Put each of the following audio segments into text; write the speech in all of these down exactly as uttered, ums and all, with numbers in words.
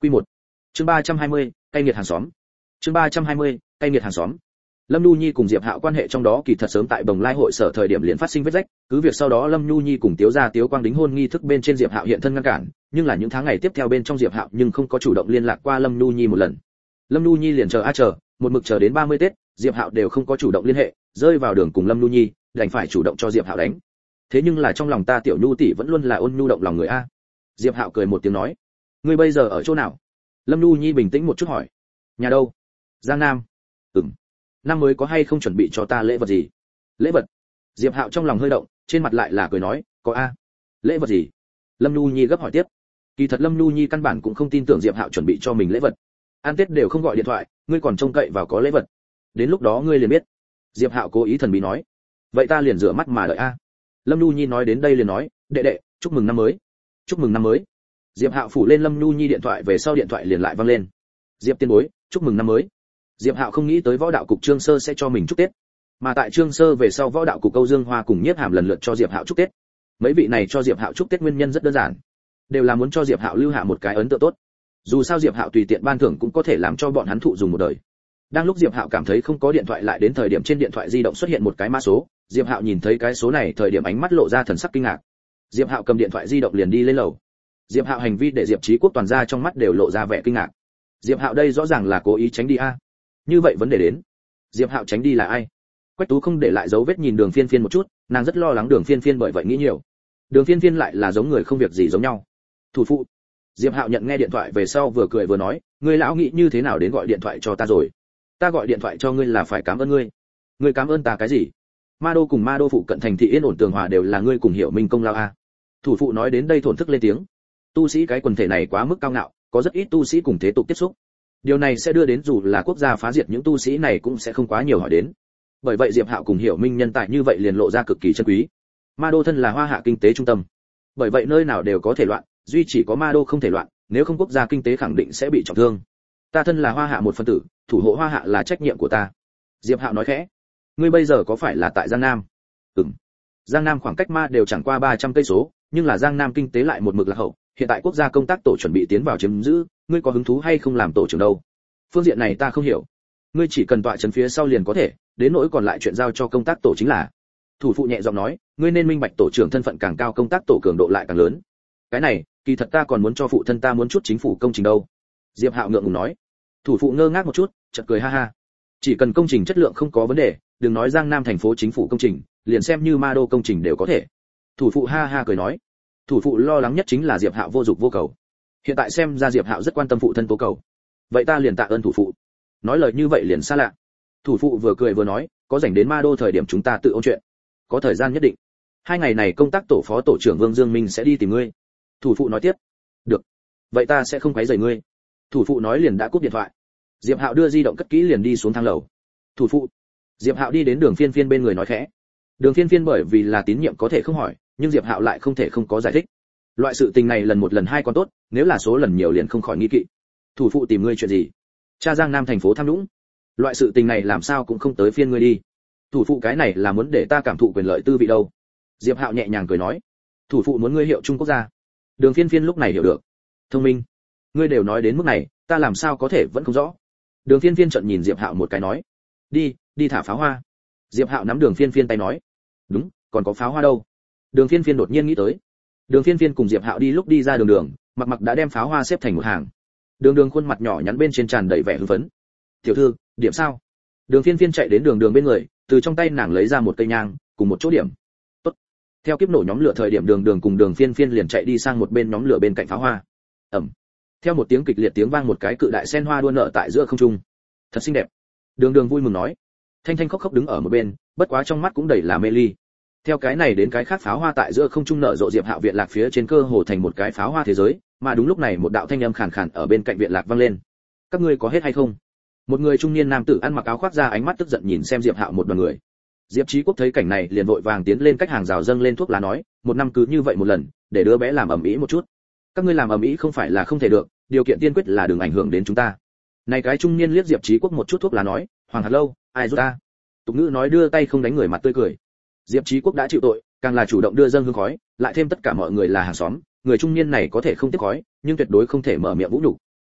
Quy một. Chương ba trăm hai mươi, cay nghiệt hàng xóm. Chương ba trăm hai mươi, cay nghiệt hàng xóm. Lâm Nhu Nhi cùng Diệp Hạo quan hệ trong đó kỳ thật sớm tại Bồng Lai hội sở thời điểm liền phát sinh vết rách, cứ việc sau đó Lâm Nhu Nhi cùng Tiếu gia Tiếu Quang đính hôn nghi thức bên trên Diệp Hạo hiện thân ngăn cản, nhưng là những tháng ngày tiếp theo bên trong Diệp Hạo nhưng không có chủ động liên lạc qua Lâm Nhu Nhi một lần. Lâm Nhu Nhi liền chờ a chờ, một mực chờ đến ba mươi Tết, Diệp Hạo đều không có chủ động liên hệ, rơi vào đường cùng Lâm Nhu Nhi, đành phải chủ động cho Diệp Hạo đánh. Thế nhưng là trong lòng ta tiểu Nhu tỷ vẫn luôn là ôn nhu động lòng người a. Diệp Hạo cười một tiếng nói, ngươi bây giờ ở chỗ nào? Lâm Nhu Nhi bình tĩnh một chút hỏi. Nhà đâu? Giang Nam. Ừm. Năm mới có hay không chuẩn bị cho ta lễ vật gì? Lễ vật? Diệp Hạo trong lòng hơi động, trên mặt lại là cười nói, có a. Lễ vật gì? Lâm Nhu Nhi gấp hỏi tiếp. Kỳ thật Lâm Nhu Nhi căn bản cũng không tin tưởng Diệp Hạo chuẩn bị cho mình lễ vật. An Tết đều không gọi điện thoại, ngươi còn trông cậy vào có lễ vật? Đến lúc đó ngươi liền biết. Diệp Hạo cố ý thần bí nói. Vậy ta liền rửa mắt mà đợi a. Lâm Nhu Nhi nói đến đây liền nói, đệ đệ, chúc mừng năm mới. Chúc mừng năm mới. Diệp Hạo phủ lên Lâm Nhu Nhi điện thoại về sau điện thoại liền lại vang lên. Diệp tiên bối, chúc mừng năm mới. Diệp Hạo không nghĩ tới võ đạo cục Trương Sơ sẽ cho mình chúc Tết, mà tại Trương Sơ về sau võ đạo cục Âu Dương Hoa cùng Nhiếp Hàm lần lượt cho Diệp Hạo chúc Tết. Mấy vị này cho Diệp Hạo chúc Tết nguyên nhân rất đơn giản, đều là muốn cho Diệp Hạo lưu hạ một cái ấn tượng tốt. Dù sao Diệp Hạo tùy tiện ban thưởng cũng có thể làm cho bọn hắn thụ dùng một đời. Đang lúc Diệp Hạo cảm thấy không có điện thoại lại đến thời điểm trên điện thoại di động xuất hiện một cái mã số, Diệp Hạo nhìn thấy cái số này thời điểm ánh mắt lộ ra thần sắc kinh ngạc. Diệp Hạo cầm điện thoại di động liền đi lên lầu. Diệp Hạo hành vi để Diệp Chí Quốc toàn ra trong mắt đều lộ ra vẻ kinh ngạc. Diệp Hạo đây rõ ràng là cố ý tránh đi a. Như vậy vấn đề đến, Diệp Hạo tránh đi là ai? Quách Tú không để lại dấu vết nhìn Đường Phiên Phiên một chút, nàng rất lo lắng Đường Phiên Phiên bởi vậy nghĩ nhiều. Đường Phiên Phiên lại là giống người không việc gì giống nhau. Thủ phụ. Diệp Hạo nhận nghe điện thoại về sau vừa cười vừa nói, ngươi lão nghĩ như thế nào đến gọi điện thoại cho ta rồi? Ta gọi điện thoại cho ngươi là phải cảm ơn ngươi. Ngươi cảm ơn ta cái gì? Ma Đô cùng Ma Đô phụ cận thành thị yên ổn tường hòa đều là ngươi cùng Hiểu Minh công lao a. Thủ phụ nói đến đây thổn thức lên tiếng. Tu sĩ cái quần thể này quá mức cao ngạo, có rất ít tu sĩ cùng thế tục tiếp xúc. Điều này sẽ đưa đến dù là quốc gia phá diệt những tu sĩ này cũng sẽ không quá nhiều hỏi đến. Bởi vậy Diệp Hạo cùng Hiểu Minh nhân tài như vậy liền lộ ra cực kỳ chân quý. Ma Đô thân là Hoa Hạ kinh tế trung tâm, bởi vậy nơi nào đều có thể loạn, duy chỉ có Ma Đô không thể loạn, nếu không quốc gia kinh tế khẳng định sẽ bị trọng thương. Ta thân là Hoa Hạ một phân tử, thủ hộ Hoa Hạ là trách nhiệm của ta. Diệp Hạo nói khẽ. Ngươi bây giờ có phải là tại Giang Nam? Ừm. Giang Nam khoảng cách Ma đều chẳng qua ba trăm cây số, nhưng là Giang Nam kinh tế lại một mực lạc hậu, hiện tại quốc gia công tác tổ chuẩn bị tiến vào chiếm giữ, ngươi có hứng thú hay không làm tổ trưởng đâu? Phương diện này ta không hiểu. Ngươi chỉ cần tọa trấn phía sau liền có thể, đến nỗi còn lại chuyện giao cho công tác tổ chính là. Thủ phụ nhẹ giọng nói, ngươi nên minh bạch tổ trưởng thân phận càng cao công tác tổ cường độ lại càng lớn. Cái này, kỳ thật ta còn muốn cho phụ thân ta muốn chút chính phủ công trình đâu. Diệp Hạo ngượng ngùng nói. Thủ phụ ngơ ngác một chút, chợt cười ha ha. Chỉ cần công trình chất lượng không có vấn đề, đừng nói Giang Nam thành phố chính phủ công trình, liền xem như Ma Đô công trình đều có thể. Thủ phụ ha ha cười nói. Thủ phụ lo lắng nhất chính là Diệp Hạo vô dụng vô cầu. Hiện tại xem ra Diệp Hạo rất quan tâm phụ thân tố cầu. Vậy ta liền tạ ơn thủ phụ. Nói lời như vậy liền xa lạ. Thủ phụ vừa cười vừa nói, có rảnh đến Ma Đô thời điểm chúng ta tự ôn chuyện. Có thời gian nhất định. Hai ngày này công tác tổ phó tổ trưởng Vương Dương Minh sẽ đi tìm ngươi. Thủ phụ nói tiếp. Được. Vậy ta sẽ không quấy rầy ngươi. Thủ phụ nói liền đã cúp điện thoại. Diệp Hạo đưa di động cất kỹ liền đi xuống thang lầu. Thủ phụ. Diệp Hạo đi đến Đường Phiên Phiên bên người nói khẽ. Đường Phiên Phiên bởi vì là tín nhiệm có thể không hỏi, nhưng Diệp Hạo lại không thể không có giải thích. Loại sự tình này lần một lần hai còn tốt, nếu là số lần nhiều liền không khỏi nghi kỵ. Thủ phụ tìm ngươi chuyện gì? Cha Giang Nam thành phố tham nhũng. Loại sự tình này làm sao cũng không tới phiên ngươi đi. Thủ phụ cái này là muốn để ta cảm thụ quyền lợi tư vị đâu. Diệp Hạo nhẹ nhàng cười nói. Thủ phụ muốn ngươi hiệu Trung Quốc gia. Đường Phiên Phiên lúc này hiểu được. Thông minh. Ngươi đều nói đến mức này, ta làm sao có thể vẫn không rõ. Đường Phiên Phiên trợn nhìn Diệp Hạo một cái nói. Đi, đi thả pháo hoa. Diệp Hạo nắm Đường Phiên Phiên tay nói. Đúng, còn có pháo hoa đâu. Đường Phiên Phiên đột nhiên nghĩ tới. Đường Phiên Phiên cùng Diệp Hạo đi lúc đi ra đường đường, Mặc Mặc đã đem pháo hoa xếp thành một hàng. Đường Đường khuôn mặt nhỏ nhắn bên trên tràn đầy vẻ hưng phấn. "Tiểu thư, điểm sao?" Đường Phiên Phiên chạy đến Đường Đường bên người, từ trong tay nàng lấy ra một cây nhang, cùng một chỗ điểm. "Tốt." Theo kiếp nổ nhóm lửa thời điểm Đường Đường cùng Đường Phiên Phiên liền chạy đi sang một bên nhóm lửa bên cạnh pháo hoa. Ầm. Theo một tiếng kịch liệt tiếng vang một cái cự đại sen hoa đua nở tại giữa không trung. "Thật xinh đẹp." Đường Đường vui mừng nói. Thanh Thanh khóc khóc đứng ở một bên, bất quá trong mắt cũng đầy là mê ly. Theo cái này đến cái khác pháo hoa tại giữa không trung nở rộ Diệp Hạo viện lạc phía trên cơ hồ thành một cái pháo hoa thế giới, mà đúng lúc này một đạo thanh âm khàn khàn ở bên cạnh viện lạc vang lên. "Các ngươi có hết hay không?" Một người trung niên nam tử ăn mặc áo khoác ra ánh mắt tức giận nhìn xem Diệp Hạo một đoàn người. Diệp Chí Quốc thấy cảnh này liền vội vàng tiến lên cách hàng rào dâng lên thuốc lá nói, "Một năm cứ như vậy một lần, để đứa bé làm ầm ĩ một chút. Các ngươi làm ầm ĩ không phải là không thể được, điều kiện tiên quyết là đừng ảnh hưởng đến chúng ta." Này cái trung niên liếc Diệp Chí Quốc một chút thuốc lá nói, "Hoàng hạt lâu, ai giúp ta?" Tục ngữ nói đưa tay không đánh người mặt tươi cười. Diệp Chí Quốc đã chịu tội, càng là chủ động đưa dâng hương khói, lại thêm tất cả mọi người là hàng xóm, người trung niên này có thể không tiếc khói, nhưng tuyệt đối không thể mở miệng vũ nhục.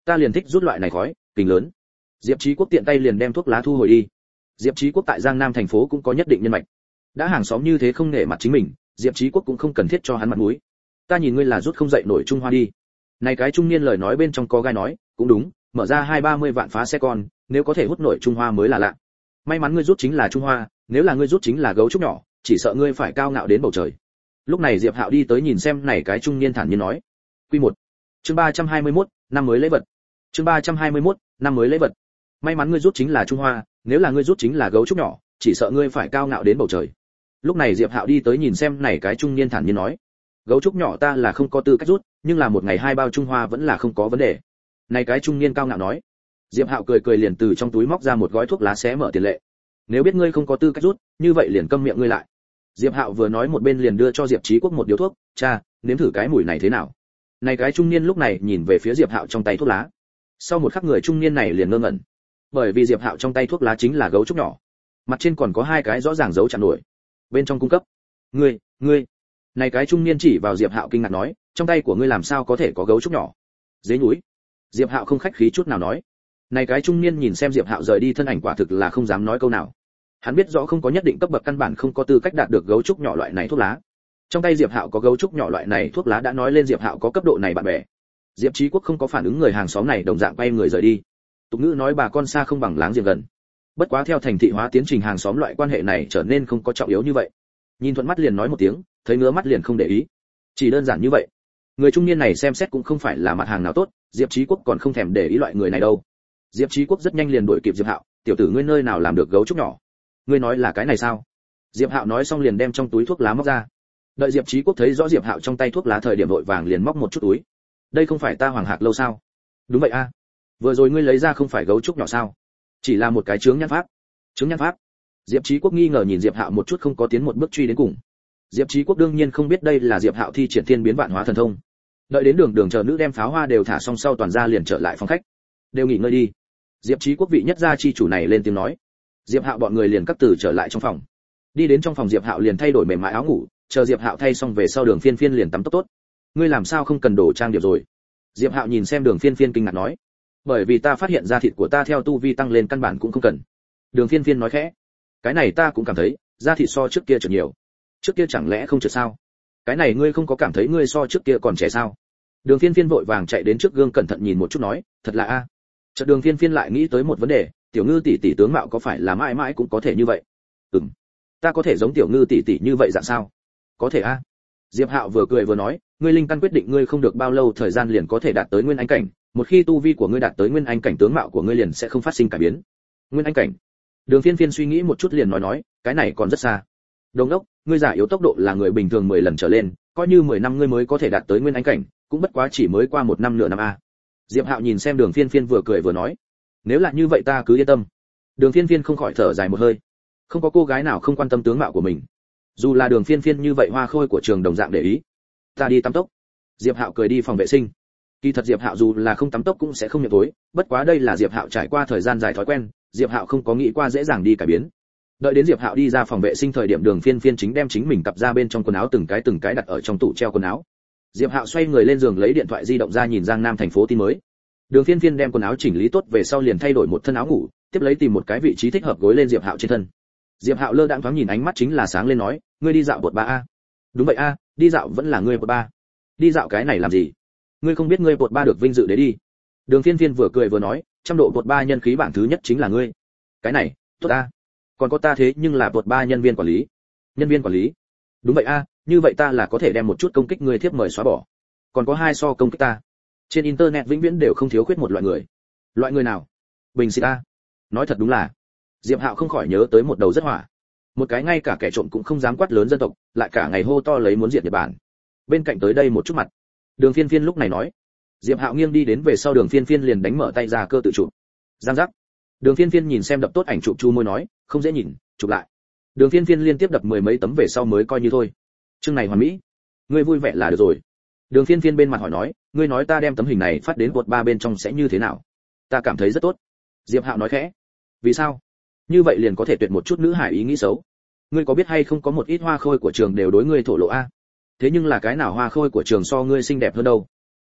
Ta liền thích rút loại này khói kính lớn. Diệp Chí Quốc tiện tay liền đem thuốc lá thu hồi đi. Diệp Chí Quốc tại Giang Nam thành phố cũng có nhất định nhân mạch, đã hàng xóm như thế không nể mặt chính mình, Diệp Chí Quốc cũng không cần thiết cho hắn mặt mũi. Ta nhìn ngươi là rút không dậy nổi Trung Hoa đi. Này cái trung niên lời nói bên trong có gai nói, cũng đúng, mở ra hai ba mươi vạn phá xe con, nếu có thể hút nổi Trung Hoa mới là lạ. May mắn ngươi rút chính là Trung Hoa, nếu là ngươi rút chính là gấu trúc nhỏ, chỉ sợ ngươi phải cao ngạo đến bầu trời. Lúc này Diệp Hạo đi tới nhìn xem này cái trung niên thản nhiên nói. Quy một. Chương ba trăm hai mươi mốt, năm mới lễ vật. Chương ba trăm hai mươi mốt, năm mới lễ vật. May mắn ngươi rút chính là Trung Hoa, nếu là ngươi rút chính là gấu trúc nhỏ, chỉ sợ ngươi phải cao ngạo đến bầu trời. Lúc này Diệp Hạo đi tới nhìn xem này cái trung niên thản nhiên nói. Gấu trúc nhỏ ta là không có tư cách rút, nhưng là một ngày hai bao Trung Hoa vẫn là không có vấn đề. Này cái trung niên cao ngạo nói. Diệp Hạo cười cười liền từ trong túi móc ra một gói thuốc lá xé mở tiền lệ. Nếu biết ngươi không có tư cách rút, như vậy liền câm miệng ngươi lại. Diệp Hạo vừa nói một bên liền đưa cho Diệp Chí Quốc một điếu thuốc, "Cha, nếm thử cái mùi này thế nào?" Này cái trung niên lúc này nhìn về phía Diệp Hạo trong tay thuốc lá. Sau một khắc người trung niên này liền ngơ ngẩn, bởi vì Diệp Hạo trong tay thuốc lá chính là gấu trúc nhỏ, mặt trên còn có hai cái rõ ràng dấu chặn nổi, bên trong cung cấp. "Ngươi, ngươi?" Này cái trung niên chỉ vào Diệp Hạo kinh ngạc nói, "Trong tay của ngươi làm sao có thể có gấu trúc nhỏ?" Dế nhúi. Diệp Hạo không khách khí chút nào nói. Này cái trung niên nhìn xem Diệp Hạo rời đi thân ảnh quả thực là không dám nói câu nào. Hắn biết rõ không có nhất định cấp bậc căn bản không có tư cách đạt được gấu trúc nhỏ loại này thuốc lá. Trong tay Diệp Hạo có gấu trúc nhỏ loại này thuốc lá đã nói lên Diệp Hạo có cấp độ này bạn bè. Diệp Chí Quốc không có phản ứng người hàng xóm này đồng dạng quay người rời đi. Tục ngữ nói bà con xa không bằng láng giềng gần. Bất quá theo thành thị hóa tiến trình hàng xóm loại quan hệ này trở nên không có trọng yếu như vậy. Nhìn thuận mắt liền nói một tiếng, thấy ngứa mắt liền không để ý. Chỉ đơn giản như vậy. Người trung niên này xem xét cũng không phải là mặt hàng nào tốt, Diệp Chí Quốc còn không thèm để ý loại người này đâu. Diệp Chí Quốc rất nhanh liền đuổi kịp Diệp Hạo, "Tiểu tử ngươi nơi nào làm được gấu trúc nhỏ? Ngươi nói là cái này sao?" Diệp Hạo nói xong liền đem trong túi thuốc lá móc ra. Đợi Diệp Chí Quốc thấy rõ Diệp Hạo trong tay thuốc lá thời điểm vội vàng liền móc một chút túi. "Đây không phải ta Hoàng Hạc lâu sao?" "Đúng vậy a. Vừa rồi ngươi lấy ra không phải gấu trúc nhỏ sao? Chỉ là một cái chướng nhãn pháp." "Chướng nhãn pháp?" Diệp Chí Quốc nghi ngờ nhìn Diệp Hạo một chút không có tiến một bước truy đến cùng. Diệp Chí Quốc đương nhiên không biết đây là Diệp Hạo thi triển thiên biến vạn hóa thần thông. Đợi đến đường đường chờ nữ đem pháo hoa đều thả xong sau toàn ra liền trở lại phòng khách. "Đều nghỉ ngơi đi." Diệp Chí Quốc vị nhất gia chi chủ này lên tiếng nói. Diệp Hạo bọn người liền cắt từ trở lại trong phòng. Đi đến trong phòng Diệp Hạo liền thay đổi mềm mại áo ngủ, chờ Diệp Hạo thay xong về sau Đường Phiên Phiên liền tắm tóc tốt. "Ngươi làm sao không cần đồ trang điểm rồi?" Diệp Hạo nhìn xem Đường Phiên Phiên kinh ngạc nói. "Bởi vì ta phát hiện da thịt của ta theo tu vi tăng lên căn bản cũng không cần." Đường Phiên Phiên nói khẽ. "Cái này ta cũng cảm thấy, da thịt so trước kia trượt nhiều." "Trước kia chẳng lẽ không trượt sao? Cái này ngươi không có cảm thấy ngươi so trước kia còn trẻ sao?" Đường Phiên Phiên vội vàng chạy đến trước gương cẩn thận nhìn một chút nói, "Thật là a." Chợt Đường Phiên Phiên lại nghĩ tới một vấn đề, Tiểu Ngư tỷ tỷ tướng mạo có phải là mãi mãi cũng có thể như vậy? "Ừm, ta có thể giống Tiểu Ngư tỷ tỷ như vậy dạng sao?" "Có thể a." Diệp Hạo vừa cười vừa nói, "Ngươi linh căn quyết định ngươi không được bao lâu thời gian liền có thể đạt tới nguyên anh cảnh, một khi tu vi của ngươi đạt tới nguyên anh cảnh tướng mạo của ngươi liền sẽ không phát sinh cải biến." "Nguyên anh cảnh?" Đường Phiên Phiên suy nghĩ một chút liền nói nói, "Cái này còn rất xa." "Đồng đốc, ngươi giả yếu tốc độ là người bình thường mười lần trở lên, coi như mười năm ngươi mới có thể đạt tới nguyên anh cảnh, cũng bất quá chỉ mới qua một năm nửa năm a." Diệp Hạo nhìn xem Đường Phiên Phiên vừa cười vừa nói, "Nếu là như vậy ta cứ yên tâm." Đường Phiên Phiên không khỏi thở dài một hơi. Không có cô gái nào không quan tâm tướng mạo của mình. Dù là Đường Phiên Phiên như vậy hoa khôi của trường đồng dạng để ý. "Ta đi tắm tốc." Diệp Hạo cười đi phòng vệ sinh. Kỳ thật Diệp Hạo dù là không tắm tốc cũng sẽ không miệng tối, bất quá đây là Diệp Hạo trải qua thời gian dài thói quen, Diệp Hạo không có nghĩ qua dễ dàng đi cải biến. Đợi đến Diệp Hạo đi ra phòng vệ sinh thời điểm Đường Phiên Phiên chính đem chính mình cặp ra bên trong quần áo từng cái từng cái đặt ở trong tủ treo quần áo. Diệp Hạo xoay người lên giường lấy điện thoại di động ra nhìn Giang Nam thành phố tin mới. Đường Phiên Phiên đem quần áo chỉnh lý tốt về sau liền thay đổi một thân áo ngủ, tiếp lấy tìm một cái vị trí thích hợp gối lên Diệp Hạo trên thân. Diệp Hạo lơ đãng thoáng nhìn ánh mắt chính là sáng lên nói, "Ngươi đi dạo bột ba a?" "Đúng vậy a, đi dạo vẫn là ngươi bột ba." "Đi dạo cái này làm gì? Ngươi không biết ngươi bột ba được vinh dự đấy đi." Đường Phiên Phiên vừa cười vừa nói, "Trăm độ bột ba nhân khí bảng thứ nhất chính là ngươi." "Cái này, tốt a. Còn có ta thế nhưng là bột ba nhân viên quản lý." "Nhân viên quản lý?" "Đúng vậy a, như vậy ta là có thể đem một chút công kích ngươi thiếp mời xóa bỏ. Còn có hai so công kích ta." Trên internet vĩnh viễn đều không thiếu khuyết một loại người. "Loại người nào?" "Bình xịt a." Nói thật đúng là. Diệp Hạo không khỏi nhớ tới một đầu rất hỏa. Một cái ngay cả kẻ trộm cũng không dám quát lớn dân tộc, lại cả ngày hô to lấy muốn diệt Nhật Bản. Bên cạnh tới đây một chút mặt. Đường Phiên Phiên lúc này nói. Diệp Hạo nghiêng đi đến về sau Đường Phiên Phiên liền đánh mở tay ra cơ tự chụp. Giang giác. Đường Phiên Phiên nhìn xem đập tốt ảnh chụp chu môi nói, "Không dễ nhìn, chụp lại." Đường Phiên Phiên liên tiếp đập mười mấy tấm về sau mới coi như thôi. "Chương này hoàn mỹ. Ngươi vui vẻ là được rồi." Đường Phiên Phiên bên mặt hỏi nói, "Ngươi nói ta đem tấm hình này phát đến bột ba bên trong sẽ như thế nào?" "Ta cảm thấy rất tốt." Diệp Hạo nói khẽ. "Vì sao?" "Như vậy liền có thể tuyệt một chút nữ hải ý nghĩ xấu. Ngươi có biết hay không có một ít hoa khôi của trường đều đối ngươi thổ lộ a. Thế nhưng là cái nào hoa khôi của trường so ngươi xinh đẹp hơn đâu?"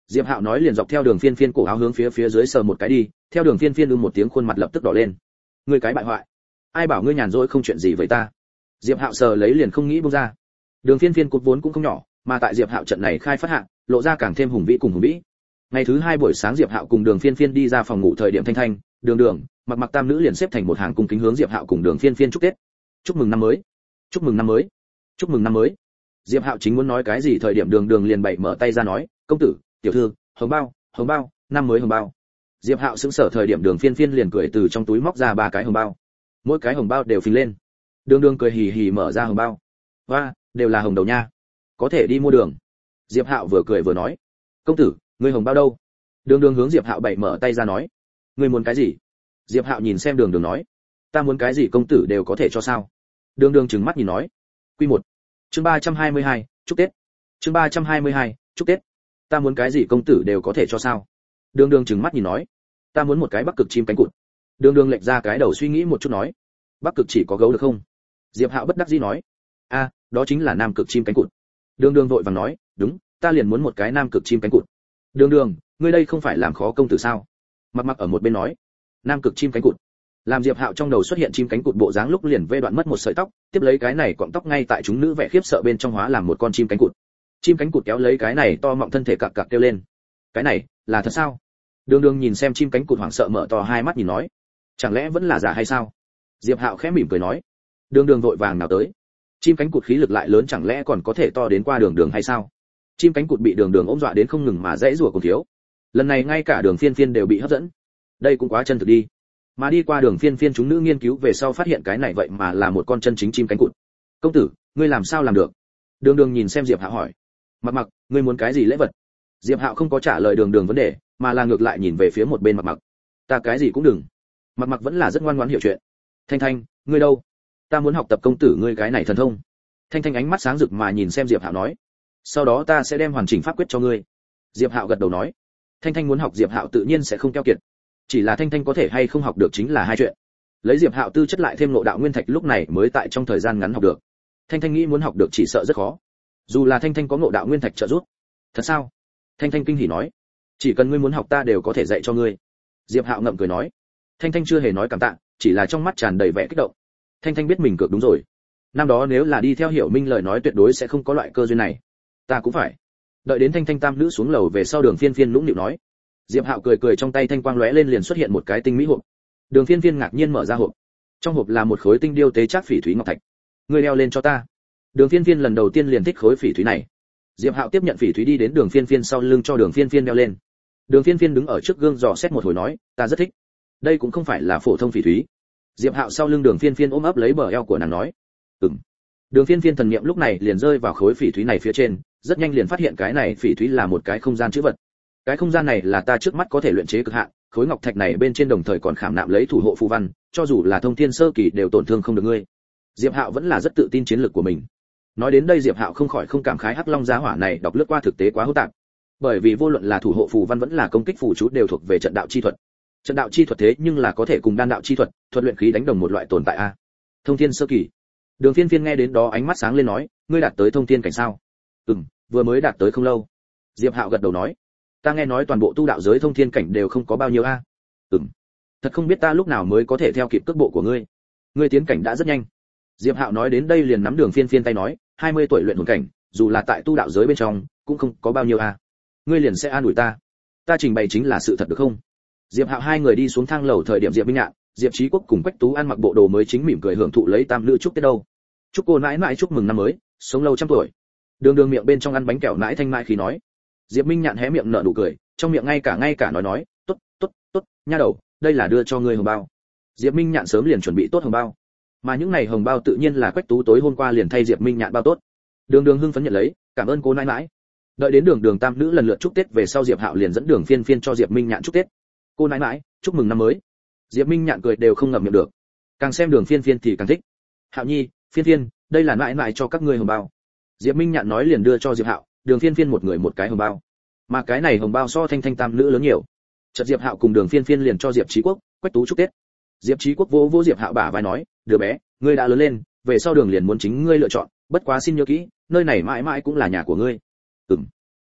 Diệp Hạo nói liền dọc theo Đường Phiên Phiên cổ áo hướng phía phía dưới sờ một cái đi, theo Đường Phiên Phiên ư một tiếng khuôn mặt lập tức đỏ lên. Ngươi cái bại hoại, ai bảo ngươi nhàn rỗi không chuyện gì vậy ta? Diệp Hạo sờ lấy liền không nghĩ buông ra. Đường Phiên Phiên cột vốn cũng không nhỏ, mà tại Diệp Hạo trận này khai phát hạ, lộ ra càng thêm hùng vĩ cùng hùng vĩ. Ngày thứ hai buổi sáng Diệp Hạo cùng Đường Phiên Phiên đi ra phòng ngủ thời điểm Thanh Thanh, Đường Đường, Mặc Mặc tam nữ liền xếp thành một hàng cùng kính hướng Diệp Hạo cùng Đường Phiên Phiên chúc Tết. Chúc mừng năm mới, chúc mừng năm mới, chúc mừng năm mới. Diệp Hạo chính muốn nói cái gì thời điểm Đường Đường liền bày mở tay ra nói, công tử, tiểu thư, hồng bao, hồng bao, năm mới hồng bao. Diệp Hạo sững sờ thời điểm Đường Phiên Phiên liền cười từ trong túi móc ra ba cái hồng bao. Mỗi cái hồng bao đều phình lên. Đường Đường cười hì hì mở ra hồng bao. Hoa, đều là hồng đầu nha. Có thể đi mua đường. Diệp Hạo vừa cười vừa nói, công tử, ngươi hồng bao đâu? Đường Đường hướng Diệp Hạo bày mở tay ra nói, ngươi muốn cái gì? Diệp Hạo nhìn xem Đường Đường nói, ta muốn cái gì công tử đều có thể cho sao? Đường Đường trừng mắt nhìn nói, quy một, chương ba trăm hai mươi hai, chúc Tết. Chương ba trăm hai mươi hai, chúc Tết. Ta muốn cái gì công tử đều có thể cho sao? Đường Đường trừng mắt nhìn nói, ta muốn một cái Bắc Cực chim cánh cụt. Đường Đường lệch ra cái đầu suy nghĩ một chút nói, Bắc Cực chỉ có gấu được không? Diệp Hạo bất đắc dĩ nói, a, đó chính là Nam Cực chim cánh cụt. Đường Đường vội vàng nói, đúng, ta liền muốn một cái Nam Cực chim cánh cụt. Đường Đường, ngươi đây không phải làm khó công tử sao? Mặc Mặc ở một bên nói, Nam Cực chim cánh cụt. Làm Diệp Hạo trong đầu xuất hiện chim cánh cụt bộ dáng lúc liền vê đoạn mất một sợi tóc, tiếp lấy cái này cọng tóc ngay tại chúng nữ vẻ khiếp sợ bên trong hóa làm một con chim cánh cụt. Chim cánh cụt kéo lấy cái này to mọng thân thể cặc cặc kêu lên. Cái này, là thật sao? Đường Đường nhìn xem chim cánh cụt hoảng sợ mở to hai mắt nhìn nói, chẳng lẽ vẫn là giả hay sao? Diệp Hạo khẽ mỉm cười nói. Đường Đường vội vàng nào tới. Chim cánh cụt khí lực lại lớn chẳng lẽ còn có thể to đến qua Đường Đường hay sao? Chim cánh cụt bị Đường Đường ôm dọa đến không ngừng mà dãy rủa cùng thiếu. Lần này ngay cả Đường Phiên Phiên đều bị hấp dẫn. Đây cũng quá chân thực đi. Mà đi qua Đường Phiên Phiên chúng nữ nghiên cứu về sau phát hiện cái này vậy mà là một con chân chính chim cánh cụt. Công tử, ngươi làm sao làm được? Đường Đường nhìn xem Diệp Hạo hỏi. Mặc Mặc, ngươi muốn cái gì lễ vật? Diệp Hạo không có trả lời Đường Đường vấn đề, mà là ngược lại nhìn về phía một bên Mặc Mặc. Ta cái gì cũng đừng. Mặc Mặc vẫn là rất ngoan ngoãn hiểu chuyện. Thanh Thanh, ngươi đâu? Ta muốn học tập công tử ngươi cái này thần thông. Thanh Thanh ánh mắt sáng rực mà nhìn xem Diệp Hạo nói. Sau đó ta sẽ đem hoàn chỉnh pháp quyết cho ngươi. Diệp Hạo gật đầu nói. Thanh Thanh muốn học Diệp Hạo tự nhiên sẽ không keo kiệt. Chỉ là Thanh Thanh có thể hay không học được chính là hai chuyện. Lấy Diệp Hạo tư chất lại thêm nội đạo nguyên thạch lúc này mới tại trong thời gian ngắn học được. Thanh Thanh nghĩ muốn học được chỉ sợ rất khó. Dù là Thanh Thanh có nội đạo nguyên thạch trợ giúp. Thật sao? Thanh Thanh kinh hỉ nói. Chỉ cần ngươi muốn học ta đều có thể dạy cho ngươi. Diệp Hạo ngậm cười nói. Thanh Thanh chưa hề nói cảm tạ, chỉ là trong mắt tràn đầy vẻ kích động. Thanh Thanh biết mình cược đúng rồi. Năm đó nếu là đi theo Hiểu Minh lời nói tuyệt đối sẽ không có loại cơ duyên này. Ta cũng phải. Đợi đến Thanh Thanh tam nữ xuống lầu về sau Đường Phiên Phiên nũng nịu nói. Diệp Hạo cười cười trong tay thanh quang lóe lên liền xuất hiện một cái tinh mỹ hộp. Đường Phiên Phiên ngạc nhiên mở ra hộp. Trong hộp là một khối tinh điêu tế trác phỉ thúy ngọc thạch. Ngươi đeo lên cho ta. Đường Phiên Phiên lần đầu tiên liền thích khối phỉ thúy này. Diệp Hạo tiếp nhận phỉ thúy đi đến Đường Phiên Phiên sau lưng cho Đường Phiên Phiên đeo lên. Đường Phiên Phiên đứng ở trước gương dò xét một hồi nói, ta rất thích. Đây cũng không phải là phổ thông phỉ thúy. Diệp Hạo sau lưng Đường Phiên Phiên ôm ấp lấy bờ eo của nàng nói, ừm. Đường Phiên Phiên thần niệm lúc này liền rơi vào khối phỉ thúy này phía trên, rất nhanh liền phát hiện cái này phỉ thúy là một cái không gian chữ vật. Cái không gian này là ta trước mắt có thể luyện chế cực hạn, khối ngọc thạch này bên trên đồng thời còn khảm nạm lấy thủ hộ phù văn, cho dù là thông thiên sơ kỳ đều tổn thương không được ngươi. Diệp Hạo vẫn là rất tự tin chiến lược của mình. Nói đến đây Diệp Hạo không khỏi không cảm khái Hắc Long giá hỏa này đọc lướt qua thực tế quá hỗn tạp. Bởi vì vô luận là thủ hộ phù văn vẫn là công kích phù chú đều thuộc về trận đạo chi thuật. Trận đạo chi thuật thế nhưng là có thể cùng đan đạo chi thuật, thuật luyện khí đánh đồng một loại tồn tại a. Thông thiên sơ kỳ. Đường Phiên Phiên nghe đến đó ánh mắt sáng lên nói, ngươi đạt tới thông thiên cảnh sao? Ừm, vừa mới đạt tới không lâu. Diệp Hạo gật đầu nói, ta nghe nói toàn bộ tu đạo giới thông thiên cảnh đều không có bao nhiêu a. Ừm, thật không biết ta lúc nào mới có thể theo kịp cước bộ của ngươi. Ngươi tiến cảnh đã rất nhanh. Diệp Hạo nói đến đây liền nắm Đường Phiên Phiên tay nói, hai mươi tuổi luyện hồn cảnh, dù là tại tu đạo giới bên trong, cũng không có bao nhiêu a. Ngươi liền sẽ an ủi ta. Ta trình bày chính là sự thật được không? Diệp Hạo hai người đi xuống thang lầu thời điểm Diệp Minh Ngạn, Diệp Chí Quốc cùng Quách Tú ăn mặc bộ đồ mới chính mỉm cười hưởng thụ lấy tam nữ chúc Tết đâu. Chúc cô nãi nãi chúc mừng năm mới, sống lâu trăm tuổi. Đường Đường miệng bên trong ăn bánh kẹo nãi thanh mãi khí nói. Diệp Minh Nhạn hé miệng nở nụ cười, trong miệng ngay cả ngay cả nói nói, "Tốt, tốt, tốt, nha đầu, đây là đưa cho ngươi hồng bao." Diệp Minh Nhạn sớm liền chuẩn bị tốt hồng bao. Mà những này hồng bao tự nhiên là Quách Tú tối hôm qua liền thay Diệp Minh Nhạn bao tốt. Đường Đường hưng phấn nhận lấy, "Cảm ơn cô nãi nãi." Đợi đến Đường Đường tam nữ lần lượt chúc Tết về sau Diệp Hạo liền dẫn Đường Phiên Phiên cho Diệp Minh Nhạn chúc Tết. "Cô nãi nãi, chúc mừng năm mới." Diệp Minh Nhạn cười đều không ngậm miệng được. Càng xem Đường Phiên Phiên thì càng thích. "Hạo Nhi, Phiên Phiên, đây là nãi nãi cho các ngươi hồng bao." Diệp Minh Nhạn nói liền đưa cho Diệp Hạo, Đường Phiên Phiên một người một cái hồng bao. Mà cái này hồng bao so Thanh Thanh tam nữ lớn nhiều. Chợt Diệp Hạo cùng Đường Phiên Phiên liền cho Diệp Chí Quốc, Quách Tú chúc Tết. Diệp Chí Quốc vỗ vỗ Diệp Hạo bả vai nói, "Đứa bé, ngươi đã lớn lên, về sau Đường liền muốn chính ngươi lựa chọn, bất quá xin nhớ kỹ, nơi này mãi mãi cũng là nhà của ngươi." "Ừm."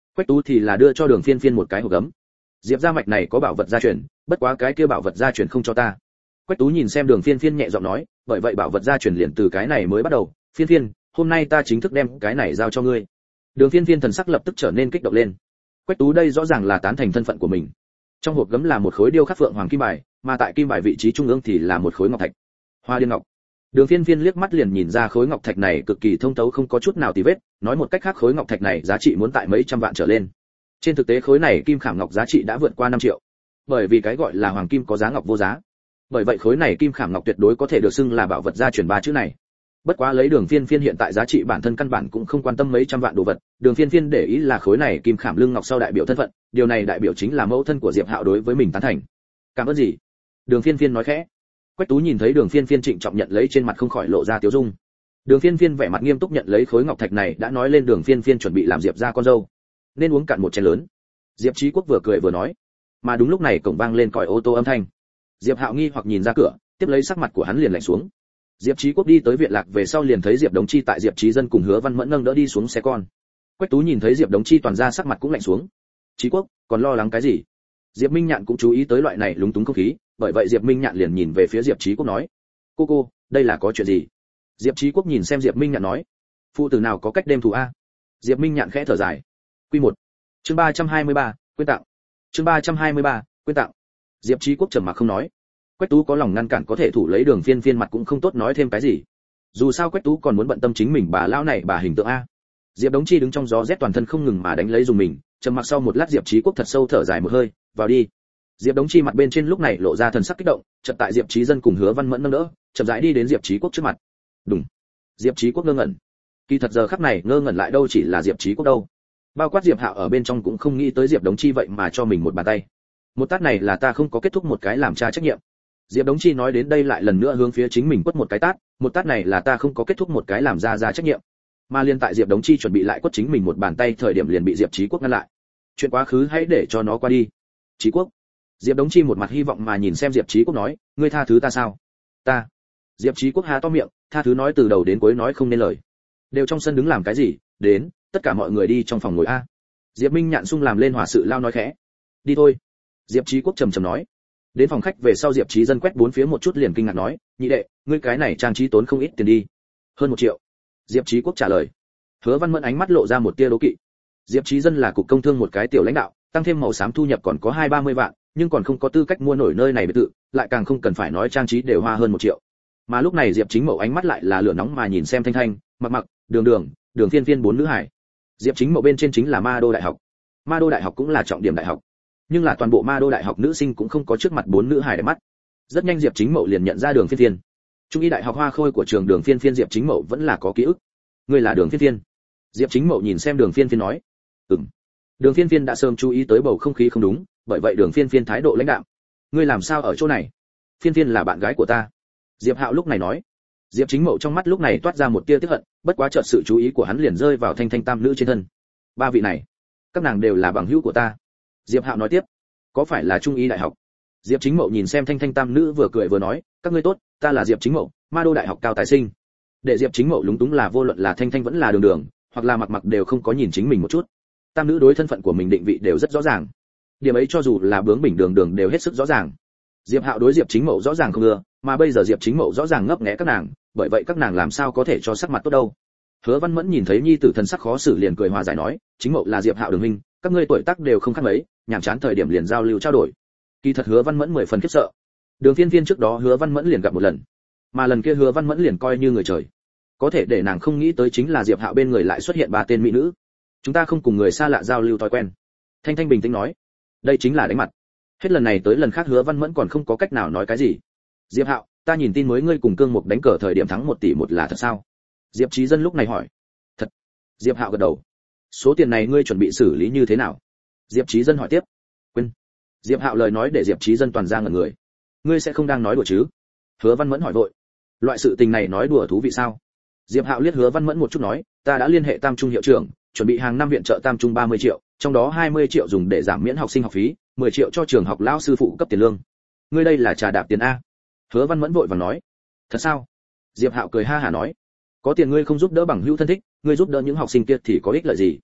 Quách Tú thì là đưa cho Đường Phiên Phiên một cái hộp gấm. Diệp gia mạch này có bảo vật gia truyền, bất quá cái kia bảo vật gia truyền không cho ta. Quách Tú nhìn xem Đường Phiên Phiên nhẹ giọng nói, bởi vậy bảo vật gia truyền liền từ cái này mới bắt đầu, Phiên Phiên, hôm nay ta chính thức đem cái này giao cho ngươi. Đường Phiên Phiên thần sắc lập tức trở nên kích động lên. Quách Tú đây rõ ràng là tán thành thân phận của mình. Trong hộp gấm là một khối điêu khắc phượng hoàng kim bài, mà tại kim bài vị trí trung ương thì là một khối ngọc thạch. Hoa điên ngọc. Đường Phiên Phiên liếc mắt liền nhìn ra khối ngọc thạch này cực kỳ thông thấu không có chút nào tì vết, nói một cách khác khối ngọc thạch này giá trị muốn tại mấy trăm vạn trở lên. Trên thực tế khối này kim khảm ngọc giá trị đã vượt qua năm triệu. Bởi vì cái gọi là hoàng kim có giá ngọc vô giá. Bởi vậy khối này kim khảm ngọc tuyệt đối có thể được xưng là bảo vật gia truyền ba chữ này. Bất quá lấy Đường Phiên Phiên hiện tại giá trị bản thân căn bản cũng không quan tâm mấy trăm vạn đồ vật, Đường Phiên Phiên để ý là khối này kim khảm lưng ngọc sau đại biểu thân phận, điều này đại biểu chính là mẫu thân của Diệp Hạo đối với mình tán thành. Cảm ơn gì? Đường Phiên Phiên nói khẽ. Quách Tú nhìn thấy Đường Phiên Phiên trịnh trọng nhận lấy trên mặt không khỏi lộ ra tiếu dung. Đường Phiên Phiên vẻ mặt nghiêm túc nhận lấy khối ngọc thạch này, đã nói lên Đường Phiên Phiên chuẩn bị làm Diệp gia con dâu, nên uống cạn một chén lớn. Diệp Chí Quốc vừa cười vừa nói. Mà đúng lúc này cổng vang lên còi ô tô âm thanh. Diệp Hạo nghi hoặc nhìn ra cửa, tiếp lấy sắc mặt của hắn liền lạnh xuống. Diệp Chí Quốc đi tới viện lạc về sau liền thấy Diệp Đống Chi tại Diệp Chí Dân cùng Hứa Văn Mẫn nâng đỡ đi xuống xe con. Quách Tú nhìn thấy Diệp Đống Chi toàn ra sắc mặt cũng lạnh xuống. Chí Quốc, còn lo lắng cái gì? Diệp Minh Nhạn cũng chú ý tới loại này lúng túng không khí, bởi vậy Diệp Minh Nhạn liền nhìn về phía Diệp Chí Quốc nói: "Cô cô, đây là có chuyện gì?" Diệp Chí Quốc nhìn xem Diệp Minh Nhạn nói: "Phụ tử nào có cách đêm thù a?" Diệp Minh Nhạn khẽ thở dài. Quy một. Chương ba trăm hai mươi ba, quyên tặng. Chương ba trăm hai mươi ba, quyên tặng. Diệp Chí Quốc trầm mặc không nói. Quách Tú có lòng ngăn cản có thể thủ lấy Đường Phiên Phiên mặt cũng không tốt nói thêm cái gì. Dù sao Quách Tú còn muốn bận tâm chính mình bà lão này bà hình tượng a. Diệp Đống Chi đứng trong gió rét toàn thân không ngừng mà đánh lấy dùng mình, trầm mặc sau một lát Diệp Chí Quốc thật sâu thở dài một hơi, "Vào đi." Diệp Đống Chi mặt bên trên lúc này lộ ra thần sắc kích động, chợt tại Diệp Chí Dân cùng Hứa Văn Mẫn nâng đỡ, chậm rãi đi đến Diệp Chí Quốc trước mặt. Đùng. Diệp Chí Quốc ngơ ngẩn. Kỳ thật giờ khắc này ngơ ngẩn lại đâu chỉ là Diệp Chí Quốc đâu. Bao quát Diệp Hạo ở bên trong cũng không nghĩ tới Diệp Đống Chi vậy mà cho mình một bàn tay. Một tát này là ta không có kết thúc một cái làm cha trách nhiệm. Diệp Đống Chi nói đến đây lại lần nữa hướng phía chính mình quất một cái tát, một tát này là ta không có kết thúc một cái làm ra ra trách nhiệm. Mà liên tại Diệp Đống Chi chuẩn bị lại quất chính mình một bàn tay thời điểm liền bị Diệp Chí Quốc ngăn lại. Chuyện quá khứ hãy để cho nó qua đi. Chí Quốc. Diệp Đống Chi một mặt hy vọng mà nhìn xem Diệp Chí Quốc nói, ngươi tha thứ ta sao? Ta. Diệp Chí Quốc há to miệng, tha thứ nói từ đầu đến cuối nói không nên lời. Đều trong sân đứng làm cái gì, đến, tất cả mọi người đi trong phòng ngồi a. Diệp Minh Nhạn sung làm lên hỏa sự lao nói khẽ. Đi thôi. Diệp Chí Quốc trầm trầm nói. Đến phòng khách về sau Diệp Chí Dân quét bốn phía một chút liền kinh ngạc nói, nhị đệ, ngươi cái này trang trí tốn không ít tiền đi. Hơn một triệu. Diệp Chí Quốc trả lời. Hứa Văn Mẫn ánh mắt lộ ra một tia đố kỵ. Diệp Chí Dân là cục công thương một cái tiểu lãnh đạo, tăng thêm màu xám thu nhập còn có hai ba mươi vạn, nhưng còn không có tư cách mua nổi nơi này biệt thự, lại càng không cần phải nói trang trí đều hoa hơn một triệu. Mà lúc này Diệp Chính Mậu ánh mắt lại là lửa nóng mà nhìn xem Thanh Thanh, Mặc Mặc, Đường Đường, Đường Phiên Phiên bốn nữ hải. Diệp Chính Mậu bên trên chính là Ma Đô Đại học. Ma Đô Đại học cũng là trọng điểm đại học. Nhưng là toàn bộ Ma Đô Đại học nữ sinh cũng không có trước mặt bốn nữ hải để mắt. Rất nhanh Diệp Chính Mậu liền nhận ra Đường Phiên Phiên. Trung y đại học Hoa Khôi của trường Đường Phiên Phiên Diệp Chính Mậu vẫn là có ký ức. Ngươi là Đường Phiên Phiên? Diệp Chính Mậu nhìn xem Đường Phiên Phiên nói. Ừm. Đường Phiên Phiên đã sớm chú ý tới bầu không khí không đúng, bởi vậy Đường Phiên Phiên thái độ lãnh đạm. Ngươi làm sao ở chỗ này? Phiên Phiên là bạn gái của ta. Diệp Hạo lúc này nói. Diệp Chính Mậu trong mắt lúc này toát ra một tia tức hận, bất quá chợt sự chú ý của hắn liền rơi vào Thanh Thanh tam nữ trên thân. Ba vị này, các nàng đều là bằng hữu của ta. Diệp Hạo nói tiếp. Có phải là Trung y đại học? Diệp Chính Mậu nhìn xem Thanh Thanh tam nữ vừa cười vừa nói, các ngươi tốt, ta là Diệp Chính Mậu, Ma Đô Đại học cao tài sinh. Để Diệp Chính Mậu lúng túng là vô luận là Thanh Thanh vẫn là Đường Đường, hoặc là Mặc Mặc đều không có nhìn chính mình một chút. Tam nữ đối thân phận của mình định vị đều rất rõ ràng. Điểm ấy cho dù là bướng bỉnh Đường Đường đều hết sức rõ ràng. Diệp Hạo đối Diệp Chính Mậu rõ ràng không ưa, mà bây giờ Diệp Chính Mậu rõ ràng ngấp nghé các nàng, bởi vậy các nàng làm sao có thể cho sắc mặt tốt đâu. Hứa Văn Mẫn nhìn thấy nhi tử thần sắc khó xử liền cười hòa giải nói, Chính Mậu là Diệp Hạo Đường huynh, các ngươi tuổi tác đều không khác mấy, nhàm chán thời điểm liền giao lưu trao đổi. Kỳ thật Hứa Văn Mẫn mười phần khiếp sợ. Đường Phiên Phiên trước đó Hứa Văn Mẫn liền gặp một lần, mà lần kia Hứa Văn Mẫn liền coi như người trời. Có thể để nàng không nghĩ tới chính là Diệp Hạo bên người lại xuất hiện ba tên mỹ nữ. Chúng ta không cùng người xa lạ giao lưu thói quen. Thanh Thanh bình tĩnh nói, đây chính là đánh mặt. Hết lần này tới lần khác Hứa Văn Mẫn còn không có cách nào nói cái gì. Diệp Hạo, ta nhìn tin mới ngươi cùng Cương Mục đánh cờ thời điểm thắng một tỷ một là thật sao? Diệp Chí Dân lúc này hỏi. Thật. Diệp Hạo gật đầu. Số tiền này ngươi chuẩn bị xử lý như thế nào? Diệp Chí Dân hỏi tiếp. Quên. Diệp Hạo lời nói để Diệp Chí Dân toàn ra ngẩn người. Ngươi sẽ không đang nói đùa chứ? Hứa Văn Mẫn hỏi vội. Loại sự tình này nói đùa thú vị sao? Diệp Hạo liếc Hứa Văn Mẫn một chút nói, ta đã liên hệ Tam Trung hiệu trưởng, chuẩn bị hàng năm viện trợ Tam Trung ba mươi triệu, trong đó hai mươi triệu dùng để giảm miễn học sinh học phí, mười triệu cho trường học lão sư phụ cấp tiền lương. Ngươi đây là trà đạp tiền a? Hứa Văn Mẫn vội vàng nói. Thật sao? Diệp Hạo cười ha hả nói, có tiền ngươi không giúp đỡ bằng hữu thân thích, ngươi giúp đỡ những học sinh kia thì có ích lợi gì?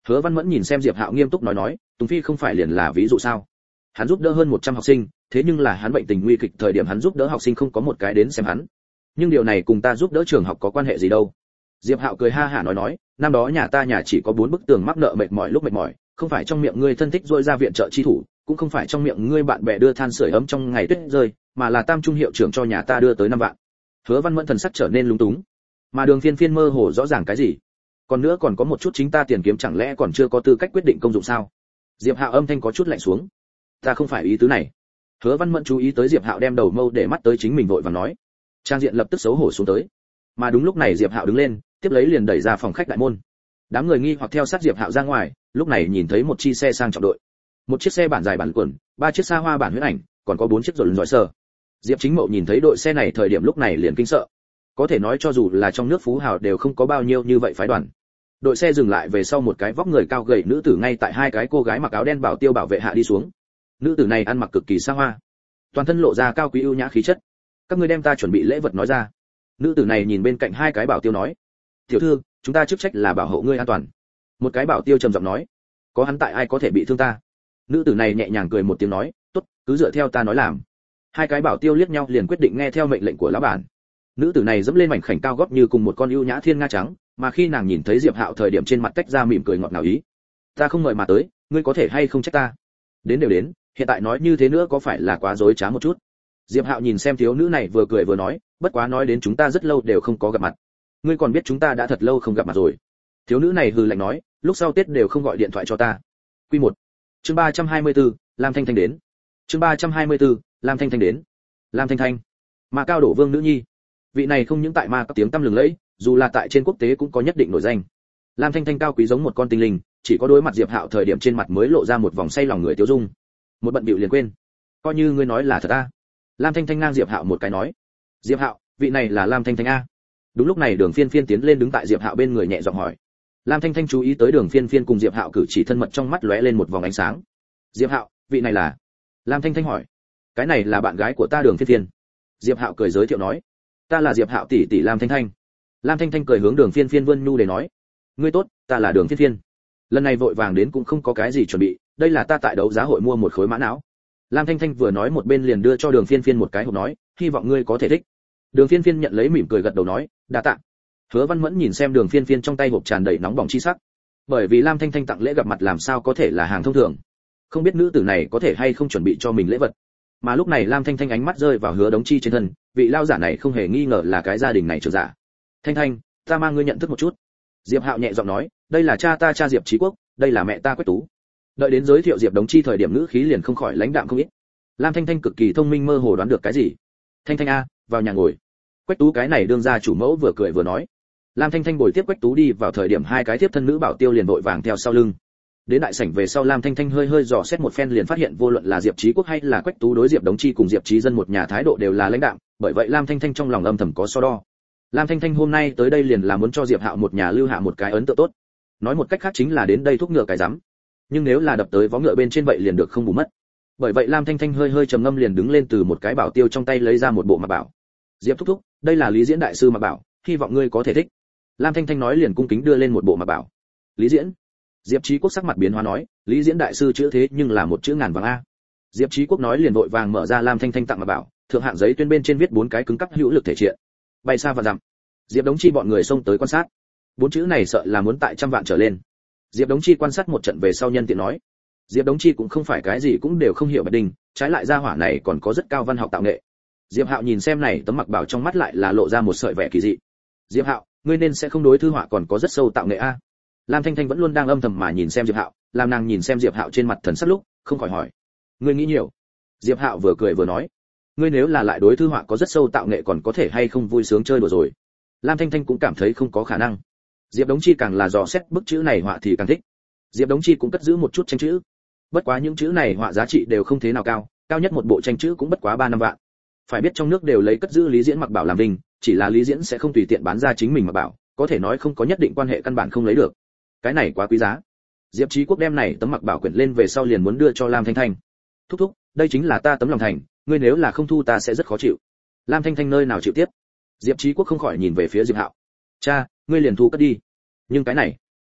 Hứa Văn Mẫn nhìn xem Diệp Hạo nghiêm túc nói nói, Tùng Phi không phải liền là ví dụ sao? Hắn giúp đỡ hơn một trăm học sinh, thế nhưng là hắn bệnh tình nguy kịch thời điểm hắn giúp đỡ học sinh không có một cái đến xem hắn. Nhưng điều này cùng ta giúp đỡ trường học có quan hệ gì đâu? Diệp Hạo cười ha hả nói nói, năm đó nhà ta nhà chỉ có bốn bức tường mắc nợ mệt mỏi lúc mệt mỏi, không phải trong miệng ngươi thân thích rỗi ra viện trợ chi thủ, cũng không phải trong miệng ngươi bạn bè đưa than sưởi ấm trong ngày tuyết rơi, mà là Tam Trung hiệu trưởng cho nhà ta đưa tới năm vạn. Hứa Văn Mẫn thần sắc trở nên lúng túng, mà Đường Phiên Phiên mơ hồ rõ ràng cái gì. Còn nữa còn có một chút chính ta tiền kiếm chẳng lẽ còn chưa có tư cách quyết định công dụng sao? Diệp Hạo âm thanh có chút lạnh xuống. Ta không phải ý tứ này. Hứa Văn Mẫn chú ý tới Diệp Hạo đem đầu mâu để mắt tới chính mình vội vàng nói. Trang diện lập tức xấu hổ xuống tới. Mà đúng lúc này Diệp Hạo đứng lên, tiếp lấy liền đẩy ra phòng khách đại môn. Đám người nghi hoặc theo sát Diệp Hạo ra ngoài, lúc này nhìn thấy một chi xe sang trọng đội. Một chiếc xe bản dài bản quần, ba chiếc xa hoa bản huyễn ảnh, còn có bốn chiếc rồi giỏi sờ. Diệp Chính Mậu nhìn thấy đội xe này thời điểm lúc này liền kinh sợ. Có thể nói cho dù là trong nước phú hào đều không có bao nhiêu như vậy phái đoàn. Đội xe dừng lại về sau một cái vóc người cao gầy nữ tử ngay tại hai cái cô gái mặc áo đen bảo tiêu bảo vệ hạ đi xuống. Nữ tử này ăn mặc cực kỳ xa hoa, toàn thân lộ ra cao quý ưu nhã khí chất. Các ngươi đem ta chuẩn bị lễ vật nói ra. Nữ tử này nhìn bên cạnh hai cái bảo tiêu nói, tiểu thư, chúng ta chức trách là bảo hộ ngươi an toàn. Một cái bảo tiêu trầm giọng nói, có hắn tại ai có thể bị thương ta. Nữ tử này nhẹ nhàng cười một tiếng nói, tốt, cứ dựa theo ta nói làm. Hai cái bảo tiêu liếc nhau liền quyết định nghe theo mệnh lệnh của lão bản. Nữ tử này dẫm lên mảnh khảnh cao gót như cùng một con ưu nhã thiên nga trắng, mà khi nàng nhìn thấy Diệp Hạo thời điểm trên mặt tách ra mỉm cười ngọt ngào ý. Ta không mời mà tới, ngươi có thể hay không trách ta? Đến đều đến, hiện tại nói như thế nữa có phải là quá dối trá một chút? Diệp Hạo nhìn xem thiếu nữ này vừa cười vừa nói, bất quá nói đến chúng ta rất lâu đều không có gặp mặt. Ngươi còn biết chúng ta đã thật lâu không gặp mặt rồi. Thiếu nữ này hừ lạnh nói, lúc sau Tết đều không gọi điện thoại cho ta. Quy một. Chương ba trăm hai mươi tư, Lam Thanh Thanh đến. Chương ba trăm hai mươi tư, Lam Thanh Thanh đến. Lam Thanh Thanh, Ma Cao Đổ Vương nữ nhi. Vị này không những tại Ma các tiếng tăm lừng lẫy, dù là tại trên quốc tế cũng có nhất định nổi danh. Lam Thanh Thanh cao quý giống một con tinh linh, chỉ có đối mặt Diệp Hạo thời điểm trên mặt mới lộ ra một vòng say lòng người tiêu dung. Một bận bịu liền quên. Coi như ngươi nói là thật a. Lam Thanh Thanh ngang Diệp Hạo một cái nói. Diệp Hạo, vị này là Lam Thanh Thanh a? Đúng lúc này Đường Phiên Phiên tiến lên đứng tại Diệp Hạo bên người nhẹ giọng hỏi. Lam Thanh Thanh chú ý tới Đường Phiên Phiên cùng Diệp Hạo cử chỉ thân mật trong mắt lóe lên một vòng ánh sáng. Diệp Hạo, vị này là? Lam Thanh Thanh hỏi. Cái này là bạn gái của ta Đường Phiên Phiên. Diệp Hạo cười giới thiệu nói. Ta là Diệp Hạo tỷ tỷ Lam Thanh Thanh. Lam Thanh Thanh cười hướng Đường Phiên Phiên vươn nhu để nói. Ngươi tốt, ta là Đường Phiên Phiên. Lần này vội vàng đến cũng không có cái gì chuẩn bị, đây là ta tại đấu giá hội mua một khối mã não. Lam Thanh Thanh vừa nói một bên liền đưa cho Đường Phiên Phiên một cái hộp nói, hy vọng ngươi có thể thích. Đường Phiên Phiên nhận lấy mỉm cười gật đầu nói, đa tạ. Hứa Văn Mẫn nhìn xem Đường Phiên Phiên trong tay hộp tràn đầy nóng bỏng chi sắc. Bởi vì Lam Thanh Thanh tặng lễ gặp mặt làm sao có thể là hàng thông thường. Không biết nữ tử này có thể hay không chuẩn bị cho mình lễ vật. Mà lúc này Lam Thanh Thanh ánh mắt rơi vào Hứa Đống Chi trên thân, vị lao giả này không hề nghi ngờ là cái gia đình này trưởng giả. Thanh Thanh, ta mang ngươi nhận thức một chút. Diệp Hạo nhẹ giọng nói, đây là cha ta cha Diệp Chí Quốc, đây là mẹ ta Quách Tú. Đợi đến giới thiệu Diệp Đống Chi thời điểm ngữ khí liền không khỏi lãnh đạm không ít. Lam Thanh Thanh cực kỳ thông minh mơ hồ đoán được cái gì. Thanh Thanh a, vào nhà ngồi. Quách Tú cái này đương gia chủ mẫu vừa cười vừa nói. Lam Thanh Thanh bồi tiếp Quách Tú đi vào thời điểm hai cái tiếp thân nữ bảo tiêu liền vội vàng theo sau lưng. Đến đại sảnh về sau Lam Thanh Thanh hơi hơi dò xét một phen liền phát hiện vô luận là Diệp Chí Quốc hay là Quách Tú đối Diệp Đống Chi cùng Diệp Chí Dân một nhà thái độ đều là lãnh đạm, bởi vậy Lam Thanh Thanh trong lòng âm thầm có so đo. Lam Thanh Thanh hôm nay tới đây liền là muốn cho Diệp Hạo một nhà lưu hạ một cái ấn tượng tốt. Nói một cách khác chính là đến đây thúc ngựa cái rắm. Nhưng nếu là đập tới vó ngựa bên trên vậy liền được không bù mất. Bởi vậy Lam Thanh Thanh hơi hơi trầm ngâm liền đứng lên từ một cái bảo tiêu trong tay lấy ra một bộ mặc bảo. Diệp thúc thúc, đây là Lý Diễn đại sư mặc bảo, hy vọng ngươi có thể thích. Lam Thanh Thanh nói liền cung kính đưa lên một bộ mặc bảo. Lý Diễn. Diệp Chí Quốc sắc mặt biến hóa nói, Lý Diễn đại sư chữ thế nhưng là một chữ ngàn vàng a. Diệp Chí Quốc nói liền vội vàng mở ra Lam Thanh Thanh tặng mặc bảo, thượng hạng giấy tuyên bên trên viết bốn cái cứng cắp hữu lực thể triện. Bay xa và dặm. Diệp Đống Chi bọn người xông tới quan sát. Bốn chữ này sợ là muốn tại trăm vạn trở lên. Diệp Đống Chi quan sát một trận về sau nhân tiện nói, Diệp Đống Chi cũng không phải cái gì cũng đều không hiểu bạch đình, trái lại gia hỏa này còn có rất cao văn học tạo nghệ. Diệp Hạo nhìn xem này tấm mặc bảo trong mắt lại là lộ ra một sợi vẻ kỳ dị. Diệp Hạo, ngươi nên sẽ không đối thư họa còn có rất sâu tạo nghệ a. Lam Thanh Thanh vẫn luôn đang âm thầm mà nhìn xem Diệp Hạo, làm nàng nhìn xem Diệp Hạo trên mặt thần sắc lúc, không khỏi hỏi, ngươi nghĩ nhiều. Diệp Hạo vừa cười vừa nói, ngươi nếu là lại đối thư họa có rất sâu tạo nghệ còn có thể hay không vui sướng chơi đùa rồi. Lam Thanh Thanh cũng cảm thấy không có khả năng. Diệp Đống Chi càng là dò xét bức chữ này họa thì càng thích. Diệp Đống Chi cũng cất giữ một chút tranh chữ. Bất quá những chữ này họa giá trị đều không thế nào cao, cao nhất một bộ tranh chữ cũng bất quá ba năm vạn. Phải biết trong nước đều lấy cất giữ Lý Diễn mặc bảo làm vinh, chỉ là Lý Diễn sẽ không tùy tiện bán ra chính mình mặc bảo, có thể nói không có nhất định quan hệ căn bản không lấy được. Cái này quá quý giá. Diệp Chí Quốc đem này tấm mặc bảo quyển lên về sau liền muốn đưa cho Lam Thanh Thanh. Thúc thúc, đây chính là ta tấm lòng thành, ngươi nếu là không thu ta sẽ rất khó chịu. Lam Thanh Thanh nơi nào chịu tiếp. Diệp Chí Quốc không khỏi nhìn về phía Diệp Hạo. Cha, ngươi liền thu cất đi. Nhưng cái này,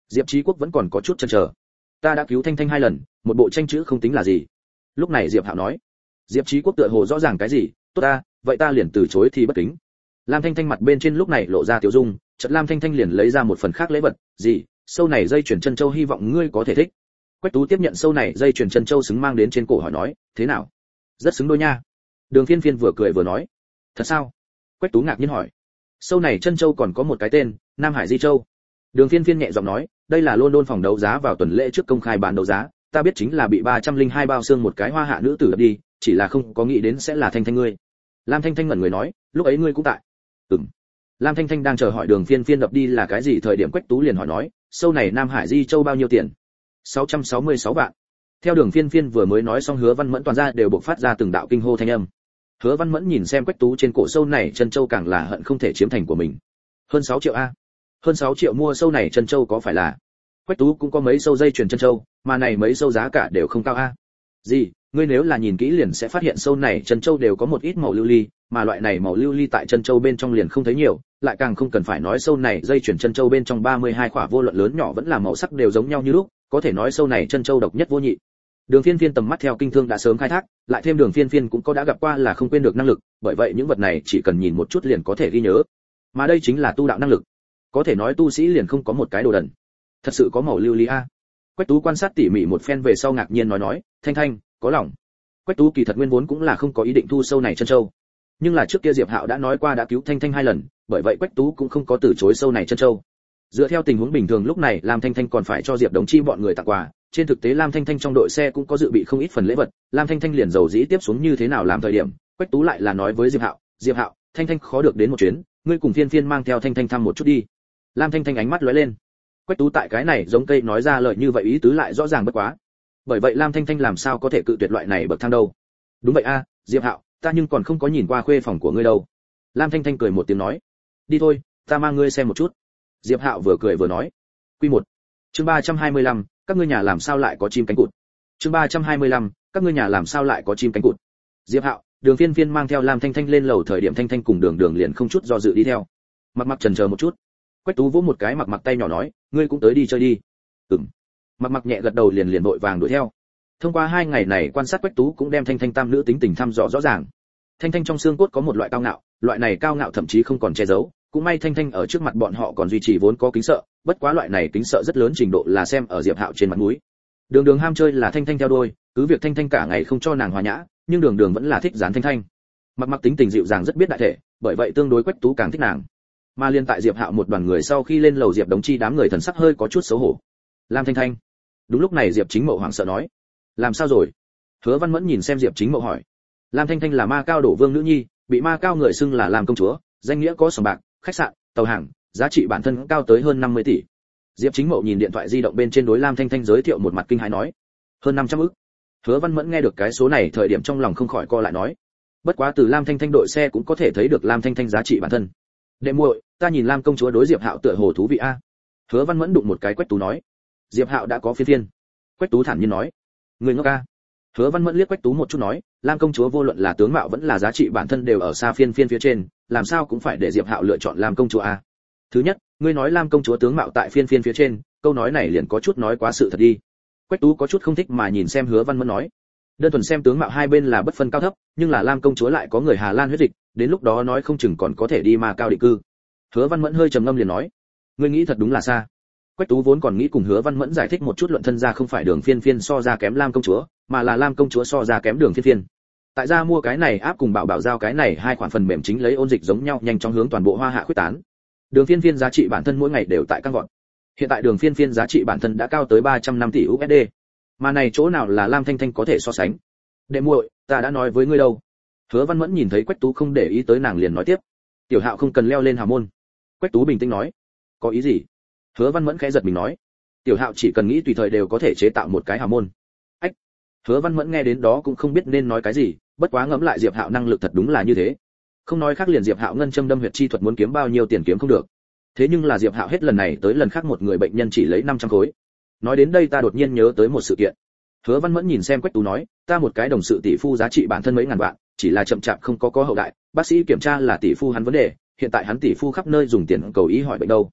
Diệp Chí Quốc vẫn còn có chút chần chờ. Ta đã cứu Thanh Thanh hai lần, một bộ tranh chữ không tính là gì. Lúc này Diệp Hạo nói. Diệp Chí Quốc tựa hồ rõ ràng cái gì, tốt ta, vậy ta liền từ chối thì bất kính. Lam Thanh Thanh mặt bên trên lúc này lộ ra tiểu dung, chợt Lam Thanh Thanh liền lấy ra một phần khác lễ vật, gì, sâu này dây chuyền chân châu hy vọng ngươi có thể thích. Quách Tú tiếp nhận sâu này dây chuyền chân châu xứng mang đến trên cổ hỏi nói, thế nào? Rất xứng đôi nha. Đường Phiên Phiên vừa cười vừa nói, thật sao? Quách Tú ngạc nhiên hỏi. Sâu này chân châu còn có một cái tên, Nam Hải Di Châu. Đường Phiên Phiên nhẹ giọng nói, đây là London phòng đấu giá vào tuần lễ trước công khai bán đấu giá, ta biết chính là bị ba trăm lẻ hai bao xương một cái hoa hạ nữ tử đập đi, chỉ là không có nghĩ đến sẽ là Thanh Thanh ngươi. Lam Thanh Thanh ngẩn người nói, lúc ấy ngươi cũng tại. Ừm. Lam Thanh Thanh đang chờ hỏi Đường Phiên Phiên đập đi là cái gì thời điểm Quách Tú liền hỏi nói, sâu này Nam Hải Di Châu bao nhiêu tiền? sáu trăm sáu mươi sáu vạn. Theo Đường Phiên Phiên vừa mới nói xong Hứa Văn Mẫn toàn ra đều bộc phát ra từng đạo kinh hô thanh âm. Hứa Văn Mẫn nhìn xem Quách Tú trên cổ sâu này chân châu càng là hận không thể chiếm thành của mình. Hơn sáu triệu a. Hơn sáu triệu mua sâu này chân châu có phải là? Quách Tú cũng có mấy sâu dây chuyền chân châu, mà này mấy sâu giá cả đều không cao a. Gì? Ngươi nếu là nhìn kỹ liền sẽ phát hiện sâu này chân châu đều có một ít màu lưu ly, mà loại này màu lưu ly tại chân châu bên trong liền không thấy nhiều, lại càng không cần phải nói sâu này dây chuyền chân châu bên trong ba mươi hai khỏa vô luận lớn nhỏ vẫn là màu sắc đều giống nhau như lúc, có thể nói sâu này chân châu độc nhất vô nhị. Đường Phiên Phiên tầm mắt theo kinh thương đã sớm khai thác, lại thêm Đường Phiên Phiên cũng có đã gặp qua là không quên được năng lực, bởi vậy những vật này chỉ cần nhìn một chút liền có thể ghi nhớ. Mà đây chính là tu đạo năng lực. Có thể nói tu sĩ liền không có một cái đồ đần. Thật sự có màu lưu ly a. Quách Tú quan sát tỉ mỉ một phen về sau ngạc nhiên nói nói, Thanh Thanh, có lòng. Quách Tú kỳ thật nguyên vốn cũng là không có ý định thu sâu này chân châu. Nhưng là trước kia Diệp Hạo đã nói qua đã cứu Thanh Thanh hai lần, bởi vậy Quách Tú cũng không có từ chối sâu này chân châu. Dựa theo tình huống bình thường lúc này Lam Thanh Thanh còn phải cho Diệp Đống Chi bọn người tặng quà, trên thực tế Lam Thanh Thanh trong đội xe cũng có dự bị không ít phần lễ vật, Lam Thanh Thanh liền dầu dĩ tiếp xuống như thế nào làm thời điểm, Quách Tú lại là nói với Diệp Hạo, Diệp Hạo, Thanh Thanh khó được đến một chuyến, ngươi cùng Phiên Phiên mang theo Thanh Thanh thăm một chút đi. Lam Thanh Thanh ánh mắt lóe lên. Quách Tú tại cái này giống cây nói ra lời như vậy ý tứ lại rõ ràng bất quá. Bởi vậy Lam Thanh Thanh làm sao có thể cự tuyệt loại này bậc thang đâu? Đúng vậy a, Diệp Hạo, ta nhưng còn không có nhìn qua khuê phòng của ngươi đâu. Lam Thanh Thanh cười một tiếng nói, đi thôi, ta mang ngươi xem một chút. Diệp Hạo vừa cười vừa nói, quy một, chương ba trăm hai mươi lăm, các ngươi nhà làm sao lại có chim cánh cụt? Chương ba trăm hai mươi lăm, các ngươi nhà làm sao lại có chim cánh cụt? Diệp Hạo, Đường Phiên Phiên mang theo Lam Thanh Thanh lên lầu thời điểm Thanh Thanh cùng Đường Đường liền không chút do dự đi theo. Mặc Mặc chần chờ một chút. Quách Tú vỗ một cái Mặc Mặc tay nhỏ nói, ngươi cũng tới đi chơi đi. Ừm. Mặc Mặc nhẹ gật đầu liền liền vội vàng đuổi theo. Thông qua hai ngày này quan sát Quách Tú cũng đem Thanh Thanh tam nữ tính tình thăm dò rõ ràng. Thanh Thanh trong xương cốt có một loại cao ngạo, loại này cao ngạo thậm chí không còn che giấu, cũng may Thanh Thanh ở trước mặt bọn họ còn duy trì vốn có kính sợ, bất quá loại này kính sợ rất lớn trình độ là xem ở Diệp Hạo trên mặt mũi. Đường Đường ham chơi là Thanh Thanh theo đuôi, cứ việc Thanh Thanh cả ngày không cho nàng hòa nhã, nhưng Đường Đường vẫn là thích dán Thanh Thanh. Mặc Mặc tính tình dịu dàng rất biết đại thể, bởi vậy tương đối Quách Tú càng thích nàng. Mà liên tại Diệp Hạo một đoàn người sau khi lên lầu Diệp Đống Chi đám người thần sắc hơi có chút xấu hổ. Lam Thanh Thanh. Đúng lúc này Diệp Chính Mậu hoảng sợ nói, làm sao rồi? Hứa Văn Mẫn nhìn xem Diệp Chính Mậu hỏi. Lam Thanh Thanh là Ma Cao đổ vương nữ nhi, bị Ma Cao người xưng là làm công chúa, danh nghĩa có sòng bạc, khách sạn, tàu hàng, giá trị bản thân cao tới hơn năm mươi tỷ. Diệp Chính Mậu nhìn điện thoại di động bên trên đối Lam Thanh Thanh giới thiệu một mặt kinh hãi nói, hơn năm trăm ức. Hứa Văn Mẫn nghe được cái số này thời điểm trong lòng không khỏi co lại nói, bất quá từ Lam Thanh Thanh đội xe cũng có thể thấy được Lam Thanh Thanh giá trị bản thân. Đệ muội, ta nhìn Lam công chúa đối Diệp Hạo tựa hồ thú vị a. Hứa Văn Mẫn đụng một cái Quách Tú nói, Diệp Hạo đã có Phiên Phiên. Quách Tú thản nhiên nói, người ngốc a. Hứa Văn Mẫn liếc Quách Tú một chút nói, Lam công chúa vô luận là tướng mạo vẫn là giá trị bản thân đều ở xa Phiên Phiên phía trên, làm sao cũng phải để Diệp Hạo lựa chọn Lam công chúa a. Thứ nhất, ngươi nói Lam công chúa tướng mạo tại Phiên Phiên phía trên, câu nói này liền có chút nói quá sự thật đi. Quách Tú có chút không thích mà nhìn xem Hứa Văn Mẫn nói, đơn thuần xem tướng mạo hai bên là bất phân cao thấp, nhưng là Lam công chúa lại có người Hà Lan huyết dịch, đến lúc đó nói không chừng còn có thể đi Ma Cao định cư. Hứa Văn Mẫn hơi trầm ngâm liền nói, ngươi nghĩ thật đúng là xa. Quách Tú vốn còn nghĩ cùng Hứa Văn Mẫn giải thích một chút luận thân ra không phải Đường Phiên Phiên so ra kém Lam công chúa, mà là Lam công chúa so ra kém Đường Phiên Phiên. Tại gia mua cái này áp cùng Bảo Bảo giao cái này hai khoản phần mềm chính lấy ôn dịch giống nhau nhanh chóng hướng toàn bộ Hoa Hạ khuếch tán. Đường Phiên Phiên giá trị bản thân mỗi ngày đều tại tăng vọt. Hiện tại Đường Phiên Phiên giá trị bản thân đã cao tới ba trăm năm tỷ u ét đê. Mà này chỗ nào là Lam Thanh Thanh có thể so sánh. Đệ muội, ta đã nói với ngươi đâu. Hứa Văn Mẫn nhìn thấy Quách Tú không để ý tới nàng liền nói tiếp, Tiểu Hạo không cần leo lên hào môn. Quách Tú bình tĩnh nói, có ý gì? Hứa Văn Mẫn khẽ giật mình nói, Tiểu Hạo chỉ cần nghĩ tùy thời đều có thể chế tạo một cái hào môn. Ách. Hứa Văn Mẫn nghe đến đó cũng không biết nên nói cái gì, bất quá ngẫm lại Diệp Hạo năng lực thật đúng là như thế. Không nói khác liền Diệp Hạo ngân châm đâm huyệt chi thuật muốn kiếm bao nhiêu tiền kiếm không được. Thế nhưng là Diệp Hạo hết lần này tới lần khác một người bệnh nhân chỉ lấy năm trăm khối. Nói đến đây ta đột nhiên nhớ tới một sự kiện. Hứa Văn Mẫn nhìn xem Quách Tú nói, ta một cái đồng sự tỷ phu giá trị bản thân mấy ngàn vạn, chỉ là chậm chạp không có có hậu đại, bác sĩ kiểm tra là tỷ phu hắn vấn đề, hiện tại hắn tỷ phu khắp nơi dùng tiền cầu ý hỏi bệnh đâu.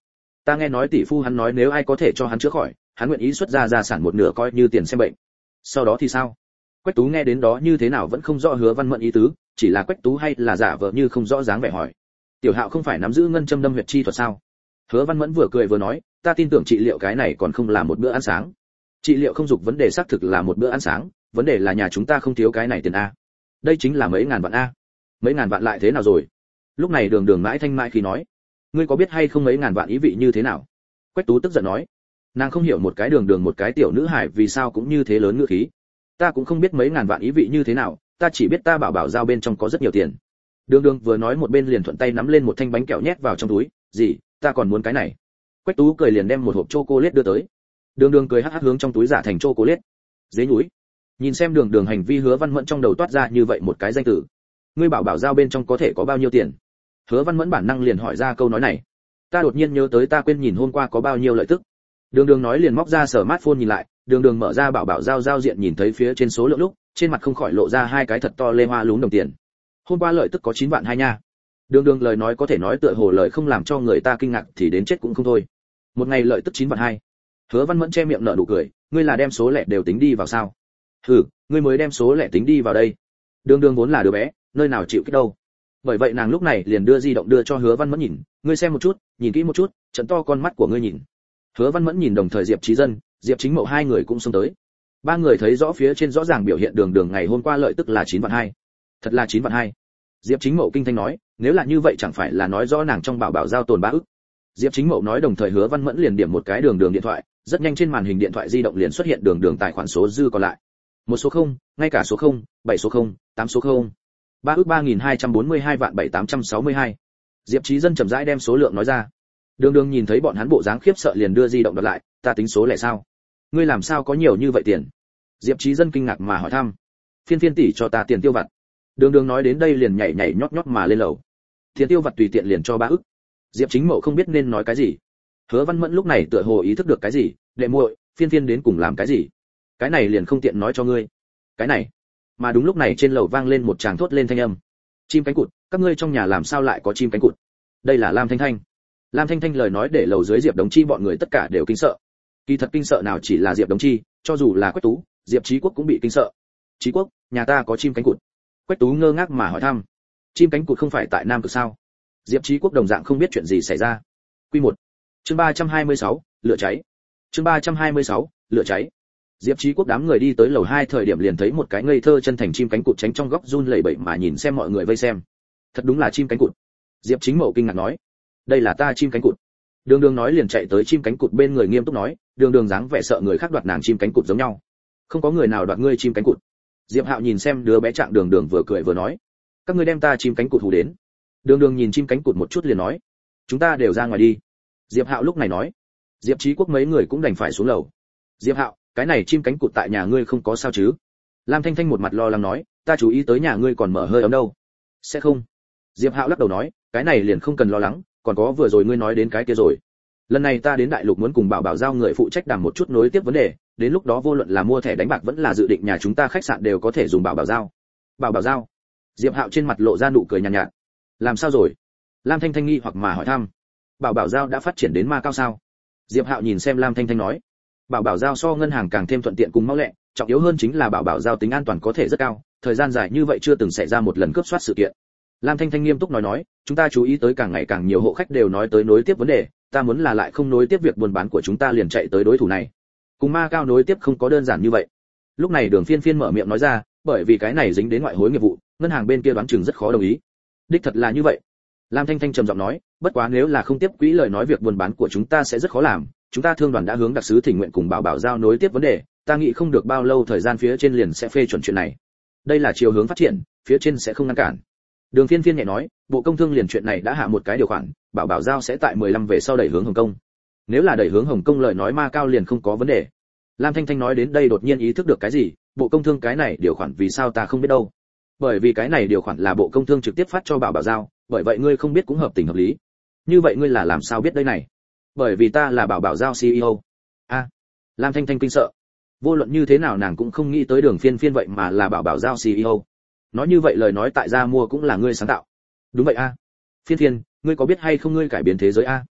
Ta nghe nói tỷ phu hắn nói nếu ai có thể cho hắn chữa khỏi, hắn nguyện ý xuất ra gia sản một nửa coi như tiền xem bệnh. Sau đó thì sao? Quách Tú nghe đến đó như thế nào vẫn không rõ Hứa Văn Mẫn ý tứ, chỉ là Quách Tú hay là giả vờ như không rõ dáng vẻ hỏi. Tiểu Hạo không phải nắm giữ ngân châm đâm huyệt chi thuật sao? Hứa Văn Mẫn vừa cười vừa nói, ta tin tưởng trị liệu cái này còn không là một bữa ăn sáng. Trị liệu không dục vấn đề xác thực là một bữa ăn sáng, vấn đề là nhà chúng ta không thiếu cái này tiền a. Đây chính là mấy ngàn vạn a. Mấy ngàn vạn lại thế nào rồi? Lúc này Đường Đường mãi thanh mãi khi nói, ngươi có biết hay không mấy ngàn vạn ý vị như thế nào? Quách Tú tức giận nói, nàng không hiểu một cái Đường Đường một cái tiểu nữ hài vì sao cũng như thế lớn ngữ khí. Ta cũng không biết mấy ngàn vạn ý vị như thế nào, ta chỉ biết ta bảo bảo giao bên trong có rất nhiều tiền. Đường Đường vừa nói một bên liền thuận tay nắm lên một thanh bánh kẹo nhét vào trong túi, gì, ta còn muốn cái này. Quách Tú cười liền đem một hộp chocolate đưa tới. Đường Đường cười hắc hắc hướng trong túi giả thành chocolate. Dế nhúi. Nhìn xem Đường Đường hành vi, Hứa Văn Mẫn trong đầu toát ra như vậy một cái danh từ. Ngươi bảo bảo giao bên trong có thể có bao nhiêu tiền? Hứa Văn Mẫn bản năng liền hỏi ra câu nói này. Ta đột nhiên nhớ tới ta quên nhìn hôm qua có bao nhiêu lợi tức. Đường Đường nói liền móc ra smartphone nhìn lại, Đường Đường mở ra bảo bảo giao giao diện nhìn thấy phía trên số lượng lúc, trên mặt không khỏi lộ ra hai cái thật to lê hoa lúm đồng tiền. Hôm qua lợi tức có chín vạn hai nha. Đường Đường lời nói có thể nói tựa hồ lời không làm cho người ta kinh ngạc thì đến chết cũng không thôi. Một ngày lợi tức chín vạn hai. Hứa Văn Mẫn che miệng nở nụ cười, ngươi là đem số lẻ đều tính đi vào sao? Hừ, ngươi mới đem số lẻ tính đi vào đây. Đường Đường vốn là đứa bé, nơi nào chịu cái đâu. Bởi vậy nàng lúc này liền đưa di động đưa cho Hứa Văn Mẫn nhìn, ngươi xem một chút, nhìn kỹ một chút, trận to con mắt của ngươi nhìn. Hứa Văn Mẫn nhìn đồng thời Diệp Chí Dân, Diệp Chính Mậu hai người cũng xông tới. Ba người thấy rõ phía trên rõ ràng biểu hiện Đường Đường ngày hôm qua lợi tức là chín vạn hai. Thật là chín vạn hai. Diệp Chính Mậu kinh thanh nói, nếu là như vậy chẳng phải là nói rõ nàng trong bảo bảo giao tồn ba ức. Diệp Chính Mậu nói đồng thời Hứa Văn Mẫn liền điểm một cái Đường Đường điện thoại, rất nhanh trên màn hình điện thoại di động liền xuất hiện Đường Đường tài khoản số dư còn lại. Một số không, ngay cả số không, bảy số không, tám số không. ba ức ba nghìn hai trăm bốn mươi hai vạn bảy tám trăm sáu mươi hai. Diệp Chí Dân chậm rãi đem số lượng nói ra. Đường Đường nhìn thấy bọn hắn bộ dáng khiếp sợ liền đưa di động đặt lại, ta tính số lẻ sao? Ngươi làm sao có nhiều như vậy tiền? Diệp Chí Dân kinh ngạc mà hỏi thăm. Phiên Phiên tỷ cho ta tiền tiêu vặt. Đường Đường nói đến đây liền nhảy nhảy nhót nhót mà lên lầu. Tiền tiêu vặt tùy tiện liền cho ba ức. Diệp Chính Mậu không biết nên nói cái gì. Hứa Văn Mẫn lúc này tựa hồ ý thức được cái gì, đệ muội, Phiên Phiên đến cùng làm cái gì? Cái này liền không tiện nói cho ngươi. Cái này. Mà đúng lúc này trên lầu vang lên một tràng thốt lên thanh âm. Chim cánh cụt, các ngươi trong nhà làm sao lại có chim cánh cụt? Đây là Lam Thanh Thanh. Lam Thanh Thanh lời nói để lầu dưới Diệp Đống Chi bọn người tất cả đều kinh sợ. Kỳ thật kinh sợ nào chỉ là Diệp Đống Chi, cho dù là Quách Tú, Diệp Chí Quốc cũng bị kinh sợ. Chí Quốc, nhà ta có chim cánh cụt. Quách Tú ngơ ngác mà hỏi thăm. Chim cánh cụt không phải tại Nam Cực sao? Diệp Chí Quốc đồng dạng không biết chuyện gì xảy ra. Quy một. Chương ba trăm hai mươi sáu, lửa cháy. Chương ba trăm hai mươi sáu, lửa cháy. Diệp Chí Quốc đám người đi tới lầu hai thời điểm liền thấy một cái ngây thơ chân thành chim cánh cụt tránh trong góc run lẩy bẩy mà nhìn xem mọi người vây xem. Thật đúng là chim cánh cụt. Diệp Chính Mậu kinh ngạc nói, đây là ta chim cánh cụt. Đường Đường nói liền chạy tới chim cánh cụt bên người nghiêm túc nói, Đường Đường dáng vẻ sợ người khác đoạt nàng chim cánh cụt giống nhau. Không có người nào đoạt ngươi chim cánh cụt. Diệp Hạo nhìn xem đứa bé trạng Đường Đường vừa cười vừa nói, các ngươi đem ta chim cánh cụt hù đến. Đường Đường nhìn chim cánh cụt một chút liền nói, chúng ta đều ra ngoài đi. Diệp Hạo lúc này nói, Diệp Chí Quốc mấy người cũng đành phải xuống lầu. Diệp Hạo, cái này chim cánh cụt tại nhà ngươi không có sao chứ? Lam Thanh Thanh một mặt lo lắng nói, ta chú ý tới nhà ngươi còn mở hơi ấm đâu. Sẽ không. Diệp Hạo lắc đầu nói, cái này liền không cần lo lắng, còn có vừa rồi ngươi nói đến cái kia rồi. Lần này ta đến đại lục muốn cùng Bảo Bảo giao người phụ trách đàm một chút nối tiếp vấn đề, đến lúc đó vô luận là mua thẻ đánh bạc vẫn là dự định nhà chúng ta khách sạn đều có thể dùng Bảo Bảo giao. Bảo Bảo giao. Diệp Hạo trên mặt lộ ra nụ cười nhàn nhạt, nhạt. Làm sao rồi? Lam Thanh Thanh nghi hoặc mà hỏi thăm. Bảo Bảo giao đã phát triển đến ma cao sao? Diệp Hạo nhìn xem Lam Thanh Thanh nói, Bảo Bảo giao so ngân hàng càng thêm thuận tiện cùng mau lẹ, trọng yếu hơn chính là Bảo Bảo giao tính an toàn có thể rất cao, thời gian dài như vậy chưa từng xảy ra một lần cướp soát sự kiện. Lam Thanh Thanh nghiêm túc nói nói, chúng ta chú ý tới càng ngày càng nhiều hộ khách đều nói tới nối tiếp vấn đề, ta muốn là lại không nối tiếp việc buôn bán của chúng ta liền chạy tới đối thủ này. Cùng ma cao nối tiếp không có đơn giản như vậy. Lúc này Đường Phiên Phiên mở miệng nói ra, bởi vì cái này dính đến ngoại hối nghiệp vụ, ngân hàng bên kia đoán chừng rất khó đồng ý. Đích thật là như vậy. Lam Thanh Thanh trầm giọng nói, bất quá nếu là không tiếp quỹ lời nói việc buôn bán của chúng ta sẽ rất khó làm, chúng ta thương đoàn đã hướng đặc sứ thỉnh nguyện cùng Bảo Bảo giao nối tiếp vấn đề, ta nghĩ không được bao lâu thời gian phía trên liền sẽ phê chuẩn chuyện này. Đây là chiều hướng phát triển, phía trên sẽ không ngăn cản. Đường Phiên Phiên nhẹ nói, Bộ Công Thương liền chuyện này đã hạ một cái điều khoản, Bảo Bảo giao sẽ tại mười lăm về sau đẩy hướng Hồng Kông. Nếu là đẩy hướng Hồng Kông lời nói ma cao liền không có vấn đề. Lam Thanh Thanh nói đến đây đột nhiên ý thức được cái gì, Bộ Công Thương cái này điều khoản vì sao ta không biết đâu. Bởi vì cái này điều khoản là Bộ Công Thương trực tiếp phát cho Bảo Bảo giao, bởi vậy ngươi không biết cũng hợp tình hợp lý. Như vậy ngươi là làm sao biết đây này? Bởi vì ta là Bảo Bảo giao xê e ô. A. À, Lam Thanh Thanh kinh sợ. Vô luận như thế nào nàng cũng không nghĩ tới Đường Phiên Phiên vậy mà là Bảo Bảo giao xê e ô. Nói như vậy lời nói tại gia mua cũng là ngươi sáng tạo. Đúng vậy a. À. Phiên Phiên, ngươi có biết hay không ngươi cải biến thế giới a? À?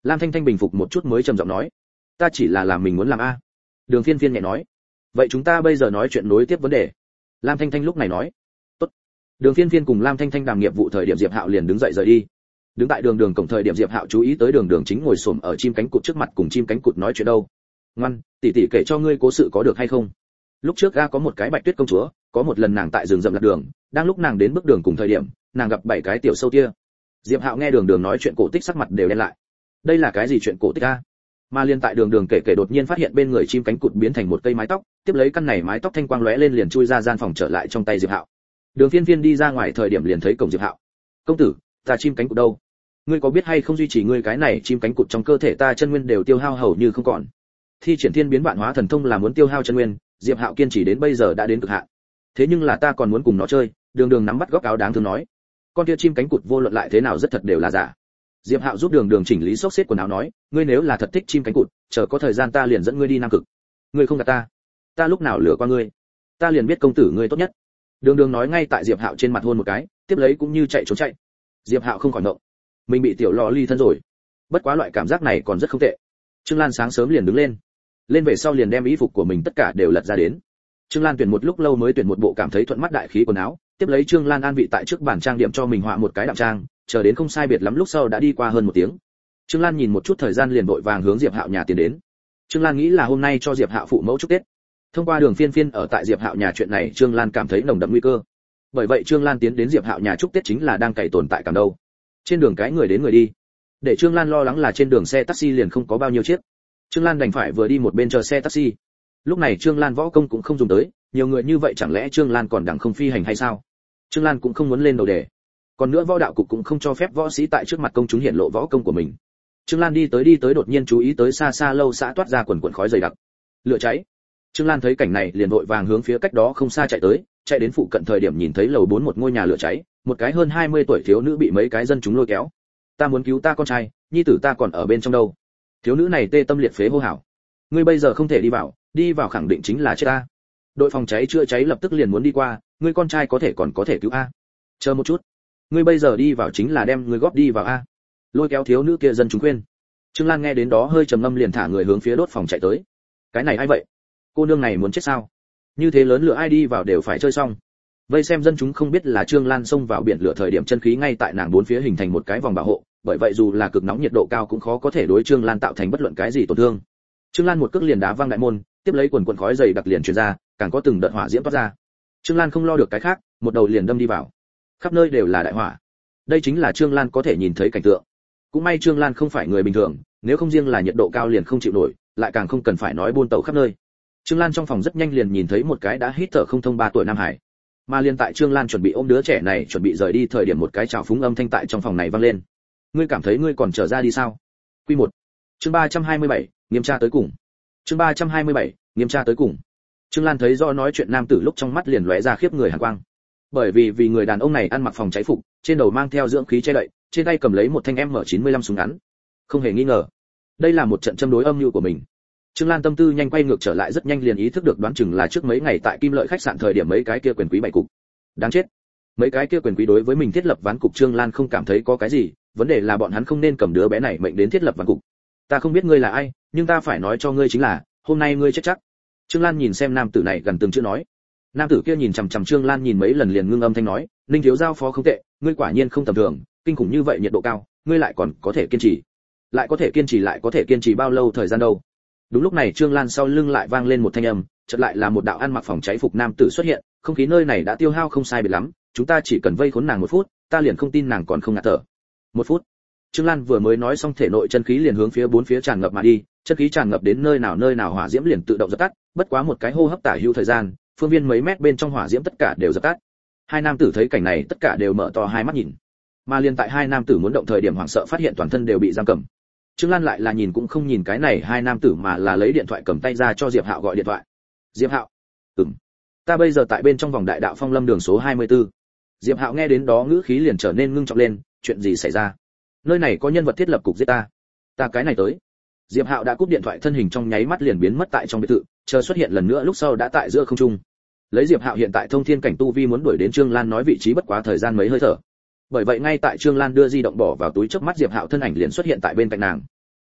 Lam Thanh Thanh bình phục một chút mới trầm giọng nói, ta chỉ là làm mình muốn làm a. Đường Phiên Phiên nhẹ nói, vậy chúng ta bây giờ nói chuyện nối tiếp vấn đề. Lam Thanh Thanh lúc này nói, tốt. Đường Phiên Phiên cùng Lam Thanh Thanh đàm nghiệp vụ thời điểm Diệp Hạo liền đứng dậy rời đi. Đứng tại đường đường cổng thời điểm Diệp Hạo chú ý tới đường đường chính ngồi xổm ở chim cánh cụt trước mặt cùng chim cánh cụt nói chuyện đâu. Ngoan, tỷ tỷ kể cho ngươi cố sự có được hay không? Lúc trước ga có một cái Bạch Tuyết công chúa, có một lần nàng tại rừng rậm lạc đường, đang lúc nàng đến bước đường cùng thời điểm, nàng gặp bảy cái tiểu sâu tia. Diệp Hạo nghe đường đường nói chuyện cổ tích sắc mặt đều đen lại. Đây là cái gì chuyện cổ tích a? Mà liên tại đường đường kể kể đột nhiên phát hiện bên người chim cánh cụt biến thành một cây mái tóc, tiếp lấy căn này mái tóc thanh quang lóe lên liền chui ra gian phòng trở lại trong tay Diệp Hạo. Đường Phiên Phiên đi ra ngoài thời điểm liền thấy cổng Diệp Hạo. Công tử, ta chim cánh cụt đâu? Ngươi có biết hay không duy trì ngươi cái này chim cánh cụt trong cơ thể ta chân nguyên đều tiêu hao hầu như không còn. Thi triển thiên biến vạn hóa thần thông là muốn tiêu hao chân nguyên, Diệp Hạo kiên trì đến bây giờ đã đến cực hạn. Thế nhưng là ta còn muốn cùng nó chơi, đường đường nắm bắt góc áo đáng thương nói. Con kia chim cánh cụt vô luận lại thế nào rất thật đều là giả. Diệp Hạo giúp đường đường chỉnh lý xốc xếp quần áo nói, ngươi nếu là thật thích chim cánh cụt, chờ có thời gian ta liền dẫn ngươi đi Nam Cực. Ngươi không gạt ta, ta lúc nào lừa qua ngươi, ta liền biết công tử ngươi tốt nhất. Đường đường nói ngay tại Diệp Hạo trên mặt hôn một cái, tiếp lấy cũng như chạy trốn chạy. Diệp Hạo không khỏi ngộng, mình bị tiểu lò ly thân rồi. Bất quá loại cảm giác này còn rất không tệ. Trương Lan sáng sớm liền đứng lên, lên về sau liền đem y phục của mình tất cả đều lật ra đến. Trương Lan tuyển một lúc lâu mới tuyển một bộ cảm thấy thuận mắt đại khí quần áo, tiếp lấy Trương Lan an vị tại trước bàn trang điểm cho mình họa một cái đạm trang, chờ đến không sai biệt lắm lúc sau đã đi qua hơn một tiếng. Trương Lan nhìn một chút thời gian liền vội vàng hướng Diệp Hạo nhà tiến đến. Trương Lan nghĩ là hôm nay cho Diệp Hạo phụ mẫu chúc Tết. Thông qua Đường Phiên Phiên ở tại Diệp Hạo nhà chuyện này, Trương Lan cảm thấy nồng đậm nguy cơ. Bởi vậy Trương Lan tiến đến Diệp Hạo nhà chúc Tết chính là đang cày tồn tại cảm đâu. Trên đường cái người đến người đi. Để Trương Lan lo lắng là trên đường xe taxi liền không có bao nhiêu chiếc. Trương Lan đành phải vừa đi một bên chờ xe taxi. Lúc này Trương Lan võ công cũng không dùng tới, nhiều người như vậy chẳng lẽ Trương Lan còn đặng không phi hành hay sao? Trương Lan cũng không muốn lên đầu đề. Còn nữa võ đạo cục cũng không cho phép võ sĩ tại trước mặt công chúng hiện lộ võ công của mình. Trương Lan đi tới đi tới đột nhiên chú ý tới xa xa lâu xã toát ra quần quần khói dày đặc. Lửa cháy. Trương Lan thấy cảnh này liền vội vàng hướng phía cách đó không xa chạy tới, chạy đến phụ cận thời điểm nhìn thấy lầu bốn một ngôi nhà lửa cháy, một cái hơn hai mươi tuổi thiếu nữ bị mấy cái dân chúng lôi kéo. Ta muốn cứu ta con trai, nhi tử ta còn ở bên trong đâu. Thiếu nữ này tê tâm liệt phế hô hào. Ngươi bây giờ không thể đi vào, đi vào khẳng định chính là chết ta. Đội phòng cháy chữa cháy lập tức liền muốn đi qua, ngươi con trai có thể còn có thể cứu a. Chờ một chút, ngươi bây giờ đi vào chính là đem ngươi góp đi vào a. Lôi kéo thiếu nữ kia dân chúng khuyên. Trương Lan nghe đến đó hơi trầm ngâm liền thả người hướng phía đốt phòng chạy tới. Cái này ai vậy? Cô nương này muốn chết sao? Như thế lớn lửa ai đi vào đều phải chơi xong. Vây xem dân chúng không biết là Trương Lan xông vào biển lửa thời điểm chân khí ngay tại nàng bốn phía hình thành một cái vòng bảo hộ, bởi vậy dù là cực nóng nhiệt độ cao cũng khó có thể đối Trương Lan tạo thành bất luận cái gì tổn thương. Trương Lan một cước liền đá văng đại môn, tiếp lấy quần quần khói dày đặc liền truyền ra, càng có từng đợt hỏa diễm toát ra. Trương Lan không lo được cái khác, một đầu liền đâm đi vào. Khắp nơi đều là đại hỏa. Đây chính là Trương Lan có thể nhìn thấy cảnh tượng. Cũng may Trương Lan không phải người bình thường, nếu không riêng là nhiệt độ cao liền không chịu nổi, lại càng không cần phải nói buôn tẩu khắp nơi. Trương Lan trong phòng rất nhanh liền nhìn thấy một cái đã hít thở không thông ba tuổi nam hải. Mà liên tại Trương Lan chuẩn bị ôm đứa trẻ này chuẩn bị rời đi thời điểm một cái chào phúng âm thanh tại trong phòng này vang lên. Ngươi cảm thấy ngươi còn trở ra đi sao? Quy một. Chương ba trăm hai mươi bảy, nghiêm tra tới cùng. Chương ba trăm hai mươi bảy, nghiêm tra tới cùng. Trương Lan thấy do nói chuyện nam tử lúc trong mắt liền lóe ra khiếp người hàn quang. Bởi vì vì người đàn ông này ăn mặc phòng cháy phục, trên đầu mang theo dưỡng khí che đậy, trên tay cầm lấy một thanh M chín mươi lăm súng ngắn. Không hề nghi ngờ, đây là một trận châm đối âm mưu của mình. Trương Lan tâm tư nhanh quay ngược trở lại rất nhanh liền ý thức được đoán chừng là trước mấy ngày tại Kim Lợi khách sạn thời điểm mấy cái kia quyền quý bày cục. Đáng chết. Mấy cái kia quyền quý đối với mình thiết lập ván cục Trương Lan không cảm thấy có cái gì, vấn đề là bọn hắn không nên cầm đứa bé này mệnh đến thiết lập ván cục. Ta không biết ngươi là ai, nhưng ta phải nói cho ngươi chính là, hôm nay ngươi chết chắc. Trương Lan nhìn xem nam tử này gần từng chữ nói. Nam tử kia nhìn chằm chằm Trương Lan nhìn mấy lần liền ngưng âm thanh nói, Ninh thiếu giao phó không tệ, ngươi quả nhiên không tầm thường, kinh khủng như vậy nhiệt độ cao, ngươi lại còn có thể kiên trì. Lại có thể kiên trì lại có thể kiên trì bao lâu thời gian đâu? Đúng lúc này Trương Lan sau lưng lại vang lên một thanh âm, chợt lại là một đạo ăn mặc phòng cháy phục nam tử xuất hiện, không khí nơi này đã tiêu hao không sai biệt lắm, chúng ta chỉ cần vây khốn nàng một phút, ta liền không tin nàng còn không ngạt thở. Một phút. Trương Lan vừa mới nói xong thể nội chân khí liền hướng phía bốn phía tràn ngập mà đi, chân khí tràn ngập đến nơi nào nơi nào hỏa diễm liền tự động dập tắt, bất quá một cái hô hấp tả hữu thời gian, phương viên mấy mét bên trong hỏa diễm tất cả đều dập tắt. Hai nam tử thấy cảnh này tất cả đều mở to hai mắt nhìn. Mà liền tại hai nam tử muốn động thời điểm hoảng sợ phát hiện toàn thân đều bị giam cầm. Trương Lan lại là nhìn cũng không nhìn cái này hai nam tử mà là lấy điện thoại cầm tay ra cho Diệp Hạo gọi điện thoại. Diệp Hạo, ừm, ta bây giờ tại bên trong vòng đại đạo Phong Lâm đường số hai mươi tư. Diệp Hạo nghe đến đó ngữ khí liền trở nên ngưng trọng lên, chuyện gì xảy ra? Nơi này có nhân vật thiết lập cục giết ta. Ta cái này tới. Diệp Hạo đã cúp điện thoại thân hình trong nháy mắt liền biến mất tại trong biệt thự, chờ xuất hiện lần nữa lúc sau đã tại giữa không trung. Lấy Diệp Hạo hiện tại thông thiên cảnh tu vi muốn đuổi đến Trương Lan nói vị trí bất quá thời gian mấy hơi thở. Bởi vậy ngay tại Trương Lan đưa di động bỏ vào túi chớp mắt Diệp Hạo thân ảnh liền xuất hiện tại bên cạnh nàng.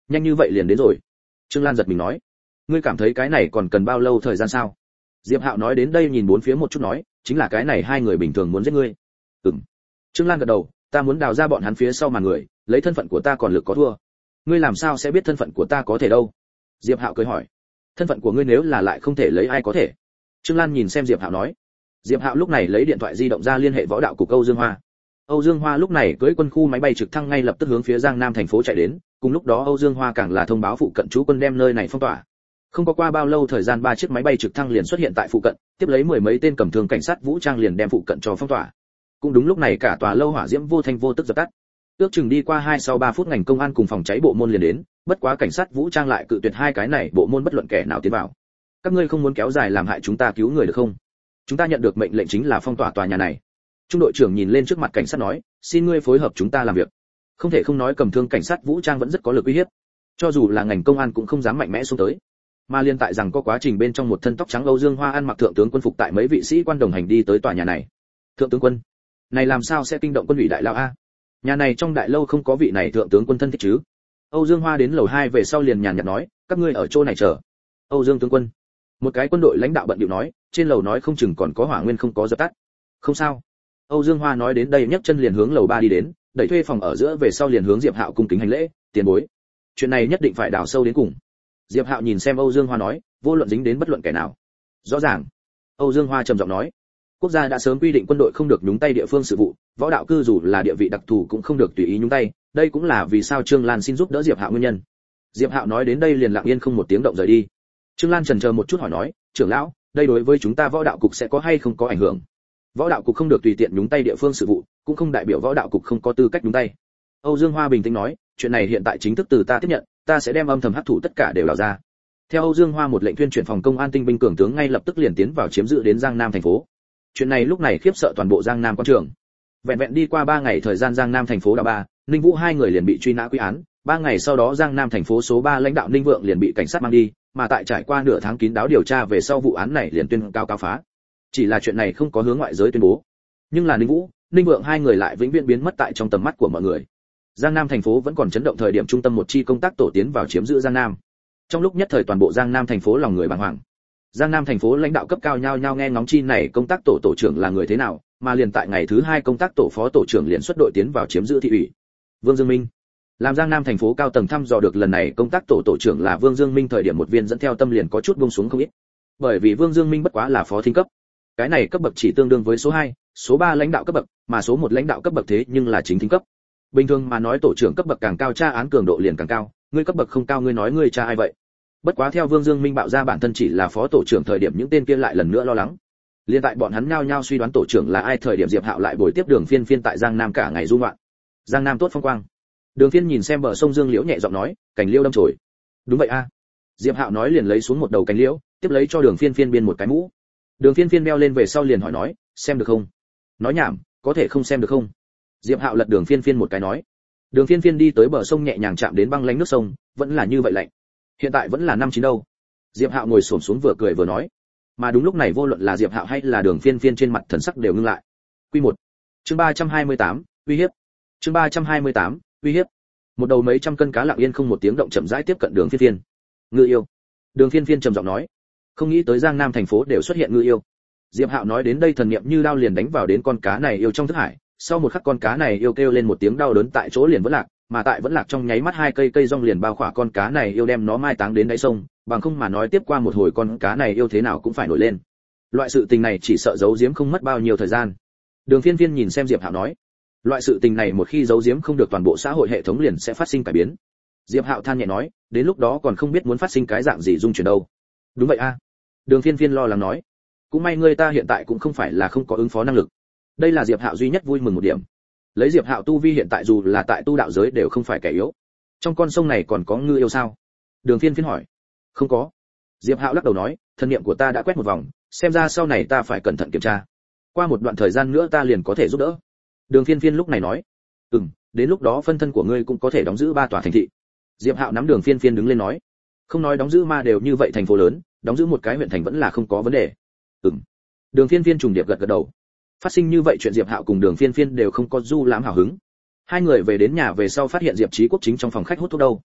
nhanh như vậy liền đến rồi. Trương Lan giật mình nói, ngươi cảm thấy cái này còn cần bao lâu thời gian sao? Diệp Hạo nói đến đây nhìn bốn phía một chút nói, chính là cái này hai người bình thường muốn giết ngươi. Ừm. Trương Lan gật đầu, ta muốn đào ra bọn hắn phía sau màn người, lấy thân phận của ta còn lực có thua. Ngươi làm sao sẽ biết thân phận của ta có thể đâu? Diệp Hạo cười hỏi. Thân phận của ngươi nếu là lại không thể lấy ai có thể? Trương Lan nhìn xem Diệp Hạo nói. Diệp Hạo lúc này lấy điện thoại di động ra liên hệ võ đạo cục Âu Dương Hoa. Âu Dương Hoa lúc này cưỡi quân khu máy bay trực thăng ngay lập tức hướng phía Giang Nam thành phố chạy đến, cùng lúc đó Âu Dương Hoa càng là thông báo phụ cận trú quân đem nơi này phong tỏa. Không có qua bao lâu thời gian ba chiếc máy bay trực thăng liền xuất hiện tại phụ cận, tiếp lấy mười mấy tên cầm thương cảnh sát vũ trang liền đem phụ cận cho phong tỏa. Cũng đúng lúc này cả tòa lâu hỏa diễm vô thanh vô tức dập tắt. Ước chừng đi qua hai sau ba phút ngành công an cùng phòng cháy bộ môn liền đến, bất quá cảnh sát vũ trang lại cự tuyệt hai cái này bộ môn bất luận kẻ nào tiến vào. Các ngươi không muốn kéo dài làm hại chúng ta cứu người được không? Chúng ta nhận được mệnh lệnh chính là phong tỏa tòa nhà này. Trung đội trưởng nhìn lên trước mặt cảnh sát nói, xin ngươi phối hợp chúng ta làm việc. Không thể không nói cầm thương cảnh sát vũ trang vẫn rất có lực uy hiếp. Cho dù là ngành công an cũng không dám mạnh mẽ xuống tới. Mà liên tại rằng có quá trình bên trong một thân tóc trắng Âu Dương Hoa ăn mặc thượng tướng quân phục tại mấy vị sĩ quan đồng hành đi tới tòa nhà này. Thượng tướng quân, này làm sao sẽ kinh động quân ủy đại lao a? Nhà này trong đại lâu không có vị này thượng tướng quân thân thích chứ? Âu Dương Hoa đến lầu hai về sau liền nhàn nhạt nói, các ngươi ở chỗ này chờ. Âu Dương tướng quân. Một cái quân đội lãnh đạo bận điệu nói, trên lầu nói không chừng còn có hỏa nguyên không có dập tắt. Không sao. Âu Dương Hoa nói đến đây nhấc chân liền hướng lầu ba đi đến, đẩy thuê phòng ở giữa về sau liền hướng Diệp Hạo cung kính hành lễ, tiền bối. Chuyện này nhất định phải đào sâu đến cùng. Diệp Hạo nhìn xem Âu Dương Hoa nói, vô luận dính đến bất luận kẻ nào. Rõ ràng. Âu Dương Hoa trầm giọng nói, quốc gia đã sớm quy định quân đội không được nhúng tay địa phương sự vụ, võ đạo cư dù là địa vị đặc thù cũng không được tùy ý nhúng tay, đây cũng là vì sao Trương Lan xin giúp đỡ Diệp Hạo nguyên nhân. Diệp Hạo nói đến đây liền lặng yên không một tiếng động rời đi. Trương Lan chần chờ một chút hỏi nói, trưởng lão, đây đối với chúng ta võ đạo cục sẽ có hay không có ảnh hưởng? Võ đạo cục không được tùy tiện nhúng tay địa phương sự vụ, cũng không đại biểu võ đạo cục không có tư cách nhúng tay. Âu Dương Hoa bình tĩnh nói, chuyện này hiện tại chính thức từ ta tiếp nhận, ta sẽ đem âm thầm hấp thụ tất cả đều đào ra. Theo Âu Dương Hoa một lệnh tuyên truyền phòng công an tinh binh cường tướng ngay lập tức liền tiến vào chiếm giữ đến Giang Nam thành phố. Chuyện này lúc này khiếp sợ toàn bộ Giang Nam quan trường. Vẹn vẹn đi qua ba ngày thời gian Giang Nam thành phố đã ba, Ninh Vũ hai người liền bị truy nã quy án, ba ngày sau đó Giang Nam thành phố số ba lãnh đạo Ninh Vượng liền bị cảnh sát mang đi, mà tại trải qua nửa tháng kín đáo điều tra về sau vụ án này liền tuyên cao cao phá. Chỉ là chuyện này không có hướng ngoại giới tuyên bố. Nhưng là Ninh Vũ, Ninh Vượng hai người lại vĩnh viễn biến mất tại trong tầm mắt của mọi người. Giang Nam thành phố vẫn còn chấn động thời điểm trung tâm một chi công tác tổ tiến vào chiếm giữ Giang Nam. Trong lúc nhất thời toàn bộ Giang Nam thành phố lòng người bàng hoàng. Giang Nam thành phố lãnh đạo cấp cao nhao nhao nghe ngóng chi này công tác tổ tổ trưởng là người thế nào, mà liền tại ngày thứ hai công tác tổ phó tổ trưởng liền xuất đội tiến vào chiếm giữ thị ủy. Vương Dương Minh. Làm Giang Nam thành phố cao tầng thăm dò được lần này công tác tổ tổ trưởng là Vương Dương Minh thời điểm một viên dẫn theo tâm liền có chút buông xuống không ít. Bởi vì Vương Dương Minh bất quá là phó thính cấp. Cái này cấp bậc chỉ tương đương với số hai, số ba lãnh đạo cấp bậc, mà số một lãnh đạo cấp bậc thế nhưng là chính thính cấp. Bình thường mà nói tổ trưởng cấp bậc càng cao tra án cường độ liền càng cao, ngươi cấp bậc không cao ngươi nói ngươi tra ai vậy? Bất quá theo Vương Dương Minh bạo ra bản thân chỉ là phó tổ trưởng thời điểm những tên kia lại lần nữa lo lắng. Liên tại bọn hắn nhao nhao suy đoán tổ trưởng là ai thời điểm Diệp Hạo lại bồi tiếp Đường Phiên Phiên tại Giang Nam cả ngày du ngoạn. Giang Nam tốt phong quang. Đường Phiên nhìn xem bờ sông Dương Liễu nhẹ giọng nói, cành liễu đâm chồi. Đúng vậy a. Diệp Hạo nói liền lấy xuống một đầu cành liễu, tiếp lấy cho Đường Phiên Phiên biên một cái mũ. Đường Phiên Phiên đeo lên về sau liền hỏi nói, xem được không? Nói nhảm, có thể không xem được không? Diệp Hạo lật Đường Phiên Phiên một cái nói. Đường Phiên Phiên đi tới bờ sông nhẹ nhàng chạm đến băng lánh nước sông, vẫn là như vậy lạnh. Hiện tại vẫn là năm chín đâu. Diệp Hạo ngồi xổm xuống vừa cười vừa nói. Mà đúng lúc này vô luận là Diệp Hạo hay là Đường Phiên Phiên trên mặt thần sắc đều ngưng lại. Quy một. Chương ba trăm hai mươi tám, uy hiếp. Chương ba trăm hai mươi tám, uy hiếp. Một đầu mấy trăm cân cá lặng yên không một tiếng động chậm rãi tiếp cận Đường Phiên Phiên. Ngư yêu. Đường Phiên Phiên trầm giọng nói. Không nghĩ tới Giang Nam thành phố đều xuất hiện ngư yêu. Diệp Hạo nói đến đây thần niệm như đao liền đánh vào đến con cá này yêu trong thức hải, sau một khắc con cá này yêu kêu lên một tiếng đau đớn tại chỗ liền vẫn lạc, mà tại vẫn lạc trong nháy mắt hai cây cây rong liền bao khỏa con cá này yêu đem nó mai táng đến đáy sông, bằng không mà nói tiếp qua một hồi con cá này yêu thế nào cũng phải nổi lên. Loại sự tình này chỉ sợ giấu giếm không mất bao nhiêu thời gian. Đường Phiên Phiên nhìn xem Diệp Hạo nói, loại sự tình này một khi giấu giếm không được toàn bộ xã hội hệ thống liền sẽ phát sinh cải biến. Diệp Hạo than nhẹ nói, đến lúc đó còn không biết muốn phát sinh cái dạng gì dung chuyển đâu. Đúng vậy a. Đường Phiên Phiên lo lắng nói, cũng may ngươi ta hiện tại cũng không phải là không có ứng phó năng lực. Đây là Diệp Hạo duy nhất vui mừng một điểm. Lấy Diệp Hạo tu vi hiện tại dù là tại tu đạo giới đều không phải kẻ yếu. Trong con sông này còn có ngư yêu sao? Đường Phiên Phiên hỏi. Không có. Diệp Hạo lắc đầu nói, thân niệm của ta đã quét một vòng, xem ra sau này ta phải cẩn thận kiểm tra. Qua một đoạn thời gian nữa ta liền có thể giúp đỡ. Đường Phiên Phiên lúc này nói, ừm, đến lúc đó phân thân của ngươi cũng có thể đóng giữ ba tòa thành thị. Diệp Hạo nắm Đường Phiên Phiên đứng lên nói, không nói đóng giữ ma đều như vậy thành phố lớn, đóng giữ một cái huyện thành vẫn là không có vấn đề. Ừm. Đường Phiên Phiên trùng điệp gật gật đầu. Phát sinh như vậy chuyện Diệp Hạo cùng Đường Phiên Phiên đều không có du lãm hào hứng. Hai người về đến nhà về sau phát hiện Diệp Chí Quốc chính trong phòng khách hút thuốc đâu.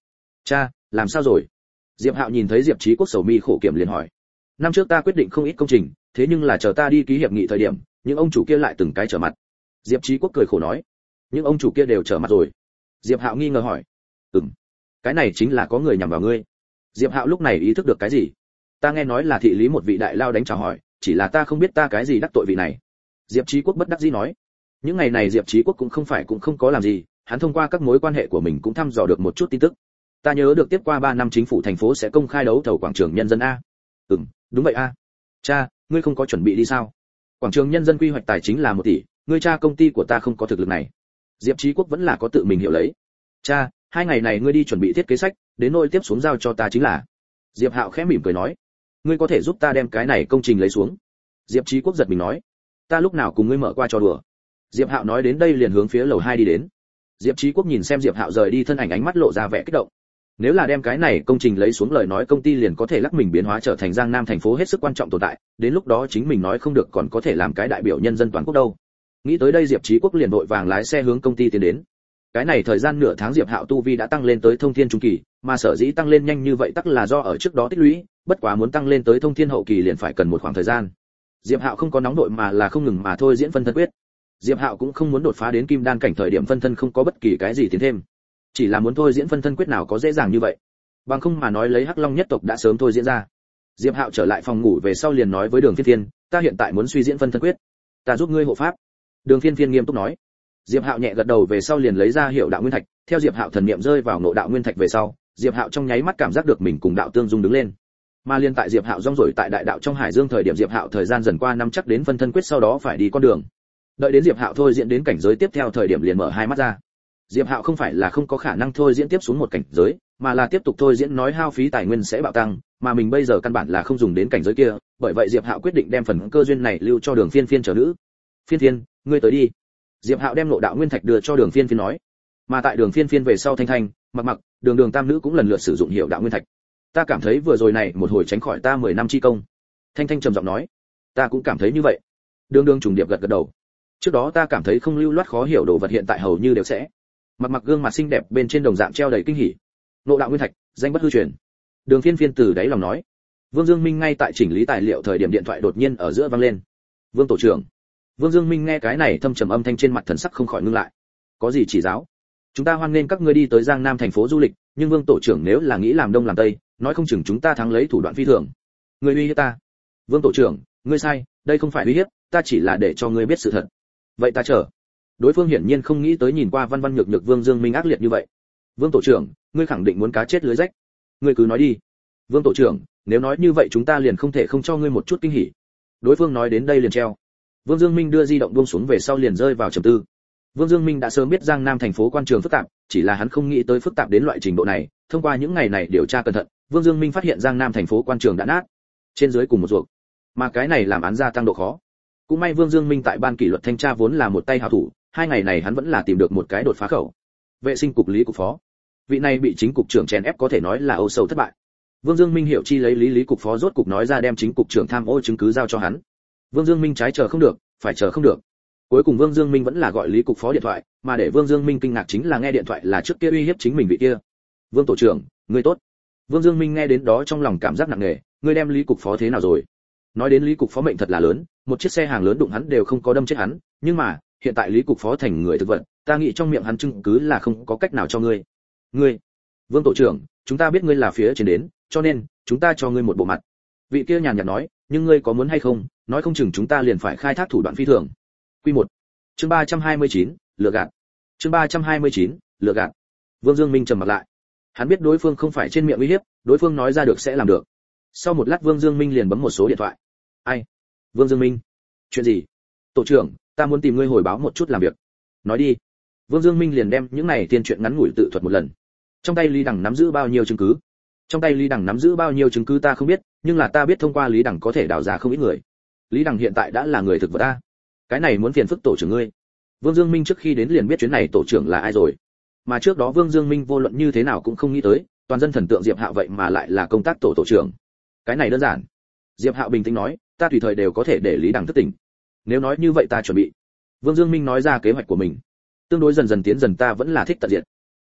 Cha, làm sao rồi? Diệp Hạo nhìn thấy Diệp Chí Quốc sầu mi khổ kiểm liền hỏi. Năm trước ta quyết định không ít công trình, thế nhưng là chờ ta đi ký hiệp nghị thời điểm, những ông chủ kia lại từng cái trở mặt. Diệp Chí Quốc cười khổ nói. Những ông chủ kia đều trở mặt rồi. Diệp Hạo nghi ngờ hỏi. Ừm, cái này chính là có người nhằm vào ngươi. Diệp Hạo lúc này ý thức được cái gì? Ta nghe nói là thị lý một vị đại lao đánh chào hỏi, chỉ là ta không biết ta cái gì đắc tội vị này. Diệp Chí Quốc bất đắc dĩ nói. Những ngày này Diệp Chí Quốc cũng không phải cũng không có làm gì, hắn thông qua các mối quan hệ của mình cũng thăm dò được một chút tin tức. Ta nhớ được tiếp qua ba năm chính phủ thành phố sẽ công khai đấu thầu quảng trường nhân dân a. Ừm, đúng vậy a. Cha, ngươi không có chuẩn bị đi sao? Quảng trường nhân dân quy hoạch tài chính là một tỷ, ngươi cha công ty của ta không có thực lực này. Diệp Chí Quốc vẫn là có tự mình hiểu lấy. Cha, hai ngày này ngươi đi chuẩn bị thiết kế sách, đến nơi tiếp xuống giao cho ta chính là. Diệp Hạo khẽ mỉm cười nói, ngươi có thể giúp ta đem cái này công trình lấy xuống. Diệp Chí Quốc giật mình nói, ta lúc nào cùng ngươi mở qua trò đùa. Diệp Hạo nói đến đây liền hướng phía lầu hai đi đến. Diệp Chí Quốc nhìn xem Diệp Hạo rời đi thân ảnh, ánh mắt lộ ra vẻ kích động. Nếu là đem cái này công trình lấy xuống lời nói, công ty liền có thể lắc mình biến hóa trở thành Giang Nam thành phố hết sức quan trọng tồn tại, đến lúc đó chính mình nói không được còn có thể làm cái đại biểu nhân dân toàn quốc đâu. Nghĩ tới đây Diệp Chí Quốc liền vội vàng lái xe hướng công ty tiến đến. Cái này thời gian nửa tháng Diệp Hạo tu vi đã tăng lên tới thông thiên trung kỳ, mà sở dĩ tăng lên nhanh như vậy tất là do ở trước đó tích lũy, bất quá muốn tăng lên tới thông thiên hậu kỳ liền phải cần một khoảng thời gian. Diệp Hạo không có nóng đội mà là không ngừng mà thôi diễn phân thân quyết. Diệp Hạo cũng không muốn đột phá đến kim đan cảnh thời điểm phân thân không có bất kỳ cái gì tiến thêm, chỉ là muốn thôi diễn phân thân quyết nào có dễ dàng như vậy. Bằng không mà nói lấy Hắc Long nhất tộc đã sớm thôi diễn ra. Diệp Hạo trở lại phòng ngủ về sau liền nói với Đường Phiên Phiên, ta hiện tại muốn suy diễn phân thân quyết, ta giúp ngươi hộ pháp. Đường Phiên Phiên nghiêm túc nói. Diệp Hạo nhẹ gật đầu về sau liền lấy ra Hiểu Đạo Nguyên Thạch, theo Diệp Hạo thần niệm rơi vào Ngộ Đạo Nguyên Thạch về sau, Diệp Hạo trong nháy mắt cảm giác được mình cùng đạo tương dung đứng lên. Mà liên tại Diệp Hạo rong rổi tại đại đạo trong hải dương thời điểm Diệp Hạo thời gian dần qua năm chắc đến phân thân quyết sau đó phải đi con đường. Đợi đến Diệp Hạo thôi diễn đến cảnh giới tiếp theo thời điểm liền mở hai mắt ra. Diệp Hạo không phải là không có khả năng thôi diễn tiếp xuống một cảnh giới, mà là tiếp tục thôi diễn nói hao phí tài nguyên sẽ bạo tăng, mà mình bây giờ căn bản là không dùng đến cảnh giới kia, bởi vậy Diệp Hạo quyết định đem phần cơ duyên này lưu cho Đường Phiên Phiên trở nữ. Phiên Phiên, ngươi tới đi. Diệp Hạo đem Ngộ Đạo Nguyên Thạch đưa cho Đường Phiên Phiên nói. Mà tại Đường Phiên Phiên về sau Thanh Thanh, Mặc Mặc, Đường Đường tam nữ cũng lần lượt sử dụng Hiểu Đạo Nguyên Thạch. Ta cảm thấy vừa rồi này một hồi tránh khỏi ta mười năm chi công. Thanh Thanh trầm giọng nói. Ta cũng cảm thấy như vậy. Đường Đường trùng điệp gật gật đầu. Trước đó ta cảm thấy không lưu loát khó hiểu đồ vật hiện tại hầu như đều sẽ. Mặc Mặc gương mặt xinh đẹp bên trên đồng dạng treo đầy kinh hỉ. Ngộ Đạo Nguyên Thạch, danh bất hư truyền. Đường Phiên Phiên từ đáy lòng nói. Vương Dương Minh ngay tại chỉnh lý tài liệu thời điểm điện thoại đột nhiên ở giữa vang lên. Vương tổ trưởng. Vương Dương Minh nghe cái này thâm trầm âm thanh trên mặt thần sắc không khỏi ngưng lại. Có gì chỉ giáo? Chúng ta hoan nghênh các ngươi đi tới Giang Nam thành phố du lịch, nhưng Vương tổ trưởng nếu là nghĩ làm đông làm tây, nói không chừng chúng ta thắng lấy thủ đoạn phi thường. Ngươi uy hiếp ta? Vương tổ trưởng, ngươi sai, đây không phải uy hiếp, ta chỉ là để cho ngươi biết sự thật. Vậy ta chờ. Đối phương hiển nhiên không nghĩ tới nhìn qua văn văn nhược nhược Vương Dương Minh ác liệt như vậy. Vương tổ trưởng, ngươi khẳng định muốn cá chết lưới rách. Ngươi cứ nói đi. Vương tổ trưởng, nếu nói như vậy chúng ta liền không thể không cho ngươi một chút kinh hỉ. Đối phương nói đến đây liền treo. Vương Dương Minh đưa di động buông xuống về sau liền rơi vào trầm tư. Vương Dương Minh đã sớm biết Giang Nam thành phố quan trường phức tạp, chỉ là hắn không nghĩ tới phức tạp đến loại trình độ này. Thông qua những ngày này điều tra cẩn thận, Vương Dương Minh phát hiện Giang Nam thành phố quan trường đã nát, trên dưới cùng một ruột. Mà cái này làm án gia tăng độ khó. Cũng may Vương Dương Minh tại ban kỷ luật thanh tra vốn là một tay hảo thủ, hai ngày này hắn vẫn là tìm được một cái đột phá khẩu. Vệ sinh cục lý cục phó, vị này bị chính cục trưởng chèn ép có thể nói là âu sầu thất bại. Vương Dương Minh hiểu chi lấy lý lý cục phó rốt cục nói ra đem chính cục trưởng tham ô chứng cứ giao cho hắn. Vương Dương Minh trái chờ không được, phải chờ không được. Cuối cùng Vương Dương Minh vẫn là gọi lý cục phó điện thoại, mà để Vương Dương Minh kinh ngạc chính là nghe điện thoại là trước kia uy hiếp chính mình vị kia. Vương tổ trưởng, ngươi tốt. Vương Dương Minh nghe đến đó trong lòng cảm giác nặng nề, ngươi đem lý cục phó thế nào rồi? Nói đến lý cục phó mệnh thật là lớn, một chiếc xe hàng lớn đụng hắn đều không có đâm chết hắn, nhưng mà hiện tại lý cục phó thành người thực vật, ta nghĩ trong miệng hắn chứng cứ là không có cách nào cho ngươi. Ngươi, Vương tổ trưởng, chúng ta biết ngươi là phía trên đến, cho nên chúng ta cho ngươi một bộ mặt. Vị kia nhàn nhạt nói, nhưng ngươi có muốn hay không, nói không chừng chúng ta liền phải khai thác thủ đoạn phi thường. Quy một, chương ba trăm hai mươi chín, lừa gạt. Chương ba trăm hai mươi chín, lừa gạt. Vương Dương Minh trầm mặt lại. Hắn biết đối phương không phải trên miệng uy hiếp, đối phương nói ra được sẽ làm được. Sau một lát Vương Dương Minh liền bấm một số điện thoại. Ai? Vương Dương Minh. Chuyện gì? Tổ trưởng, ta muốn tìm ngươi hồi báo một chút làm việc. Nói đi. Vương Dương Minh liền đem những này tiên chuyện ngắn ngủi tự thuật một lần. Trong tay Lý Đằng nắm giữ bao nhiêu chứng cứ? Trong tay Lý Đằng nắm giữ bao nhiêu chứng cứ ta không biết, nhưng là ta biết thông qua Lý Đằng có thể đào ra không ít người. Lý Đằng hiện tại đã là người thực vật ta. Cái này muốn phiền phức tổ trưởng ngươi. Vương Dương Minh trước khi đến liền biết chuyến này tổ trưởng là ai rồi. Mà trước đó Vương Dương Minh vô luận như thế nào cũng không nghĩ tới, toàn dân thần tượng Diệp Hạo vậy mà lại là công tác tổ tổ trưởng. Cái này đơn giản. Diệp Hạo bình tĩnh nói, ta tùy thời đều có thể để Lý Đằng thức tỉnh. Nếu nói như vậy ta chuẩn bị. Vương Dương Minh nói ra kế hoạch của mình. Tương đối dần dần tiến dần ta vẫn là thích tận diện.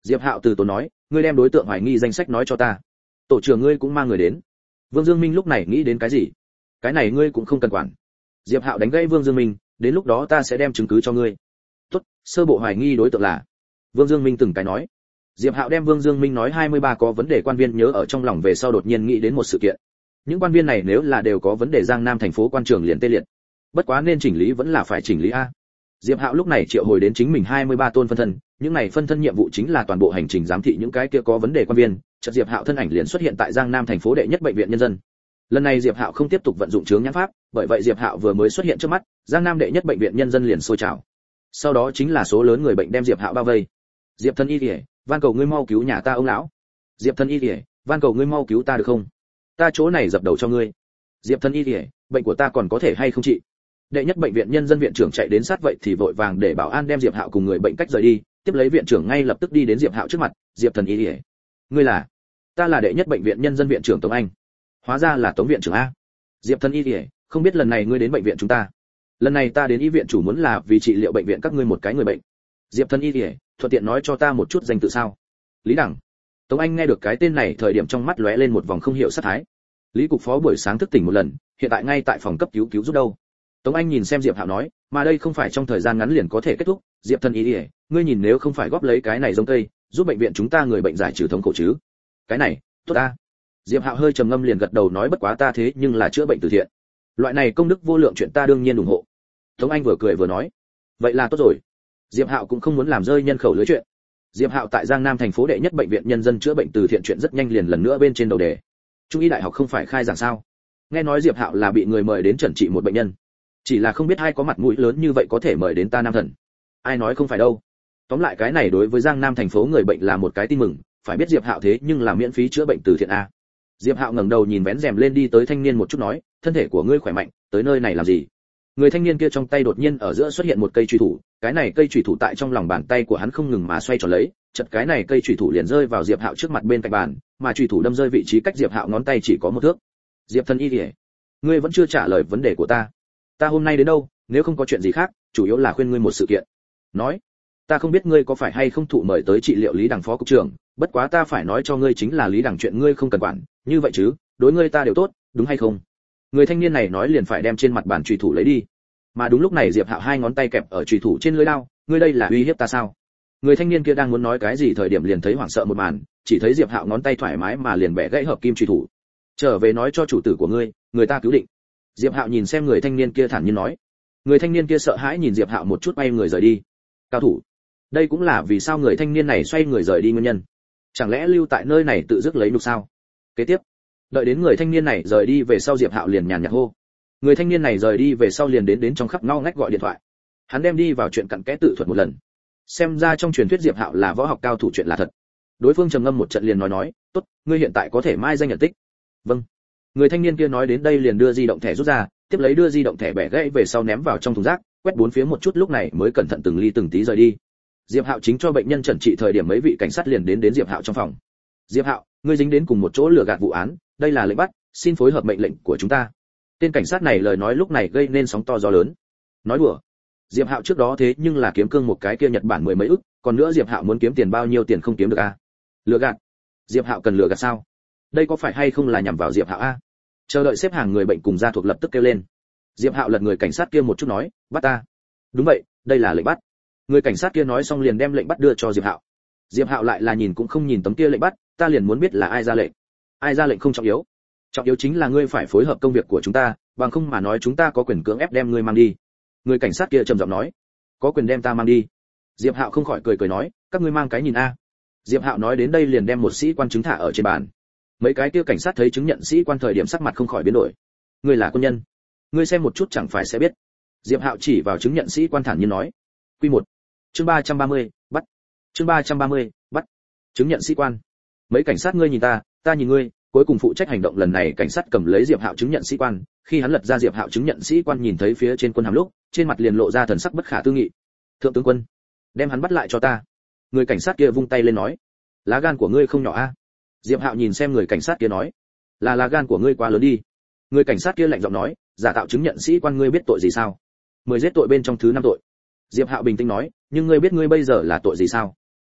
Diệp Hạo từ tốn nói, ngươi đem đối tượng hoài nghi danh sách nói cho ta. Tổ trưởng ngươi cũng mang người đến. Vương Dương Minh lúc này nghĩ đến cái gì? Cái này ngươi cũng không cần quản. Diệp Hạo đánh gãy Vương Dương Minh, đến lúc đó ta sẽ đem chứng cứ cho ngươi. Tốt, sơ bộ hoài nghi đối tượng là. Vương Dương Minh từng cái nói. Diệp Hạo đem Vương Dương Minh nói hai mươi ba có vấn đề quan viên nhớ ở trong lòng về sau đột nhiên nghĩ đến một sự kiện. Những quan viên này nếu là đều có vấn đề Giang Nam thành phố quan trường liền tê liệt. Bất quá nên chỉnh lý vẫn là phải chỉnh lý a. Diệp Hạo lúc này triệu hồi đến chính mình hai mươi ba tôn phân thân, những này phân thân nhiệm vụ chính là toàn bộ hành trình giám thị những cái kia có vấn đề quan viên, chợt Diệp Hạo thân ảnh liền xuất hiện tại Giang Nam thành phố đệ nhất bệnh viện nhân dân. Lần này Diệp Hạo không tiếp tục vận dụng chướng nhãn pháp, bởi vậy Diệp Hạo vừa mới xuất hiện trước mắt, Giang Nam đệ nhất bệnh viện nhân dân liền sôi trào. Sau đó chính là số lớn người bệnh đem Diệp Hạo bao vây. Diệp Thần Y Liễu, van cầu ngươi mau cứu nhà ta ông lão. Diệp Thần Y Liễu, van cầu ngươi mau cứu ta được không? Ta chỗ này dập đầu cho ngươi. Diệp Thần Y Liễu, bệnh của ta còn có thể hay không trị? Đệ nhất bệnh viện nhân dân viện trưởng chạy đến sát vậy thì vội vàng để bảo an đem Diệp Hạo cùng người bệnh cách rời đi, tiếp lấy viện trưởng ngay lập tức đi đến Diệp Hạo trước mặt. Diệp Thần Y Liễu, ngươi là? Ta là đệ nhất bệnh viện nhân dân viện trưởng Tống Anh. Hóa ra là Tống viện trưởng a. Diệp Thần Y Liễu, không biết lần này ngươi đến bệnh viện chúng ta. Lần này ta đến y viện chủ muốn là vì trị liệu bệnh viện các ngươi một cái người bệnh. Diệp Thần Y Liễu, thuận tiện nói cho ta một chút danh tự sao? Lý Đằng. Tống Anh nghe được cái tên này thời điểm trong mắt lóe lên một vòng không hiểu sát thái. Lý cục phó buổi sáng thức tỉnh một lần, hiện tại ngay tại phòng cấp cứu cứu giúp đâu. Tống Anh nhìn xem Diệp Hạo nói, mà đây không phải trong thời gian ngắn liền có thể kết thúc. Diệp Thần Y Liễu, ngươi nhìn nếu không phải góp lấy cái này giống cây, giúp bệnh viện chúng ta người bệnh giải trừ thống khổ chứ? Cái này, tốt ta. Diệp Hạo hơi trầm ngâm liền gật đầu nói bất quá ta thế nhưng là chữa bệnh từ thiện. Loại này công đức vô lượng chuyện ta đương nhiên ủng hộ. Tống Anh vừa cười vừa nói, vậy là tốt rồi. Diệp Hạo cũng không muốn làm rơi nhân khẩu lưới chuyện. Diệp Hạo tại Giang Nam thành phố đệ nhất bệnh viện nhân dân chữa bệnh từ thiện chuyện rất nhanh liền lần nữa bên trên đầu đề. Trung y đại học không phải khai giảng sao? Nghe nói Diệp Hạo là bị người mời đến chẩn trị một bệnh nhân. Chỉ là không biết ai có mặt mũi lớn như vậy có thể mời đến ta Nam Thần. Ai nói không phải đâu. Tóm lại cái này đối với Giang Nam thành phố người bệnh là một cái tin mừng, phải biết Diệp Hạo thế nhưng là miễn phí chữa bệnh từ thiện a. Diệp Hạo ngẩng đầu nhìn vén rèm lên đi tới thanh niên một chút nói, thân thể của ngươi khỏe mạnh, tới nơi này làm gì? Người thanh niên kia trong tay đột nhiên ở giữa xuất hiện một cây chùy thủ, cái này cây chùy thủ tại trong lòng bàn tay của hắn không ngừng mà xoay tròn lấy, chợt cái này cây chùy thủ liền rơi vào Diệp Hạo trước mặt bên cạnh bàn, mà chùy thủ đâm rơi vị trí cách Diệp Hạo ngón tay chỉ có một thước. Diệp Thần Y Liễu, ngươi vẫn chưa trả lời vấn đề của ta. Ta hôm nay đến đâu, nếu không có chuyện gì khác, chủ yếu là khuyên ngươi một sự kiện. Nói, ta không biết ngươi có phải hay không thụ mời tới trị liệu Lý Đằng phó cục trưởng, bất quá ta phải nói cho ngươi chính là Lý Đằng chuyện ngươi không cần quản, như vậy chứ, đối ngươi ta đều tốt, đúng hay không? Người thanh niên này nói liền phải đem trên mặt bàn chùy thủ lấy đi. Mà đúng lúc này Diệp Hạo hai ngón tay kẹp ở chùy thủ trên lưỡi dao, ngươi đây là uy hiếp ta sao? Người thanh niên kia đang muốn nói cái gì thời điểm liền thấy hoảng sợ một màn, chỉ thấy Diệp Hạo ngón tay thoải mái mà liền bẻ gãy hợp kim chùy thủ. Trở về nói cho chủ tử của ngươi, người ta cứu định. Diệp Hạo nhìn xem người thanh niên kia thản nhiên nói. Người thanh niên kia sợ hãi nhìn Diệp Hạo một chút bay người rời đi. Cao thủ. Đây cũng là vì sao người thanh niên này xoay người rời đi nguyên nhân. Chẳng lẽ lưu tại nơi này tự dứt lấy nhục sao? Kế tiếp, đợi đến người thanh niên này rời đi về sau Diệp Hạo liền nhàn nhạt hô. Người thanh niên này rời đi về sau liền đến đến trong khắp ngõ ngách gọi điện thoại. Hắn đem đi vào chuyện cặn kẽ tự thuật một lần. Xem ra trong truyền thuyết Diệp Hạo là võ học cao thủ chuyện là thật. Đối phương trầm ngâm một trận liền nói nói, "Tốt, ngươi hiện tại có thể mai danh nhận tích." "Vâng." Người thanh niên kia nói đến đây liền đưa di động thẻ rút ra, tiếp lấy đưa di động thẻ bẻ gãy về sau ném vào trong thùng rác, quét bốn phía một chút lúc này mới cẩn thận từng ly từng tí rời đi. Diệp Hạo chính cho bệnh nhân chẩn trị thời điểm mấy vị cảnh sát liền đến đến Diệp Hạo trong phòng. "Diệp Hạo, ngươi dính đến cùng một chỗ lừa gạt vụ án, đây là lệnh bắt, xin phối hợp mệnh lệnh của chúng ta." Tên cảnh sát này lời nói lúc này gây nên sóng to gió lớn. Nói đùa. Diệp Hạo trước đó thế nhưng là kiếm cương một cái kia Nhật Bản mười mấy ức, còn nữa Diệp Hạo muốn kiếm tiền bao nhiêu tiền không kiếm được a? Lừa gạt? Diệp Hạo cần lừa gạt sao? Đây có phải hay không là nhằm vào Diệp Hạo a? Chờ đợi xếp hàng người bệnh cùng gia thuộc lập tức kêu lên. Diệp Hạo lật người cảnh sát kia một chút nói, bắt ta. Đúng vậy, đây là lệnh bắt. Người cảnh sát kia nói xong liền đem lệnh bắt đưa cho Diệp Hạo. Diệp Hạo lại là nhìn cũng không nhìn tấm kia lệnh bắt, ta liền muốn biết là ai ra lệnh. Ai ra lệnh không trọng yếu. Trọng yếu chính là ngươi phải phối hợp công việc của chúng ta, bằng không mà nói chúng ta có quyền cưỡng ép đem ngươi mang đi. Người cảnh sát kia trầm giọng nói, có quyền đem ta mang đi. Diệp Hạo không khỏi cười cười nói, các ngươi mang cái nhìn a. Diệp Hạo nói đến đây liền đem một sĩ quan chứng thả ở trên bàn. Mấy cái kia cảnh sát thấy chứng nhận sĩ quan thời điểm sắc mặt không khỏi biến đổi. Ngươi là quân nhân, ngươi xem một chút chẳng phải sẽ biết. Diệp Hạo chỉ vào chứng nhận sĩ quan thản nhiên nói. Quy một. Chương ba trăm ba mươi, bắt. Chương ba trăm ba mươi, bắt. Chứng nhận sĩ quan. Mấy cảnh sát ngươi nhìn ta, ta nhìn ngươi, cuối cùng phụ trách hành động lần này cảnh sát cầm lấy Diệp Hạo chứng nhận sĩ quan, khi hắn lật ra Diệp Hạo chứng nhận sĩ quan nhìn thấy phía trên quân hàm lúc, trên mặt liền lộ ra thần sắc bất khả tư nghị. Thượng tướng quân, đem hắn bắt lại cho ta. Người cảnh sát kia vung tay lên nói. Lá gan của ngươi không nhỏ a. Diệp Hạo nhìn xem người cảnh sát kia nói, là lá gan của ngươi quá lớn đi. Người cảnh sát kia lạnh giọng nói, giả tạo chứng nhận sĩ quan ngươi biết tội gì sao? Mười giết tội bên trong thứ năm tội. Diệp Hạo bình tĩnh nói, nhưng ngươi biết ngươi bây giờ là tội gì sao?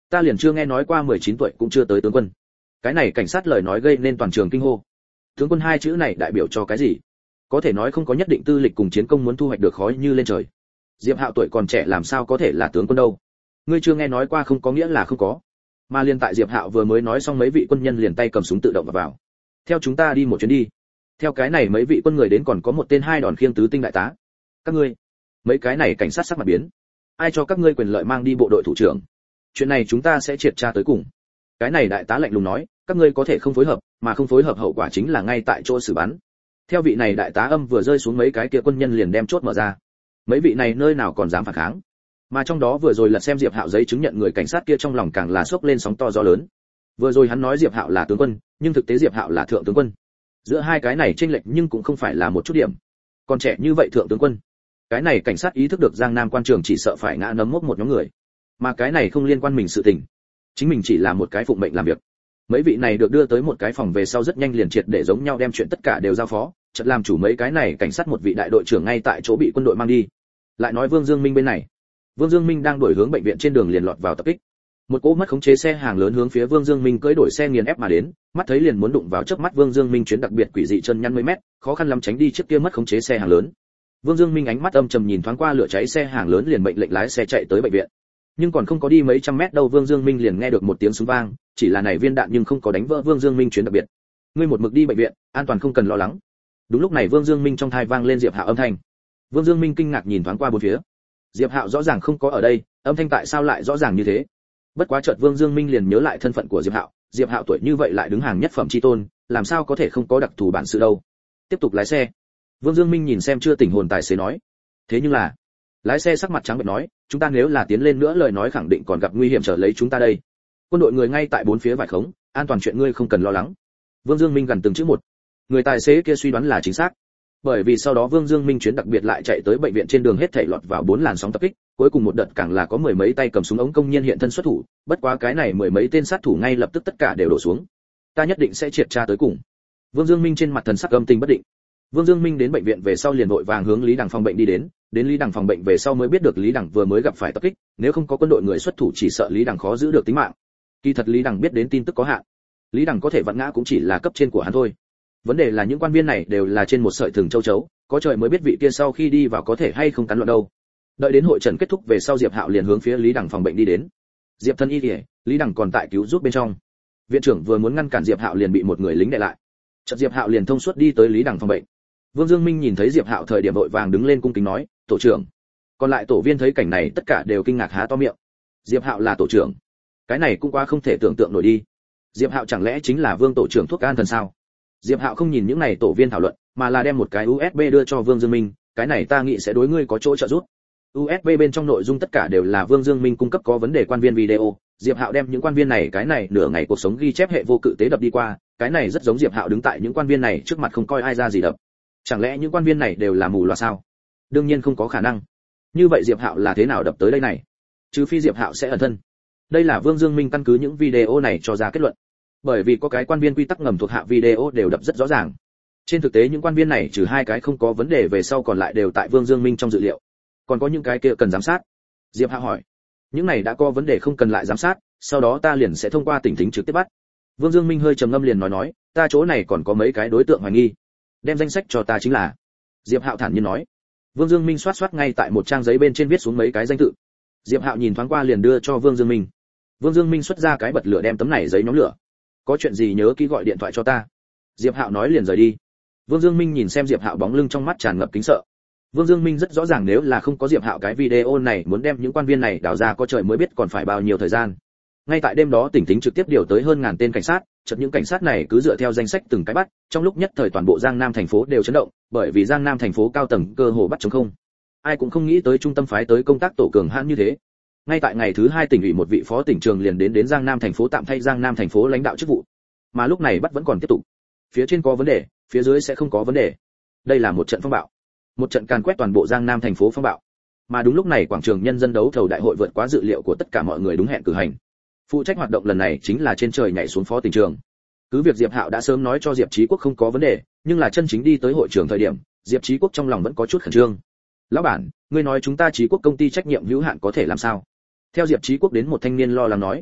Ta liền chưa nghe nói qua mười chín tuổi cũng chưa tới tướng quân. Cái này cảnh sát lời nói gây nên toàn trường kinh hô. Tướng quân hai chữ này đại biểu cho cái gì? Có thể nói không có nhất định tư lịch cùng chiến công muốn thu hoạch được khói như lên trời. Diệp Hạo tuổi còn trẻ làm sao có thể là tướng quân đâu? Ngươi chưa nghe nói qua không có nghĩa là không có. Mà liền tại Diệp Hạo vừa mới nói xong, mấy vị quân nhân liền tay cầm súng tự động vào vào. Theo chúng ta đi một chuyến đi. Theo cái này mấy vị quân người đến còn có một tên hai đòn khiêng tứ tinh đại tá. Các ngươi, mấy cái này cảnh sát sắc mặt biến. Ai cho các ngươi quyền lợi mang đi bộ đội thủ trưởng? Chuyện này chúng ta sẽ triệt tra tới cùng. Cái này đại tá lạnh lùng nói, các ngươi có thể không phối hợp, mà không phối hợp hậu quả chính là ngay tại chỗ xử bắn. Theo vị này đại tá âm vừa rơi xuống, mấy cái kia quân nhân liền đem chốt mở ra. Mấy vị này nơi nào còn dám phản kháng. Mà trong đó vừa rồi lật xem Diệp Hạo giấy chứng nhận người cảnh sát kia trong lòng càng là sốc lên sóng to gió lớn. Vừa rồi hắn nói Diệp Hạo là tướng quân, nhưng thực tế Diệp Hạo là thượng tướng quân. Giữa hai cái này chênh lệch nhưng cũng không phải là một chút điểm. Còn trẻ như vậy thượng tướng quân. Cái này cảnh sát ý thức được Giang Nam quan trường chỉ sợ phải ngã nấm mốc một nhóm người. Mà cái này không liên quan mình sự tình. Chính mình chỉ là một cái phụng mệnh làm việc. Mấy vị này được đưa tới một cái phòng về sau rất nhanh liền triệt để giống nhau đem chuyện tất cả đều giao phó, chợt làm chủ mấy cái này cảnh sát một vị đại đội trưởng ngay tại chỗ bị quân đội mang đi. Lại nói Vương Dương Minh bên này, Vương Dương Minh đang đuổi hướng bệnh viện trên đường liền lọt vào tập kích. Một cỗ mất khống chế xe hàng lớn hướng phía Vương Dương Minh cưỡi đổi xe nghiền ép mà đến, mắt thấy liền muốn đụng vào chớp mắt Vương Dương Minh chuyến đặc biệt quỷ dị chân nhăn mấy mét, khó khăn lắm tránh đi chiếc kia mất khống chế xe hàng lớn. Vương Dương Minh ánh mắt âm trầm nhìn thoáng qua lửa cháy xe hàng lớn liền mệnh lệnh lái xe chạy tới bệnh viện. Nhưng còn không có đi mấy trăm mét đâu, Vương Dương Minh liền nghe được một tiếng súng vang, chỉ là này viên đạn nhưng không có đánh vỡ Vương Dương Minh chuyến đặc biệt. Ngươi một mực đi bệnh viện, an toàn không cần lo lắng. Đúng lúc này Vương Dương Minh trong tai vang lên Diệp Hạo âm thanh. Vương Dương Minh kinh ngạc nhìn thoáng qua bốn phía. Diệp Hạo rõ ràng không có ở đây, âm thanh tại sao lại rõ ràng như thế? Bất quá chợt Vương Dương Minh liền nhớ lại thân phận của Diệp Hạo, Diệp Hạo tuổi như vậy lại đứng hàng nhất phẩm chi tôn, làm sao có thể không có đặc thù bản sự đâu. Tiếp tục lái xe. Vương Dương Minh nhìn xem chưa tỉnh hồn tài xế nói. Thế nhưng là, lái xe sắc mặt trắng bệch nói, chúng ta nếu là tiến lên nữa lời nói khẳng định còn gặp nguy hiểm trở lấy chúng ta đây. Quân đội người ngay tại bốn phía vải khống, an toàn chuyện ngươi không cần lo lắng. Vương Dương Minh gần từng chữ một. Người tài xế kia suy đoán là chính xác. Bởi vì sau đó Vương Dương Minh chuyến đặc biệt lại chạy tới bệnh viện trên đường hết thảy lọt vào bốn làn sóng tập kích, cuối cùng một đợt càng là có mười mấy tay cầm súng ống công nhân hiện thân xuất thủ, bất quá cái này mười mấy tên sát thủ ngay lập tức tất cả đều đổ xuống. Ta nhất định sẽ triệt tra tới cùng. Vương Dương Minh trên mặt thần sắc âm tình bất định. Vương Dương Minh đến bệnh viện về sau liền vội vàng hướng Lý Đằng phòng bệnh đi đến, đến Lý Đằng phòng bệnh về sau mới biết được Lý Đằng vừa mới gặp phải tập kích, nếu không có quân đội người xuất thủ chỉ sợ Lý Đằng khó giữ được tính mạng. Kỳ thật Lý Đằng biết đến tin tức có hạn. Lý Đằng có thể vặn ngã cũng chỉ là cấp trên của hắn thôi. Vấn đề là những quan viên này đều là trên một sợi thừng châu chấu, có trời mới biết vị kia sau khi đi vào có thể hay không cắn loạn đâu. Đợi đến hội trần kết thúc về sau, Diệp Hạo liền hướng phía Lý Đằng phòng bệnh đi đến. Diệp thân y kìa, Lý Đằng còn tại cứu giúp bên trong. Viện trưởng vừa muốn ngăn cản Diệp Hạo liền bị một người lính đè lại. Chợt Diệp Hạo liền thông suốt đi tới Lý Đằng phòng bệnh. Vương Dương Minh nhìn thấy Diệp Hạo thời điểm vội vàng đứng lên cung kính nói, "Tổ trưởng." Còn lại tổ viên thấy cảnh này tất cả đều kinh ngạc há to miệng. Diệp Hạo là tổ trưởng? Cái này cũng quá không thể tưởng tượng nổi đi. Diệp Hạo chẳng lẽ chính là Vương tổ trưởng thuốc an thần sao? Diệp Hạo không nhìn những này tổ viên thảo luận, mà là đem một cái u ét bê đưa cho Vương Dương Minh, "Cái này ta nghĩ sẽ đối ngươi có chỗ trợ giúp." u ét bê bên trong nội dung tất cả đều là Vương Dương Minh cung cấp có vấn đề quan viên video. Diệp Hạo đem những quan viên này cái này nửa ngày cuộc sống ghi chép hệ vô cự tế đập đi qua, cái này rất giống Diệp Hạo đứng tại những quan viên này trước mặt không coi ai ra gì đập. Chẳng lẽ những quan viên này đều là mù loà sao? Đương nhiên không có khả năng. Như vậy Diệp Hạo là thế nào đập tới đây này? Trừ phi Diệp Hạo sẽ ẩn thân. Đây là Vương Dương Minh căn cứ những video này cho ra kết luận. Bởi vì có cái quan viên quy tắc ngầm thuộc hạ video đều đập rất rõ ràng. Trên thực tế những quan viên này trừ hai cái không có vấn đề về sau còn lại đều tại Vương Dương Minh trong dự liệu. Còn có những cái kia cần giám sát. Diệp Hạo hỏi. Những này đã có vấn đề không cần lại giám sát, sau đó ta liền sẽ thông qua tỉnh thính trực tiếp bắt. Vương Dương Minh hơi trầm ngâm liền nói nói, ta chỗ này còn có mấy cái đối tượng hoài nghi. Đem danh sách cho ta chính là. Diệp Hạo thản nhiên nói. Vương Dương Minh xoát xoát ngay tại một trang giấy bên trên viết xuống mấy cái danh tự. Diệp Hạo nhìn thoáng qua liền đưa cho Vương Dương Minh. Vương Dương Minh xuất ra cái bật lửa đem tấm này giấy nhóm lửa. Có chuyện gì nhớ ký gọi điện thoại cho ta. Diệp Hạo nói liền rời đi. Vương Dương Minh nhìn xem Diệp Hạo bóng lưng trong mắt tràn ngập kính sợ. Vương Dương Minh rất rõ ràng nếu là không có Diệp Hạo cái video này muốn đem những quan viên này đào ra có trời mới biết còn phải bao nhiêu thời gian. Ngay tại đêm đó tỉnh thính trực tiếp điều tới hơn ngàn tên cảnh sát, chợt những cảnh sát này cứ dựa theo danh sách từng cái bắt, trong lúc nhất thời toàn bộ Giang Nam thành phố đều chấn động, bởi vì Giang Nam thành phố cao tầng cơ hồ bắt trống không. Ai cũng không nghĩ tới trung tâm phái tới công tác tổ cường hãn như thế. Ngay tại ngày thứ hai tỉnh ủy một vị phó tỉnh trường liền đến đến Giang Nam thành phố tạm thay Giang Nam thành phố lãnh đạo chức vụ. Mà lúc này bắt vẫn còn tiếp tục. Phía trên có vấn đề, phía dưới sẽ không có vấn đề. Đây là một trận phong bạo. Một trận càn quét toàn bộ Giang Nam thành phố phong bạo. Mà đúng lúc này quảng trường nhân dân đấu thầu đại hội vượt quá dự liệu của tất cả mọi người đúng hẹn cử hành. Phụ trách hoạt động lần này chính là trên trời nhảy xuống phó tỉnh trường. Cứ việc Diệp Hạo đã sớm nói cho Diệp Chí Quốc không có vấn đề, nhưng là chân chính đi tới hội trường thời điểm, Diệp Chí Quốc trong lòng vẫn có chút khẩn trương. "Lão bản, ngươi nói chúng ta Chí Quốc công ty trách nhiệm hữu hạn có thể làm sao?" Theo Diệp Chí Quốc đến một thanh niên lo lắng nói.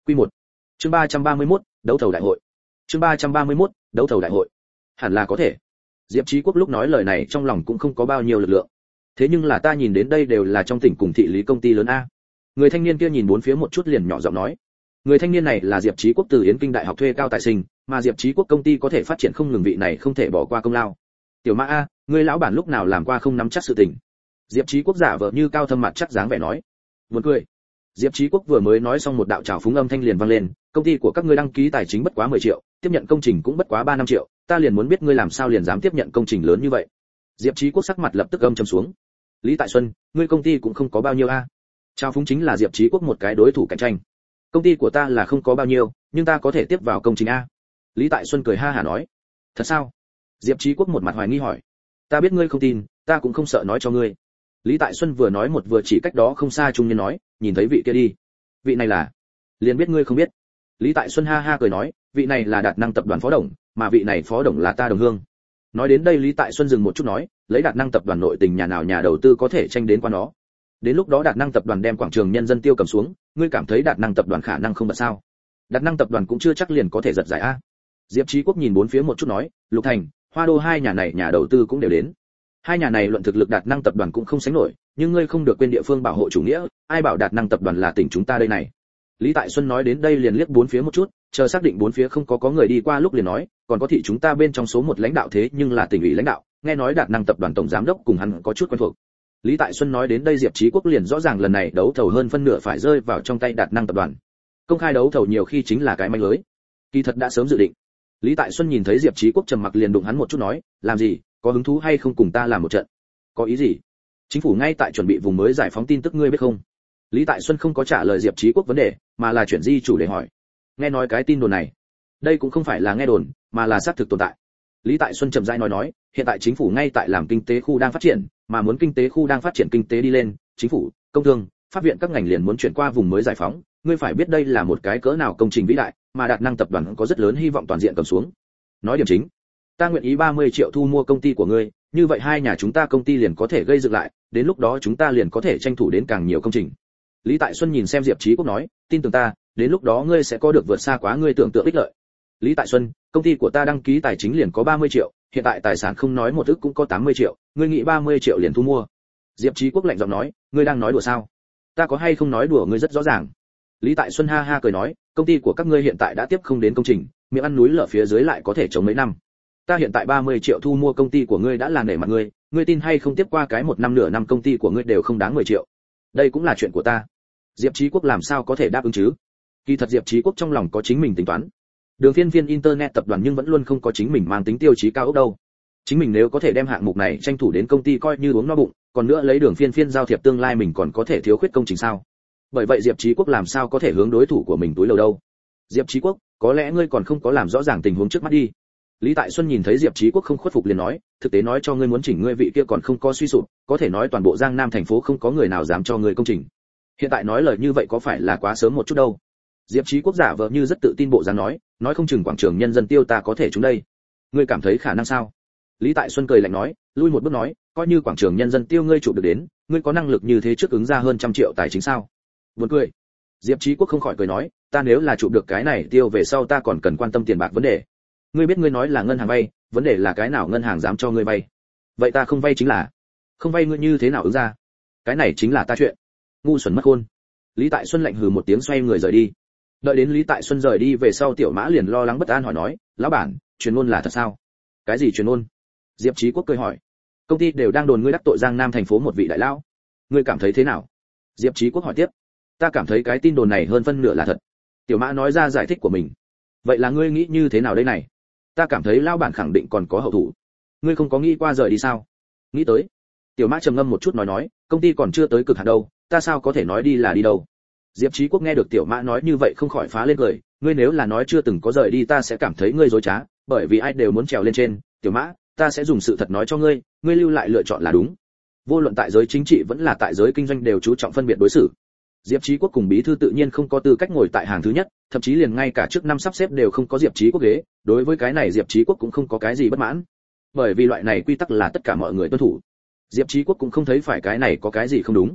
Quy một. Chương ba trăm ba mươi mốt, đấu thầu đại hội. Chương ba trăm ba mươi mốt, đấu thầu đại hội. Hẳn là có thể. Diệp Chí Quốc lúc nói lời này trong lòng cũng không có bao nhiêu lực lượng. Thế nhưng là ta nhìn đến đây đều là trong tỉnh cùng thị lý công ty lớn a. Người thanh niên kia nhìn bốn phía một chút liền nhỏ giọng nói. Người thanh niên này là Diệp Chí Quốc từ Yến Kinh Đại học thuê cao tài sinh, mà Diệp Chí Quốc công ty có thể phát triển không ngừng, vị này không thể bỏ qua công lao. Tiểu Mã a, ngươi lão bản lúc nào làm qua không nắm chắc sự tình. Diệp Chí Quốc giả vờ như cao thâm mặt chắc dáng vẻ nói. Buồn cười. Diệp Chí Quốc vừa mới nói xong một đạo trào phúng âm thanh liền vang lên, công ty của các ngươi đăng ký tài chính bất quá mười triệu, tiếp nhận công trình cũng bất quá ba năm triệu, ta liền muốn biết ngươi làm sao liền dám tiếp nhận công trình lớn như vậy. Diệp Chí Quốc sắc mặt lập tức âm trầm xuống. Lý Tại Xuân, ngươi công ty cũng không có bao nhiêu a. Trào phúng chính là Diệp Chí Quốc một cái đối thủ cạnh tranh. Công ty của ta là không có bao nhiêu, nhưng ta có thể tiếp vào công trình a. Lý Tại Xuân cười ha hả nói. Thật sao? Diệp Chí Quốc một mặt hoài nghi hỏi. Ta biết ngươi không tin, ta cũng không sợ nói cho ngươi. Lý Tại Xuân vừa nói một vừa chỉ cách đó không xa trung niên nói, nhìn thấy vị kia đi. Vị này là? Liền biết ngươi không biết. Lý Tại Xuân ha ha cười nói, vị này là Đạt Năng tập đoàn phó đồng, mà vị này phó đồng là ta đồng hương. Nói đến đây Lý Tại Xuân dừng một chút nói, lấy Đạt Năng tập đoàn nội tình nhà nào nhà đầu tư có thể tranh đến qua nó. Đến lúc đó Đạt Năng tập đoàn đem quảng trường Nhân Dân Tiêu cầm xuống, ngươi cảm thấy Đạt Năng tập đoàn khả năng không bật sao? Đạt Năng tập đoàn cũng chưa chắc liền có thể giật giải a. Diệp Chí Quốc nhìn bốn phía một chút nói, Lục Thành, Hoa Đô hai nhà này nhà đầu tư cũng đều đến. Hai nhà này luận thực lực Đạt Năng tập đoàn cũng không sánh nổi, nhưng ngươi không được quên địa phương bảo hộ chủ nghĩa, ai bảo Đạt Năng tập đoàn là tỉnh chúng ta đây này. Lý Tại Xuân nói đến đây liền liếc bốn phía một chút, chờ xác định bốn phía không có có người đi qua lúc liền nói, còn có thị chúng ta bên trong số một lãnh đạo thế nhưng là tỉnh ủy lãnh đạo, nghe nói Đạt Năng tập đoàn tổng giám đốc cùng hắn có chút quen thuộc. Lý Tại Xuân nói đến đây Diệp Chí Quốc liền rõ ràng lần này đấu thầu hơn phân nửa phải rơi vào trong tay Đạt Năng tập đoàn. Công khai đấu thầu nhiều khi chính là cái manh lưới. Kỳ thật đã sớm dự định. Lý Tại Xuân nhìn thấy Diệp Chí Quốc trầm mặc liền đụng hắn một chút nói, làm gì, có hứng thú hay không cùng ta làm một trận? Có ý gì? Chính phủ ngay tại chuẩn bị vùng mới giải phóng tin tức ngươi biết không? Lý Tại Xuân không có trả lời Diệp Chí Quốc vấn đề, mà là chuyển di chủ đề hỏi. Nghe nói cái tin đồn này, đây cũng không phải là nghe đồn, mà là xác thực tồn tại. Lý Tại Xuân trầm rãi nói nói, hiện tại chính phủ ngay tại làm kinh tế khu đang phát triển, mà muốn kinh tế khu đang phát triển kinh tế đi lên, chính phủ, công thương, pháp viện các ngành liền muốn chuyển qua vùng mới giải phóng, ngươi phải biết đây là một cái cỡ nào công trình vĩ đại, mà Đạt Năng tập đoàn có rất lớn hy vọng toàn diện cầm xuống. Nói điểm chính, ta nguyện ý ba mươi triệu thu mua công ty của ngươi, như vậy hai nhà chúng ta công ty liền có thể gây dựng lại, đến lúc đó chúng ta liền có thể tranh thủ đến càng nhiều công trình. Lý Tại Xuân nhìn xem Diệp Chí Quốc nói, tin tưởng ta, đến lúc đó ngươi sẽ có được vượt xa quá ngươi tưởng tượng ích lợi. Lý Tại Xuân, công ty của ta đăng ký tài chính liền có ba mươi triệu, hiện tại tài sản không nói một ức cũng có tám mươi triệu, ngươi nghĩ ba mươi triệu liền thu mua? Diệp Chí Quốc lạnh giọng nói, ngươi đang nói đùa sao? Ta có hay không nói đùa ngươi rất rõ ràng. Lý Tại Xuân ha ha cười nói, công ty của các ngươi hiện tại đã tiếp không đến công trình, miệng ăn núi lở phía dưới lại có thể chống mấy năm. Ta hiện tại ba mươi triệu thu mua công ty của ngươi đã là nể mặt ngươi, ngươi tin hay không tiếp qua cái một năm nửa năm công ty của ngươi đều không đáng mười triệu. Đây cũng là chuyện của ta. Diệp Chí Quốc làm sao có thể đáp ứng chứ? Kỳ thật Diệp Chí Quốc trong lòng có chính mình tính toán. Đường Phiên Phiên Internet tập đoàn nhưng vẫn luôn không có chính mình mang tính tiêu chí cao ốc đâu. Chính mình nếu có thể đem hạng mục này tranh thủ đến công ty coi như uống no bụng, còn nữa lấy Đường Phiên Phiên giao thiệp tương lai mình còn có thể thiếu khuyết công trình sao? Bởi vậy Diệp Chí Quốc làm sao có thể hướng đối thủ của mình túi lầu đâu? Diệp Chí Quốc, có lẽ ngươi còn không có làm rõ ràng tình huống trước mắt đi. Lý Tại Xuân nhìn thấy Diệp Chí Quốc không khuất phục liền nói, thực tế nói cho ngươi muốn chỉnh ngươi vị kia còn không có suy sụp, có thể nói toàn bộ Giang Nam thành phố không có người nào dám cho ngươi công trình. Hiện tại nói lời như vậy có phải là quá sớm một chút đâu? Diệp Chí Quốc giả vờ như rất tự tin bộ dáng nói, nói không chừng quảng trường Nhân Dân Tiêu ta có thể trúng đây. Ngươi cảm thấy khả năng sao? Lý Tại Xuân cười lạnh nói, lui một bước nói, coi như quảng trường Nhân Dân Tiêu ngươi chụp được đến, ngươi có năng lực như thế trước ứng ra hơn trăm triệu tài chính sao? Buồn cười. Diệp Chí Quốc không khỏi cười nói, ta nếu là chụp được cái này tiêu về sau ta còn cần quan tâm tiền bạc vấn đề. Ngươi biết ngươi nói là ngân hàng vay, vấn đề là cái nào ngân hàng dám cho ngươi vay? Vậy ta không vay chính là, không vay ngươi như thế nào ứng ra? Cái này chính là ta chuyện. Ngu xuẩn mất khôn. Lý Tại Xuân lạnh hừ một tiếng xoay người rời đi. Đợi đến Lý Tại Xuân rời đi về sau Tiểu Mã liền lo lắng bất an hỏi nói, lão bản, truyền ngôn là thật sao? Cái gì truyền ngôn? Diệp Chí Quốc cười hỏi. Công ty đều đang đồn ngươi đắc tội Giang Nam thành phố một vị đại lão. Ngươi cảm thấy thế nào? Diệp Chí Quốc hỏi tiếp. Ta cảm thấy cái tin đồn này hơn phân nửa là thật. Tiểu Mã nói ra giải thích của mình. Vậy là ngươi nghĩ như thế nào đây này? Ta cảm thấy lão bản khẳng định còn có hậu thủ. Ngươi không có nghĩ qua rời đi sao? Nghĩ tới. Tiểu Mã trầm ngâm một chút nói nói, công ty còn chưa tới cực hạn đâu, ta sao có thể nói đi là đi đâu? Diệp Chí Quốc nghe được Tiểu Mã nói như vậy không khỏi phá lên cười, ngươi nếu là nói chưa từng có rời đi ta sẽ cảm thấy ngươi dối trá, bởi vì ai đều muốn trèo lên trên, Tiểu Mã, ta sẽ dùng sự thật nói cho ngươi, ngươi lưu lại lựa chọn là đúng. Vô luận tại giới chính trị vẫn là tại giới kinh doanh đều chú trọng phân biệt đối xử. Diệp Chí Quốc cùng bí thư tự nhiên không có tư cách ngồi tại hàng thứ nhất, thậm chí liền ngay cả trước năm sắp xếp đều không có Diệp Chí Quốc ghế, đối với cái này Diệp Chí Quốc cũng không có cái gì bất mãn. Bởi vì loại này quy tắc là tất cả mọi người tuân thủ. Diệp Chí Quốc cũng không thấy phải cái này có cái gì không đúng.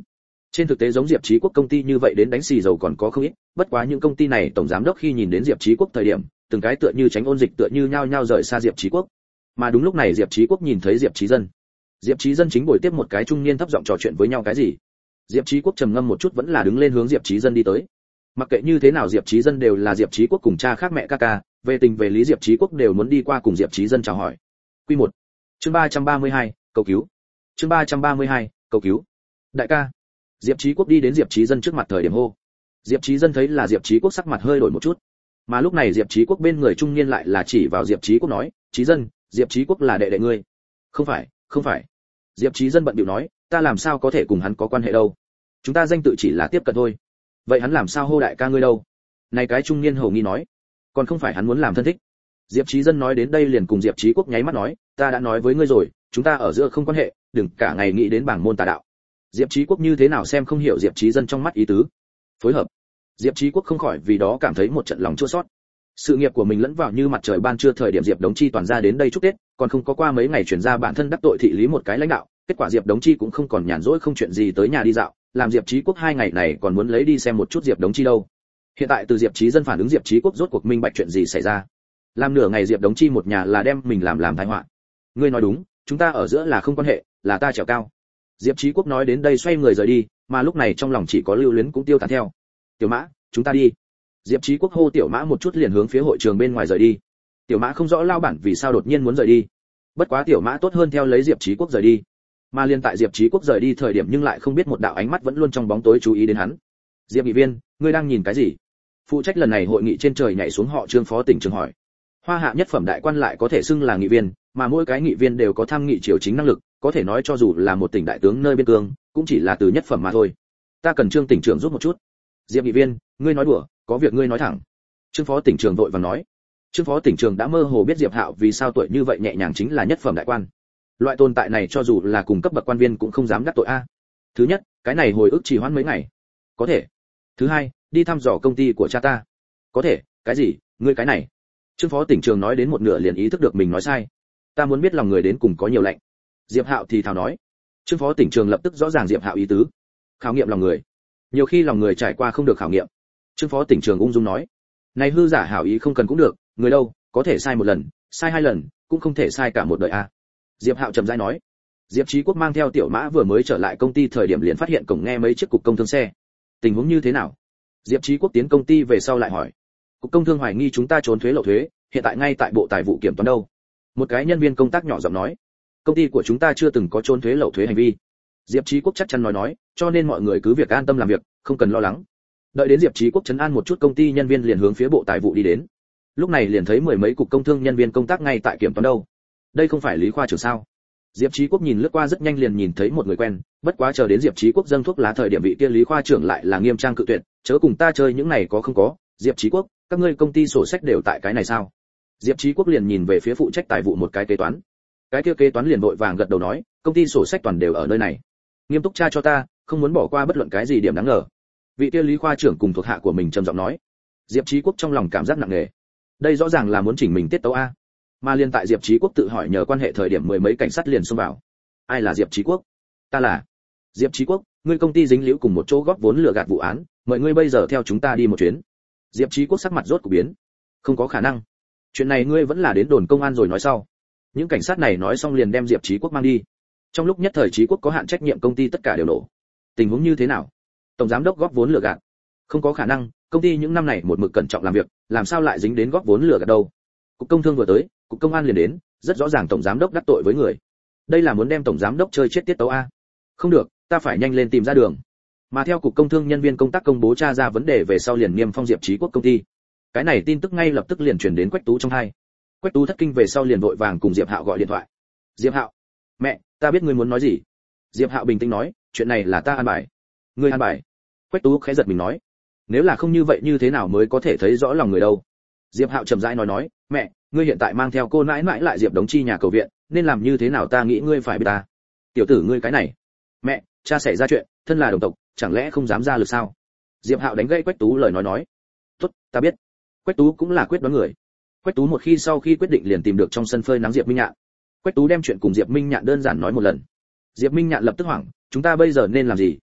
Trên thực tế giống Diệp Chí Quốc công ty như vậy đến đánh xì dầu còn có không ít, bất quá những công ty này tổng giám đốc khi nhìn đến Diệp Chí Quốc thời điểm, từng cái tựa như tránh ôn dịch tựa như nhao nhao rời xa Diệp Chí Quốc. Mà đúng lúc này Diệp Chí Quốc nhìn thấy Diệp Chí Dân. Diệp Chí Dân chính ngồi tiếp một cái trung niên thấp giọng trò chuyện với nhau cái gì. Diệp Chí Quốc trầm ngâm một chút vẫn là đứng lên hướng Diệp Chí Dân đi tới. Mặc kệ như thế nào Diệp Chí Dân đều là Diệp Chí Quốc cùng cha khác mẹ ca ca, về tình về lý Diệp Chí Quốc đều muốn đi qua cùng Diệp Chí Dân chào hỏi. Quy một. Chương ba trăm ba mươi hai, cầu cứu. Chương ba trăm ba mươi hai, cầu cứu. Đại ca. Diệp Chí Quốc đi đến Diệp Chí Dân trước mặt thời điểm hô. Diệp Chí Dân thấy là Diệp Chí Quốc sắc mặt hơi đổi một chút. Mà lúc này Diệp Chí Quốc bên người trung niên lại là chỉ vào Diệp Chí Quốc nói, "Chí Dân, Diệp Chí Quốc là đệ đệ ngươi." "Không phải, không phải." Diệp Chí Dân bận bịu nói, "Ta làm sao có thể cùng hắn có quan hệ đâu? Chúng ta danh tự chỉ là tiếp cận thôi." "Vậy hắn làm sao hô đại ca ngươi đâu?" Này cái trung niên hầu nghi nói, "Còn không phải hắn muốn làm thân thích." Diệp Chí Dân nói đến đây liền cùng Diệp Chí Quốc nháy mắt nói, "Ta đã nói với ngươi rồi, chúng ta ở giữa không quan hệ, đừng cả ngày nghĩ đến bảng môn tà đạo." Diệp Chí Quốc như thế nào xem không hiểu Diệp Chí Dân trong mắt ý tứ. Phối hợp. Diệp Chí Quốc không khỏi vì đó cảm thấy một trận lòng chua xót. Sự nghiệp của mình lẫn vào như mặt trời ban trưa thời điểm Diệp Đống Chi toàn ra đến đây chúc Tết, còn không có qua mấy ngày chuyển ra bản thân đắc tội thị lý một cái lãnh đạo, kết quả Diệp Đống Chi cũng không còn nhàn rỗi không chuyện gì tới nhà đi dạo, làm Diệp Chí Quốc hai ngày này còn muốn lấy đi xem một chút Diệp Đống Chi đâu. Hiện tại từ Diệp Chí Dân phản ứng Diệp Chí Quốc rốt cuộc minh bạch chuyện gì xảy ra. Làm nửa ngày Diệp Đống Chi một nhà là đem mình làm làm tai họa. Ngươi nói đúng, chúng ta ở giữa là không quan hệ, là ta trèo cao. Diệp Chí Quốc nói đến đây xoay người rời đi, mà lúc này trong lòng chỉ có lưu luyến cũng tiêu tán theo. Tiểu Mã, chúng ta đi. Diệp Chí Quốc hô Tiểu Mã một chút liền hướng phía hội trường bên ngoài rời đi. Tiểu Mã không rõ lao bản vì sao đột nhiên muốn rời đi. Bất quá Tiểu Mã tốt hơn theo lấy Diệp Chí Quốc rời đi. Mà liên tại Diệp Chí Quốc rời đi thời điểm nhưng lại không biết một đạo ánh mắt vẫn luôn trong bóng tối chú ý đến hắn. Diệp nghị viên, ngươi đang nhìn cái gì? Phụ trách lần này hội nghị trên trời nhảy xuống họ Trương phó tỉnh trưởng hỏi. Hoa hạ nhất phẩm đại quan lại có thể xưng là nghị viên, mà mỗi cái nghị viên đều có tham nghị triều chính năng lực, có thể nói cho dù là một tỉnh đại tướng nơi biên cương, cũng chỉ là từ nhất phẩm mà thôi. Ta cần Trương tỉnh trưởng giúp một chút. Diệp nghị viên, ngươi nói đùa, có việc ngươi nói thẳng. Trương phó tỉnh trưởng vội vàng nói. Trương phó tỉnh trưởng đã mơ hồ biết Diệp Hạo vì sao tuổi như vậy nhẹ nhàng chính là nhất phẩm đại quan. Loại tồn tại này cho dù là cùng cấp bậc quan viên cũng không dám đắc tội a. Thứ nhất, cái này hồi ức trì hoãn mấy ngày. Có thể. Thứ hai, đi thăm dò công ty của cha ta. Có thể, cái gì? Ngươi cái này. Trương phó tỉnh trưởng nói đến một nửa liền ý thức được mình nói sai. Ta muốn biết lòng người đến cùng có nhiều lạnh. Diệp Hạo thì thào nói. Trương phó tỉnh trưởng lập tức rõ ràng Diệp Hạo ý tứ. Khảo nghiệm lòng người. Nhiều khi lòng người trải qua không được khảo nghiệm. Trương phó tỉnh trưởng ung dung nói. Này hư giả hảo ý không cần cũng được, người đâu, có thể sai một lần, sai hai lần, cũng không thể sai cả một đời a. Diệp Hạo trầm rãi nói. Diệp Chí Quốc mang theo Tiểu Mã vừa mới trở lại công ty thời điểm liền phát hiện cổng nghe mấy chiếc cục công thương xe. Tình huống như thế nào? Diệp Chí Quốc tiến công ty về sau lại hỏi. Cục công thương hoài nghi chúng ta trốn thuế lậu thuế, hiện tại ngay tại bộ tài vụ kiểm toán đâu. Một cái nhân viên công tác nhỏ giọng nói. Công ty của chúng ta chưa từng có trốn thuế lậu thuế hành vi. Diệp Chí Quốc chắc chắn nói nói, cho nên mọi người cứ việc an tâm làm việc, không cần lo lắng. Đợi đến Diệp Chí Quốc trấn an một chút công ty nhân viên liền hướng phía bộ tài vụ đi đến. Lúc này liền thấy mười mấy cục công thương nhân viên công tác ngay tại kiểm toán đâu. Đây không phải Lý khoa trưởng sao? Diệp Chí Quốc nhìn lướt qua rất nhanh liền nhìn thấy một người quen, bất quá chờ đến Diệp Chí Quốc dâng thuốc lá thời điểm vị kia Lý khoa trưởng lại là nghiêm trang cự tuyệt, chớ cùng ta chơi những này có không có. Diệp Chí Quốc, các ngươi công ty sổ sách đều tại cái này sao? Diệp Chí Quốc liền nhìn về phía phụ trách tài vụ một cái kế toán. Cái kia kế toán liền vội vàng gật đầu nói, công ty sổ sách toàn đều ở nơi này. Nghiêm túc tra cho ta, không muốn bỏ qua bất luận cái gì điểm đáng ngờ. Vị kia Lý khoa trưởng cùng thuộc hạ của mình trầm giọng nói. Diệp Chí Quốc trong lòng cảm giác nặng nề. Đây rõ ràng là muốn chỉnh mình tiết tấu a. Mà liên tại Diệp Chí Quốc tự hỏi nhờ quan hệ thời điểm mười mấy cảnh sát liền xông vào. Ai là Diệp Chí Quốc? Ta là. Diệp Chí Quốc, ngươi công ty dính líu cùng một chỗ góp vốn lừa gạt vụ án, mời ngươi bây giờ theo chúng ta đi một chuyến. Diệp Chí Quốc sắc mặt rốt cuộc biến. Không có khả năng. Chuyện này ngươi vẫn là đến đồn công an rồi nói sau. Những cảnh sát này nói xong liền đem Diệp Chí Quốc mang đi. Trong lúc nhất thời Chí Quốc có hạn trách nhiệm công ty tất cả đều nổ. Tình huống như thế nào? Tổng giám đốc góp vốn lừa gạt. Không có khả năng, công ty những năm này một mực cẩn trọng làm việc, làm sao lại dính đến góp vốn lừa gạt đâu? Cục công thương vừa tới, cục công an liền đến, rất rõ ràng tổng giám đốc đắc tội với người. Đây là muốn đem tổng giám đốc chơi chết tiết tấu a. Không được, ta phải nhanh lên tìm ra đường. Mà theo cục công thương nhân viên công tác công bố tra ra vấn đề về sau liền niêm phong Diệp Chí Quốc công ty. Cái này tin tức ngay lập tức liền truyền đến Quách Tú trong hai. Quách Tú thất kinh về sau liền vội vàng cùng Diệp Hạo gọi điện thoại. Diệp Hạo, mẹ, ta biết ngươi muốn nói gì. Diệp Hạo bình tĩnh nói, chuyện này là ta an bài. Ngươi an bài? Quách Tú khẽ giật mình nói, nếu là không như vậy như thế nào mới có thể thấy rõ lòng người đâu. Diệp Hạo chậm rãi nói nói, mẹ, ngươi hiện tại mang theo cô nãi nãi lại Diệp Đống Chi nhà cầu viện, nên làm như thế nào ta nghĩ ngươi phải biết ta. Tiểu tử ngươi cái này. Mẹ, cha xảy ra chuyện, thân là đồng tộc, chẳng lẽ không dám ra lực sao? Diệp Hạo đánh gãy Quách Tú lời nói nói. Tốt, ta biết. Quách Tú cũng là quyết đoán người. Quách Tú một khi sau khi quyết định liền tìm được trong sân phơi nắng Diệp Minh Nhạn. Quách Tú đem chuyện cùng Diệp Minh Nhạn đơn giản nói một lần. Diệp Minh Nhạn lập tức hoảng, chúng ta bây giờ nên làm gì?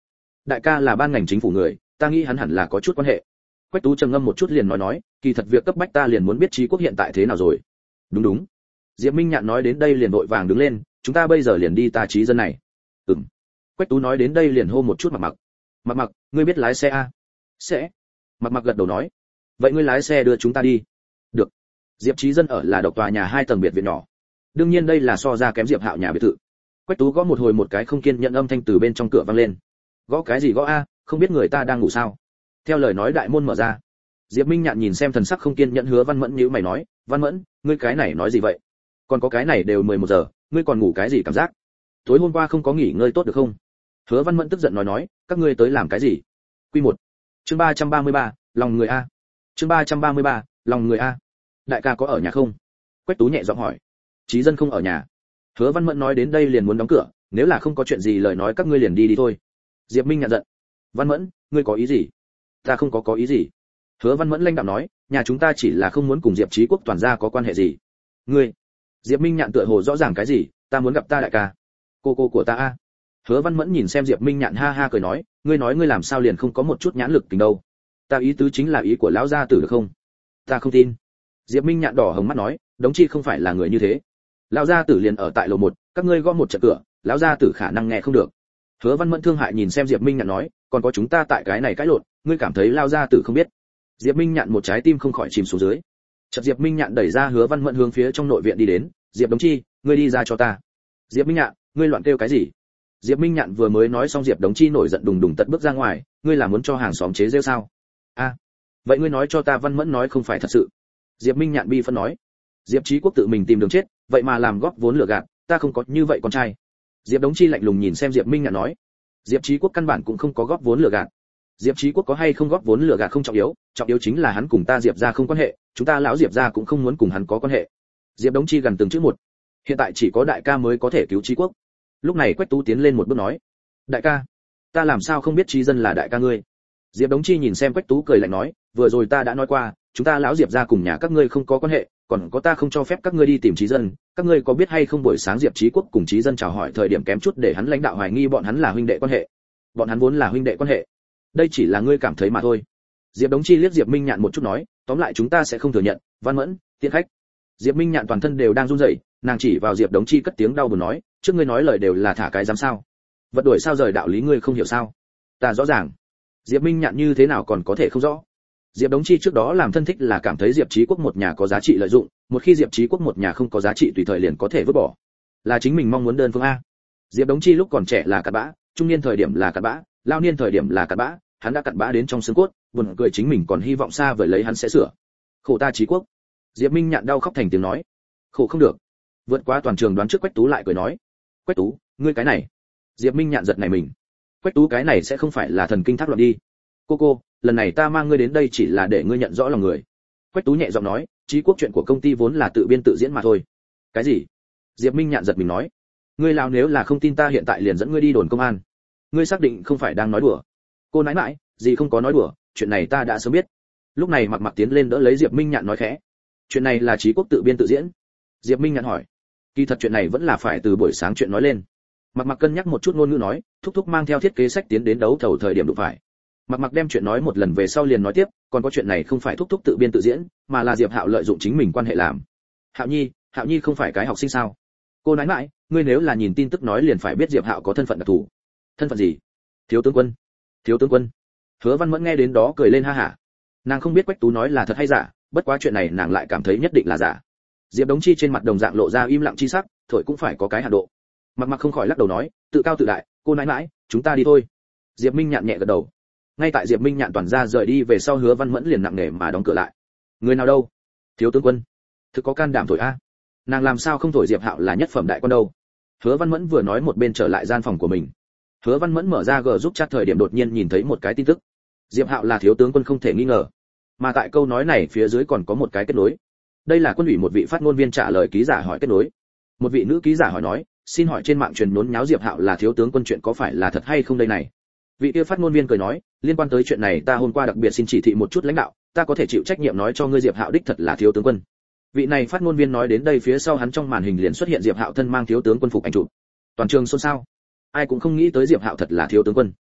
Đại ca là ban ngành chính phủ người, ta nghĩ hắn hẳn là có chút quan hệ. Quách Tú trầm ngâm một chút liền nói nói, kỳ thật việc cấp bách ta liền muốn biết Trí Quốc hiện tại thế nào rồi. Đúng đúng. Diệp Minh Nhạn nói đến đây liền vội vàng đứng lên, chúng ta bây giờ liền đi ta Trí dân này. Ừm. Quách Tú nói đến đây liền hô một chút Mặc Mặc. Mặc Mặc, ngươi biết lái xe a? Sẽ. Mặc Mặc gật đầu nói. Vậy ngươi lái xe đưa chúng ta đi. Được. Diệp Trí dân ở là độc tòa nhà hai tầng biệt viện nhỏ. Đương nhiên đây là so ra kém Diệp Hạo nhà biệt thự. Quách Tú gõ một hồi một cái không kiên nhẫn âm thanh từ bên trong cửa vang lên. Gõ cái gì gõ a, không biết người ta đang ngủ sao? Theo lời nói đại môn mở ra. Diệp Minh Nhạn nhìn xem thần sắc không kiên nhẫn Hứa Văn Mẫn nhíu mày nói, "Văn Mẫn, ngươi cái này nói gì vậy? Còn có cái này đều mười một giờ, ngươi còn ngủ cái gì cảm giác? Tối hôm qua không có nghỉ ngơi tốt được không?" Hứa Văn Mẫn tức giận nói nói, "Các ngươi tới làm cái gì?" Quy một. Chương ba trăm ba mươi ba, lòng người a. Chương ba trăm ba mươi ba, lòng người a. Đại ca có ở nhà không? Quách Tú nhẹ giọng hỏi. Trí dân không ở nhà. Hứa Văn Mẫn nói đến đây liền muốn đóng cửa, nếu là không có chuyện gì lời nói các ngươi liền đi đi thôi. Diệp Minh Nhạn giận. Văn Mẫn, ngươi có ý gì? Ta không có có ý gì. Hứa Văn Mẫn lanh đạm nói, nhà chúng ta chỉ là không muốn cùng Diệp Chí Quốc toàn gia có quan hệ gì. Ngươi? Diệp Minh Nhạn tựa hồ rõ ràng cái gì, ta muốn gặp ta đại ca. Cô cô của ta a. Hứa Văn Mẫn nhìn xem Diệp Minh Nhạn ha ha cười nói, ngươi nói ngươi làm sao liền không có một chút nhãn lực tình đâu. Ta ý tứ chính là ý của lão gia tử được không? Ta không tin. Diệp Minh Nhạn đỏ hồng mắt nói, đống chi không phải là người như thế. Lão gia tử liền ở tại lầu một, các ngươi gõ một trận cửa, lão gia tử khả năng nghe không được. Hứa Văn Mẫn thương hại nhìn xem Diệp Minh Nhạn nói, còn có chúng ta tại cái này cãi lộn, ngươi cảm thấy lão gia tử không biết. Diệp Minh Nhạn một trái tim không khỏi chìm xuống dưới. Chợt Diệp Minh Nhạn đẩy ra Hứa Văn Mẫn hướng phía trong nội viện đi đến, "Diệp Đống Chi, ngươi đi ra cho ta." "Diệp Minh Nhạn, ngươi loạn kêu cái gì?" Diệp Minh Nhạn vừa mới nói xong Diệp Đống Chi nổi giận đùng đùng tật bước ra ngoài, "Ngươi là muốn cho hàng xóm chế giễu sao?" "A, vậy ngươi nói cho ta Văn Mẫn nói không phải thật sự." Diệp Minh Nhạn bi phân nói. Diệp Chí Quốc tự mình tìm đường chết, vậy mà làm góp vốn lừa gạt, ta không có như vậy con trai. Diệp Đống Chi lạnh lùng nhìn xem Diệp Minh Nhạn nói. Diệp Chí Quốc căn bản cũng không có góp vốn lừa gạt. Diệp Chí Quốc có hay không góp vốn lừa gạt không trọng yếu, trọng yếu chính là hắn cùng ta Diệp gia không quan hệ, chúng ta lão Diệp gia cũng không muốn cùng hắn có quan hệ. Diệp Đống Chi gần từng chữ một. Hiện tại chỉ có đại ca mới có thể cứu Chí Quốc. Lúc này Quách Tú tiến lên một bước nói, đại ca, ta làm sao không biết Chí dân là đại ca ngươi? Diệp Đống Chi nhìn xem Quách Tú cười lạnh nói, vừa rồi ta đã nói qua, chúng ta lão Diệp gia cùng nhà các ngươi không có quan hệ, còn có ta không cho phép các ngươi đi tìm Chí dân, các ngươi có biết hay không buổi sáng Diệp Chí Quốc cùng Chí dân chào hỏi thời điểm kém chút để hắn lãnh đạo hoài nghi bọn hắn là huynh đệ quan hệ. Bọn hắn vốn là huynh đệ quan hệ. Đây chỉ là ngươi cảm thấy mà thôi. Diệp Đống Chi liếc Diệp Minh Nhạn một chút nói, tóm lại chúng ta sẽ không thừa nhận, Văn Mẫn, tiện khách. Diệp Minh Nhạn toàn thân đều đang run rẩy, nàng chỉ vào Diệp Đống Chi cất tiếng đau buồn nói, trước ngươi nói lời đều là thả cái dám sao? Vật đuổi sao rời đạo lý ngươi không hiểu sao? Ta rõ ràng. Diệp Minh Nhạn như thế nào còn có thể không rõ? Diệp Đống Chi trước đó làm thân thích là cảm thấy Diệp Chí Quốc một nhà có giá trị lợi dụng, một khi Diệp Chí Quốc một nhà không có giá trị tùy thời liền có thể vứt bỏ. Là chính mình mong muốn đơn phương a. Diệp Đống Chi lúc còn trẻ là cặn bã, trung niên thời điểm là cặn bã, lao niên thời điểm là cặn bã, hắn đã cặn bã đến trong xương cốt, buồn cười chính mình còn hy vọng xa vời lấy hắn sẽ sửa. Khổ ta Chí Quốc. Diệp Minh Nhạn đau khóc thành tiếng nói. Khổ không được. Vượt qua toàn trường đoán trước Quách Tú lại cười nói, Quách Tú, ngươi cái này. Diệp Minh Nhạn giật này mình. Quách Tú cái này sẽ không phải là thần kinh thác loạn đi. Cô cô, lần này ta mang ngươi đến đây chỉ là để ngươi nhận rõ lòng người. Quách Tú nhẹ giọng nói, Chí Quốc chuyện của công ty vốn là tự biên tự diễn mà thôi. Cái gì? Diệp Minh Nhạn giật mình nói, ngươi lao nếu là không tin ta hiện tại liền dẫn ngươi đi đồn công an. Ngươi xác định không phải đang nói đùa? Cô nãi nãi, gì không có nói đùa, chuyện này ta đã sớm biết. Lúc này Mặc Mặc tiến lên đỡ lấy Diệp Minh Nhạn nói khẽ, chuyện này là Chí Quốc tự biên tự diễn. Diệp Minh Nhạn hỏi, kỳ thật chuyện này vẫn là phải từ buổi sáng chuyện nói lên. Mặc Mặc cân nhắc một chút ngôn ngữ nói, thúc thúc mang theo thiết kế sách tiến đến đấu thầu thời điểm đụng phải. Mặc Mặc đem chuyện nói một lần về sau liền nói tiếp, còn có chuyện này không phải thúc thúc tự biên tự diễn, mà là Diệp Hạo lợi dụng chính mình quan hệ làm. Hạo Nhi, Hạo Nhi không phải cái học sinh sao? Cô nãi nãi, ngươi nếu là nhìn tin tức nói liền phải biết Diệp Hạo có thân phận đặc thù. Thân phận gì? Thiếu tướng quân. Thiếu tướng quân. Hứa Văn Mẫn nghe đến đó cười lên ha hả. Nàng không biết Quách Tú nói là thật hay giả, bất quá chuyện này nàng lại cảm thấy nhất định là giả. Diệp Đống Chi trên mặt đồng dạng lộ ra im lặng chi sắc, thổi cũng phải có cái hạn độ. Mặc Mặc không khỏi lắc đầu nói, tự cao tự đại, cô nãi nãi, chúng ta đi thôi. Diệp Minh Nhạn nhẹ gật đầu. Ngay tại Diệp Minh Nhạn toàn ra rời đi về sau Hứa Văn Mẫn liền nặng nề mà đóng cửa lại. Người nào đâu? Thiếu tướng quân. Thực có can đảm thổi a. Nàng làm sao không thổi Diệp Hạo là nhất phẩm đại quân đâu? Hứa Văn Mẫn vừa nói một bên trở lại gian phòng của mình. Hứa Văn Mẫn mở ra G giúp chat thời điểm đột nhiên nhìn thấy một cái tin tức. Diệp Hạo là thiếu tướng quân không thể nghi ngờ. Mà tại câu nói này phía dưới còn có một cái kết nối. Đây là quân ủy một vị phát ngôn viên trả lời ký giả hỏi kết nối. Một vị nữ ký giả hỏi nói, xin hỏi trên mạng truyền nhốn nháo Diệp Hạo là thiếu tướng quân chuyện có phải là thật hay không đây này? Vị kia phát ngôn viên cười nói, liên quan tới chuyện này ta hôm qua đặc biệt xin chỉ thị một chút lãnh đạo, ta có thể chịu trách nhiệm nói cho ngươi Diệp Hạo đích thật là thiếu tướng quân. Vị này phát ngôn viên nói đến đây phía sau hắn trong màn hình liền xuất hiện Diệp Hạo thân mang thiếu tướng quân phục ảnh chụp. Toàn trường xôn xao. Ai cũng không nghĩ tới Diệp Hạo thật là thiếu tướng quân.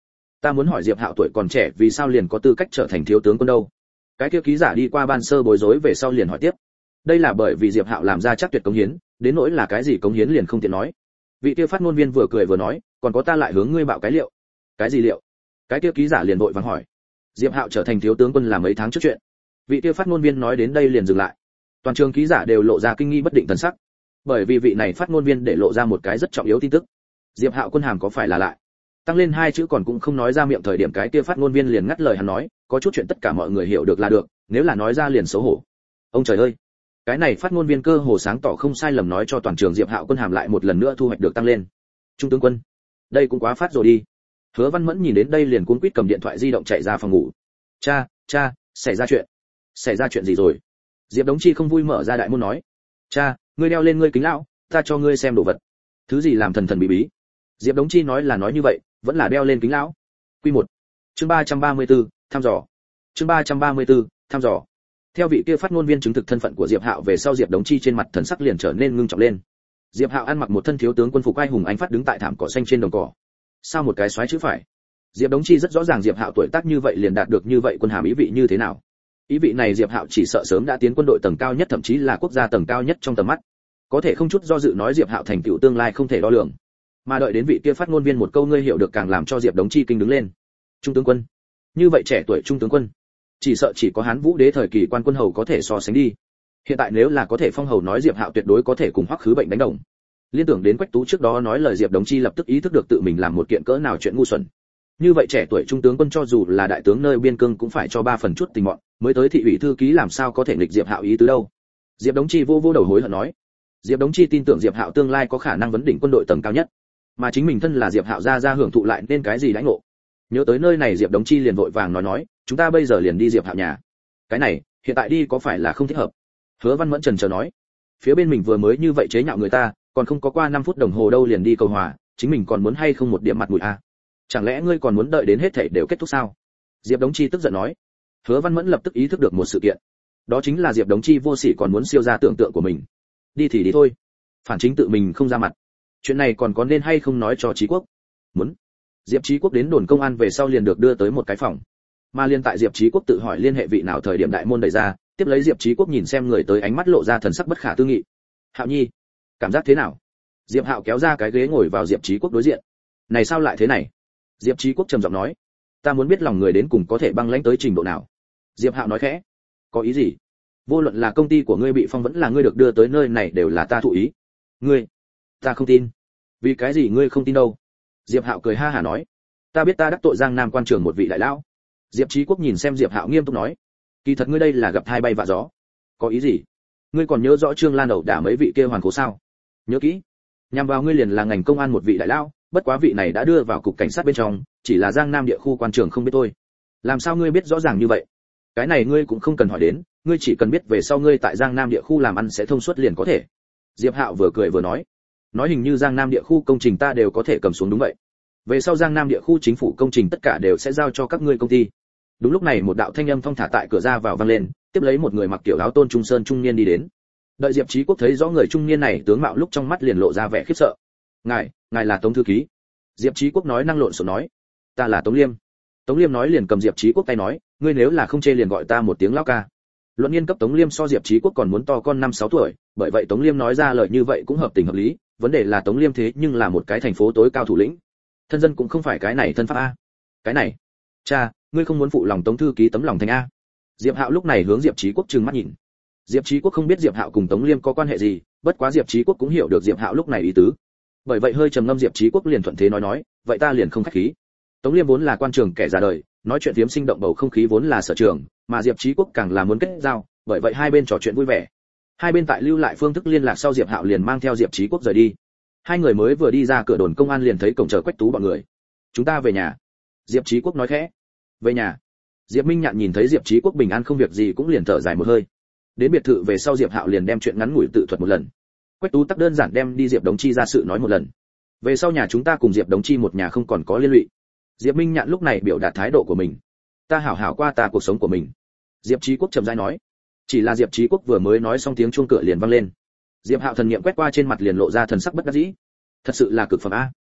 Ta muốn hỏi Diệp Hạo tuổi còn trẻ vì sao liền có tư cách trở thành thiếu tướng quân đâu? Cái kia ký giả đi qua ban sơ bối rối về sau liền hỏi tiếp. Đây là bởi vì Diệp Hạo làm ra chắc tuyệt cống hiến, đến nỗi là cái gì cống hiến liền không tiện nói. Vị kia phát ngôn viên vừa cười vừa nói, còn có ta lại hướng ngươi bạo cái liệu. Cái gì liệu? Cái kia ký giả liền vội vàng hỏi. Diệp Hạo trở thành thiếu tướng quân là mấy tháng trước chuyện. Vị kia phát ngôn viên nói đến đây liền dừng lại. Toàn trường ký giả đều lộ ra kinh nghi bất định thần sắc, bởi vì vị này phát ngôn viên để lộ ra một cái rất trọng yếu tin tức. Diệp Hạo quân hàm có phải là lại tăng lên hai chữ còn cũng không nói ra miệng, thời điểm cái kia phát ngôn viên liền ngắt lời hắn nói, có chút chuyện tất cả mọi người hiểu được là được, nếu là nói ra liền xấu hổ. Ông trời ơi, cái này phát ngôn viên cơ hồ sáng tỏ không sai lầm nói cho toàn trường Diệp Hạo quân hàm lại một lần nữa thu hoạch được tăng lên. Trung tướng quân, đây cũng quá phát rồi đi. Hứa Văn Mẫn nhìn đến đây liền cuống quýt cầm điện thoại di động chạy ra phòng ngủ. Cha, cha, xảy ra chuyện. Xảy ra chuyện gì rồi? Diệp Đống Chi không vui mở ra đại môn nói. Cha, ngươi đeo lên ngươi kính lão, ta cho ngươi xem đồ vật. Thứ gì làm thần thần bí bí? Diệp Đống Chi nói là nói như vậy, vẫn là đeo lên kính lão. Quy một. Chương ba trăm ba mươi tư, thăm dò. Chương ba trăm ba mươi tư, thăm dò. Theo vị kia phát ngôn viên chứng thực thân phận của Diệp Hạo về sau, Diệp Đống Chi trên mặt thần sắc liền trở nên ngưng trọng lên. Diệp Hạo ăn mặc một thân thiếu tướng quân phục ai hùng ánh phát đứng tại thảm cỏ xanh trên đồng cỏ. Sao một cái xoáy chữ phải? Diệp Đống Chi rất rõ ràng Diệp Hạo tuổi tác như vậy liền đạt được như vậy quân hàm ý vị như thế nào. Ý vị này Diệp Hạo chỉ sợ sớm đã tiến quân đội tầng cao nhất, thậm chí là quốc gia tầng cao nhất trong tầm mắt. Có thể không chút do dự nói Diệp Hạo thành tựu tương lai không thể đo lường. Mà đợi đến vị kia phát ngôn viên một câu ngươi hiểu được càng làm cho Diệp Đống Chi kinh đứng lên. Trung tướng quân, như vậy trẻ tuổi trung tướng quân, chỉ sợ chỉ có Hán Vũ Đế thời kỳ quan quân hầu có thể so sánh đi. Hiện tại nếu là có thể phong hầu nói Diệp Hạo tuyệt đối có thể cùng Hoắc Khứ Bệnh đánh đồng. Liên tưởng đến Quách Tú trước đó nói lời, Diệp Đống Chi lập tức ý thức được tự mình làm một kiện cỡ nào chuyện ngu xuẩn. Như vậy trẻ tuổi trung tướng quân cho dù là đại tướng nơi biên cương cũng phải cho ba phần chút tình mọn, mới tới thị ủy thư ký làm sao có thể nghịch Diệp Hạo ý tứ đâu. Diệp Đống Chi vô vô đầu hối hận nói. Diệp Đống Chi tin tưởng Diệp Hạo tương lai có khả năng vấn đỉnh quân đội tầng cao nhất, mà chính mình thân là Diệp Hạo gia gia hưởng thụ lại nên cái gì đãi ngộ. Nhớ tới nơi này Diệp Đống Chi liền vội vàng nói nói, chúng ta bây giờ liền đi Diệp Hạo nhà. Cái này, hiện tại đi có phải là không thích hợp? Hứa Văn Mẫn chần chờ nói. Phía bên mình vừa mới như vậy chế nhạo người ta, còn không có qua năm phút đồng hồ đâu liền đi cầu hòa, chính mình còn muốn hay không một điểm mặt mũi à? Chẳng lẽ ngươi còn muốn đợi đến hết thảy đều kết thúc sao? Diệp Đống Chi tức giận nói. Hứa Văn Mẫn lập tức ý thức được một sự kiện, đó chính là Diệp Đống Chi vô sỉ còn muốn siêu ra tưởng tượng của mình. Đi thì đi thôi, phản chính tự mình không ra mặt, chuyện này còn có nên hay không nói cho Chí Quốc? Muốn. Diệp Chí Quốc đến đồn công an về sau liền được đưa tới một cái phòng, mà liên tại Diệp Chí Quốc tự hỏi liên hệ vị nào thời điểm đại môn đẩy ra, tiếp lấy Diệp Chí Quốc nhìn xem người tới ánh mắt lộ ra thần sắc bất khả tư nghị. Hạo Nhi, cảm giác thế nào? Diệp Hạo kéo ra cái ghế ngồi vào Diệp Chí Quốc đối diện. Này sao lại thế này? Diệp Chí Quốc trầm giọng nói, ta muốn biết lòng người đến cùng có thể băng lãnh tới trình độ nào. Diệp Hạo nói khẽ, có ý gì? Vô luận là công ty của ngươi bị phong vẫn là ngươi được đưa tới nơi này đều là ta thụ ý. Ngươi, ta không tin. Vì cái gì ngươi không tin đâu? Diệp Hạo cười ha hả nói, ta biết ta đắc tội Giang Nam quan trường một vị đại lão. Diệp Chí Quốc nhìn xem Diệp Hạo nghiêm túc nói, kỳ thật ngươi đây là gặp thai bay vạ gió. Có ý gì? Ngươi còn nhớ rõ Trương Lan đầu đả mấy vị kia hoàn cố sao? Nhớ kỹ. Nhằm vào ngươi liền là ngành công an một vị đại lão, bất quá vị này đã đưa vào cục cảnh sát bên trong, chỉ là Giang Nam địa khu quan trường không biết thôi. Làm sao ngươi biết rõ ràng như vậy? Cái này ngươi cũng không cần hỏi đến, ngươi chỉ cần biết về sau ngươi tại Giang Nam địa khu làm ăn sẽ thông suốt liền có thể. Diệp Hạo vừa cười vừa nói, nói hình như Giang Nam địa khu công trình ta đều có thể cầm xuống đúng vậy. Về sau Giang Nam địa khu chính phủ công trình tất cả đều sẽ giao cho các ngươi công ty. Đúng lúc này một đạo thanh âm thong thả tại cửa ra vào vang lên, tiếp lấy một người mặc kiểu áo tôn trung sơn trung niên đi đến. Đợi Diệp Chí Quốc thấy rõ người trung niên này tướng mạo lúc trong mắt liền lộ ra vẻ khiếp sợ. Ngài, ngài là Tống thư ký? Diệp Chí Quốc nói năng lộn xộn nói, ta là Tống Liêm. Tống Liêm nói liền cầm Diệp Chí Quốc tay nói, ngươi nếu là không chê liền gọi ta một tiếng lão ca. Luận niên cấp Tống Liêm so Diệp Chí Quốc còn muốn to con năm sáu tuổi, bởi vậy Tống Liêm nói ra lời như vậy cũng hợp tình hợp lý, vấn đề là Tống Liêm thế nhưng là một cái thành phố tối cao thủ lĩnh. Thân dân cũng không phải cái này thân pháp a. Cái này, cha, ngươi không muốn phụ lòng Tống thư ký tấm lòng thành a? Diệp Hạo lúc này hướng Diệp Chí Quốc trừng mắt nhìn. Diệp Chí Quốc không biết Diệp Hạo cùng Tống Liêm có quan hệ gì, bất quá Diệp Chí Quốc cũng hiểu được Diệp Hạo lúc này ý tứ. Bởi vậy hơi trầm ngâm Diệp Chí Quốc liền thuận thế nói nói, vậy ta liền không khách khí. Tống Liêm vốn là quan trường kẻ già đời, nói chuyện phiếm sinh động bầu không khí vốn là sở trường, mà Diệp Chí Quốc càng là muốn kết giao, bởi vậy hai bên trò chuyện vui vẻ. Hai bên tại lưu lại phương thức liên lạc sau Diệp Hạo liền mang theo Diệp Chí Quốc rời đi. Hai người mới vừa đi ra cửa đồn công an liền thấy cổng chờ Quách Tú bọn người. Chúng ta về nhà. Diệp Chí Quốc nói khẽ. Về nhà. Diệp Minh Nhạn nhìn thấy Diệp Chí Quốc bình an không việc gì cũng liền thở dài một hơi. Đến biệt thự về sau Diệp Hạo liền đem chuyện ngắn ngủi tự thuật một lần. Quách Tú tắc đơn giản đem đi Diệp Đống Chi ra sự nói một lần. Về sau nhà chúng ta cùng Diệp Đống Chi một nhà không còn có liên lụy. Diệp Minh Nhạn lúc này biểu đạt thái độ của mình. Ta hảo hảo qua ta cuộc sống của mình. Diệp Chí Quốc trầm rãi nói. Chỉ là Diệp Chí Quốc vừa mới nói xong tiếng chuông cửa liền vang lên. Diệp Hạo thần niệm quét qua trên mặt liền lộ ra thần sắc bất đắc dĩ. Thật sự là cực phẩm a.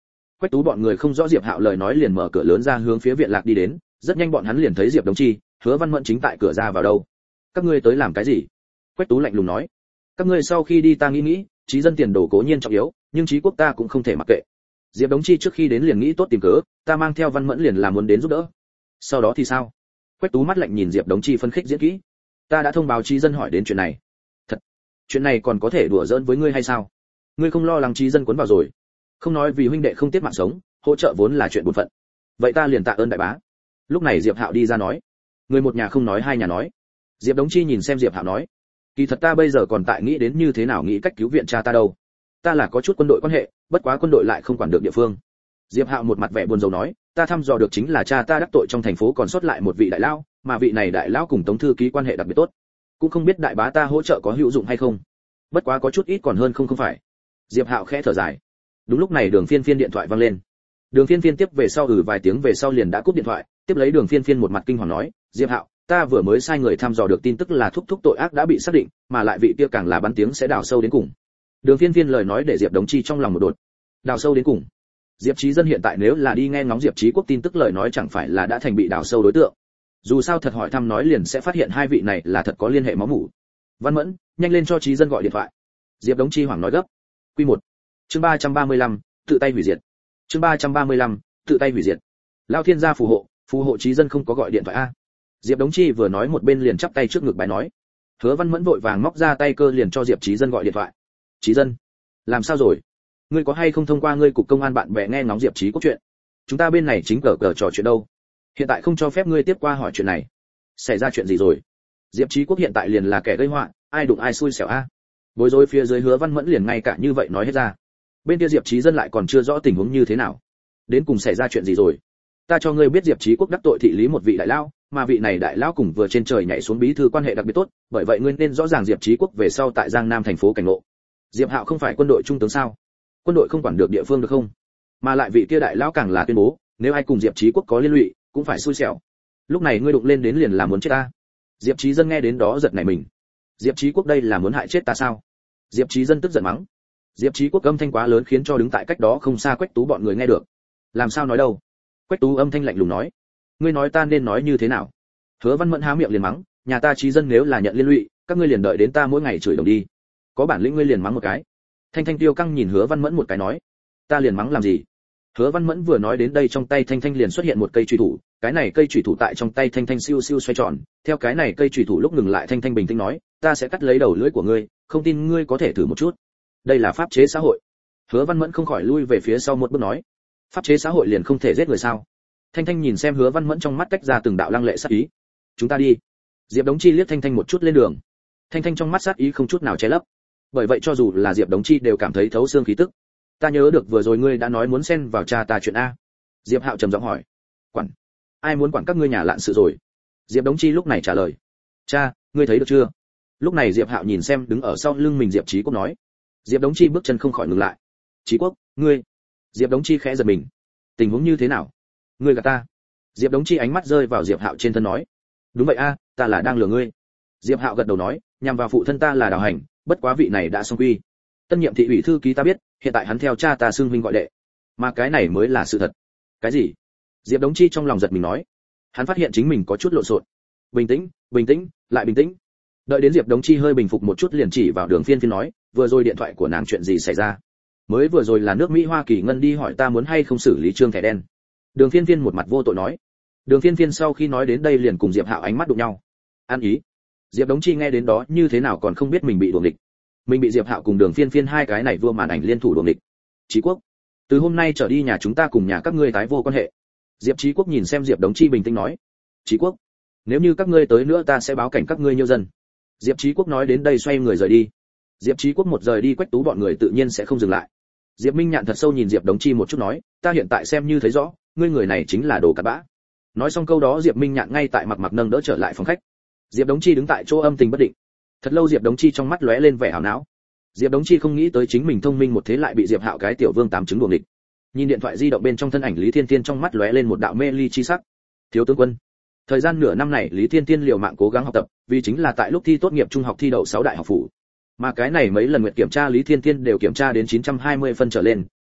Quách Tú bọn người không rõ Diệp Hạo lời nói liền mở cửa lớn ra hướng phía viện lạc đi đến, rất nhanh bọn hắn liền thấy Diệp Đống Chi, Hứa Văn Mẫn chính tại cửa ra vào đâu. Các ngươi tới làm cái gì? Quách Tú lạnh lùng nói. Các ngươi sau khi đi ta nghĩ nghĩ, trí dân tiền đồ cố nhiên trọng yếu, nhưng trí quốc ta cũng không thể mặc kệ. Diệp Đống Chi trước khi đến liền nghĩ tốt tìm cớ, ta mang theo Văn Mẫn liền là muốn đến giúp đỡ. Sau đó thì sao? Quách Tú mắt lạnh nhìn Diệp Đống Chi phân khích diễn kỹ. Ta đã thông báo trí dân hỏi đến chuyện này. Thật? Chuyện này còn có thể đùa giỡn với ngươi hay sao? Ngươi không lo lắng trí dân cuốn vào rồi? Không nói vì huynh đệ không tiếc mạng sống, hỗ trợ vốn là chuyện bổn phận. Vậy ta liền tạ ơn đại bá. Lúc này Diệp Hạo đi ra nói. Người một nhà không nói hai nhà nói. Diệp Đống Chi nhìn xem Diệp Hạo nói. Kỳ thật ta bây giờ còn tại nghĩ đến như thế nào nghĩ cách cứu viện cha ta đâu. Ta là có chút quân đội quan hệ, bất quá quân đội lại không quản được địa phương. Diệp Hạo một mặt vẻ buồn rầu nói, ta thăm dò được chính là cha ta đắc tội trong thành phố còn sót lại một vị đại lão, mà vị này đại lão cùng Tống thư ký quan hệ đặc biệt tốt. Cũng không biết đại bá ta hỗ trợ có hữu dụng hay không. Bất quá có chút ít còn hơn không không phải. Diệp Hạo khẽ thở dài. Đúng lúc này Đường Phiên Phiên điện thoại vang lên. Đường Phiên Phiên tiếp về sau ừ vài tiếng về sau liền đã cúp điện thoại, tiếp lấy Đường Phiên Phiên một mặt kinh hoàng nói, Diệp Hạo, ta vừa mới sai người thăm dò được tin tức là thúc thúc tội ác đã bị xác định, mà lại vị kia càng là bắn tiếng sẽ đào sâu đến cùng. Đường Phiên Phiên lời nói để Diệp Đống Chi trong lòng một đột. Đào sâu đến cùng. Diệp Chí Dân hiện tại nếu là đi nghe ngóng Diệp Chí Quốc tin tức lời nói chẳng phải là đã thành bị đào sâu đối tượng. Dù sao thật hỏi thăm nói liền sẽ phát hiện hai vị này là thật có liên hệ máu mủ. Văn Mẫn, nhanh lên cho Chí Dân gọi điện thoại. Diệp Đống Chi hoảng nói gấp. Quy một. Chương ba trăm ba mươi lăm, tự tay hủy diệt. Chương ba trăm ba mươi lăm, tự tay hủy diệt. Lão thiên gia phù hộ, phù hộ Chí Dân không có gọi điện thoại a. Diệp Đống Chi vừa nói một bên liền chắp tay trước ngực bài nói. Hứa Văn Mẫn vội vàng móc ra tay cơ liền cho Diệp Chí Dân gọi điện thoại. Chí Dân, làm sao rồi? Ngươi có hay không thông qua ngươi cục công an bạn bè nghe ngóng Diệp Chí Quốc chuyện? Chúng ta bên này chính cờ cờ trò chuyện đâu. Hiện tại không cho phép ngươi tiếp qua hỏi chuyện này. Xảy ra chuyện gì rồi? Diệp Chí Quốc hiện tại liền là kẻ gây họa, ai đụng ai xui xẻo a. Bối rối phía dưới Hứa Văn Mẫn liền ngay cả như vậy nói hết ra. Bên kia Diệp Chí Dân lại còn chưa rõ tình huống như thế nào. Đến cùng xảy ra chuyện gì rồi? Ta cho ngươi biết Diệp Chí Quốc đắc tội thị lý một vị đại lão, mà vị này đại lão cùng vừa trên trời nhảy xuống bí thư quan hệ đặc biệt tốt, bởi vậy ngươi nên rõ ràng Diệp Chí Quốc về sau tại Giang Nam thành phố cảnh ngộ. Diệp Hạo không phải quân đội trung tướng sao? Quân đội không quản được địa phương được không? Mà lại vị kia đại lão càng là tuyên bố, nếu ai cùng Diệp Chí Quốc có liên lụy, cũng phải xui xẻo. Lúc này ngươi đụng lên đến liền là muốn chết ta. Diệp Chí Dân nghe đến đó giật nảy mình. Diệp Chí Quốc đây là muốn hại chết ta sao? Diệp Chí Dân tức giận mắng. Diệp Chí Quốc âm thanh quá lớn khiến cho đứng tại cách đó không xa Quách Tú bọn người nghe được. Làm sao nói đâu? Quách Tú âm thanh lạnh lùng nói. Ngươi nói ta nên nói như thế nào? Hứa Văn Mẫn há miệng liền mắng, nhà ta Chí Dân nếu là nhận liên lụy, các ngươi liền đợi đến ta mỗi ngày chửi đồng đi. Có bản lĩnh ngươi liền mắng một cái. Thanh Thanh tiêu căng nhìn Hứa Văn Mẫn một cái nói, ta liền mắng làm gì? Hứa Văn Mẫn vừa nói đến đây trong tay Thanh Thanh liền xuất hiện một cây chùy thủ, cái này cây chùy thủ tại trong tay Thanh Thanh siêu siêu xoay tròn, theo cái này cây chùy thủ lúc ngừng lại Thanh Thanh bình tĩnh nói, ta sẽ cắt lấy đầu lưỡi của ngươi, không tin ngươi có thể thử một chút. Đây là pháp chế xã hội. Hứa Văn Mẫn không khỏi lui về phía sau một bước nói, pháp chế xã hội liền không thể giết người sao? Thanh Thanh nhìn xem Hứa Văn Mẫn trong mắt cách ra từng đạo lăng lệ sát ý. Chúng ta đi. Diệp Đống Chi liếc Thanh Thanh một chút lên đường. Thanh Thanh trong mắt sát ý không chút nào che lấp. Bởi vậy cho dù là Diệp Đống Chi đều cảm thấy thấu xương khí tức. Ta nhớ được vừa rồi ngươi đã nói muốn xen vào cha ta chuyện a. Diệp Hạo trầm giọng hỏi. Quản? Ai muốn quản các ngươi nhà lạn sự rồi? Diệp Đống Chi lúc này trả lời. Cha, ngươi thấy được chưa? Lúc này Diệp Hạo nhìn xem đứng ở sau lưng mình Diệp Chí Quốc nói. Diệp Đống Chi bước chân không khỏi ngừng lại. Chí Quốc, ngươi? Diệp Đống Chi khẽ giật mình. Tình huống như thế nào? Ngươi gạt ta? Diệp Đống Chi ánh mắt rơi vào Diệp Hạo trên thân nói. Đúng vậy a, ta là đang lừa ngươi. Diệp Hạo gật đầu nói, nhằm vào phụ thân ta là đào hành, bất quá vị này đã xong quy. Tân nhiệm thị ủy thư ký ta biết, hiện tại hắn theo cha ta xưng huynh gọi đệ. Mà cái này mới là sự thật. Cái gì? Diệp Đống Chi trong lòng giật mình nói. Hắn phát hiện chính mình có chút lộn xộn. Bình tĩnh, bình tĩnh, lại bình tĩnh. Đợi đến Diệp Đống Chi hơi bình phục một chút liền chỉ vào Đường Phiên Phiên nói, vừa rồi điện thoại của nàng chuyện gì xảy ra? Mới vừa rồi là nước Mỹ Hoa Kỳ ngân đi hỏi ta muốn hay không xử lý trương thẻ đen. Đường Phiên Phiên một mặt vô tội nói. Đường Phiên Phiên sau khi nói đến đây liền cùng Diệp Hạo ánh mắt đụng nhau. Ăn ý. Diệp Đống Chi nghe đến đó như thế nào còn không biết mình bị đuổi nghịch. Mình bị Diệp Hạo cùng Đường Phiên Phiên hai cái này vua màn ảnh liên thủ đuổi nghịch. Chí Quốc, từ hôm nay trở đi nhà chúng ta cùng nhà các ngươi tái vô quan hệ. Diệp Chí Quốc nhìn xem Diệp Đống Chi bình tĩnh nói. Chí Quốc, nếu như các ngươi tới nữa ta sẽ báo cảnh các ngươi nhiêu dân. Diệp Chí Quốc nói đến đây xoay người rời đi. Diệp Chí Quốc một rời đi Quách Tú bọn người tự nhiên sẽ không dừng lại. Diệp Minh Nhạn thật sâu nhìn Diệp Đống Chi một chút nói, ta hiện tại xem như thấy rõ, ngươi người này chính là đồ cặn bã. Nói xong câu đó Diệp Minh Nhạn ngay tại mặc mặc nâng đỡ trở lại phòng khách. Diệp Đống Chi đứng tại chỗ âm tình bất định. Thật lâu Diệp Đống Chi trong mắt lóe lên vẻ hảo não. Diệp Đống Chi không nghĩ tới chính mình thông minh một thế lại bị Diệp Hạo cái tiểu vương tám trứng đuổi nghịch. Nhìn điện thoại di động bên trong thân ảnh Lý Thiên Thiên trong mắt lóe lên một đạo mê ly chi sắc. Thiếu tướng quân. Thời gian nửa năm này Lý Thiên Thiên liều mạng cố gắng học tập, vì chính là tại lúc thi tốt nghiệp trung học thi đậu sáu đại học phủ. Mà cái này mấy lần nguyện kiểm tra Lý Thiên Thiên đều kiểm tra đến chín trăm hai mươi phân trở lên,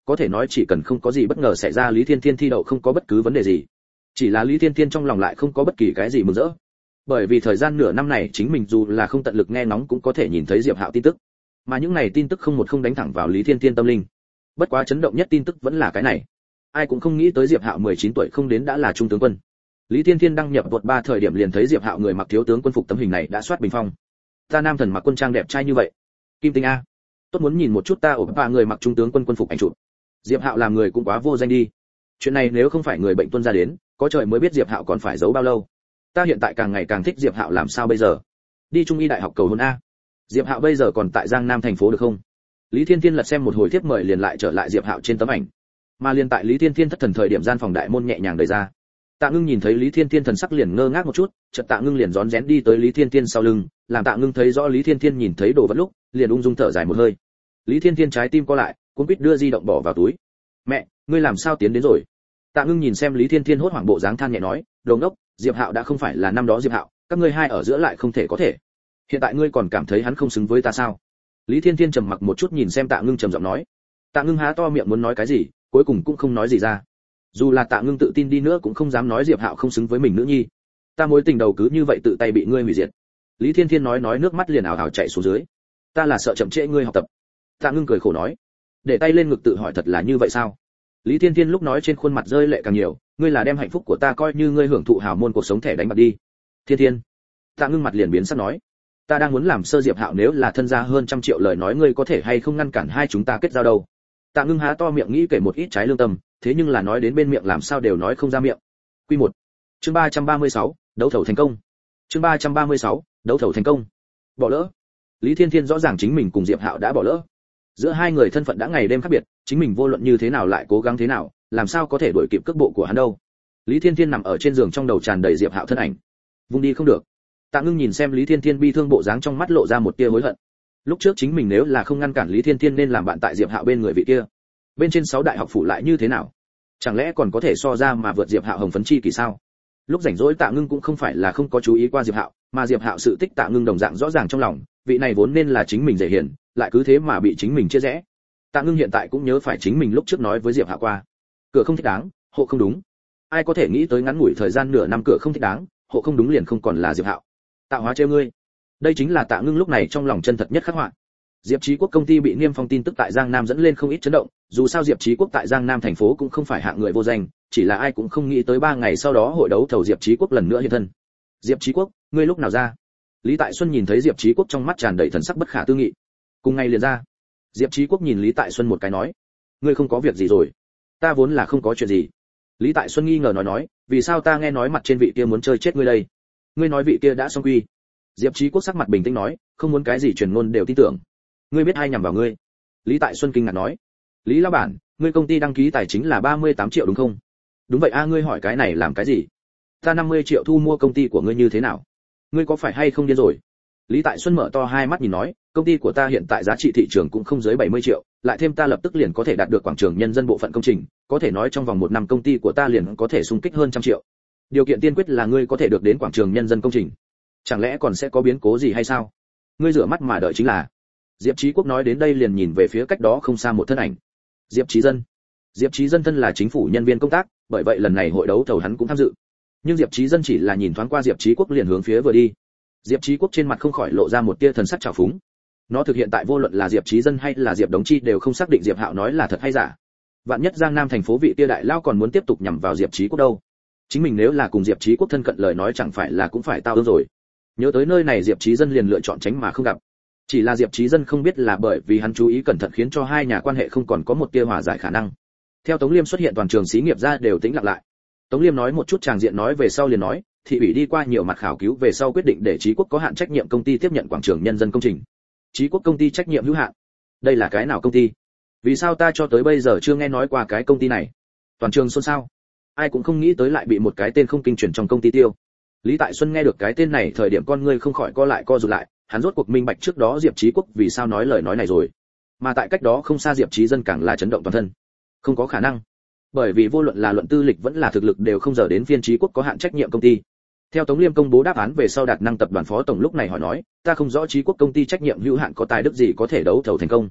có thể nói chỉ cần không có gì bất ngờ xảy ra Lý Thiên Thiên thi đậu không có bất cứ vấn đề gì. Chỉ là Lý Thiên Thiên trong lòng lại không có bất kỳ cái gì mừng rỡ. Bởi vì thời gian nửa năm này chính mình dù là không tận lực nghe ngóng cũng có thể nhìn thấy Diệp Hạo tin tức. Mà những này tin tức không một không đánh thẳng vào Lý Thiên Thiên tâm linh. Bất quá chấn động nhất tin tức vẫn là cái này. Ai cũng không nghĩ tới Diệp Hạo mười chín tuổi không đến đã là trung tướng quân. Lý Thiên Thiên đăng nhập vượt ba thời điểm liền thấy Diệp Hạo người mặc thiếu tướng quân phục tấm hình này đã soát bình phong. Ta nam thần mặc quân trang đẹp trai như vậy. Kim Tinh a. Tốt muốn nhìn một chút ta ổ ba người mặc trung tướng quân quân phục ảnh chụp. Diệp Hạo làm người cũng quá vô danh đi. Chuyện này nếu không phải người bệnh tuân ra đến, có trời mới biết Diệp Hạo còn phải giấu bao lâu. Ta hiện tại càng ngày càng thích Diệp Hạo, làm sao bây giờ? Đi Trung y đại học cầu hôn a. Diệp Hạo bây giờ còn tại Giang Nam thành phố được không? Lý Thiên Thiên lật xem một hồi thiếp mời liền lại trở lại Diệp Hạo trên tấm ảnh. Mà liền tại Lý Thiên Thiên thất thần thời điểm gian phòng đại môn nhẹ nhàng đẩy ra. Tạ Ngưng nhìn thấy Lý Thiên Thiên thần sắc liền ngơ ngác một chút, chợt Tạ Ngưng liền rón rén đi tới Lý Thiên Thiên sau lưng, làm Tạ Ngưng thấy rõ Lý Thiên Thiên nhìn thấy đồ vật lúc, liền ung dung thở dài một hơi. Lý Thiên Thiên trái tim co lại, cuống quýt đưa di động bỏ vào túi. "Mẹ, ngươi làm sao tiến đến rồi?" Tạ Ngưng nhìn xem Lý Thiên Thiên hốt hoảng bộ dáng than nhẹ nói, "Đồ ngốc, Diệp Hạo đã không phải là năm đó Diệp Hạo, các ngươi hai ở giữa lại không thể có thể. Hiện tại ngươi còn cảm thấy hắn không xứng với ta sao?" Lý Thiên Thiên trầm mặc một chút nhìn xem Tạ Ngưng trầm giọng nói. Tạ Ngưng há to miệng muốn nói cái gì, cuối cùng cũng không nói gì ra. Dù là Tạ Ngưng tự tin đi nữa cũng không dám nói Diệp Hạo không xứng với mình nữ nhi. Ta mối tình đầu cứ như vậy tự tay bị ngươi hủy diệt. Lý Thiên Thiên nói nói nước mắt liền ảo ảo chảy xuống dưới. Ta là sợ chậm trễ ngươi học tập. Tạ Ngưng cười khổ nói. Để tay lên ngực tự hỏi thật là như vậy sao? Lý Thiên Thiên lúc nói trên khuôn mặt rơi lệ càng nhiều, ngươi là đem hạnh phúc của ta coi như ngươi hưởng thụ hào môn cuộc sống thẻ đánh bạc đi. Thiên Thiên. Tạ Ngưng mặt liền biến sắc nói. Ta đang muốn làm sơ Diệp Hạo nếu là thân gia hơn trăm triệu lời nói ngươi có thể hay không ngăn cản hai chúng ta kết giao đâu. Tạ Ngưng há to miệng nghĩ kể một ít trái lương tâm, thế nhưng là nói đến bên miệng làm sao đều nói không ra miệng. Quy một. Chương ba trăm ba mươi sáu, đấu thầu thành công. Chương ba trăm ba mươi sáu, đấu thầu thành công. Bỏ lỡ. Lý Thiên Thiên rõ ràng chính mình cùng Diệp Hạo đã bỏ lỡ. Giữa hai người thân phận đã ngày đêm khác biệt, chính mình vô luận như thế nào lại cố gắng thế nào, làm sao có thể đuổi kịp cước bộ của hắn đâu. Lý Thiên Thiên nằm ở trên giường trong đầu tràn đầy Diệp Hạo thân ảnh. Vung đi không được. Tạ Ngưng nhìn xem Lý Thiên Thiên bi thương bộ dáng trong mắt lộ ra một tia hối hận. Lúc trước chính mình nếu là không ngăn cản Lý Thiên Thiên nên làm bạn tại Diệp Hạo bên người vị kia. Bên trên sáu đại học phủ lại như thế nào? Chẳng lẽ còn có thể so ra mà vượt Diệp Hạo hồng phấn chi kỳ sao? Lúc rảnh rỗi Tạ Ngưng cũng không phải là không có chú ý qua Diệp Hạo, mà Diệp Hạo sự tích Tạ Ngưng đồng dạng rõ ràng trong lòng, vị này vốn nên là chính mình dễ hiền, lại cứ thế mà bị chính mình chia rẽ. Tạ Ngưng hiện tại cũng nhớ phải chính mình lúc trước nói với Diệp Hạo qua, cửa không thích đáng, hộ không đúng. Ai có thể nghĩ tới ngắn ngủi thời gian nửa năm cửa không thích đáng, hộ không đúng liền không còn là Diệp Hạo. Tạo hóa trêu ngươi. Đây chính là Tạ Ngưng lúc này trong lòng chân thật nhất khắc họa. Diệp Chí Quốc công ty bị niêm phong tin tức tại Giang Nam dẫn lên không ít chấn động, dù sao Diệp Chí Quốc tại Giang Nam thành phố cũng không phải hạng người vô danh, chỉ là ai cũng không nghĩ tới ba ngày sau đó hội đấu thầu Diệp Chí Quốc lần nữa hiện thân. Diệp Chí Quốc, ngươi lúc nào ra? Lý Tại Xuân nhìn thấy Diệp Chí Quốc trong mắt tràn đầy thần sắc bất khả tư nghị. Cùng ngày liền ra. Diệp Chí Quốc nhìn Lý Tại Xuân một cái nói, ngươi không có việc gì rồi? Ta vốn là không có chuyện gì. Lý Tại Xuân nghi ngờ nói nói, vì sao ta nghe nói mặt trên vị kia muốn chơi chết ngươi đây? Ngươi nói vị kia đã xong quy. Diệp Chí Quốc sắc mặt bình tĩnh nói, không muốn cái gì truyền ngôn đều tin tưởng. Ngươi biết ai nhằm vào ngươi? Lý Tại Xuân kinh ngạc nói, Lý lão bản, ngươi công ty đăng ký tài chính là ba mươi tám triệu đúng không? Đúng vậy a, ngươi hỏi cái này làm cái gì? Ta năm mươi triệu thu mua công ty của ngươi như thế nào? Ngươi có phải hay không điên rồi? Lý Tại Xuân mở to hai mắt nhìn nói, công ty của ta hiện tại giá trị thị trường cũng không dưới bảy mươi triệu, lại thêm ta lập tức liền có thể đạt được quảng trường nhân dân bộ phận công trình, có thể nói trong vòng một năm công ty của ta liền có thể xung kích hơn trăm triệu. Điều kiện tiên quyết là ngươi có thể được đến quảng trường nhân dân công trình. Chẳng lẽ còn sẽ có biến cố gì hay sao? Ngươi rửa mắt mà đợi chính là. Diệp Chí Quốc nói đến đây liền nhìn về phía cách đó không xa một thân ảnh. Diệp Chí Dân. Diệp Chí Dân thân là chính phủ nhân viên công tác, bởi vậy lần này hội đấu thầu hắn cũng tham dự. Nhưng Diệp Chí Dân chỉ là nhìn thoáng qua Diệp Chí Quốc liền hướng phía vừa đi. Diệp Chí Quốc trên mặt không khỏi lộ ra một tia thần sắc trào phúng. Nó thực hiện tại vô luận là Diệp Chí Dân hay là Diệp Đống Chi đều không xác định Diệp Hạo nói là thật hay giả. Vạn nhất Giang Nam thành phố vị kia đại lao còn muốn tiếp tục nhằm vào Diệp Chí Quốc đâu. Chính mình nếu là cùng Diệp Chí Quốc thân cận lời nói chẳng phải là cũng phải tao ương rồi. Nhớ tới nơi này Diệp Chí Dân liền lựa chọn tránh mà không gặp. Chỉ là Diệp Chí Dân không biết là bởi vì hắn chú ý cẩn thận khiến cho hai nhà quan hệ không còn có một tia hòa giải khả năng. Theo Tống Liêm xuất hiện toàn trường xí nghiệp ra đều tĩnh lặng lại. Tống Liêm nói một chút tràng diện nói về sau liền nói, thị ủy đi qua nhiều mặt khảo cứu về sau quyết định để Chí Quốc có hạn trách nhiệm công ty tiếp nhận quảng trường nhân dân công trình. Chí Quốc công ty trách nhiệm hữu hạn. Đây là cái nào công ty? Vì sao ta cho tới bây giờ chưa nghe nói qua cái công ty này? Toàn trường xôn xao. Ai cũng không nghĩ tới lại bị một cái tên không kinh truyền trong công ty tiêu. Lý Tại Xuân nghe được cái tên này thời điểm con ngươi không khỏi co lại co rụt lại, hắn rốt cuộc minh bạch trước đó Diệp Chí Quốc vì sao nói lời nói này rồi. Mà tại cách đó không xa Diệp Chí Dân càng là chấn động toàn thân. Không có khả năng. Bởi vì vô luận là luận tư lịch vẫn là thực lực đều không giờ đến phiên Chí Quốc có hạn trách nhiệm công ty. Theo Tống Liêm công bố đáp án về sau Đạt Năng tập đoàn phó tổng lúc này hỏi nói, ta không rõ Chí Quốc công ty trách nhiệm hữu hạn có tài đức gì có thể đấu thầu thành công.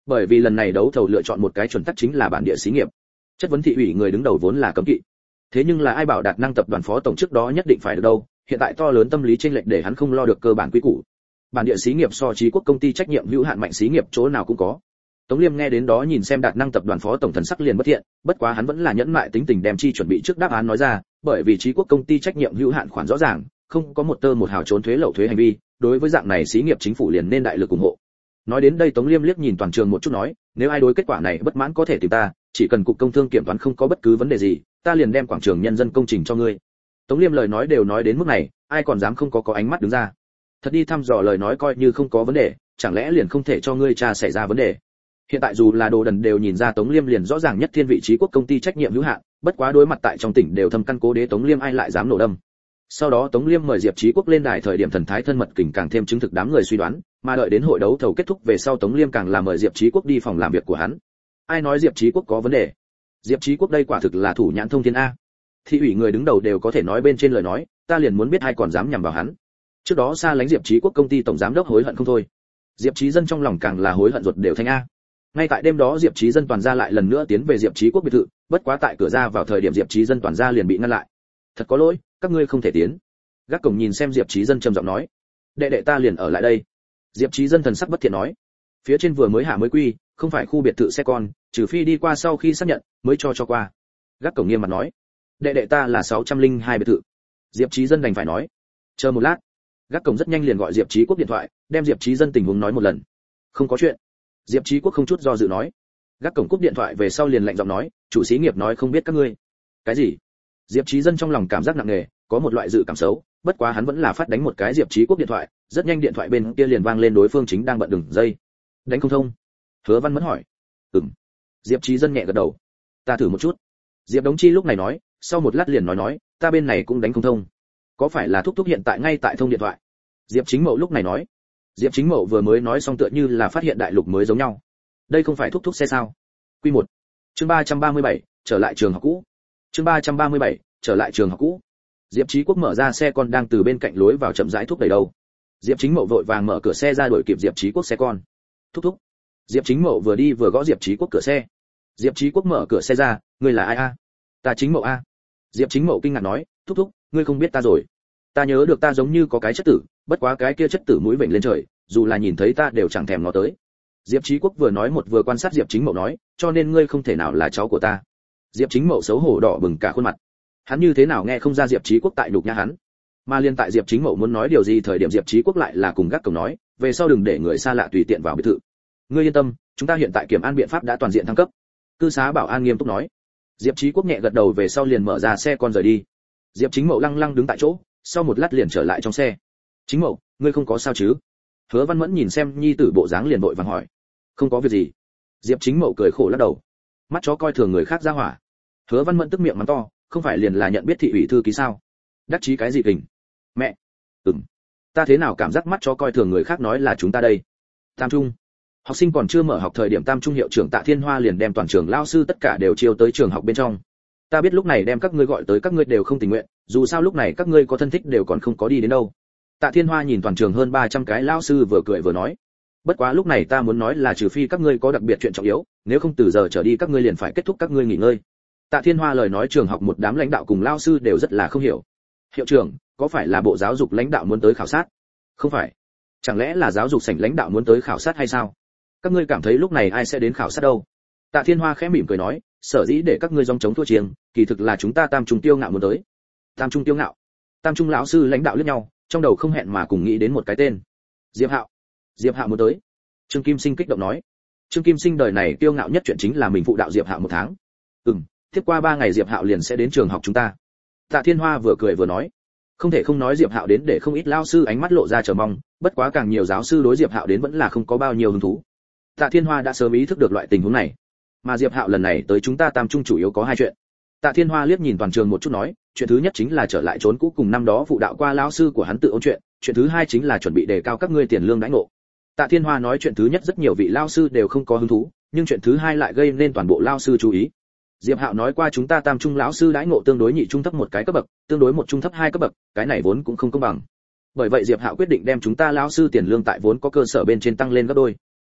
Bởi vì lần này đấu thầu lựa chọn một cái chuẩn tắc chính là bản địa xí nghiệp. Chất vấn thị ủy người đứng đầu vốn là cấm kỵ. Thế nhưng là ai bảo Đạt Năng tập đoàn phó tổng trước đó nhất định phải được đâu, hiện tại to lớn tâm lý chênh lệch để hắn không lo được cơ bản quy củ. Bản địa xí nghiệp so Chí Quốc công ty trách nhiệm hữu hạn mạnh xí nghiệp chỗ nào cũng có. Tống Liêm nghe đến đó nhìn xem Đạt Năng tập đoàn phó tổng thần sắc liền bất thiện, bất quá hắn vẫn là nhẫn mại tính tình đem chi chuẩn bị trước đáp án nói ra, bởi vì Chí Quốc công ty trách nhiệm hữu hạn khoản rõ ràng, không có một tơ một hào trốn thuế lậu thuế hành vi, đối với dạng này xí nghiệp chính phủ liền nên đại lực ủng hộ. Nói đến đây Tống Liêm liếc nhìn toàn trường một chút nói, nếu ai đối kết quả này bất mãn có thể tìm ta, chỉ cần cục công thương kiểm toán không có bất cứ vấn đề gì, ta liền đem quảng trường nhân dân công trình cho ngươi. Tống Liêm lời nói đều nói đến mức này, ai còn dám không có có ánh mắt đứng ra. Thật đi thăm dò lời nói coi như không có vấn đề, chẳng lẽ liền không thể cho ngươi cha xảy ra vấn đề. Hiện tại dù là đồ đần đều nhìn ra Tống Liêm liền rõ ràng nhất thiên vị Chí Quốc công ty trách nhiệm hữu hạn, bất quá đối mặt tại trong tỉnh đều thâm căn cố đế Tống Liêm ai lại dám nổ đâm. Sau đó Tống Liêm mời Diệp Chí Quốc lên đài thời điểm thần thái thân mật kình càng thêm chứng thực đám người suy đoán, mà đợi đến hội đấu thầu kết thúc về sau Tống Liêm càng là mời Diệp Chí Quốc đi phòng làm việc của hắn. Ai nói Diệp Chí Quốc có vấn đề? Diệp Chí Quốc đây quả thực là thủ nhãn thông thiên a. Thị ủy người đứng đầu đều có thể nói bên trên lời nói, ta liền muốn biết ai còn dám nhằm vào hắn. Trước đó xa lánh Diệp Chí Quốc công ty tổng giám đốc hối hận không thôi. Diệp Chí Dân trong lòng càng là hối hận ruột đều thanh a. Ngay tại đêm đó Diệp Chí Dân toàn ra lại lần nữa tiến về Diệp Chí Quốc biệt thự, bất quá tại cửa ra vào thời điểm Diệp Chí Dân toàn ra liền bị ngăn lại. Thật có lỗi, các ngươi không thể tiến. Gác cổng nhìn xem Diệp Chí Dân trầm giọng nói, đệ đệ ta liền ở lại đây. Diệp Chí Dân thần sắc bất thiện nói, phía trên vừa mới hạ mới quy, không phải khu biệt thự xe con, trừ phi đi qua sau khi xác nhận mới cho cho qua. Gác cổng nghiêm mặt nói, đệ đệ ta là sáu trăm lẻ hai biệt thự. Diệp Chí Dân đành phải nói, chờ một lát. Gác cổng rất nhanh liền gọi Diệp Chí Quốc điện thoại, đem Diệp Chí Dân tình huống nói một lần. Không có chuyện. Diệp Chí Quốc không chút do dự nói. Gác cổng cúp điện thoại về sau liền lạnh giọng nói, chủ xí nghiệp nói không biết các ngươi. Cái gì? Diệp Chí Dân trong lòng cảm giác nặng nề, có một loại dự cảm xấu, bất quá hắn vẫn là phát đánh một cái Diệp Chí Quốc điện thoại, rất nhanh điện thoại bên kia liền vang lên đối phương chính đang bận đường dây. Đánh không thông. Hứa Văn Mẫn hỏi. Ừm. Diệp Chí Dân nhẹ gật đầu. Ta thử một chút. Diệp Đống Chi lúc này nói, sau một lát liền nói nói, ta bên này cũng đánh không thông. Có phải là thúc thúc hiện tại ngay tại thông điện thoại? Diệp Chính Mậu lúc này nói. Diệp Chính Mậu vừa mới nói xong tựa như là phát hiện đại lục mới giống nhau. Đây không phải thúc thúc xe sao? Quy một. Chương ba trăm ba mươi bảy, trở lại trường học cũ. Chương ba trăm ba mươi bảy, trở lại trường học cũ. Diệp Chí Quốc mở ra xe con đang từ bên cạnh lối vào chậm rãi thúc đẩy đầu. Diệp Chính Mậu vội vàng mở cửa xe ra đuổi kịp Diệp Chí Quốc xe con. Thúc thúc. Diệp Chính Mậu vừa đi vừa gõ Diệp Chí Quốc cửa xe. Diệp Chí Quốc mở cửa xe ra, ngươi là ai a? Ta Chính Mậu a. Diệp Chính Mậu kinh ngạc nói, thúc thúc, ngươi không biết ta rồi. Ta nhớ được ta giống như có cái chất tử, bất quá cái kia chất tử mũi vểnh lên trời, dù là nhìn thấy ta đều chẳng thèm ngó tới. Diệp Chí Quốc vừa nói một vừa quan sát Diệp Chính Mậu nói, cho nên ngươi không thể nào là cháu của ta. Diệp Chính Mậu xấu hổ đỏ bừng cả khuôn mặt. Hắn như thế nào nghe không ra Diệp Chí Quốc tại nhục nhã hắn. Mà liên tại Diệp Chính Mậu muốn nói điều gì thời điểm Diệp Chí Quốc lại là cùng Gác Cổng nói, về sau đừng để người xa lạ tùy tiện vào biệt thự. Ngươi yên tâm, chúng ta hiện tại kiểm an biện pháp đã toàn diện thăng cấp. Cư xá bảo an nghiêm túc nói. Diệp Chí Quốc nhẹ gật đầu về sau liền mở ra xe con rời đi. Diệp Chính Mậu lăng lăng đứng tại chỗ, sau một lát liền trở lại trong xe. Chính Mậu, ngươi không có sao chứ? Hứa Văn Mẫn nhìn xem nhi tử bộ dáng liền vội vàng hỏi. Không có việc gì. Diệp Chính Mậu cười khổ lắc đầu. Mắt chó coi thường người khác ra hỏa. Hứa Văn Mẫn tức miệng mắng to, không phải liền là nhận biết thị ủy thư ký sao? Đắc chí cái gì kình? Mẹ. Ừm. Ta thế nào cảm giác mắt chó coi thường người khác nói là chúng ta đây? Tam Trung. Học sinh còn chưa mở học thời điểm Tam Trung hiệu trưởng Tạ Thiên Hoa liền đem toàn trường lao sư tất cả đều chiêu tới trường học bên trong. Ta biết lúc này đem các ngươi gọi tới các ngươi đều không tình nguyện, dù sao lúc này các ngươi có thân thích đều còn không có đi đến đâu. Tạ Thiên Hoa nhìn toàn trường hơn ba trăm cái lao sư vừa cười vừa nói. Bất quá lúc này ta muốn nói là trừ phi các ngươi có đặc biệt chuyện trọng yếu, nếu không từ giờ trở đi các ngươi liền phải kết thúc các ngươi nghỉ ngơi. Tạ Thiên Hoa lời nói trường học một đám lãnh đạo cùng lao sư đều rất là không hiểu. Hiệu trưởng, có phải là bộ giáo dục lãnh đạo muốn tới khảo sát? Không phải. Chẳng lẽ là giáo dục sảnh lãnh đạo muốn tới khảo sát hay sao? Các ngươi cảm thấy lúc này ai sẽ đến khảo sát đâu? Tạ Thiên Hoa khẽ mỉm cười nói, sở dĩ để các ngươi dòng chống thua chiêng, kỳ thực là chúng ta Tam Trung Tiêu Ngạo muốn tới. Tam Trung Tiêu Ngạo? Tam Trung lão sư lãnh đạo liếc nhau, trong đầu không hẹn mà cùng nghĩ đến một cái tên. Diệp Hạo. Diệp Hạo muốn tới. Trương Kim Sinh kích động nói. Trương Kim Sinh đời này kiêu ngạo nhất chuyện chính là mình phụ đạo Diệp Hạo một tháng. Ừm, tiếp qua ba ngày Diệp Hạo liền sẽ đến trường học chúng ta. Tạ Thiên Hoa vừa cười vừa nói. Không thể không nói Diệp Hạo đến để không ít lao sư ánh mắt lộ ra chờ mong, bất quá càng nhiều giáo sư đối Diệp Hạo đến vẫn là không có bao nhiêu hứng thú. Tạ Thiên Hoa đã sớm ý thức được loại tình huống này. Mà Diệp Hạo lần này tới chúng ta Tam Trung chủ yếu có hai chuyện. Tạ Thiên Hoa liếc nhìn toàn trường một chút nói, chuyện thứ nhất chính là trở lại trốn cũ cùng năm đó phụ đạo qua lão sư của hắn tự ôn chuyện, chuyện thứ hai chính là chuẩn bị đề cao các ngươi tiền lương đãi ngộ. Tạ Thiên Hoa nói chuyện thứ nhất rất nhiều vị lão sư đều không có hứng thú, nhưng chuyện thứ hai lại gây nên toàn bộ lão sư chú ý. Diệp Hạo nói qua chúng ta Tam Trung lão sư đãi ngộ tương đối nhị trung thấp một cái cấp bậc, tương đối một trung thấp hai cấp bậc, cái này vốn cũng không công bằng. Bởi vậy Diệp Hạo quyết định đem chúng ta lão sư tiền lương tại vốn có cơ sở bên trên tăng lên gấp đôi.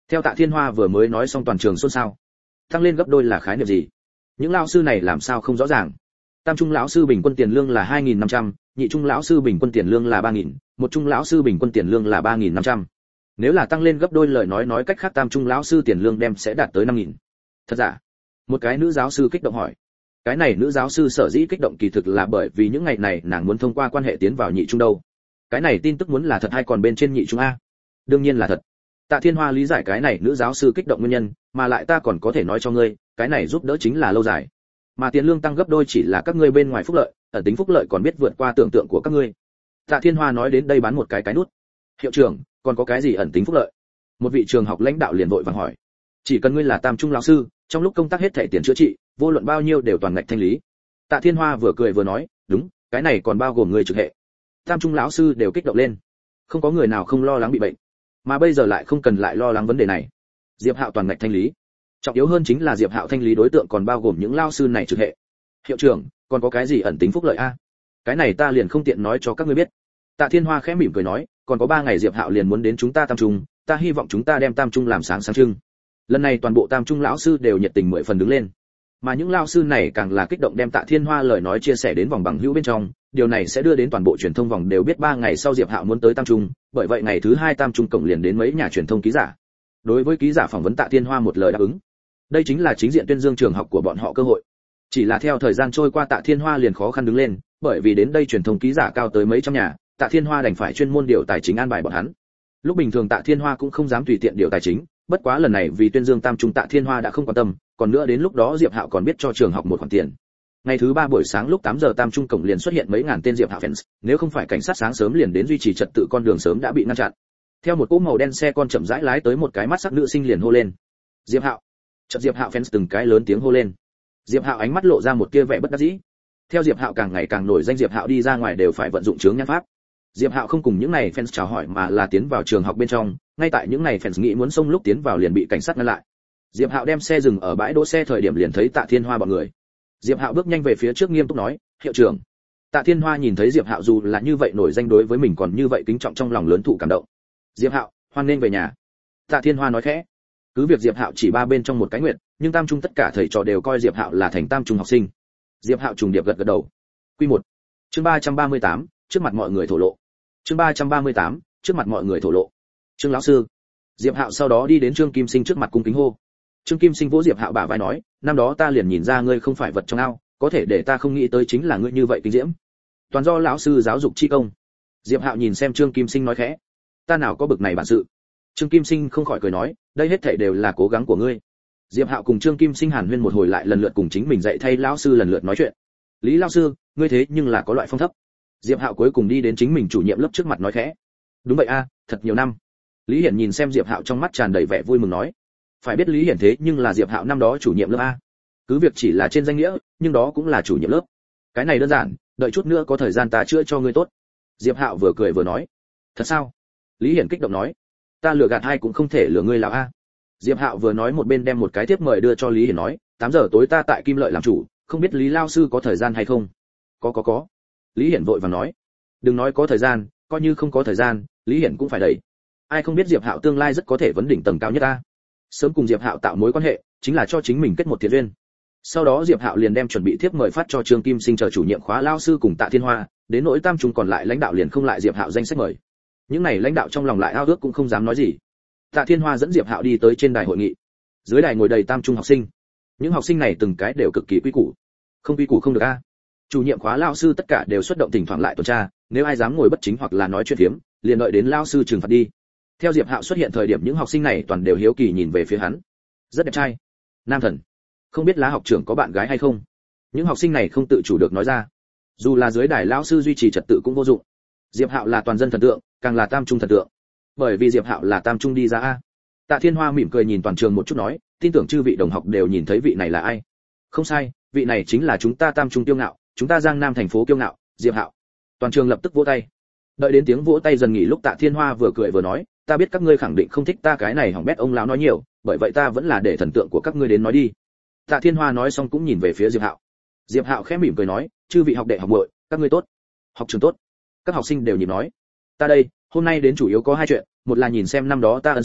Theo Tạ Thiên Hoa vừa mới nói xong toàn trường xôn xao. Tăng lên gấp đôi là khái niệm gì? Những lão sư này làm sao không rõ ràng? Tam trung lão sư bình quân tiền lương là hai nghìn năm trăm, nhị trung lão sư bình quân tiền lương là ba nghìn, một trung lão sư bình quân tiền lương là ba nghìn năm trăm. Nếu là tăng lên gấp đôi lời nói nói cách khác tam trung lão sư tiền lương đem sẽ đạt tới năm nghìn. Thật giả? Một cái nữ giáo sư kích động hỏi. Cái này nữ giáo sư sở dĩ kích động kỳ thực là bởi vì những ngày này nàng muốn thông qua quan hệ tiến vào nhị trung đâu. Cái này tin tức muốn là thật hay còn bên trên nhị trung a? Đương nhiên là thật. Tạ Thiên Hoa lý giải cái này nữ giáo sư kích động nguyên nhân, mà lại ta còn có thể nói cho ngươi, cái này giúp đỡ chính là lâu dài. Mà tiền lương tăng gấp đôi chỉ là các ngươi bên ngoài phúc lợi, ẩn tính phúc lợi còn biết vượt qua tưởng tượng của các ngươi. Tạ Thiên Hoa nói đến đây bán một cái cái nút. Hiệu trưởng, còn có cái gì ẩn tính phúc lợi? Một vị trường học lãnh đạo liền vội vàng hỏi. Chỉ cần ngươi là tam trung lão sư, trong lúc công tác hết thảy tiền chữa trị, vô luận bao nhiêu đều toàn ngạch thanh lý. Tạ Thiên Hoa vừa cười vừa nói, đúng, cái này còn bao gồm người trực hệ. Tam trung lão sư đều kích động lên. Không có người nào không lo lắng bị bệnh, mà bây giờ lại không cần lại lo lắng vấn đề này. Diệp Hạo toàn ngạch thanh lý. Trọng yếu hơn chính là Diệp Hạo thanh lý đối tượng còn bao gồm những lão sư này trực hệ. Hiệu trưởng, còn có cái gì ẩn tính phúc lợi a? Cái này ta liền không tiện nói cho các ngươi biết. Tạ Thiên Hoa khẽ mỉm cười nói, còn có ba ngày Diệp Hạo liền muốn đến chúng ta tam trung, ta hy vọng chúng ta đem tam trung làm sáng sáng trưng. Lần này toàn bộ tam trung lão sư đều nhiệt tình mười phần đứng lên, mà những lão sư này càng là kích động đem Tạ Thiên Hoa lời nói chia sẻ đến vòng bằng hữu bên trong, điều này sẽ đưa đến toàn bộ truyền thông vòng đều biết ba ngày sau Diệp Hạo muốn tới tam trung, bởi vậy ngày thứ hai tam trung cổng liền đến mấy nhà truyền thông ký giả. Đối với ký giả phỏng vấn Tạ Thiên Hoa một lời đáp ứng. Đây chính là chính diện tuyên dương trường học của bọn họ cơ hội. Chỉ là theo thời gian trôi qua Tạ Thiên Hoa liền khó khăn đứng lên, bởi vì đến đây truyền thông ký giả cao tới mấy trăm nhà, Tạ Thiên Hoa đành phải chuyên môn điều tài chính an bài bọn hắn. Lúc bình thường Tạ Thiên Hoa cũng không dám tùy tiện điều tài chính, bất quá lần này vì tuyên dương tam trung Tạ Thiên Hoa đã không quan tâm, còn nữa đến lúc đó Diệp Hạo còn biết cho trường học một khoản tiền. Ngày thứ ba buổi sáng lúc tám giờ tam trung cổng liền xuất hiện mấy ngàn tên Diệp Hạo fans, nếu không phải cảnh sát sáng sớm liền đến duy trì trật tự con đường sớm đã bị ngăn chặn. Theo một cỗ màu đen xe con chậm rãi lái tới một cái mắt sắc nữ sinh liền hô lên. Diệp Hạo. Chợt Diệp Hạo fans từng cái lớn tiếng hô lên. Diệp Hạo ánh mắt lộ ra một tia vẻ bất đắc dĩ. Theo Diệp Hạo càng ngày càng nổi danh Diệp Hạo đi ra ngoài đều phải vận dụng chướng nhãn pháp. Diệp Hạo không cùng những này fans chào hỏi mà là tiến vào trường học bên trong, ngay tại những này fans nghĩ muốn xông lúc tiến vào liền bị cảnh sát ngăn lại. Diệp Hạo đem xe dừng ở bãi đỗ xe thời điểm liền thấy Tạ Thiên Hoa bọn người. Diệp Hạo bước nhanh về phía trước nghiêm túc nói, "Hiệu trưởng." Tạ Thiên Hoa nhìn thấy Diệp Hạo dù là như vậy nổi danh đối với mình còn như vậy kính trọng trong lòng lớn thụ cảm động. "Diệp Hạo, hoan nên về nhà." Tạ Thiên Hoa nói khẽ. Cứ việc Diệp Hạo chỉ ba bên trong một cái nguyện, nhưng tam trung tất cả thầy trò đều coi Diệp Hạo là thành tam trung học sinh. Diệp Hạo trùng điệp gật gật đầu. Quy một. Chương ba trăm ba mươi tám, trước mặt mọi người thổ lộ. Chương ba trăm ba mươi tám, trước mặt mọi người thổ lộ. Trương lão sư. Diệp Hạo sau đó đi đến Trương Kim Sinh trước mặt cung kính hô. Trương Kim Sinh vỗ Diệp Hạo bả vai nói, năm đó ta liền nhìn ra ngươi không phải vật trong ao, có thể để ta không nghĩ tới chính là ngươi như vậy kinh diễm. Toàn do lão sư giáo dục chi công. Diệp Hạo nhìn xem Trương Kim Sinh nói khẽ, ta nào có bực này bản sự. Trương Kim Sinh không khỏi cười nói, đây hết thảy đều là cố gắng của ngươi. Diệp Hạo cùng Trương Kim Sinh hàn huyên một hồi lại lần lượt cùng chính mình dạy thay lão sư lần lượt nói chuyện. Lý lão sư, ngươi thế nhưng là có loại phong thấp. Diệp Hạo cuối cùng đi đến chính mình chủ nhiệm lớp trước mặt nói khẽ, đúng vậy a, thật nhiều năm. Lý Hiển nhìn xem Diệp Hạo trong mắt tràn đầy vẻ vui mừng nói, phải biết Lý Hiển thế nhưng là Diệp Hạo năm đó chủ nhiệm lớp a. Cứ việc chỉ là trên danh nghĩa, nhưng đó cũng là chủ nhiệm lớp. Cái này đơn giản, đợi chút nữa có thời gian ta chữa cho ngươi tốt. Diệp Hạo vừa cười vừa nói, thật sao? Lý Hiển kích động nói, ta lừa gạt ai cũng không thể lừa ngươi lão a. Diệp Hạo vừa nói một bên đem một cái thiếp mời đưa cho Lý Hiển nói, tám giờ tối ta tại Kim Lợi làm chủ, không biết Lý lão sư có thời gian hay không? Có có có. Lý Hiển vội vàng nói, đừng nói có thời gian, coi như không có thời gian, Lý Hiển cũng phải đẩy. Ai không biết Diệp Hạo tương lai rất có thể vấn đỉnh tầng cao nhất ta. Sớm cùng Diệp Hạo tạo mối quan hệ, chính là cho chính mình kết một thiện duyên. Sau đó Diệp Hạo liền đem chuẩn bị thiếp mời phát cho Trương Kim Sinh chờ chủ nhiệm khóa lão sư cùng Tạ Thiên Hoa, đến nỗi tam trung còn lại lãnh đạo liền không lại Diệp Hạo danh sách mời. Những này lãnh đạo trong lòng lại ao ước cũng không dám nói gì. Tạ Thiên Hoa dẫn Diệp Hạo đi tới trên đài hội nghị. Dưới đài ngồi đầy tam trung học sinh. Những học sinh này từng cái đều cực kỳ quý củ. Không quý củ không được a. Chủ nhiệm khóa lão sư tất cả đều xuất động thỉnh thoảng lại tuần tra, nếu ai dám ngồi bất chính hoặc là nói chuyện phiếm, liền đợi đến lão sư trừng phạt đi. Theo Diệp Hạo xuất hiện thời điểm những học sinh này toàn đều hiếu kỳ nhìn về phía hắn. Rất đẹp trai. Nam thần. Không biết lá học trưởng có bạn gái hay không? Những học sinh này không tự chủ được nói ra. Dù là dưới đài lão sư duy trì trật tự cũng vô dụng. Diệp Hạo là toàn dân thần tượng, càng là tam trung thần tượng. Bởi vì Diệp Hạo là tam trung đi ra a. Tạ Thiên Hoa mỉm cười nhìn toàn trường một chút nói, tin tưởng chư vị đồng học đều nhìn thấy vị này là ai. Không sai, vị này chính là chúng ta tam trung kiêu ngạo, chúng ta Giang Nam thành phố kiêu ngạo, Diệp Hạo. Toàn trường lập tức vỗ tay. Đợi đến tiếng vỗ tay dần nghỉ lúc Tạ Thiên Hoa vừa cười vừa nói, ta biết các ngươi khẳng định không thích ta cái này hỏng bét ông lão nói nhiều, bởi vậy ta vẫn là để thần tượng của các ngươi đến nói đi. Tạ Thiên Hoa nói xong cũng nhìn về phía Diệp Hạo. Diệp Hạo khẽ mỉm cười nói, chư vị học đệ học muội, các ngươi tốt. Học trường tốt. Các học sinh đều nhịp nói. Ta đây, hôm nay đến chủ yếu có hai chuyện, một là nhìn xem năm đó ta ân sư,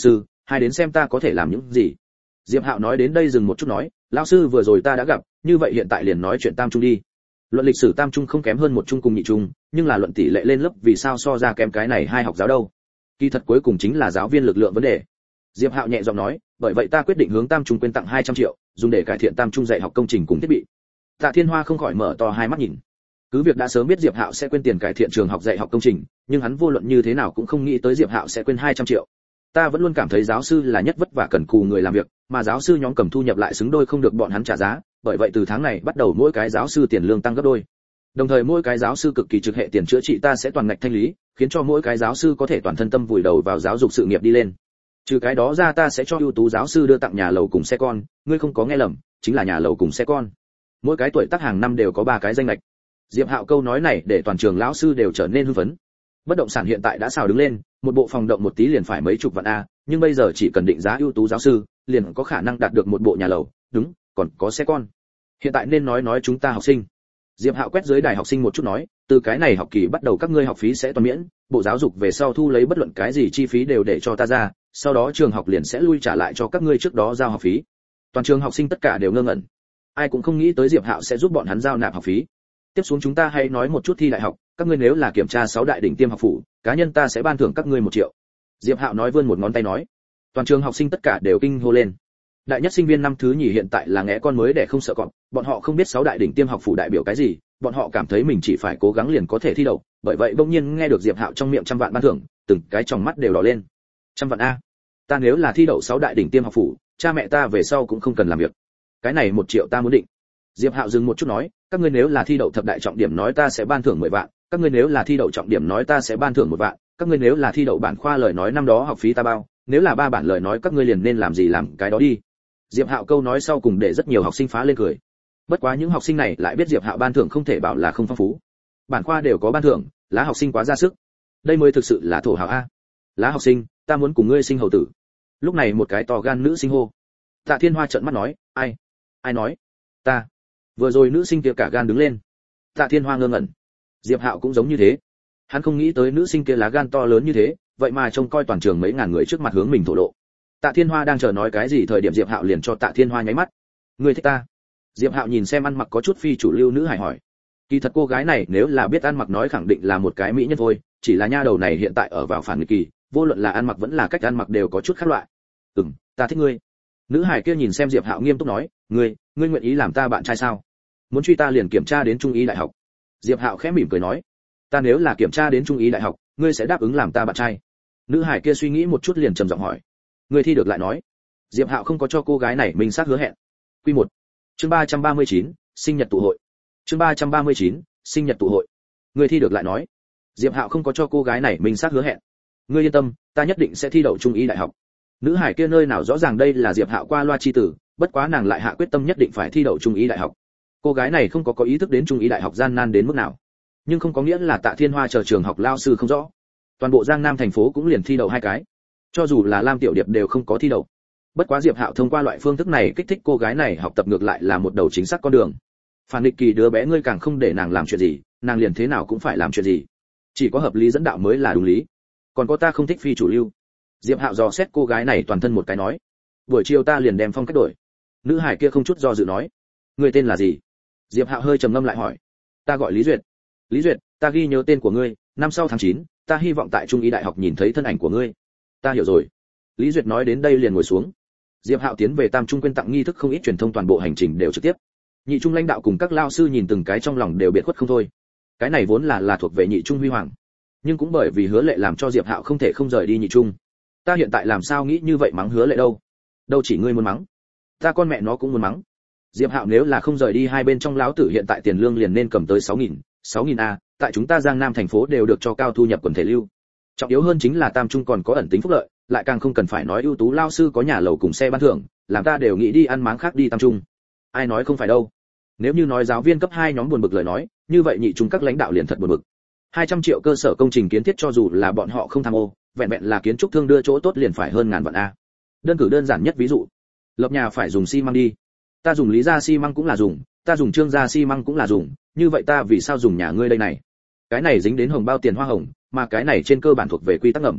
hai đến xem ta có thể làm những gì. Diệp Hạo nói đến đây dừng một chút nói, lão sư vừa rồi ta đã gặp, như vậy hiện tại liền nói chuyện tam trung đi. Luận lịch sử tam trung không kém hơn một trung cùng nhị trung, nhưng là luận tỷ lệ lên lớp vì sao so ra kém cái này hai học giáo đâu? Kỳ thật cuối cùng chính là giáo viên lực lượng vấn đề. Diệp Hạo nhẹ giọng nói, bởi vậy ta quyết định hướng tam trung quyên tặng hai trăm triệu, dùng để cải thiện tam trung dạy học công trình cùng thiết bị. Tạ Thiên Hoa không khỏi mở to hai mắt nhìn. Cứ việc đã sớm biết Diệp Hạo sẽ quyên tiền cải thiện trường học dạy học công trình, nhưng hắn vô luận như thế nào cũng không nghĩ tới Diệp Hạo sẽ quyên hai trăm triệu. Ta vẫn luôn cảm thấy giáo sư là nhất vất vả cần cù người làm việc, mà giáo sư nhóm cầm thu nhập lại xứng đôi không được bọn hắn trả giá, bởi vậy từ tháng này bắt đầu mỗi cái giáo sư tiền lương tăng gấp đôi. Đồng thời mỗi cái giáo sư cực kỳ trực hệ tiền chữa trị ta sẽ toàn ngạch thanh lý, khiến cho mỗi cái giáo sư có thể toàn thân tâm vùi đầu vào giáo dục sự nghiệp đi lên. Trừ cái đó ra ta sẽ cho ưu tú giáo sư đưa tặng nhà lầu cùng xe con, ngươi không có nghe lầm, chính là nhà lầu cùng xe con. Mỗi cái tuổi tác hàng năm đều có ba cái danh lệch. Diệp Hạo câu nói này để toàn trường lão sư đều trở nên hưng phấn. Bất động sản hiện tại đã xào đứng lên, một bộ phòng động một tí liền phải mấy chục vạn a, nhưng bây giờ chỉ cần định giá ưu tú giáo sư, liền có khả năng đạt được một bộ nhà lầu, đúng, còn có xe con. Hiện tại nên nói nói chúng ta học sinh. Diệp Hạo quét dưới đài học sinh một chút nói, từ cái này học kỳ bắt đầu các ngươi học phí sẽ toàn miễn, bộ giáo dục về sau thu lấy bất luận cái gì chi phí đều để cho ta ra, sau đó trường học liền sẽ lui trả lại cho các ngươi trước đó giao học phí. Toàn trường học sinh tất cả đều ngơ ngẩn. Ai cũng không nghĩ tới Diệp Hạo sẽ giúp bọn hắn giao nạp học phí. Tiếp xuống chúng ta hãy nói một chút thi đại học, các ngươi nếu là kiểm tra sáu đại đỉnh tiêm học phủ, cá nhân ta sẽ ban thưởng các ngươi một triệu. Diệp Hạo nói vươn một ngón tay nói. Toàn trường học sinh tất cả đều kinh hô lên. Đại nhất sinh viên năm thứ nhì hiện tại là ngẽ con mới để không sợ cọp, bọn họ không biết sáu đại đỉnh tiêm học phủ đại biểu cái gì, bọn họ cảm thấy mình chỉ phải cố gắng liền có thể thi đậu, bởi vậy bỗng nhiên nghe được Diệp Hạo trong miệng trăm vạn ban thưởng, từng cái tròng mắt đều đỏ lên. Trăm vạn a, ta nếu là thi đậu sáu đại đỉnh tiêm học phủ, cha mẹ ta về sau cũng không cần làm việc. Cái này một triệu ta muốn định. Diệp Hạo dừng một chút nói, các ngươi nếu là thi đậu thập đại trọng điểm nói ta sẽ ban thưởng mười vạn, các ngươi nếu là thi đậu trọng điểm nói ta sẽ ban thưởng một vạn, các ngươi nếu là thi đậu bản khoa lời nói năm đó học phí ta bao, nếu là ba bản lời nói các ngươi liền nên làm gì làm cái đó đi. Diệp Hạo câu nói sau cùng để rất nhiều học sinh phá lên cười. Bất quá những học sinh này lại biết Diệp Hạo ban thưởng không thể bảo là không phong phú. Bản khoa đều có ban thưởng, lá học sinh quá ra sức. Đây mới thực sự là thổ hào a. Lá học sinh, ta muốn cùng ngươi sinh hầu tử. Lúc này một cái to gan nữ sinh hô. Tạ Thiên Hoa trợn mắt nói, ai? Ai nói? Ta. Vừa rồi nữ sinh kia cả gan đứng lên. Tạ Thiên Hoa ngơ ngẩn. Diệp Hạo cũng giống như thế. Hắn không nghĩ tới nữ sinh kia lá gan to lớn như thế, vậy mà trông coi toàn trường mấy ngàn người trước mặt hướng mình thổ lộ. Tạ Thiên Hoa đang chờ nói cái gì thời điểm Diệp Hạo liền cho Tạ Thiên Hoa nháy mắt. Ngươi thích ta? Diệp Hạo nhìn xem ăn mặc có chút phi chủ lưu nữ hải hỏi. Kỳ thật cô gái này nếu là biết ăn mặc nói khẳng định là một cái mỹ nhân thôi, chỉ là nha đầu này hiện tại ở vào phản nghịch kỳ, vô luận là ăn mặc vẫn là cách ăn mặc đều có chút khác loại. Ừm, ta thích ngươi. Nữ hải kia nhìn xem Diệp Hạo nghiêm túc nói, ngươi, ngươi nguyện ý làm ta bạn trai sao? Muốn truy ta liền kiểm tra đến trung ý đại học. Diệp Hạo khẽ mỉm cười nói, ta nếu là kiểm tra đến trung ý đại học, ngươi sẽ đáp ứng làm ta bạn trai? Nữ hải kia suy nghĩ một chút liền trầm giọng hỏi, ngươi thi được lại nói. Diệp Hạo không có cho cô gái này minh xác hứa hẹn. Quy một chương ba trăm ba mươi chín, sinh nhật tụ hội. Chương ba trăm ba mươi chín, sinh nhật tụ hội. Ngươi thi được lại nói. Diệp Hạo không có cho cô gái này minh xác hứa hẹn. Ngươi yên tâm, ta nhất định sẽ thi đậu trung ý đại học. Nữ hải kia nơi nào rõ ràng đây là Diệp Hạo qua loa chi tử, bất quá nàng lại hạ quyết tâm nhất định phải thi đậu trung ý đại học. Cô gái này không có có ý thức đến trung ý đại học gian nan đến mức nào, nhưng không có nghĩa là Tạ Thiên Hoa chờ trường học lao sư không rõ. Toàn bộ Giang Nam thành phố cũng liền thi đậu hai cái, cho dù là Lam Tiểu Điệp đều không có thi đậu. Bất quá Diệp Hạo thông qua loại phương thức này kích thích cô gái này học tập ngược lại là một đầu chính xác con đường. Phản nghịch kỳ đứa bé ngươi càng không để nàng làm chuyện gì, nàng liền thế nào cũng phải làm chuyện gì. Chỉ có hợp lý dẫn đạo mới là đúng lý. Còn có ta không thích phi chủ lưu. Diệp Hạo dò xét cô gái này toàn thân một cái nói, buổi chiều ta liền đem phong cách đổi. Nữ hải kia không chút do dự nói, ngươi tên là gì? Diệp Hạo hơi trầm ngâm lại hỏi, ta gọi Lý Duyệt. Lý Duyệt, ta ghi nhớ tên của ngươi, năm sau tháng chín, ta hy vọng tại Trung ý đại học nhìn thấy thân ảnh của ngươi. Ta hiểu rồi. Lý Duyệt nói đến đây liền ngồi xuống. Diệp Hạo tiến về Tam Trung quyên tặng nghi thức không ít truyền thông toàn bộ hành trình đều trực tiếp. Nhị Trung lãnh đạo cùng các lao sư nhìn từng cái trong lòng đều biệt khuất không thôi. Cái này vốn là là thuộc về Nhị Trung huy hoàng, nhưng cũng bởi vì Hứa Lệ làm cho Diệp Hạo không thể không rời đi Nhị Trung. Ta hiện tại làm sao nghĩ như vậy mắng Hứa Lệ đâu? Đâu chỉ ngươi muốn mắng, ta con mẹ nó cũng muốn mắng. Diệp Hạo nếu là không rời đi hai bên trong lão tử hiện tại tiền lương liền nên cầm tới sáu nghìn, sáu nghìn a, tại chúng ta Giang Nam thành phố đều được cho cao thu nhập quần thể lưu. Trọng yếu hơn chính là Tam Trung còn có ẩn tính phúc lợi, lại càng không cần phải nói ưu tú lao sư có nhà lầu cùng xe ban thưởng, làm ta đều nghĩ đi ăn máng khác đi Tam Trung. Ai nói không phải đâu. Nếu như nói giáo viên cấp hai nhóm buồn bực lời nói, như vậy Nhị Trung các lãnh đạo liền thật buồn bực. hai trăm triệu cơ sở công trình kiến thiết cho dù là bọn họ không tham ô, vẹn vẹn là kiến trúc thương đưa chỗ tốt liền phải hơn ngàn vạn a. Đơn cử đơn giản nhất ví dụ, lập nhà phải dùng xi măng đi. Ta dùng Lý gia xi măng cũng là dùng, ta dùng Trương gia xi măng cũng là dùng, như vậy ta vì sao dùng nhà ngươi đây này? Cái này dính đến hồng bao tiền hoa hồng, mà cái này trên cơ bản thuộc về quy tắc ngầm.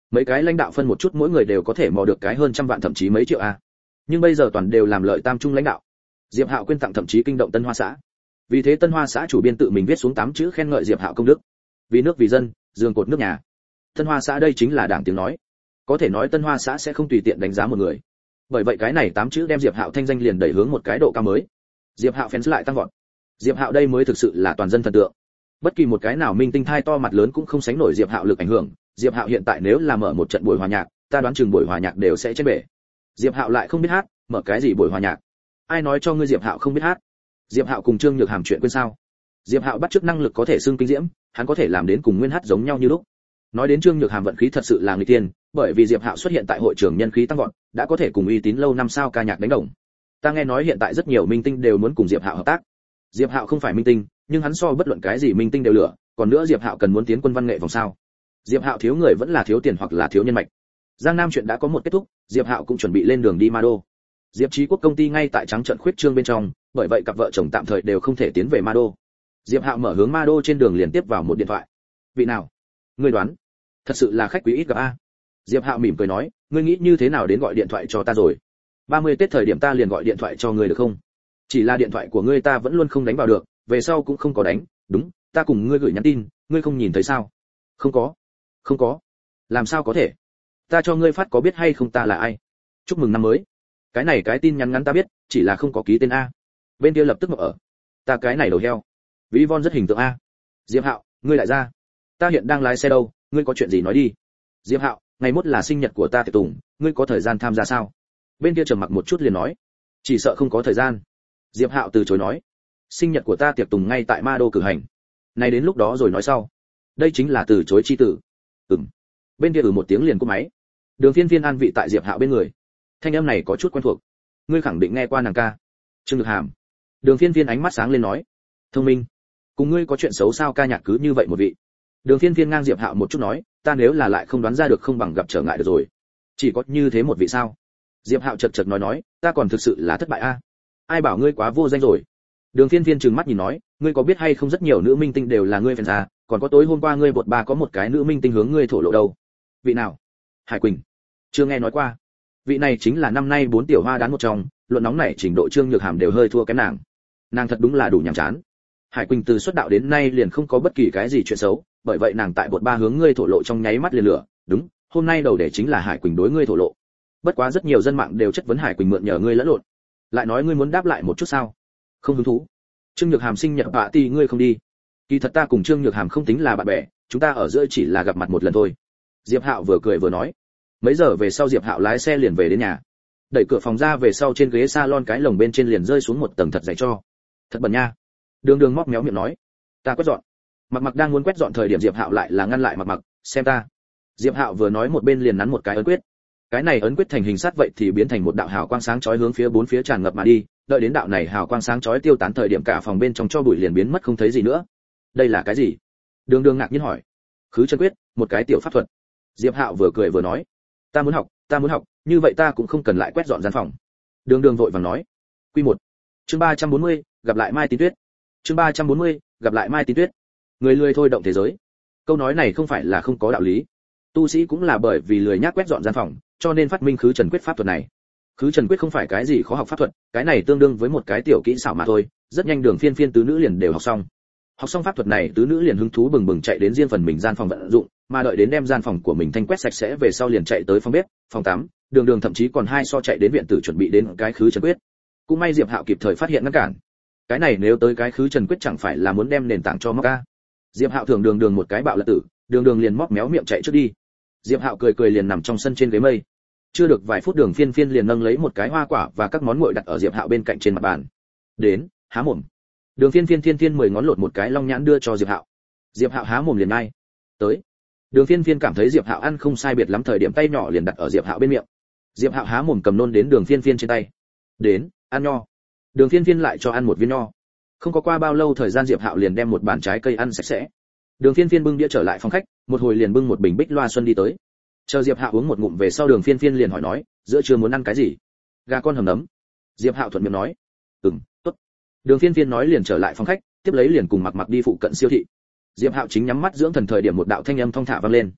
mấy cái lãnh đạo phân một chút mỗi người đều có thể mò được cái hơn trăm vạn thậm chí mấy triệu a. Nhưng bây giờ toàn đều làm lợi tam trung lãnh đạo. Diệp Hạo quyên tặng thậm chí kinh động Tân Hoa xã. Vì thế Tân Hoa xã chủ biên tự mình viết xuống tám chữ khen ngợi Diệp Hạo công đức. Vì nước vì dân, giường cột nước nhà. Tân Hoa xã đây chính là đảng tiếng nói. Có thể nói Tân Hoa xã sẽ không tùy tiện đánh giá một người. Bởi vậy cái này tám chữ đem Diệp Hạo thanh danh liền đẩy hướng một cái độ cao mới. Diệp Hạo fans lại tăng vọt. Diệp Hạo đây mới thực sự là toàn dân thần tượng. Bất kỳ một cái nào minh tinh thai to mặt lớn cũng không sánh nổi Diệp Hạo lực ảnh hưởng. Diệp Hạo hiện tại nếu là mở một trận buổi hòa nhạc, ta đoán chừng buổi hòa nhạc đều sẽ chết bể. Diệp Hạo lại không biết hát, mở cái gì buổi hòa nhạc? Ai nói cho ngươi Diệp Hạo không biết hát? Diệp Hạo cùng Trương Nhược Hàm chuyện quên sao? Diệp Hạo bắt chước năng lực có thể xưng kinh diễm, hắn có thể làm đến cùng nguyên hát giống nhau như lúc. Nói đến Trương Nhược Hàm vận khí thật sự là người tiên, bởi vì Diệp Hạo xuất hiện tại hội trường nhân khí tăng vọt, đã có thể cùng uy tín lâu năm sao ca nhạc đánh đồng. Ta nghe nói hiện tại rất nhiều minh tinh đều muốn cùng Diệp Hạo hợp tác. Diệp Hạo không phải minh tinh, nhưng hắn so bất luận cái gì minh tinh đều lửa, còn nữa Diệp Hạo cần muốn tiến quân văn nghệ vòng sao? Diệp Hạo thiếu người vẫn là thiếu tiền hoặc là thiếu nhân mạch. Giang Nam chuyện đã có một kết thúc, Diệp Hạo cũng chuẩn bị lên đường đi Ma Đô. Diệp Chí Quốc công ty ngay tại trắng trận khuyết trương bên trong, bởi vậy cặp vợ chồng tạm thời đều không thể tiến về Ma Đô. Diệp Hạo mở hướng Ma Đô trên đường liền tiếp vào một điện thoại. Vị nào? Ngươi đoán? Thật sự là khách quý ít gặp a. Diệp Hạo mỉm cười nói, ngươi nghĩ như thế nào đến gọi điện thoại cho ta rồi? ba mươi Tết thời điểm ta liền gọi điện thoại cho ngươi được không? Chỉ là điện thoại của ngươi ta vẫn luôn không đánh vào được, về sau cũng không có đánh, đúng, ta cùng ngươi gửi nhắn tin, ngươi không nhìn thấy sao? Không có. Không có. Làm sao có thể? Ta cho ngươi phát có biết hay không ta là ai? Chúc mừng năm mới. Cái này cái tin nhắn ngắn ta biết, chỉ là không có ký tên a. Bên kia lập tức mở ở. Ta cái này đầu heo. Ví von rất hình tượng a. Diệp Hạo, ngươi lại ra. Ta hiện đang lái xe đâu, ngươi có chuyện gì nói đi. Diệp Hạo, ngày mốt là sinh nhật của ta tiệc tùng, ngươi có thời gian tham gia sao? Bên kia trầm mặc một chút liền nói, chỉ sợ không có thời gian. Diệp Hạo từ chối nói, sinh nhật của ta tiệc tùng ngay tại Ma Đô cử hành. Này đến lúc đó rồi nói sau. Đây chính là từ chối chi tử. Ừm. Bên kia ừ một tiếng liền cúp máy. Đường Phiên Phiên an vị tại Diệp Hạo bên người. Thanh âm này có chút quen thuộc. Ngươi khẳng định nghe qua nàng ca. Trương Nhược Hàm. Đường Phiên Phiên ánh mắt sáng lên nói, thông minh. Cùng ngươi có chuyện xấu sao ca nhạc cứ như vậy một vị. Đường Phiên Phiên ngang Diệp Hạo một chút nói, ta nếu là lại không đoán ra được không bằng gặp trở ngại được rồi. Chỉ có như thế một vị sao? Diệp Hạo chật chật nói nói, ta còn thực sự là thất bại a. Ai bảo ngươi quá vô danh rồi. Đường Phiên Phiên trừng mắt nhìn nói, ngươi có biết hay không rất nhiều nữ minh tinh đều là ngươi fan à, còn có tối hôm qua ngươi bột ba có một cái nữ minh tinh hướng ngươi thổ lộ đâu. Vị nào? Hải Quỳnh. Chưa nghe nói qua. Vị này chính là năm nay bốn tiểu hoa đán một trong, luận nóng này trình độ Trương Nhược Hàm đều hơi thua kém nàng. Nàng thật đúng là đủ nhàm chán. Hải Quỳnh từ xuất đạo đến nay liền không có bất kỳ cái gì chuyện xấu, bởi vậy nàng tại bột ba hướng ngươi thổ lộ trong nháy mắt liền lửa, đúng, hôm nay đầu để chính là Hải Quỳnh đối ngươi thổ lộ. Bất quá rất nhiều dân mạng đều chất vấn Hải Quỳnh mượn nhờ ngươi lẫn lộn. Lại nói ngươi muốn đáp lại một chút sao? Không hứng thú. Trương Nhược Hàm sinh nhật bạ thì ngươi không đi. Kỳ thật ta cùng Trương Nhược Hàm không tính là bạn bè, chúng ta ở giữa chỉ là gặp mặt một lần thôi. Diệp Hạo vừa cười vừa nói. Mấy giờ về sau Diệp Hạo lái xe liền về đến nhà. Đẩy cửa phòng ra về sau trên ghế salon cái lồng bên trên liền rơi xuống một tầng thật dày cho. Thật bẩn nha. Đường Đường móc méo miệng nói, ta quét dọn. Mặc Mặc đang muốn quét dọn thời điểm Diệp Hạo lại là ngăn lại Mặc Mặc, xem ta. Diệp Hạo vừa nói một bên liền nắn một cái ấn quyết. Cái này ấn quyết thành hình sát vậy thì biến thành một đạo hào quang sáng chói hướng phía bốn phía tràn ngập mà đi, đợi đến đạo này hào quang sáng chói tiêu tán thời điểm cả phòng bên trong cho bụi liền biến mất không thấy gì nữa. Đây là cái gì? Đường Đường ngạc nhiên hỏi. Khứ chân quyết, một cái tiểu pháp thuật. Diệp Hạo vừa cười vừa nói, ta muốn học, ta muốn học, như vậy ta cũng không cần lại quét dọn gian phòng. Đường Đường vội vàng nói. Quy một. Chương ba trăm bốn mươi, gặp lại Mai Tín Tuyết. Chương ba trăm bốn mươi, gặp lại Mai Tín Tuyết. Người lười thôi động thế giới. Câu nói này không phải là không có đạo lý. Tu sĩ cũng là bởi vì lười nhác quét dọn gian phòng, cho nên phát minh khứ trần quyết pháp thuật này. Khứ trần quyết không phải cái gì khó học pháp thuật, cái này tương đương với một cái tiểu kỹ xảo mà thôi, rất nhanh Đường Phiên Phiên tứ nữ liền đều học xong. Học xong pháp thuật này, tứ nữ liền hứng thú bừng bừng chạy đến riêng phần mình gian phòng vận dụng, mà đợi đến đem gian phòng của mình thanh quét sạch sẽ về sau liền chạy tới phòng bếp, phòng tắm, Đường Đường thậm chí còn hai so chạy đến viện tử chuẩn bị đến cái khứ trần quyết. Cũng may Diệp Hạo kịp thời phát hiện ngăn cản. Cái này nếu tới cái khứ trần quyết chẳng phải là muốn đem nền tảng cho móc a. Diệp Hạo thường Đường Đường một cái bạo lật tử, Đường Đường liền móc méo miệng chạy trước đi. Diệp Hạo cười cười liền nằm trong sân trên ghế mây. Chưa được vài phút Đường Phiên Phiên liền nâng lấy một cái hoa quả và các món nguội đặt ở Diệp Hạo bên cạnh trên mặt bàn. Đến, há mồm. Đường Phiên Phiên thiên thiên mười ngón lột một cái long nhãn đưa cho Diệp Hạo. Diệp Hạo há mồm liền ngay. Tới. Đường Phiên Phiên cảm thấy Diệp Hạo ăn không sai biệt lắm thời điểm tay nhỏ liền đặt ở Diệp Hạo bên miệng. Diệp Hạo há mồm cầm nôn đến Đường Phiên Phiên trên tay. Đến, ăn nho. Đường Phiên Phiên lại cho ăn một viên nho. Không có qua bao lâu thời gian Diệp Hạo liền đem một bàn trái cây ăn sạch sẽ. Đường Phiên Phiên bưng đĩa trở lại phòng khách, một hồi liền bưng một bình Bích Loa Xuân đi tới. Chờ Diệp Hạo uống một ngụm về sau Đường Phiên Phiên liền hỏi nói, giữa trưa muốn ăn cái gì? Gà con hầm nấm. Diệp Hạo thuận miệng nói, ừm, tốt. Đường Phiên Phiên nói liền trở lại phòng khách, tiếp lấy liền cùng Mặc Mặc đi phụ cận siêu thị. Diệp Hạo chính nhắm mắt dưỡng thần thời điểm một đạo thanh âm thong thả vang lên.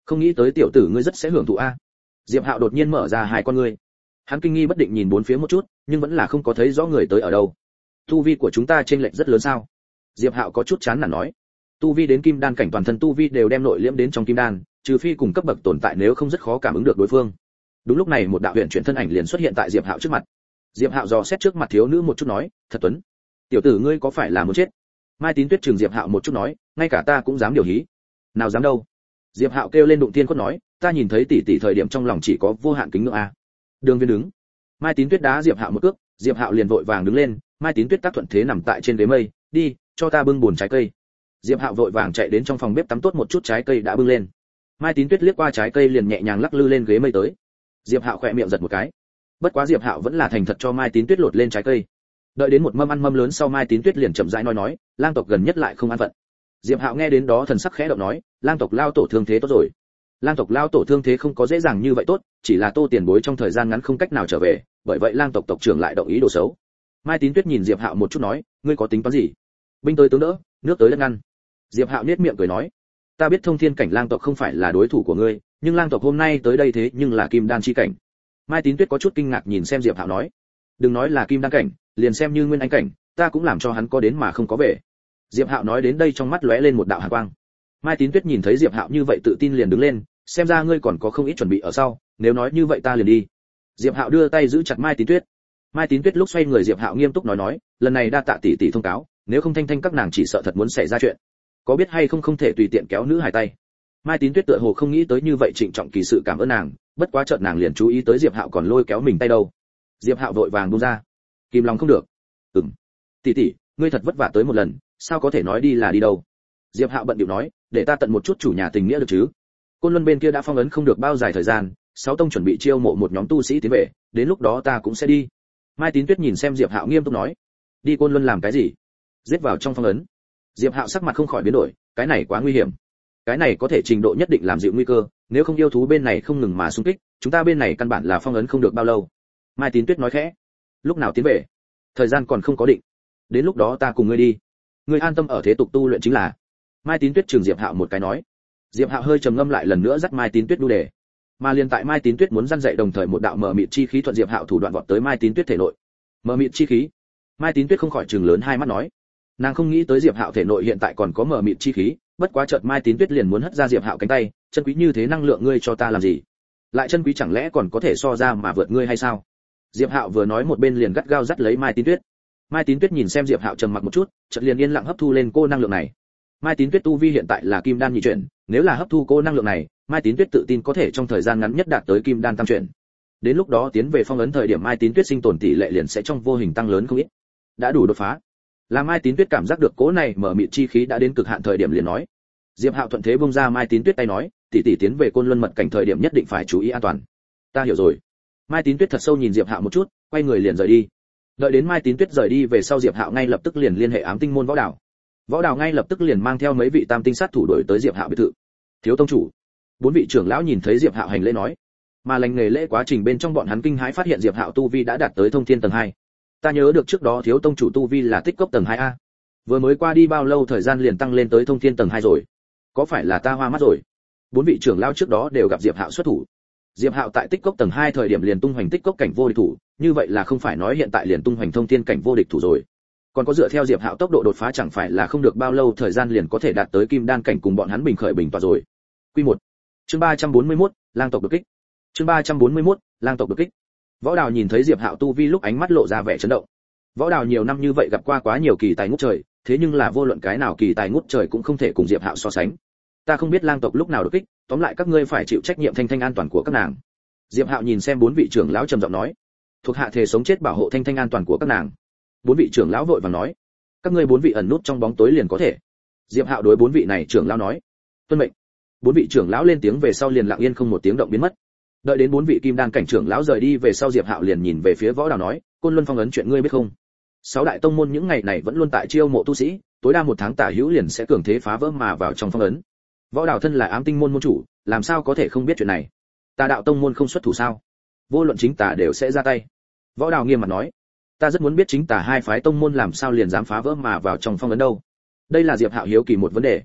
Không nghĩ tới tiểu tử ngươi rất sẽ hưởng thụ a. Diệp Hạo đột nhiên mở ra hai con ngươi. Hắn kinh nghi bất định nhìn bốn phía một chút, nhưng vẫn là không có thấy rõ người tới ở đâu. Tu vi của chúng ta chênh lệch rất lớn sao? Diệp Hạo có chút chán nản nói. Tu vi đến kim đan cảnh, toàn thân tu vi đều đem nội liễm đến trong kim đan, trừ phi cùng cấp bậc tồn tại, nếu không rất khó cảm ứng được đối phương. Đúng lúc này một đạo huyền chuyển thân ảnh liền xuất hiện tại Diệp Hạo trước mặt. Diệp Hạo dò xét trước mặt thiếu nữ một chút nói, thật tuấn. Tiểu tử ngươi có phải là muốn chết? Mai Tín Tuyết trừng Diệp Hạo một chút nói, ngay cả ta cũng dám điều hí. Nào dám đâu. Diệp Hạo kêu lên đụng tiên quất nói, ta nhìn thấy tỷ tỷ thời điểm trong lòng chỉ có vô hạn kính ngưỡng a. Đường Viên đứng. Mai Tín Tuyết đá Diệp Hạo một cước, Diệp Hạo liền vội vàng đứng lên, Mai Tín Tuyết tác thuận thế nằm tại trên ghế mây, đi, cho ta bưng bồn trái cây. Diệp Hạo vội vàng chạy đến trong phòng bếp tắm tốt một chút trái cây đã bưng lên. Mai Tín Tuyết liếc qua trái cây liền nhẹ nhàng lắc lư lên ghế mây tới. Diệp Hạo khẽ miệng giật một cái. Bất quá Diệp Hạo vẫn là thành thật cho Mai Tín Tuyết lột lên trái cây. Đợi đến một mâm ăn mâm lớn sau, Mai Tín Tuyết liền chậm rãi nói nói, lang tộc gần nhất lại không an phận. Diệp Hạo nghe đến đó thần sắc khẽ động nói, lang tộc lao tổ thương thế tốt rồi. Lang tộc lao tổ thương thế không có dễ dàng như vậy tốt, chỉ là Tô Tiền Bối trong thời gian ngắn không cách nào trở về, bởi vậy lang tộc tộc trưởng lại động ý đồ xấu. Mai Tín Tuyết nhìn Diệp Hạo một chút nói, ngươi có tính toán gì? Binh tới tướng đỡ, nước tới đất ngăn. Diệp Hạo nhếch miệng cười nói, ta biết thông thiên cảnh lang tộc không phải là đối thủ của ngươi, nhưng lang tộc hôm nay tới đây thế nhưng là kim đan chi cảnh. Mai Tín Tuyết có chút kinh ngạc nhìn xem Diệp Hạo nói, đừng nói là kim đan cảnh, liền xem như nguyên anh cảnh, ta cũng làm cho hắn có đến mà không có về. Diệp Hạo nói đến đây trong mắt lóe lên một đạo hàn quang. Mai Tín Tuyết nhìn thấy Diệp Hạo như vậy tự tin liền đứng lên, xem ra ngươi còn có không ít chuẩn bị ở sau, nếu nói như vậy ta liền đi. Diệp Hạo đưa tay giữ chặt Mai Tín Tuyết. Mai Tín Tuyết lúc xoay người, Diệp Hạo nghiêm túc nói nói, lần này đa tạ tỷ tỷ thông cáo, nếu không Thanh Thanh các nàng chỉ sợ thật muốn xảy ra chuyện. Có biết hay không không thể tùy tiện kéo nữ hài tay. Mai Tín Tuyết tựa hồ không nghĩ tới như vậy trịnh trọng kỳ sự cảm ơn nàng, bất quá chợt nàng liền chú ý tới Diệp Hạo còn lôi kéo mình tay đâu. Diệp Hạo vội vàng buông ra. Kìm lòng không được. Ừm. Tỷ tỷ, ngươi thật vất vả tới một lần, sao có thể nói đi là đi đâu? Diệp Hạo bận điệu nói, để ta tận một chút chủ nhà tình nghĩa được chứ? Côn Luân bên kia đã phong ấn không được bao dài thời gian, sáu tông chuẩn bị chiêu mộ một nhóm tu sĩ tiến về, đến lúc đó ta cũng sẽ đi. Mai Tín Tuyết nhìn xem Diệp Hạo nghiêm túc nói, đi Côn Luân làm cái gì? Giết vào trong phong ấn. Diệp Hạo sắc mặt không khỏi biến đổi, cái này quá nguy hiểm. Cái này có thể trình độ nhất định làm dịu nguy cơ, nếu không yêu thú bên này không ngừng mà xung kích, chúng ta bên này căn bản là phong ấn không được bao lâu. Mai Tín Tuyết nói khẽ, lúc nào tiến về? Thời gian còn không có định. Đến lúc đó ta cùng ngươi đi. Ngươi an tâm ở thế tục tu luyện chính là. Mai Tín Tuyết trừng Diệp Hạo một cái nói. Diệp Hạo hơi trầm ngâm lại lần nữa dắt Mai Tín Tuyết đu đề. Mà liền tại Mai Tín Tuyết muốn răn dậy đồng thời một đạo mờ mịt chi khí thuận Diệp Hạo thủ đoạn vọt tới Mai Tín Tuyết thể nội. Mờ mịt chi khí? Mai Tín Tuyết không khỏi trừng lớn hai mắt nói. Nàng không nghĩ tới Diệp Hạo thể nội hiện tại còn có mờ mịt chi khí, bất quá chợt Mai Tín Tuyết liền muốn hất ra Diệp Hạo cánh tay, chân quý như thế năng lượng ngươi cho ta làm gì? Lại chân quý chẳng lẽ còn có thể so ra mà vượt ngươi hay sao? Diệp Hạo vừa nói một bên liền gắt gao dắt lấy Mai Tín Tuyết. Mai Tín Tuyết nhìn xem Diệp Hạo trầm mặc một chút, chợt liền yên lặng hấp thu lên cô năng lượng này. Mai Tín Tuyết tu vi hiện tại là kim đan nhị chuyển, nếu là hấp thu cô năng lượng này, Mai Tín Tuyết tự tin có thể trong thời gian ngắn nhất đạt tới kim đan tam chuyển. Đến lúc đó tiến về phong ấn thời điểm Mai Tín Tuyết sinh tồn tỷ lệ liền sẽ trong vô hình tăng lớn không ít. Đã đủ đột phá. Là Mai Tín Tuyết cảm giác được cỗ này mở mịt chi khí đã đến cực hạn thời điểm liền nói. Diệp Hạo thuận thế buông ra Mai Tín Tuyết tay nói, tỷ tỷ tiến về Côn Luân mật cảnh thời điểm nhất định phải chú ý an toàn. Ta hiểu rồi. Mai Tín Tuyết thật sâu nhìn Diệp Hạo một chút, quay người liền rời đi. Đợi đến Mai Tín Tuyết rời đi về sau, Diệp Hạo ngay lập tức liền liên hệ Ám Tinh môn Võ Đào. Võ Đào ngay lập tức liền mang theo mấy vị tam tinh sát thủ đuổi tới Diệp Hạo biệt thự. Thiếu tông chủ. Bốn vị trưởng lão nhìn thấy Diệp Hạo hành lễ nói, mà lành nghề lễ quá trình bên trong bọn hắn kinh hãi phát hiện Diệp Hạo tu vi đã đạt tới thông thiên tầng hai. Ta nhớ được trước đó thiếu tông chủ tu vi là tích cốc tầng hai a. Vừa mới qua đi bao lâu thời gian liền tăng lên tới thông thiên tầng hai rồi? Có phải là ta hoa mắt rồi? Bốn vị trưởng lão trước đó đều gặp Diệp Hạo xuất thủ. Diệp Hạo tại tích cốc tầng hai thời điểm liền tung hoành tích cốc cảnh vô địch thủ, như vậy là không phải nói hiện tại liền tung hoành thông thiên cảnh vô địch thủ rồi. Còn có dựa theo Diệp Hạo tốc độ đột phá chẳng phải là không được bao lâu thời gian liền có thể đạt tới kim đan cảnh cùng bọn hắn bình khởi bình tọa rồi. Quy một. Chương ba trăm bốn mươi mốt, lang tộc đột kích. Chương ba trăm bốn mươi mốt, lang tộc đột kích. Võ Đào nhìn thấy Diệp Hạo tu vi lúc ánh mắt lộ ra vẻ chấn động. Võ Đào nhiều năm như vậy gặp qua quá nhiều kỳ tài ngút trời, thế nhưng là vô luận cái nào kỳ tài ngút trời cũng không thể cùng Diệp Hạo so sánh. Ta không biết lang tộc lúc nào đột kích, tóm lại các ngươi phải chịu trách nhiệm Thanh Thanh an toàn của các nàng. Diệp Hạo nhìn xem bốn vị trưởng lão trầm giọng nói, thuộc hạ thề sống chết bảo hộ Thanh Thanh an toàn của các nàng. Bốn vị trưởng lão vội vàng nói, các ngươi bốn vị ẩn nút trong bóng tối liền có thể. Diệp Hạo đối bốn vị này trưởng lão nói, tuân mệnh. Bốn vị trưởng lão lên tiếng về sau liền lặng yên không một tiếng động biến mất. Đợi đến bốn vị kim đan cảnh trưởng lão rời đi về sau, Diệp Hạo liền nhìn về phía Võ Đào nói, Côn Luân phong ấn chuyện ngươi biết không? Sáu đại tông môn những ngày này vẫn luôn tại chiêu mộ tu sĩ, tối đa một tháng tả hữu liền sẽ cường thế phá vỡ mà vào trong phong ấn. Võ Đào thân là Ám Tinh môn môn chủ, làm sao có thể không biết chuyện này? Tà đạo tông môn không xuất thủ sao? Vô luận chính tà đều sẽ ra tay. Võ Đào nghiêm mặt nói, ta rất muốn biết chính tà hai phái tông môn làm sao liền dám phá vỡ mà vào trong phong ấn đâu. Đây là Diệp Hạo hiếu kỳ một vấn đề.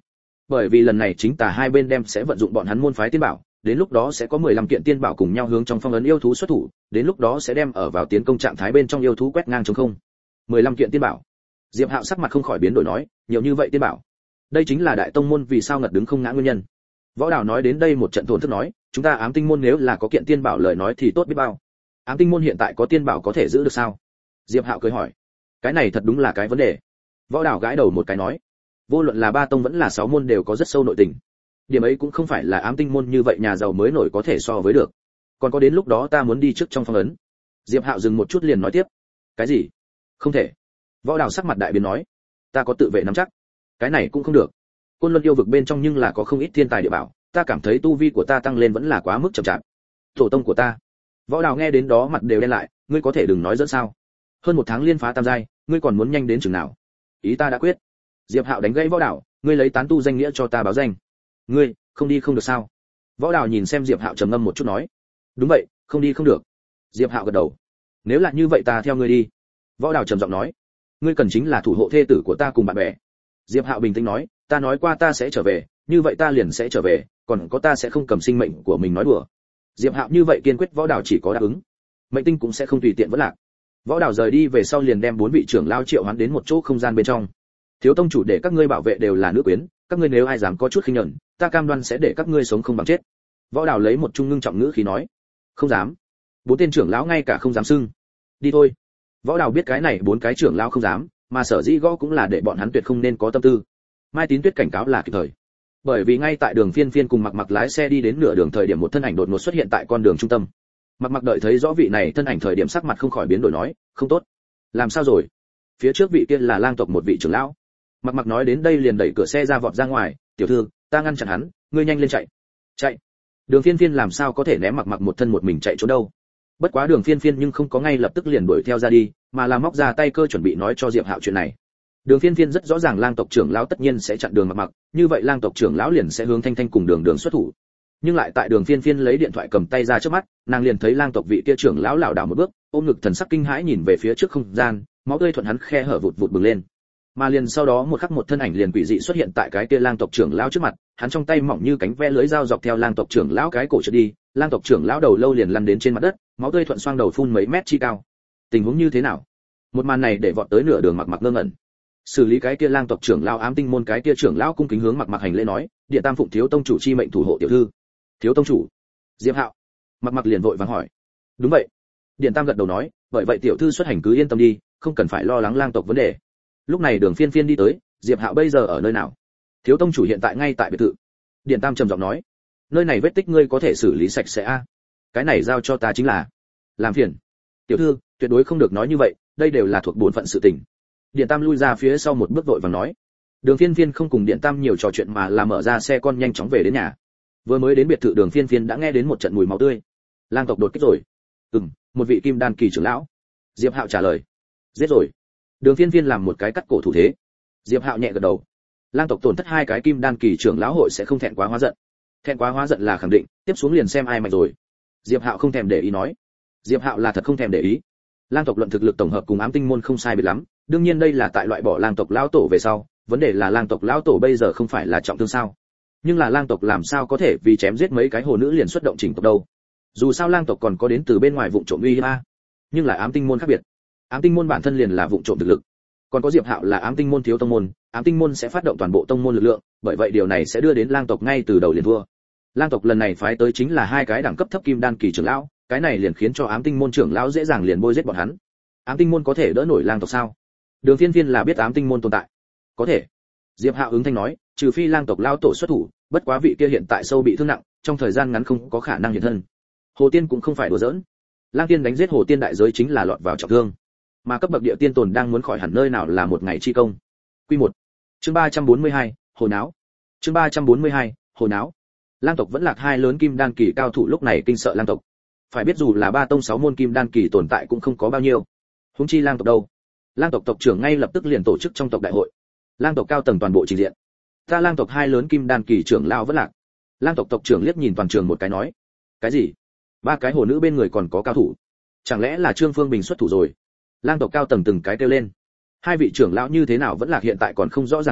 bởi vì lần này chính tà hai bên đem sẽ vận dụng bọn hắn môn phái tiên bảo, đến lúc đó sẽ có mười lăm kiện tiên bảo cùng nhau hướng trong phong ấn yêu thú xuất thủ, đến lúc đó sẽ đem ở vào tiến công trạng thái bên trong yêu thú quét ngang trống không. mười lăm kiện tiên bảo. Diệp Hạo sắc mặt không khỏi biến đổi nói, nhiều như vậy tiên bảo. Đây chính là đại tông môn vì sao ngật đứng không ngã nguyên nhân. Võ Đào nói đến đây một trận thổn thức nói, chúng ta Ám Tinh môn nếu là có kiện tiên bảo lời nói thì tốt biết bao. Ám Tinh môn hiện tại có tiên bảo có thể giữ được sao? Diệp Hạo cười hỏi. Cái này thật đúng là cái vấn đề. Võ Đào gãi đầu một cái nói, vô luận là ba tông vẫn là sáu môn đều có rất sâu nội tình. Điểm ấy cũng không phải là Ám Tinh môn như vậy nhà giàu mới nổi có thể so với được. Còn có đến lúc đó ta muốn đi trước trong phong ấn. Diệp Hạo dừng một chút liền nói tiếp. Cái gì? Không thể. Võ Đào sắc mặt đại biến nói, ta có tự vệ nắm chắc. Cái này cũng không được. Côn Luân yêu vực bên trong nhưng là có không ít thiên tài địa bảo, ta cảm thấy tu vi của ta tăng lên vẫn là quá mức chậm chạp. Tổ tông của ta. Võ Đào nghe đến đó mặt đều đen lại, ngươi có thể đừng nói dẫn sao? Hơn một tháng liên phá tam giai, ngươi còn muốn nhanh đến chừng nào? Ý ta đã quyết. Diệp Hạo đánh gãy Võ Đào, ngươi lấy tán tu danh nghĩa cho ta báo danh. Ngươi, không đi không được sao? Võ Đào nhìn xem Diệp Hạo trầm ngâm một chút nói, đúng vậy, không đi không được. Diệp Hạo gật đầu. Nếu là như vậy ta theo ngươi đi. Võ Đào trầm giọng nói, ngươi cần chính là thủ hộ thê tử của ta cùng bạn bè. Diệp Hạo bình tĩnh nói, ta nói qua ta sẽ trở về, như vậy ta liền sẽ trở về, còn có ta sẽ không cầm sinh mệnh của mình nói đùa. Diệp Hạo như vậy kiên quyết, Võ Đào chỉ có đáp ứng. Mệnh tinh cũng sẽ không tùy tiện vẫn lạc. Võ Đào rời đi về sau liền đem bốn vị trưởng lao triệu hoán đến một chỗ không gian bên trong. Thiếu tông chủ để các ngươi bảo vệ đều là nữ quyến, các ngươi nếu ai dám có chút khinh nhẫn, ta cam đoan sẽ để các ngươi sống không bằng chết. Võ Đào lấy một trung ngưng trọng ngữ khí nói, không dám. Bốn tên trưởng lão ngay cả không dám xưng. Đi thôi. Võ Đào biết cái này bốn cái trưởng lão không dám, mà sở dĩ gõ cũng là để bọn hắn tuyệt không nên có tâm tư. Mai Tín Tuyết cảnh cáo là kịp thời. Bởi vì ngay tại đường Phiên Phiên cùng Mặc Mặc lái xe đi đến nửa đường thời điểm một thân ảnh đột ngột xuất hiện tại con đường trung tâm. Mặc Mặc đợi thấy rõ vị này thân ảnh thời điểm sắc mặt không khỏi biến đổi nói, không tốt. Làm sao rồi? Phía trước vị kia là lang tộc một vị trưởng lão. Mặc Mặc nói đến đây liền đẩy cửa xe ra vọt ra ngoài, tiểu thư, ta ngăn chặn hắn, ngươi nhanh lên chạy. Chạy. Đường Phiên Phiên làm sao có thể ném Mặc Mặc một thân một mình chạy trốn đâu? Bất quá Đường Phiên Phiên nhưng không có ngay lập tức liền đuổi theo ra đi, mà là móc ra tay cơ chuẩn bị nói cho Diệp Hạo chuyện này. Đường Phiên Phiên rất rõ ràng lang tộc trưởng lão tất nhiên sẽ chặn đường Mặc Mặc, như vậy lang tộc trưởng lão liền sẽ hướng Thanh Thanh cùng Đường Đường xuất thủ. Nhưng lại tại Đường Phiên Phiên lấy điện thoại cầm tay ra trước mắt, nàng liền thấy lang tộc vị kia trưởng lão lảo đảo một bước, ôm ngực thần sắc kinh hãi nhìn về phía trước không gian, máu tươi thuận hắn khe hở vụt vụt bừng lên. Mà liền sau đó một khắc một thân ảnh liền quỷ dị xuất hiện tại cái kia lang tộc trưởng lão trước mặt, hắn trong tay mỏng như cánh ve lưới dao dọc theo lang tộc trưởng lão cái cổ trượt đi, lang tộc trưởng lão đầu lâu liền lăn đến trên mặt đất, máu tươi thuận xoang đầu phun mấy mét chi cao. Tình huống như thế nào? Một màn này để vọt tới nửa đường Mặc Mặc ngơ ngẩn. Xử lý cái kia lang tộc trưởng lão Ám Tinh môn cái kia trưởng lão cung kính hướng Mặc Mặc hành lễ nói, Điện Tam phụng thiếu tông chủ chi mệnh thủ hộ tiểu thư. Thiếu tông chủ? Diệp Hạo. Mặc Mặc liền vội vàng hỏi. Đúng vậy. Điện Tam gật đầu nói, vậy vậy tiểu thư xuất hành cứ yên tâm đi, không cần phải lo lắng lang tộc vấn đề. Lúc này Đường Phiên Phiên đi tới, Diệp Hạo bây giờ ở nơi nào? Thiếu tông chủ hiện tại ngay tại biệt thự. Điện Tam trầm giọng nói, nơi này vết tích ngươi có thể xử lý sạch sẽ a. Cái này giao cho ta chính là. Làm phiền. Tiểu thư, tuyệt đối không được nói như vậy, đây đều là thuộc bổn phận sự tình. Điện Tam lui ra phía sau một bước vội vàng nói. Đường Phiên Phiên không cùng Điện Tam nhiều trò chuyện mà là mở ra xe con nhanh chóng về đến nhà. Vừa mới đến biệt thự Đường Phiên Phiên đã nghe đến một trận mùi máu tươi. Lang tộc đột kích rồi. Ừm, một vị kim đan kỳ trưởng lão. Diệp Hạo trả lời. Giết rồi. Đường Phiên Phiên làm một cái cắt cổ thủ thế. Diệp Hạo nhẹ gật đầu. Lang tộc tổn thất hai cái kim đan kỳ trưởng lão hội sẽ không thẹn quá hóa giận. Thẹn quá hóa giận là khẳng định, tiếp xuống liền xem ai mạnh rồi. Diệp Hạo không thèm để ý nói. Diệp Hạo là thật không thèm để ý. Lang tộc luận thực lực tổng hợp cùng Ám Tinh môn không sai biệt lắm, đương nhiên đây là tại loại bỏ lang tộc lão tổ về sau, vấn đề là lang tộc lão tổ bây giờ không phải là trọng thương sao? Nhưng là lang tộc làm sao có thể vì chém giết mấy cái hồ nữ liền xuất động chỉnh tộc đâu? Dù sao lang tộc còn có đến từ bên ngoài vụng trộm uy hiếp a. Nhưng là Ám Tinh môn khác biệt. Ám Tinh môn bản thân liền là vụng trộm thực lực. Còn có Diệp Hạo là Ám Tinh môn thiếu tông môn, Ám Tinh môn sẽ phát động toàn bộ tông môn lực lượng, bởi vậy điều này sẽ đưa đến lang tộc ngay từ đầu liền thua. Lang tộc lần này phái tới chính là hai cái đẳng cấp thấp kim đan kỳ trưởng lão, cái này liền khiến cho Ám Tinh môn trưởng lão dễ dàng liền bôi giết bọn hắn. Ám Tinh môn có thể đỡ nổi lang tộc sao? Đường Phiên Phiên là biết Ám Tinh môn tồn tại. Có thể. Diệp Hạo ứng thanh nói, trừ phi lang tộc lão tổ xuất thủ, bất quá vị kia hiện tại sâu bị thương nặng, trong thời gian ngắn không có khả năng hiện thân. Hồ Tiên cũng không phải đùa giỡn. Lang Tiên đánh giết Hồ Tiên đại giới chính là lọt vào trọng thương. Mà cấp bậc địa tiên tồn đang muốn khỏi hẳn nơi nào là một ngày chi công. Quy một. Chương ba trăm bốn mươi hai, hồ náo. Chương ba trăm bốn mươi hai, hồ náo. Lang tộc vẫn lạc hai lớn kim đan kỳ cao thủ lúc này kinh sợ lang tộc. Phải biết dù là ba tông sáu môn kim đan kỳ tồn tại cũng không có bao nhiêu. Huống chi lang tộc đâu? Lang tộc tộc trưởng ngay lập tức liền tổ chức trong tộc đại hội. Lang tộc cao tầng toàn bộ trình diện. Ta lang tộc hai lớn kim đan kỳ trưởng lão vẫn lạc. Lang tộc tộc trưởng liếc nhìn toàn trường một cái nói, cái gì? Ba cái hồ nữ bên người còn có cao thủ? Chẳng lẽ là Trương Phương Bình xuất thủ rồi? Lang tộc cao tầng từng cái kêu lên. Hai vị trưởng lão như thế nào vẫn lạc hiện tại còn không rõ ràng lắm,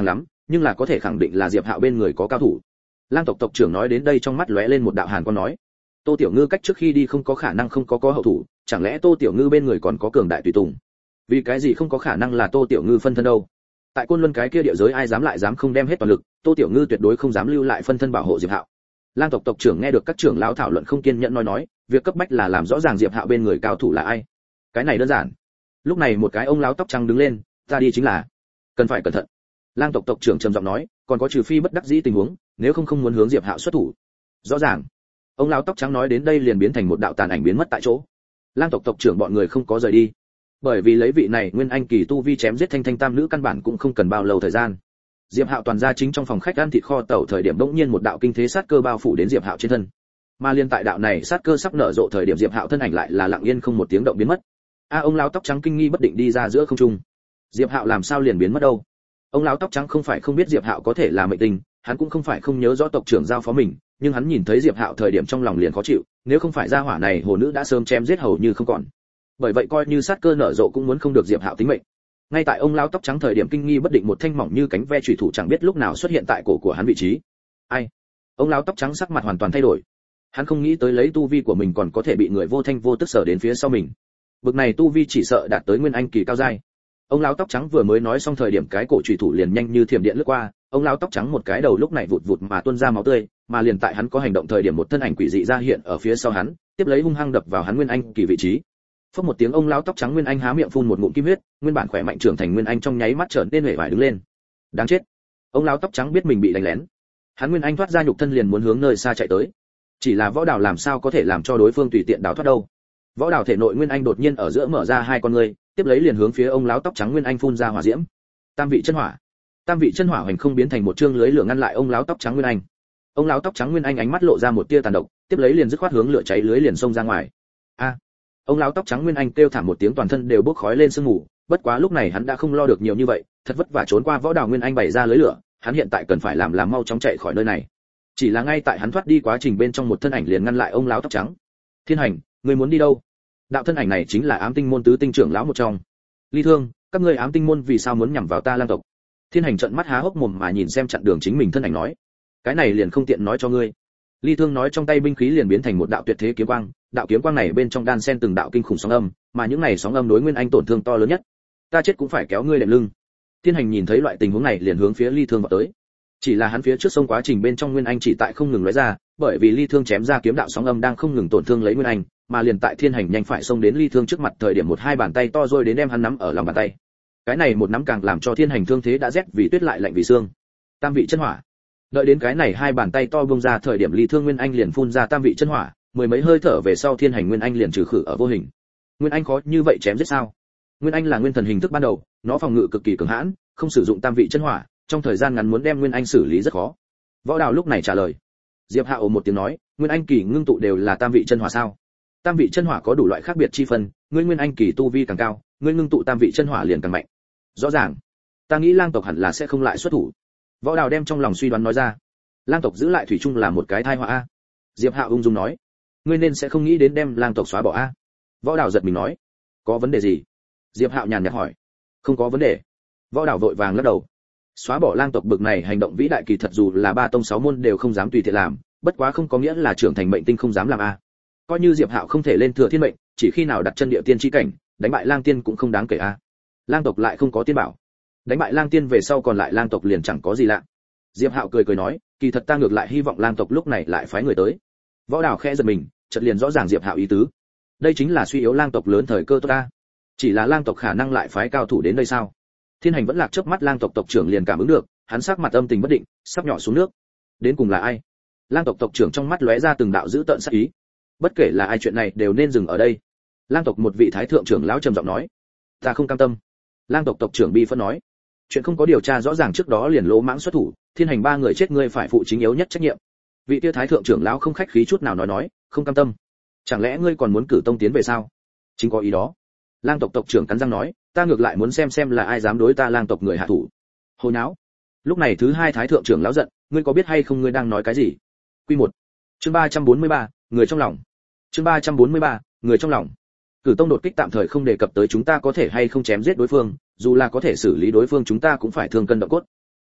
nhưng là có thể khẳng định là Diệp Hạo bên người có cao thủ. Lang tộc tộc trưởng nói đến đây trong mắt lóe lên một đạo hàn quang nói, Tô Tiểu Ngư cách trước khi đi không có khả năng không có có hậu thủ, chẳng lẽ Tô Tiểu Ngư bên người còn có cường đại tùy tùng? Vì cái gì không có khả năng là Tô Tiểu Ngư phân thân đâu? Tại Côn Luân cái kia địa giới ai dám lại dám không đem hết toàn lực, Tô Tiểu Ngư tuyệt đối không dám lưu lại phân thân bảo hộ Diệp Hạo. Lang tộc tộc trưởng nghe được các trưởng lão thảo luận không kiên nhẫn nói nói, việc cấp bách là làm rõ ràng Diệp Hạo bên người cao thủ là ai. Cái này đơn giản. Lúc này một cái ông lão tóc trắng đứng lên, ta đi chính là. Cần phải cẩn thận. Lang tộc tộc trưởng trầm giọng nói, còn có trừ phi bất đắc dĩ tình huống, nếu không không muốn hướng Diệp Hạo xuất thủ. Rõ ràng. Ông lão tóc trắng nói đến đây liền biến thành một đạo tàn ảnh biến mất tại chỗ. Lang tộc tộc trưởng bọn người không có rời đi, bởi vì lấy vị này nguyên anh kỳ tu vi chém giết thanh thanh tam nữ căn bản cũng không cần bao lâu thời gian. Diệp Hạo toàn ra chính trong phòng khách ăn thịt kho tẩu thời điểm bỗng nhiên một đạo kinh thế sát cơ bao phủ đến Diệp Hạo trên thân. Mà liên tại đạo này sát cơ sắp nở rộ thời điểm Diệp Hạo thân ảnh lại là lặng yên không một tiếng động biến mất. A ông lão tóc trắng kinh nghi bất định đi ra giữa không trung. Diệp Hạo làm sao liền biến mất đâu? Ông lão tóc trắng không phải không biết Diệp Hạo có thể là mệnh tình, hắn cũng không phải không nhớ rõ tộc trưởng giao phó mình, nhưng hắn nhìn thấy Diệp Hạo thời điểm trong lòng liền khó chịu, nếu không phải gia hỏa này hồ nữ đã sớm chém giết hầu như không còn. Bởi vậy coi như sát cơ nở rộ cũng muốn không được Diệp Hạo tính mệnh. Ngay tại ông lão tóc trắng thời điểm kinh nghi bất định một thanh mỏng như cánh ve chủy thủ chẳng biết lúc nào xuất hiện tại cổ của hắn vị trí. Ai? Ông lão tóc trắng sắc mặt hoàn toàn thay đổi. Hắn không nghĩ tới lấy tu vi của mình còn có thể bị người vô thanh vô tức sở đến phía sau mình. Bực này tu vi chỉ sợ đạt tới nguyên anh kỳ cao giai. Ông lão tóc trắng vừa mới nói xong thời điểm cái cổ chủy thủ liền nhanh như thiểm điện lướt qua, ông lão tóc trắng một cái đầu lúc này vụt vụt mà tuôn ra máu tươi, mà liền tại hắn có hành động thời điểm một thân ảnh quỷ dị ra hiện ở phía sau hắn, tiếp lấy hung hăng đập vào hắn nguyên anh kỳ vị trí. Phốc một tiếng ông lão tóc trắng nguyên anh há miệng phun một ngụm kim huyết, nguyên bản khỏe mạnh trưởng thành nguyên anh trong nháy mắt trở nên hể vải đứng lên. Đáng chết. Ông lão tóc trắng biết mình bị đánh lén. Hắn nguyên anh thoát ra nhục thân liền muốn hướng nơi xa chạy tới. Chỉ là Võ Đào làm sao có thể làm cho đối phương tùy tiện đào thoát đâu. Võ Đào thể nội nguyên anh đột nhiên ở giữa mở ra hai con ngươi, tiếp lấy liền hướng phía ông lão tóc trắng nguyên anh phun ra hỏa diễm. Tam vị chân hỏa. Tam vị chân hỏa hoành không biến thành một chương lưới lửa ngăn lại ông lão tóc trắng nguyên anh. Ông lão tóc trắng nguyên anh ánh mắt lộ ra một tia tàn độc, tiếp lấy liền dứt khoát hướng lửa cháy lưới liền xông ra ngoài. A. Ông lão tóc trắng nguyên anh kêu thảm một tiếng toàn thân đều bốc khói lên sương mù, bất quá lúc này hắn đã không lo được nhiều như vậy, thật vất vả trốn qua Võ Đào nguyên anh bày ra lưới lửa, hắn hiện tại cần phải làm làm mau chóng chạy khỏi nơi này. Chỉ là ngay tại hắn thoát đi quá trình bên trong một thân ảnh liền ngăn lại ông lão tóc trắng. Thiên Hành, ngươi muốn đi đâu? Đạo thân ảnh này chính là Ám Tinh môn tứ tinh trưởng lão một trong. Ly Thương, các ngươi Ám Tinh môn vì sao muốn nhằm vào ta Lang tộc? Thiên Hành trợn mắt há hốc mồm mà nhìn xem chặn đường chính mình thân ảnh nói, cái này liền không tiện nói cho ngươi. Ly Thương nói trong tay binh khí liền biến thành một đạo tuyệt thế kiếm quang, đạo kiếm quang này bên trong đan xen từng đạo kinh khủng sóng âm, mà những này sóng âm đối Nguyên Anh tổn thương to lớn nhất. Ta chết cũng phải kéo ngươi đệm lưng. Thiên Hành nhìn thấy loại tình huống này liền hướng phía Ly Thương vào tới. Chỉ là hắn phía trước sông quá trình bên trong Nguyên Anh chỉ tại không ngừng lóe ra, bởi vì Ly Thương chém ra kiếm đạo sóng âm đang không ngừng tổn thương lấy Nguyên Anh, mà liền tại Thiên Hành nhanh phải xông đến Ly Thương trước mặt thời điểm một hai bàn tay to rồi đến đem hắn nắm ở lòng bàn tay. Cái này một nắm càng làm cho Thiên Hành thương thế đã rét vì tuyết lại lạnh vì xương. Tam vị chân hỏa. Đợi đến cái này hai bàn tay to bung ra thời điểm Ly Thương Nguyên Anh liền phun ra tam vị chân hỏa, mười mấy hơi thở về sau Thiên Hành Nguyên Anh liền trừ khử ở vô hình. Nguyên Anh khó như vậy chém giết sao? Nguyên Anh là nguyên thần hình thức ban đầu, nó phòng ngự cực kỳ cường hãn, không sử dụng tam vị chân hỏa, trong thời gian ngắn muốn đem Nguyên Anh xử lý rất khó. Võ Đào lúc này trả lời. Diệp Hạo một tiếng nói, Nguyên Anh kỳ ngưng tụ đều là tam vị chân hỏa sao? Tam vị chân hỏa có đủ loại khác biệt chi phân, ngươi Nguyên Anh kỳ tu vi càng cao, ngươi ngưng tụ tam vị chân hỏa liền càng mạnh. Rõ ràng. Ta nghĩ Lang tộc hẳn là sẽ không lại xuất thủ. Võ Đào đem trong lòng suy đoán nói ra. Lang tộc giữ lại thủy chung là một cái tai họa a. Diệp Hạo ung dung nói, ngươi nên sẽ không nghĩ đến đem Lang tộc xóa bỏ a. Võ Đào giật mình nói, có vấn đề gì? Diệp Hạo nhàn nhạt hỏi. Không có vấn đề. Võ Đào vội vàng lắc đầu. Xóa bỏ Lang tộc bực này hành động vĩ đại kỳ thật dù là ba tông sáu môn đều không dám tùy tiện làm, bất quá không có nghĩa là trưởng thành mệnh tinh không dám làm a. Coi như Diệp Hạo không thể lên thừa thiên mệnh, chỉ khi nào đặt chân địa tiên chi cảnh, đánh bại Lang tiên cũng không đáng kể a. Lang tộc lại không có tiên bảo, đánh bại Lang tiên về sau còn lại Lang tộc liền chẳng có gì lạ. Diệp Hạo cười cười nói, kỳ thật ta ngược lại hy vọng Lang tộc lúc này lại phái người tới. Võ Đào khẽ giật mình, chợt liền rõ ràng Diệp Hạo ý tứ. Đây chính là suy yếu Lang tộc lớn thời cơ tốt ta. Chỉ là Lang tộc khả năng lại phái cao thủ đến đây sao? Thiên Hành vẫn lạc chớp mắt Lang tộc tộc trưởng liền cảm ứng được, hắn sắc mặt âm tình bất định, sắp nhỏ xuống nước. Đến cùng là ai? Lang tộc tộc trưởng trong mắt lóe ra từng đạo dữ tợn sát ý. Bất kể là ai chuyện này đều nên dừng ở đây. Lang tộc một vị thái thượng trưởng lão trầm giọng nói, ta không cam tâm. Lang tộc tộc trưởng bi phẫn nói, chuyện không có điều tra rõ ràng trước đó liền lỗ mãng xuất thủ, Thiên Hành ba người chết ngươi phải phụ chính yếu nhất trách nhiệm. Vị kia thái thượng trưởng lão không khách khí chút nào nói nói, không cam tâm. Chẳng lẽ ngươi còn muốn cử tông tiến về sao? Chính có ý đó. Lang tộc tộc trưởng cắn răng nói, ta ngược lại muốn xem xem là ai dám đối ta Lang tộc người hạ thủ. Hồ nháo. Lúc này thứ hai thái thượng trưởng lão giận, ngươi có biết hay không ngươi đang nói cái gì? Quy một. Chương ba trăm bốn mươi ba, người trong lòng. Chương ba trăm bốn mươi ba, người trong lòng. Cử tông đột kích tạm thời không đề cập tới chúng ta có thể hay không chém giết đối phương, dù là có thể xử lý đối phương chúng ta cũng phải thương cân động cốt.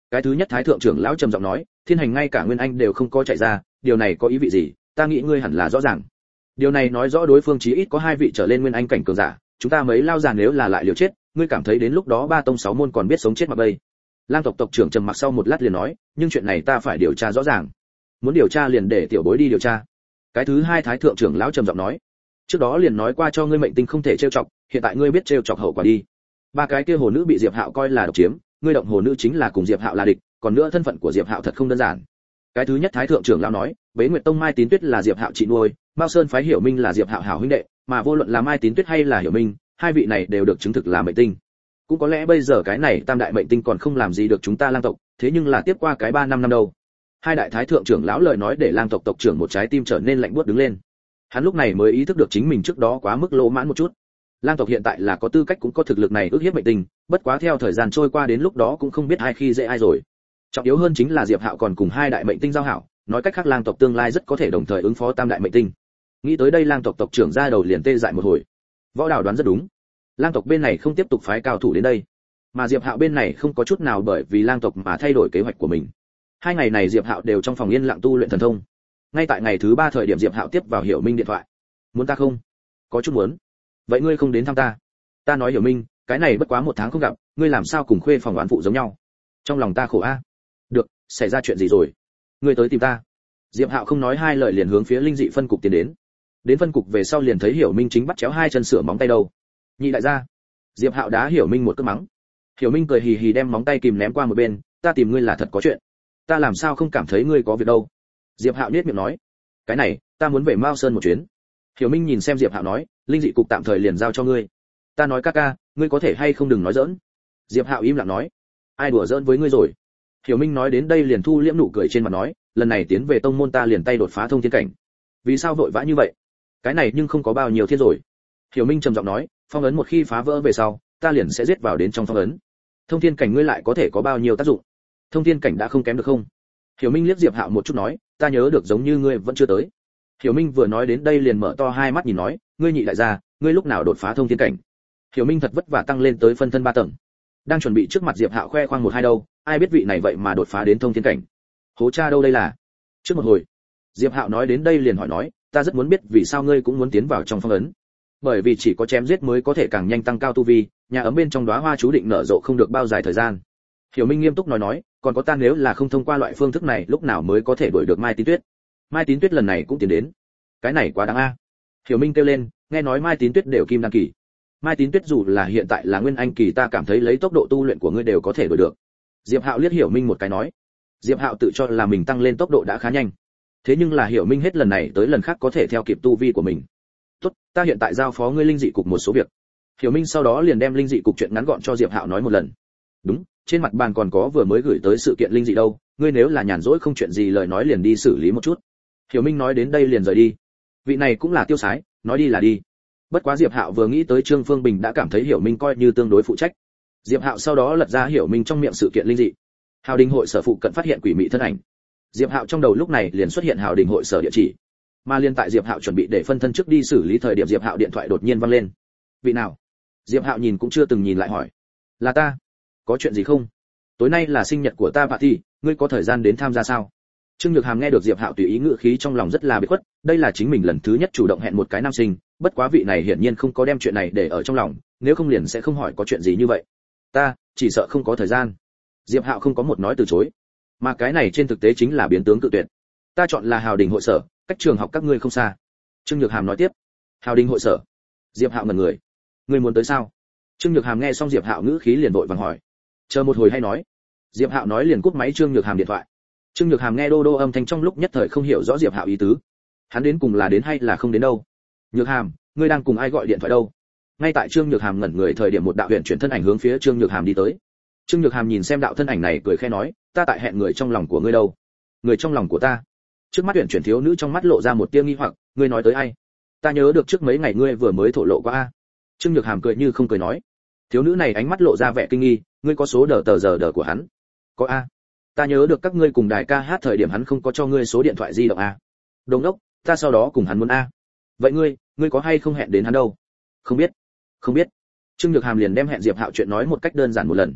Cái thứ nhất thái thượng trưởng lão trầm giọng nói, thiên hành ngay cả nguyên anh đều không có chạy ra, điều này có ý vị gì? Ta nghĩ ngươi hẳn là rõ ràng. Điều này nói rõ đối phương chí ít có hai vị trở lên nguyên anh cảnh cường giả, chúng ta mấy lao già nếu là lại liều chết, ngươi cảm thấy đến lúc đó ba tông sáu môn còn biết sống chết mà bây. Lang tộc tộc trưởng trầm mặc sau một lát liền nói, nhưng chuyện này ta phải điều tra rõ ràng. Muốn điều tra liền để tiểu bối đi điều tra. Cái thứ hai thái thượng trưởng lão trầm giọng nói, trước đó liền nói qua cho ngươi mệnh tinh không thể trêu chọc, hiện tại ngươi biết trêu chọc hậu quả đi. Ba cái kia hồ nữ bị Diệp Hạo coi là độc chiếm, ngươi động hồ nữ chính là cùng Diệp Hạo là địch, còn nữa thân phận của Diệp Hạo thật không đơn giản. Cái thứ nhất thái thượng trưởng lão nói, Bế Nguyệt Tông Mai Tín Tuyết là Diệp Hạo chị nuôi, Mao Sơn phái Hiểu Minh là Diệp Hạo hảo huynh đệ, mà vô luận là Mai Tín Tuyết hay là Hiểu Minh, hai vị này đều được chứng thực là mệnh tinh. Cũng có lẽ bây giờ cái này tam đại mệnh tinh còn không làm gì được chúng ta Lang tộc, thế nhưng là tiếp qua cái ba năm năm đâu. Hai đại thái thượng trưởng lão lời nói để Lang tộc tộc trưởng một trái tim trở nên lạnh buốt đứng lên. Hắn lúc này mới ý thức được chính mình trước đó quá mức lỗ mãn một chút. Lang tộc hiện tại là có tư cách cũng có thực lực này ước hiếp mệnh tinh, bất quá theo thời gian trôi qua đến lúc đó cũng không biết ai khi dễ ai rồi. Trọng yếu hơn chính là Diệp Hạo còn cùng hai đại mệnh tinh giao hảo, nói cách khác Lang tộc tương lai rất có thể đồng thời ứng phó tam đại mệnh tinh. Nghĩ tới đây Lang tộc tộc trưởng ra đầu liền tê dại một hồi. Võ Đào đoán rất đúng. Lang tộc bên này không tiếp tục phái cao thủ đến đây, mà Diệp Hạo bên này không có chút nào bởi vì Lang tộc mà thay đổi kế hoạch của mình. Hai ngày này Diệp Hạo đều trong phòng yên lặng tu luyện thần thông. Ngay tại ngày thứ ba thời điểm Diệp Hạo tiếp vào Hiểu Minh điện thoại. Muốn ta không? Có chút muốn. Vậy ngươi không đến thăm ta? Ta nói Hiểu Minh, cái này bất quá một tháng không gặp, ngươi làm sao cùng khuê phòng oán phụ giống nhau? Trong lòng ta khổ a. Được, xảy ra chuyện gì rồi? Ngươi tới tìm ta. Diệp Hạo không nói hai lời liền hướng phía linh dị phân cục tiến đến. Đến phân cục về sau liền thấy Hiểu Minh chính bắt chéo hai chân sửa móng tay đâu. Nhị đại gia. Diệp Hạo đá Hiểu Minh một cước mắng. Hiểu Minh cười hì hì đem móng tay kìm ném qua một bên, ta tìm ngươi là thật có chuyện. Ta làm sao không cảm thấy ngươi có việc đâu? Diệp Hạo nhếch miệng nói, cái này, ta muốn về Mao Sơn một chuyến. Hiểu Minh nhìn xem Diệp Hạo nói, linh dị cục tạm thời liền giao cho ngươi. Ta nói ca ca, ngươi có thể hay không đừng nói giỡn. Diệp Hạo im lặng nói, ai đùa giỡn với ngươi rồi? Hiểu Minh nói đến đây liền thu liễm nụ cười trên mặt nói, lần này tiến về tông môn ta liền tay đột phá thông thiên cảnh. Vì sao vội vã như vậy? Cái này nhưng không có bao nhiêu thiên rồi. Hiểu Minh trầm giọng nói, phong ấn một khi phá vỡ về sau, ta liền sẽ giết vào đến trong phong ấn. Thông thiên cảnh ngươi lại có thể có bao nhiêu tác dụng? Thông thiên cảnh đã không kém được không? Hiểu Minh liếc Diệp Hạo một chút nói, ta nhớ được giống như ngươi vẫn chưa tới. Hiểu Minh vừa nói đến đây liền mở to hai mắt nhìn nói, ngươi nhị đại gia, ngươi lúc nào đột phá thông thiên cảnh? Hiểu Minh thật vất vả tăng lên tới phân thân ba tầng, đang chuẩn bị trước mặt Diệp Hạo khoe khoang một hai đâu, ai biết vị này vậy mà đột phá đến thông thiên cảnh. Hố cha đâu đây là? Trước một hồi, Diệp Hạo nói đến đây liền hỏi nói, ta rất muốn biết vì sao ngươi cũng muốn tiến vào trong phong ấn. Bởi vì chỉ có chém giết mới có thể càng nhanh tăng cao tu vi, nhà ấm bên trong đóa hoa chú định nở rộ không được bao dài thời gian. Hiểu Minh nghiêm túc nói nói, còn có ta nếu là không thông qua loại phương thức này lúc nào mới có thể đuổi được Mai Tín Tuyết? Mai Tín Tuyết lần này cũng tiến đến. Cái này quá đáng a. Hiểu Minh kêu lên, nghe nói Mai Tín Tuyết đều kim đăng kỳ. Mai Tín Tuyết dù là hiện tại là nguyên anh kỳ ta cảm thấy lấy tốc độ tu luyện của ngươi đều có thể đuổi được. Diệp Hạo liếc Hiểu Minh một cái nói. Diệp Hạo tự cho là mình tăng lên tốc độ đã khá nhanh. Thế nhưng là Hiểu Minh hết lần này tới lần khác có thể theo kịp tu vi của mình. Tốt, ta hiện tại giao phó ngươi linh dị cục một số việc. Hiểu Minh sau đó liền đem linh dị cục chuyện ngắn gọn cho Diệp Hạo nói một lần. Đúng, trên mặt bàn còn có vừa mới gửi tới sự kiện linh dị đâu, ngươi nếu là nhàn rỗi không chuyện gì lời nói liền đi xử lý một chút. Hiểu Minh nói đến đây liền rời đi. Vị này cũng là tiêu sái, nói đi là đi. Bất quá Diệp Hạo vừa nghĩ tới Trương Phương Bình đã cảm thấy Hiểu Minh coi như tương đối phụ trách. Diệp Hạo sau đó lật ra Hiểu Minh trong miệng sự kiện linh dị. Hào Đình hội sở phụ cận phát hiện quỷ mị thân ảnh. Diệp Hạo trong đầu lúc này liền xuất hiện Hào Đình hội sở địa chỉ. Mà liên tại Diệp Hạo chuẩn bị để phân thân trước đi xử lý thời điểm Diệp Hạo điện thoại đột nhiên vang lên. Vị nào? Diệp Hạo nhìn cũng chưa từng nhìn lại hỏi. Là ta. Có chuyện gì không? Tối nay là sinh nhật của ta party, ngươi có thời gian đến tham gia sao? Trương Nhược Hàm nghe được Diệp Hạo tùy ý ngữ khí trong lòng rất là bực khuất, đây là chính mình lần thứ nhất chủ động hẹn một cái nam sinh, bất quá vị này hiển nhiên không có đem chuyện này để ở trong lòng, nếu không liền sẽ không hỏi có chuyện gì như vậy. Ta, chỉ sợ không có thời gian. Diệp Hạo không có một nói từ chối, mà cái này trên thực tế chính là biến tướng cự tuyệt. Ta chọn là Hào Đình hội sở, cách trường học các ngươi không xa. Trương Nhược Hàm nói tiếp. Hào Đình hội sở? Diệp Hạo ngẩn người. Ngươi muốn tới sao? Trương Nhược Hàm nghe xong Diệp Hạo ngữ khí liền vội vàng hỏi. Chờ một hồi hay nói. Diệp Hạo nói liền cúp máy Trương Nhược Hàm điện thoại. Trương Nhược Hàm nghe đô đô âm thanh trong lúc nhất thời không hiểu rõ Diệp Hạo ý tứ. Hắn đến cùng là đến hay là không đến đâu? Nhược Hàm, ngươi đang cùng ai gọi điện thoại đâu? Ngay tại Trương Nhược Hàm ngẩn người thời điểm một đạo huyền chuyển thân ảnh hướng phía Trương Nhược Hàm đi tới. Trương Nhược Hàm nhìn xem đạo thân ảnh này cười khẽ nói, ta tại hẹn người trong lòng của ngươi đâu? Người trong lòng của ta? Trước mắt huyền chuyển thiếu nữ trong mắt lộ ra một tia nghi hoặc, ngươi nói tới ai? Ta nhớ được trước mấy ngày ngươi vừa mới thổ lộ qua a. Trương Nhược Hàm cười như không cười nói. Thiếu nữ này ánh mắt lộ ra vẻ kinh nghi, ngươi có số đờ tờ giờ đờ của hắn? Có a. Ta nhớ được các ngươi cùng đài ca hát thời điểm hắn không có cho ngươi số điện thoại di động a. Đồng đốc, ta sau đó cùng hắn muốn a. Vậy ngươi, ngươi có hay không hẹn đến hắn đâu? Không biết. Không biết. Trương Nhược Hàm liền đem hẹn Diệp Hạo chuyện nói một cách đơn giản một lần.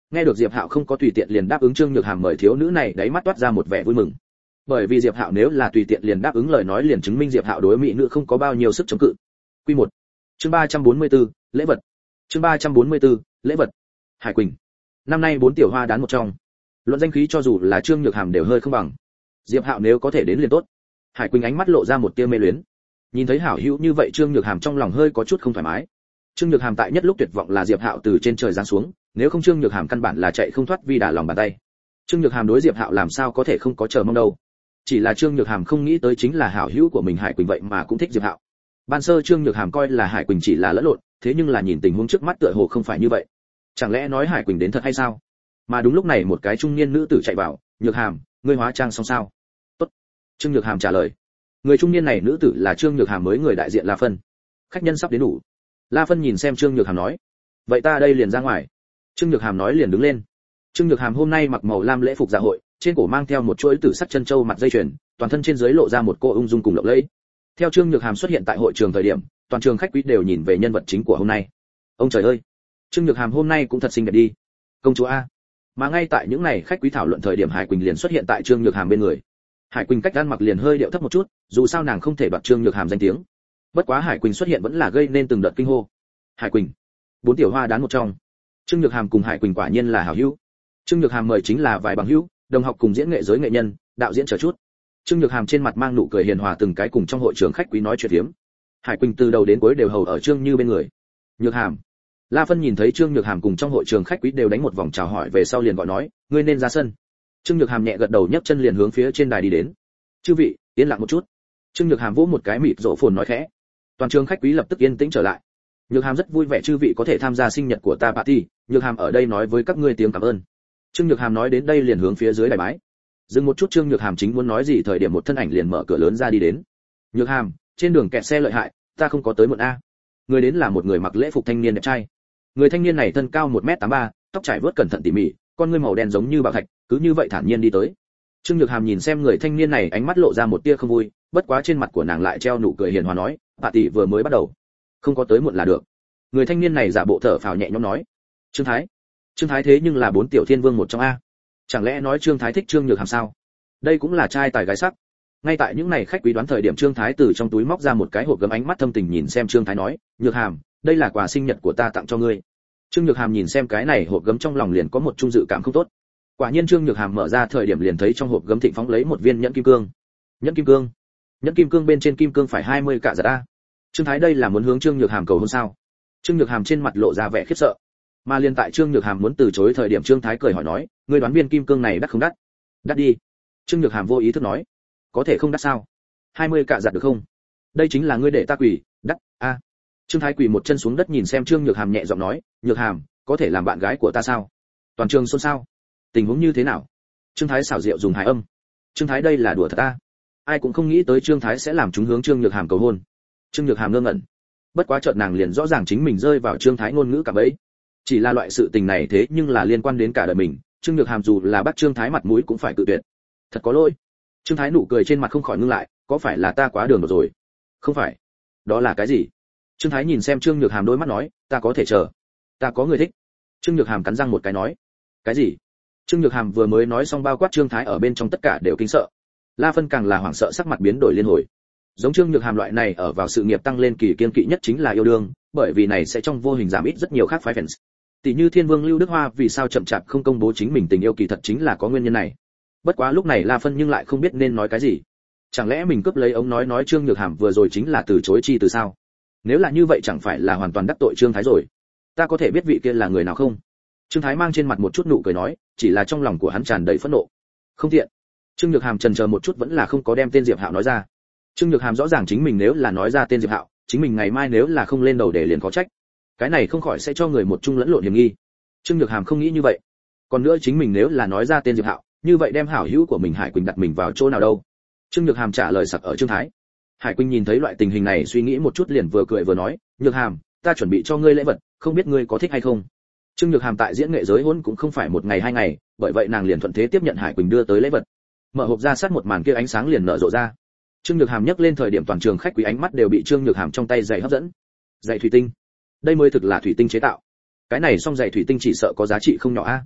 Nghe được Diệp Hạo không có tùy tiện liền đáp ứng Trương Nhược Hàm mời thiếu nữ này, đáy mắt toát ra một vẻ vui mừng. Bởi vì Diệp Hạo nếu là tùy tiện liền đáp ứng lời nói, liền chứng minh Diệp Hạo đối mỹ nữ không có bao nhiêu sức chống cự. Quy một. Chương ba trăm bốn mươi tư, lễ vật. Chương ba trăm bốn mươi tư, lễ vật. Hải Quỳnh. Năm nay bốn tiểu hoa đán một trong. Luận danh khí cho dù là Trương Nhược Hàm đều hơi không bằng. Diệp Hạo nếu có thể đến liền tốt. Hải Quỳnh ánh mắt lộ ra một tia mê luyến. Nhìn thấy hảo hữu như vậy, Trương Nhược Hàm trong lòng hơi có chút không thoải mái. Trương Nhược Hàm tại nhất lúc tuyệt vọng là Diệp Hạo từ trên trời giáng xuống, nếu không Trương Nhược Hàm căn bản là chạy không thoát vi đả lòng bàn tay. Trương Nhược Hàm đối Diệp Hạo làm sao có thể không có chờ mong đâu. Chỉ là Trương Nhược Hàm không nghĩ tới chính là hảo hữu của mình Hải Quỳnh vậy mà cũng thích Diệp Hạo. Ban sơ Trương Nhược Hàm coi là Hải Quỳnh chỉ là lẫn lộn, thế nhưng là nhìn tình huống trước mắt tựa hồ không phải như vậy. Chẳng lẽ nói Hải Quỳnh đến thật hay sao? Mà đúng lúc này một cái trung niên nữ tử chạy vào, "Nhược Hàm, ngươi hóa trang xong sao?" "Tốt." Trương Nhược Hàm trả lời. Người trung niên này nữ tử là Trương Nhược Hàm mới người đại diện La Phân. Khách nhân sắp đến đủ. La Phân nhìn xem Trương Nhược Hàm nói, "Vậy ta đây liền ra ngoài." Trương Nhược Hàm nói liền đứng lên. Trương Nhược Hàm hôm nay mặc màu lam lễ phục dạ hội, trên cổ mang theo một chuỗi tử sắc chân châu mặt dây chuyền, toàn thân trên dưới lộ ra một cô ung dung cùng lộng lẫy. Theo Trương Nhược Hàm xuất hiện tại hội trường thời điểm, toàn trường khách quý đều nhìn về nhân vật chính của hôm nay. Ông trời ơi, Trương Nhược Hàm hôm nay cũng thật xinh đẹp đi. Công chúa a. Mà ngay tại những này khách quý thảo luận thời điểm, Hải Quỳnh liền xuất hiện tại Trương Nhược Hàm bên người. Hải Quỳnh cách ăn mặc liền hơi điệu thấp một chút, dù sao nàng không thể đoạt Trương Nhược Hàm danh tiếng. Bất quá Hải Quỳnh xuất hiện vẫn là gây nên từng đợt kinh hô. Hải Quỳnh, bốn tiểu hoa đán một trong. Trương Nhược Hàm cùng Hải Quỳnh quả nhiên là hảo hữu. Trương Nhược Hàm mời chính là vài bằng hữu, đồng học cùng diễn nghệ giới nghệ nhân, đạo diễn chờ chút. Trương Nhược Hàm trên mặt mang nụ cười hiền hòa, từng cái cùng trong hội trường khách quý nói chuyện phiếm. Hải Quỳnh từ đầu đến cuối đều hầu ở Trương Như bên người. Nhược Hàm. La Phân nhìn thấy Trương Nhược Hàm cùng trong hội trường khách quý đều đánh một vòng chào hỏi về sau liền gọi nói, ngươi nên ra sân. Trương Nhược Hàm nhẹ gật đầu, nhấc chân liền hướng phía trên đài đi đến. Chư vị, yên lặng một chút. Trương Nhược Hàm vỗ một cái mịt rộ phồn nói khẽ. Toàn trường khách quý lập tức yên tĩnh trở lại. Nhược Hàm rất vui vẻ chư vị có thể tham gia sinh nhật của ta party, Nhược Hàm ở đây nói với các ngươi tiếng cảm ơn. Trương Nhược Hàm nói đến đây liền hướng phía dưới đài bái. Dừng một chút, Trương Nhược Hàm chính muốn nói gì thời điểm một thân ảnh liền mở cửa lớn ra đi đến. Nhược Hàm, trên đường kẹt xe lợi hại, ta không có tới muộn a. Người đến là một người mặc lễ phục thanh niên đẹp trai. Người thanh niên này thân cao một mét tám mươi ba, tóc trải vớt cẩn thận tỉ mỉ, con ngươi màu đen giống như bảo thạch, cứ như vậy thản nhiên đi tới. Trương Nhược Hàm nhìn xem người thanh niên này, ánh mắt lộ ra một tia không vui, bất quá trên mặt của nàng lại treo nụ cười hiền hòa nói, "Bà tỷ vừa mới bắt đầu, không có tới muộn là được." Người thanh niên này giả bộ thở phào nhẹ nhõm nói, "Trương Thái, Trương Thái thế nhưng là bốn tiểu thiên vương một trong a. Chẳng lẽ nói Trương Thái thích Trương Nhược Hàm sao? Đây cũng là trai tài gái sắc." Ngay tại những này khách quý đoán thời điểm, Trương Thái từ trong túi móc ra một cái hộp gấm, ánh mắt thâm tình nhìn xem Trương Thái nói, "Nhược Hàm, đây là quà sinh nhật của ta tặng cho ngươi." Trương Nhược Hàm nhìn xem cái này hộp gấm trong lòng liền có một chung dự cảm không tốt. Quả nhiên Trương Nhược Hàm mở ra thời điểm liền thấy trong hộp gấm thịnh phóng lấy một viên nhẫn kim cương. Nhẫn kim cương? Nhẫn kim cương bên trên kim cương phải hai mươi cả giật a. Trương Thái đây là muốn hướng Trương Nhược Hàm cầu hôn sao? Trương Nhược Hàm trên mặt lộ ra vẻ khiếp sợ. Mà liên tại Trương Nhược Hàm muốn từ chối thời điểm, Trương Thái cười hỏi nói, ngươi đoán viên kim cương này đắt không đắt? Đắt đi. Trương Nhược Hàm vô ý thức nói, có thể không đắt sao? hai mươi cả giật được không? Đây chính là ngươi để ta quỳ, đắt a. Trương Thái quỳ một chân xuống đất nhìn xem Trương Nhược Hàm nhẹ giọng nói, Nhược Hàm, có thể làm bạn gái của ta sao? Toàn trường xôn xao. Tình huống như thế nào? Trương Thái xảo diệu dùng hài âm. Trương Thái đây là đùa thật ta. Ai cũng không nghĩ tới Trương Thái sẽ làm chúng hướng Trương Nhược Hàm cầu hôn. Trương Nhược Hàm ngơ ngẩn. Bất quá chợt nàng liền rõ ràng chính mình rơi vào Trương Thái ngôn ngữ cả bấy. Chỉ là loại sự tình này thế nhưng là liên quan đến cả đời mình, Trương Nhược Hàm dù là bắt Trương Thái mặt mũi cũng phải cự tuyệt. Thật có lỗi. Trương Thái nụ cười trên mặt không khỏi ngưng lại, có phải là ta quá đường đột rồi? Không phải. Đó là cái gì? Trương Thái nhìn xem Trương Nhược Hàm đôi mắt nói, ta có thể chờ. Ta có người thích. Trương Nhược Hàm cắn răng một cái nói, cái gì? Trương Nhược Hàm vừa mới nói xong, bao quát Trương Thái ở bên trong tất cả đều kinh sợ. La Phân càng là hoảng sợ, sắc mặt biến đổi liên hồi. Giống Trương Nhược Hàm loại này ở vào sự nghiệp tăng lên kỳ kiên kỵ nhất chính là yêu đương, bởi vì này sẽ trong vô hình giảm ít rất nhiều khác phái fans. Tỷ như Thiên Vương Lưu Đức Hoa vì sao chậm chạp không công bố chính mình tình yêu kỳ thật chính là có nguyên nhân này. Bất quá lúc này La Phân nhưng lại không biết nên nói cái gì. Chẳng lẽ mình cướp lấy ống nói nói Trương Nhược Hàm vừa rồi chính là từ chối chi từ sao? Nếu là như vậy chẳng phải là hoàn toàn đắc tội Trương Thái rồi? Ta có thể biết vị kia là người nào không? Trương Thái mang trên mặt một chút nụ cười nói, chỉ là trong lòng của hắn tràn đầy phẫn nộ. Không tiện. Trương Nhược Hàm chần chờ một chút vẫn là không có đem tên Diệp Hạo nói ra. Trương Nhược Hàm rõ ràng chính mình nếu là nói ra tên Diệp Hạo, chính mình ngày mai nếu là không lên đầu để liền có trách. Cái này không khỏi sẽ cho người một chung lẫn lộn hiểm nghi. Trương Nhược Hàm không nghĩ như vậy. Còn nữa chính mình nếu là nói ra tên Diệp Hạo, như vậy đem hảo hữu của mình Hải Quỳnh đặt mình vào chỗ nào đâu? Trương Nhược Hàm trả lời sặc ở Trương Thái. Hải Quỳnh nhìn thấy loại tình hình này suy nghĩ một chút liền vừa cười vừa nói, Nhược Hàm, ta chuẩn bị cho ngươi lễ vật, không biết ngươi có thích hay không? Trương Nhược Hàm tại diễn nghệ giới hôn cũng không phải một ngày hai ngày, bởi vậy nàng liền thuận thế tiếp nhận Hải Quỳnh đưa tới lễ vật. Mở hộp ra sát một màn kia ánh sáng liền nở rộ ra. Trương Nhược Hàm nhấc lên thời điểm toàn trường khách quý ánh mắt đều bị Trương Nhược Hàm trong tay giày hấp dẫn. Giày thủy tinh. Đây mới thực là thủy tinh chế tạo. Cái này song giày thủy tinh chỉ sợ có giá trị không nhỏ a.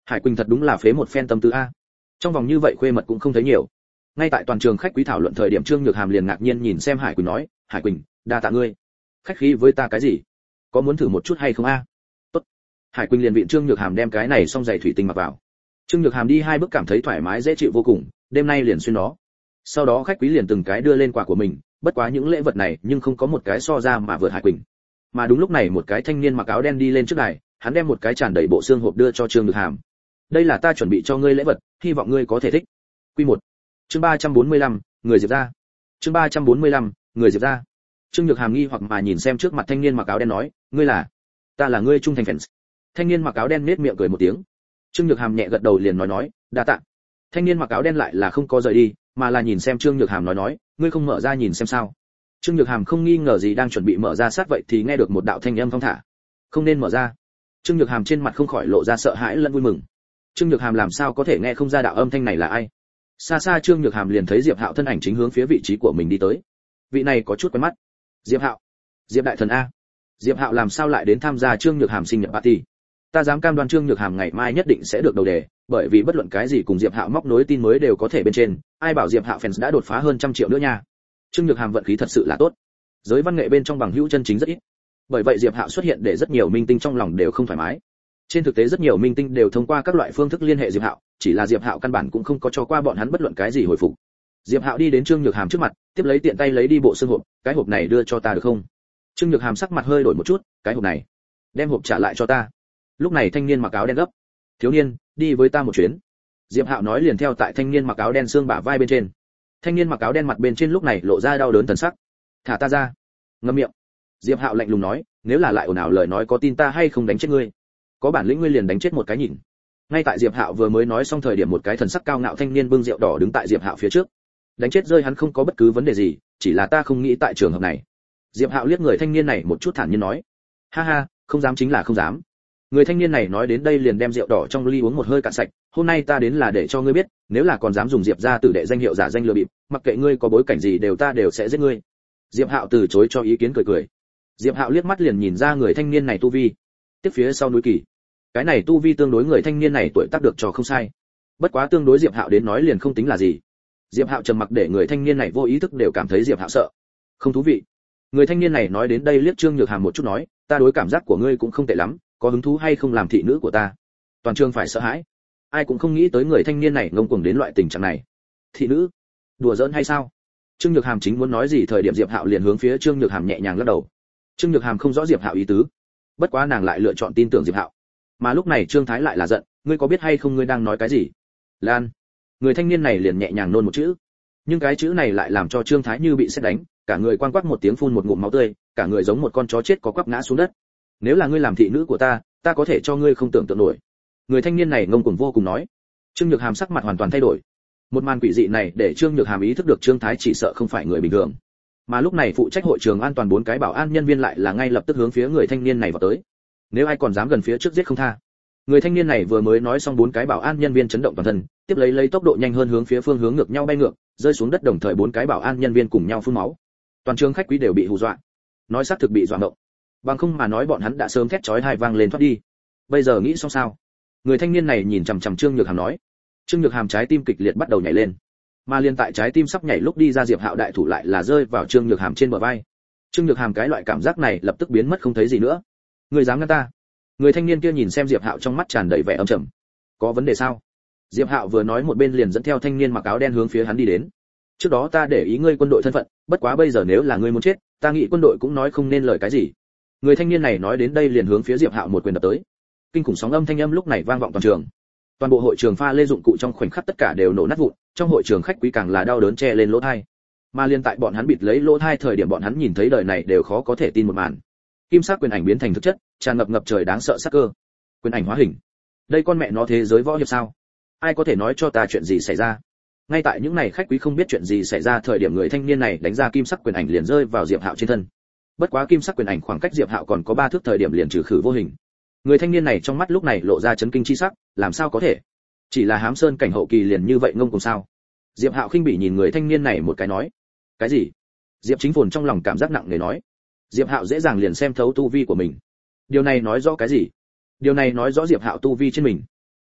Hải Quỳnh thật đúng là phế một phen tâm tư a. Trong vòng như vậy khuê mật cũng không thấy nhiều. Ngay tại toàn trường khách quý thảo luận thời điểm, Trương Nhược Hàm liền ngạc nhiên nhìn xem Hải Quỳnh nói, Hải Quỳnh, đa tạ ngươi. Khách khí với ta cái gì? Có muốn thử một chút hay không a? Tốt. Hải Quỳnh liền viện Trương Nhược Hàm đem cái này xong giày thủy tinh mặc vào. Trương Nhược Hàm đi hai bước cảm thấy thoải mái dễ chịu vô cùng, đêm nay liền xuyên nó. Sau đó khách quý liền từng cái đưa lên quà của mình, bất quá những lễ vật này nhưng không có một cái so ra mà vượt Hải Quỳnh. Mà đúng lúc này một cái thanh niên mặc áo đen đi lên trước đài, hắn đem một cái tràn đầy bộ xương hộp đưa cho Trương Nhược Hàm. Đây là ta chuẩn bị cho ngươi lễ vật, hy vọng ngươi có thể thích. Quy một. Chương ba trăm bốn mươi lăm, người Diệp gia. Chương ba trăm bốn mươi lăm, người Diệp gia. Trương Nhược Hàm nghi hoặc mà nhìn xem trước mặt thanh niên mặc áo đen nói, ngươi là? Ta là ngươi trung thành fans. Thanh niên mặc áo đen nhếch miệng cười một tiếng. Trương Nhược Hàm nhẹ gật đầu liền nói nói, đa tạ. Thanh niên mặc áo đen lại là không có rời đi, mà là nhìn xem Trương Nhược Hàm nói nói, ngươi không mở ra nhìn xem sao? Trương Nhược Hàm không nghi ngờ gì đang chuẩn bị mở ra sát vậy thì nghe được một đạo thanh âm thong thả. Không nên mở ra. Trương Nhược Hàm trên mặt không khỏi lộ ra sợ hãi lẫn vui mừng. Trương Nhược Hàm làm sao có thể nghe không ra đạo âm thanh này là ai? Xa xa Trương Nhược Hàm liền thấy Diệp Hạo thân ảnh chính hướng phía vị trí của mình đi tới. Vị này có chút quen mắt. Diệp Hạo, Diệp đại thần a. Diệp Hạo làm sao lại đến tham gia Trương Nhược Hàm sinh nhật party? Ta dám cam đoan Trương Nhược Hàm ngày mai nhất định sẽ được đầu đề, bởi vì bất luận cái gì cùng Diệp Hạo móc nối tin mới đều có thể bên trên, ai bảo Diệp Hạo fans đã đột phá hơn trăm triệu nữa nha. Trương Nhược Hàm vận khí thật sự là tốt. Giới văn nghệ bên trong bằng hữu chân chính rất ít. Bởi vậy Diệp Hạo xuất hiện để rất nhiều minh tinh trong lòng đều không thoải mái. Trên thực tế rất nhiều minh tinh đều thông qua các loại phương thức liên hệ Diệp Hạo, chỉ là Diệp Hạo căn bản cũng không có cho qua bọn hắn bất luận cái gì hồi phục. Diệp Hạo đi đến Trương Nhược Hàm trước mặt, tiếp lấy tiện tay lấy đi bộ xương hộp, cái hộp này đưa cho ta được không? Trương Nhược Hàm sắc mặt hơi đổi một chút, cái hộp này, đem hộp trả lại cho ta. Lúc này thanh niên mặc áo đen gấp, thiếu niên, đi với ta một chuyến. Diệp Hạo nói liền theo tại thanh niên mặc áo đen xương bả vai bên trên. Thanh niên mặc áo đen mặt bên trên lúc này lộ ra đau đớn thần sắc. Thả ta ra. Ngậm miệng. Diệp Hạo lạnh lùng nói, nếu là lại ồn ào lời nói có tin ta hay không đánh chết ngươi? Có bản lĩnh ngươi liền đánh chết một cái nhìn. Ngay tại Diệp Hạo vừa mới nói xong thời điểm một cái thần sắc cao ngạo thanh niên bưng rượu đỏ đứng tại Diệp Hạo phía trước. Đánh chết rơi hắn không có bất cứ vấn đề gì, chỉ là ta không nghĩ tại trường hợp này. Diệp Hạo liếc người thanh niên này một chút thản nhiên nói, ha ha, không dám chính là không dám. Người thanh niên này nói đến đây liền đem rượu đỏ trong ly uống một hơi cạn sạch, hôm nay ta đến là để cho ngươi biết, nếu là còn dám dùng Diệp gia tử đệ danh hiệu giả danh lừa bịp, mặc kệ ngươi có bối cảnh gì đều ta đều sẽ giết ngươi. Diệp Hạo từ chối cho ý kiến cười cười. Diệp Hạo liếc mắt liền nhìn ra người thanh niên này tu vi. Tiếp phía sau núi kỳ. Cái này tu vi tương đối người thanh niên này tuổi tác được cho không sai. Bất quá tương đối Diệp Hạo đến nói liền không tính là gì. Diệp Hạo trầm mặc để người thanh niên này vô ý thức đều cảm thấy Diệp Hạo sợ. Không thú vị. Người thanh niên này nói đến đây liếc Trương Nhược Hàm một chút nói, ta đối cảm giác của ngươi cũng không tệ lắm, có hứng thú hay không làm thị nữ của ta? Toàn trường phải sợ hãi. Ai cũng không nghĩ tới người thanh niên này ngông cuồng đến loại tình trạng này. Thị nữ? Đùa giỡn hay sao? Trương Nhược Hàm chính muốn nói gì thời điểm Diệp Hạo liền hướng phía Trương Nhược Hàm nhẹ nhàng lắc đầu. Trương Nhược Hàm không rõ Diệp Hạo ý tứ, bất quá nàng lại lựa chọn tin tưởng Diệp Hạo. Mà lúc này Trương Thái lại là giận, ngươi có biết hay không ngươi đang nói cái gì? Lan. Người thanh niên này liền nhẹ nhàng nôn một chữ, nhưng cái chữ này lại làm cho Trương Thái như bị sét đánh, cả người quang quắc một tiếng phun một ngụm máu tươi, cả người giống một con chó chết có quắp ngã xuống đất. Nếu là ngươi làm thị nữ của ta, ta có thể cho ngươi không tưởng tượng nổi. Người thanh niên này ngông cuồng vô cùng nói. Trương Nhược Hàm sắc mặt hoàn toàn thay đổi. Một màn quỷ dị này để Trương Nhược Hàm ý thức được Trương Thái chỉ sợ không phải người bình thường. Mà lúc này phụ trách hội trường an toàn bốn cái bảo an nhân viên lại là ngay lập tức hướng phía người thanh niên này vào tới. Nếu ai còn dám gần phía trước giết không tha. Người thanh niên này vừa mới nói xong bốn cái bảo an nhân viên chấn động toàn thân, tiếp lấy lấy tốc độ nhanh hơn hướng phía phương hướng ngược nhau bay ngược, rơi xuống đất đồng thời bốn cái bảo an nhân viên cùng nhau phun máu. Toàn trường khách quý đều bị hù dọa. Nói xác thực bị dọa động. Bằng không mà nói bọn hắn đã sớm thét chói tai vang lên thoát đi. Bây giờ nghĩ xong sao? Người thanh niên này nhìn chằm chằm Trương Nhược Hàm nói. Trương Nhược Hàm trái tim kịch liệt bắt đầu nhảy lên. Mà liên tại trái tim sắp nhảy lúc đi ra Diệp Hạo đại thủ lại là rơi vào Trương Nhược Hàm trên bờ vai. Trương Nhược Hàm cái loại cảm giác này lập tức biến mất không thấy gì nữa. Người dám ngăn ta? Người thanh niên kia nhìn xem Diệp Hạo trong mắt tràn đầy vẻ âm trầm. Có vấn đề sao? Diệp Hạo vừa nói một bên liền dẫn theo thanh niên mặc áo đen hướng phía hắn đi đến. Trước đó ta để ý ngươi quân đội thân phận, bất quá bây giờ nếu là ngươi muốn chết, ta nghĩ quân đội cũng nói không nên lời cái gì. Người thanh niên này nói đến đây liền hướng phía Diệp Hạo một quyền đập tới. Kinh khủng sóng âm thanh âm lúc này vang vọng toàn trường. Toàn bộ hội trường pha lê dụng cụ trong khoảnh khắc tất cả đều nổ nát vụn, trong hội trường khách quý càng là đau đớn che lên lỗ tai. Mà liên tại bọn hắn bịt lấy lỗ tai thời điểm bọn hắn nhìn thấy đời này đều khó có thể tin một màn. Kim sắc quyền ảnh biến thành thực chất, tràn ngập ngập trời đáng sợ sắc cơ. Quyền ảnh hóa hình. Đây con mẹ nó thế giới võ hiệp sao? Ai có thể nói cho ta chuyện gì xảy ra? Ngay tại những này khách quý không biết chuyện gì xảy ra thời điểm người thanh niên này đánh ra kim sắc quyền ảnh liền rơi vào Diệp Hạo trên thân. Bất quá kim sắc quyền ảnh khoảng cách Diệp Hạo còn có ba thước thời điểm liền trừ khử vô hình. Người thanh niên này trong mắt lúc này lộ ra chấn kinh chi sắc, làm sao có thể? Chỉ là hám sơn cảnh hậu kỳ liền như vậy ngông cuồng sao? Diệp Hạo khinh bỉ nhìn người thanh niên này một cái nói, cái gì? Diệp Chính Phồn trong lòng cảm giác nặng nề nói, Diệp Hạo dễ dàng liền xem thấu tu vi của mình. Điều này nói rõ cái gì? Điều này nói rõ Diệp Hạo tu vi trên mình.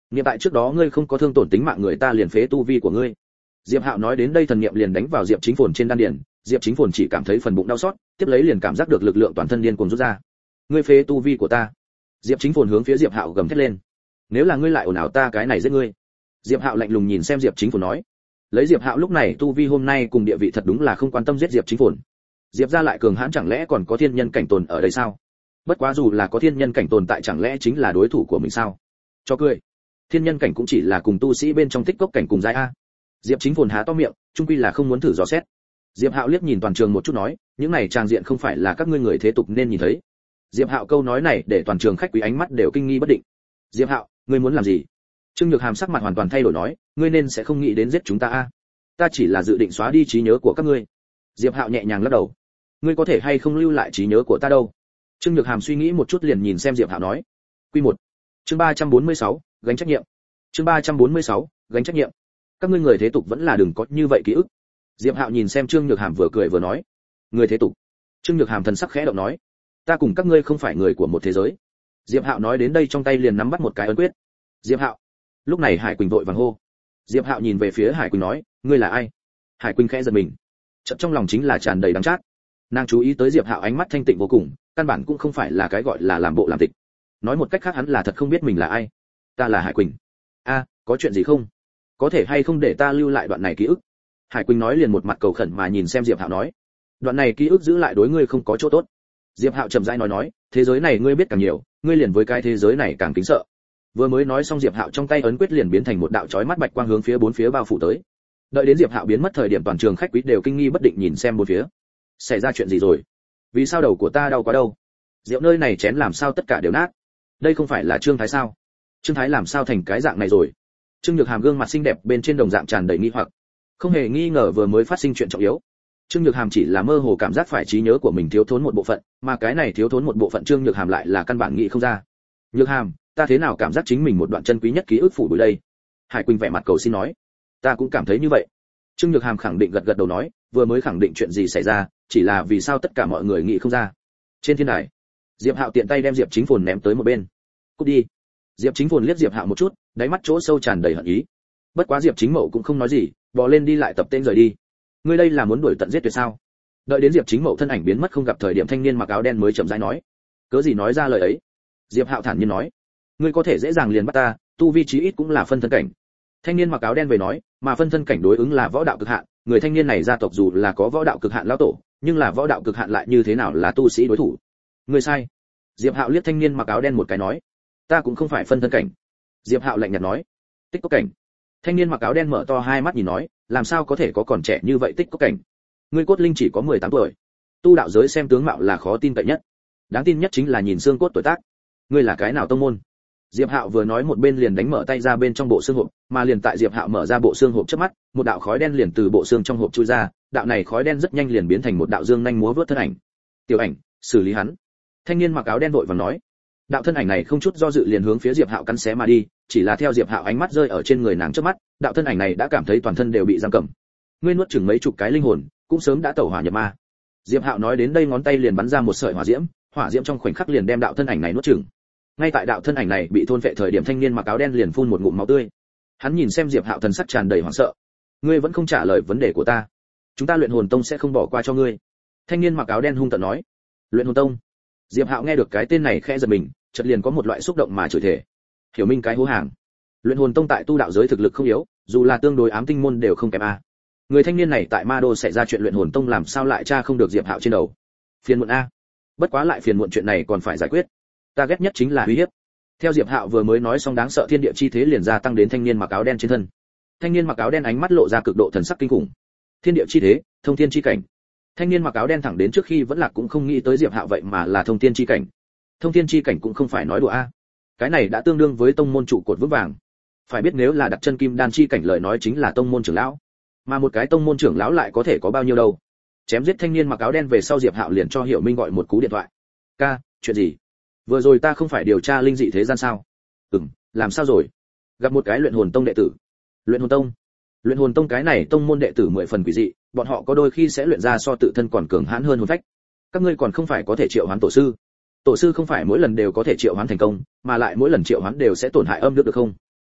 Niệm tại trước đó ngươi không có thương tổn tính mạng người ta liền phế tu vi của ngươi. Diệp Hạo nói đến đây thần niệm liền đánh vào Diệp Chính Phồn trên đan điền, Diệp Chính Phồn chỉ cảm thấy phần bụng đau xót, tiếp lấy liền cảm giác được lực lượng toàn thân điên cuồng rút ra. Ngươi phế tu vi của ta. Diệp Chính Phồn hướng phía Diệp Hạo gầm thét lên. Nếu là ngươi lại ồn ào ta cái này giết ngươi. Diệp Hạo lạnh lùng nhìn xem Diệp Chính Phồn nói. Lấy Diệp Hạo lúc này tu vi hôm nay cùng địa vị thật đúng là không quan tâm giết Diệp Chính Phồn. Diệp gia lại cường hãn chẳng lẽ còn có thiên nhân cảnh tồn ở đây sao? Bất quá dù là có thiên nhân cảnh tồn tại chẳng lẽ chính là đối thủ của mình sao? Cho cười. Thiên nhân cảnh cũng chỉ là cùng tu sĩ bên trong tích cốc cảnh cùng giai a. Diệp Chính Phồn há to miệng, chung quy là không muốn thử dò xét. Diệp Hạo liếc nhìn toàn trường một chút nói, những này trang diện không phải là các ngươi người thế tục nên nhìn thấy. Diệp Hạo câu nói này để toàn trường khách quý ánh mắt đều kinh nghi bất định. Diệp Hạo, ngươi muốn làm gì? Trương Nhược Hàm sắc mặt hoàn toàn thay đổi nói, ngươi nên sẽ không nghĩ đến giết chúng ta a. Ta chỉ là dự định xóa đi trí nhớ của các ngươi. Diệp Hạo nhẹ nhàng lắc đầu. Ngươi có thể hay không lưu lại trí nhớ của ta đâu? Trương Nhược Hàm suy nghĩ một chút liền nhìn xem Diệp Hạo nói. Quy một. Chương ba trăm bốn mươi sáu, gánh trách nhiệm. Chương ba trăm bốn mươi sáu, gánh trách nhiệm. Các ngươi người thế tục vẫn là đừng có như vậy ký ức. Diệp Hạo nhìn xem Trương Nhược Hàm vừa cười vừa nói. Người thế tục. Trương Nhược Hàm thần sắc khẽ động nói, ta cùng các ngươi không phải người của một thế giới. Diệp Hạo nói đến đây trong tay liền nắm bắt một cái ấn quyết. Diệp Hạo. Lúc này Hải Quỳnh vội vàng hô. Diệp Hạo nhìn về phía Hải Quỳnh nói, ngươi là ai? Hải Quỳnh khẽ giật mình. Chợt trong lòng chính là tràn đầy đắng chát. Nàng chú ý tới Diệp Hạo ánh mắt thanh tịnh vô cùng, căn bản cũng không phải là cái gọi là làm bộ làm tịch. Nói một cách khác hắn là thật không biết mình là ai. Ta là Hải Quỳnh. A, có chuyện gì không? Có thể hay không để ta lưu lại đoạn này ký ức? Hải Quỳnh nói liền một mặt cầu khẩn mà nhìn xem Diệp Hạo nói, đoạn này ký ức giữ lại đối ngươi không có chỗ tốt. Diệp Hạo chậm rãi nói nói, thế giới này ngươi biết càng nhiều, ngươi liền với cái thế giới này càng kính sợ. Vừa mới nói xong Diệp Hạo trong tay ấn quyết liền biến thành một đạo chói mắt bạch quang hướng phía bốn phía bao phủ tới. Đợi đến Diệp Hạo biến mất thời điểm toàn trường khách quý đều kinh nghi bất định nhìn xem bốn phía. Xảy ra chuyện gì rồi? Vì sao đầu của ta đau quá đâu? Rượu nơi này chén làm sao tất cả đều nát? Đây không phải là Trương Thái sao? Trương Thái làm sao thành cái dạng này rồi? Trương Nhược Hàm gương mặt xinh đẹp bên trên đồng dạng tràn đầy nghi hoặc. Không hề nghi ngờ vừa mới phát sinh chuyện trọng yếu. Trương Nhược Hàm chỉ là mơ hồ cảm giác phải trí nhớ của mình thiếu thốn một bộ phận, mà cái này thiếu thốn một bộ phận Trương Nhược Hàm lại là căn bản nghĩ không ra. Nhược Hàm, ta thế nào cảm giác chính mình một đoạn chân quý nhất ký ức phủ bụi đây? Hải Quỳnh vẻ mặt cầu xin nói. Ta cũng cảm thấy như vậy. Trương Nhược Hàm khẳng định gật gật đầu nói, vừa mới khẳng định chuyện gì xảy ra, chỉ là vì sao tất cả mọi người nghĩ không ra. Trên thiên đài, Diệp Hạo tiện tay đem Diệp Chính Phồn ném tới một bên. Cút đi. Diệp Chính Phồn liếc Diệp Hạo một chút, đáy mắt chỗ sâu tràn đầy hận ý. Bất quá Diệp Chính Mậu cũng không nói gì, bò lên đi lại tập tên rời đi. Ngươi đây là muốn đuổi tận giết tuyệt sao? Đợi đến Diệp Chính Mậu thân ảnh biến mất không gặp thời điểm thanh niên mặc áo đen mới chậm rãi nói. Cớ gì nói ra lời ấy? Diệp Hạo thản nhiên nói. Ngươi có thể dễ dàng liền bắt ta, tu vi chí ít cũng là phân thân cảnh. Thanh niên mặc áo đen về nói, mà phân thân cảnh đối ứng là võ đạo cực hạn, người thanh niên này gia tộc dù là có võ đạo cực hạn lão tổ, nhưng là võ đạo cực hạn lại như thế nào là tu sĩ đối thủ? Ngươi sai. Diệp Hạo liếc thanh niên mặc áo đen một cái nói, ta cũng không phải phân thân cảnh. Diệp Hạo lạnh nhạt nói, tích cốc cảnh. Thanh niên mặc áo đen mở to hai mắt nhìn nói, làm sao có thể có còn trẻ như vậy tích cốc cảnh? Ngươi cốt linh chỉ có mười tám tuổi. Tu đạo giới xem tướng mạo là khó tin cậy nhất. Đáng tin nhất chính là nhìn xương cốt tuổi tác. Ngươi là cái nào tông môn? Diệp Hạo vừa nói một bên liền đánh mở tay ra bên trong bộ xương hộp, mà liền tại Diệp Hạo mở ra bộ xương hộp trước mắt, một đạo khói đen liền từ bộ xương trong hộp chui ra, đạo này khói đen rất nhanh liền biến thành một đạo dương nhanh múa vớt thân ảnh. Tiểu Ảnh, xử lý hắn. Thanh niên mặc áo đen vội vàng nói. Đạo thân ảnh này không chút do dự liền hướng phía Diệp Hạo cắn xé mà đi, chỉ là theo Diệp Hạo ánh mắt rơi ở trên người nàng trước mắt, đạo thân ảnh này đã cảm thấy toàn thân đều bị giam cầm. Ngươi nuốt chửng mấy chục cái linh hồn, cũng sớm đã tẩu hỏa nhập ma. Diệp Hạo nói đến đây ngón tay liền bắn ra một sợi hỏa diễm, hỏa diễm trong khoảnh khắc liền đem đạo thân ảnh này nuốt chửng. Ngay tại đạo thân ảnh này bị thôn phệ thời điểm thanh niên mặc áo đen liền phun một ngụm máu tươi. Hắn nhìn xem Diệp Hạo thần sắc tràn đầy hoảng sợ. Ngươi vẫn không trả lời vấn đề của ta. Chúng ta Luyện Hồn Tông sẽ không bỏ qua cho ngươi. Thanh niên mặc áo đen hung tợn nói. Luyện Hồn Tông? Diệp Hạo nghe được cái tên này khẽ giật mình, chợt liền có một loại xúc động mà chửi thề. Hiểu minh cái hố hàng. Luyện Hồn Tông tại tu đạo giới thực lực không yếu, dù là tương đối ám tinh môn đều không kém a. Người thanh niên này tại Ma Đô xảy ra chuyện Luyện Hồn Tông làm sao lại tra không được Diệp Hạo trên đầu? Phiền muộn a. Bất quá lại phiền muộn chuyện này còn phải giải quyết. Ta ghét nhất chính là uy hiếp. Theo Diệp Hạo vừa mới nói xong đáng sợ thiên địa chi thế liền gia tăng đến thanh niên mặc áo đen trên thân. Thanh niên mặc áo đen ánh mắt lộ ra cực độ thần sắc kinh khủng. Thiên địa chi thế, thông thiên chi cảnh. Thanh niên mặc áo đen thẳng đến trước khi vẫn lạc cũng không nghĩ tới Diệp Hạo vậy mà là thông thiên chi cảnh. Thông thiên chi cảnh cũng không phải nói đùa a. Cái này đã tương đương với tông môn trụ cột vững vàng. Phải biết nếu là đặt chân kim đan chi cảnh lời nói chính là tông môn trưởng lão. Mà một cái tông môn trưởng lão lại có thể có bao nhiêu đâu? Chém giết thanh niên mặc áo đen về sau Diệp Hạo liền cho Hiểu Minh gọi một cú điện thoại. "Ca, chuyện gì? Vừa rồi ta không phải điều tra linh dị thế gian sao?" "Ừm, làm sao rồi?" "Gặp một cái Luyện Hồn Tông đệ tử." "Luyện Hồn Tông?" Luyện Hồn Tông cái này tông môn đệ tử mười phần quỷ dị, bọn họ có đôi khi sẽ luyện ra so tự thân còn cường hãn hơn hồn phách. Các ngươi còn không phải có thể triệu hoán tổ sư? Tổ sư không phải mỗi lần đều có thể triệu hoán thành công, mà lại mỗi lần triệu hoán đều sẽ tổn hại âm đức được không?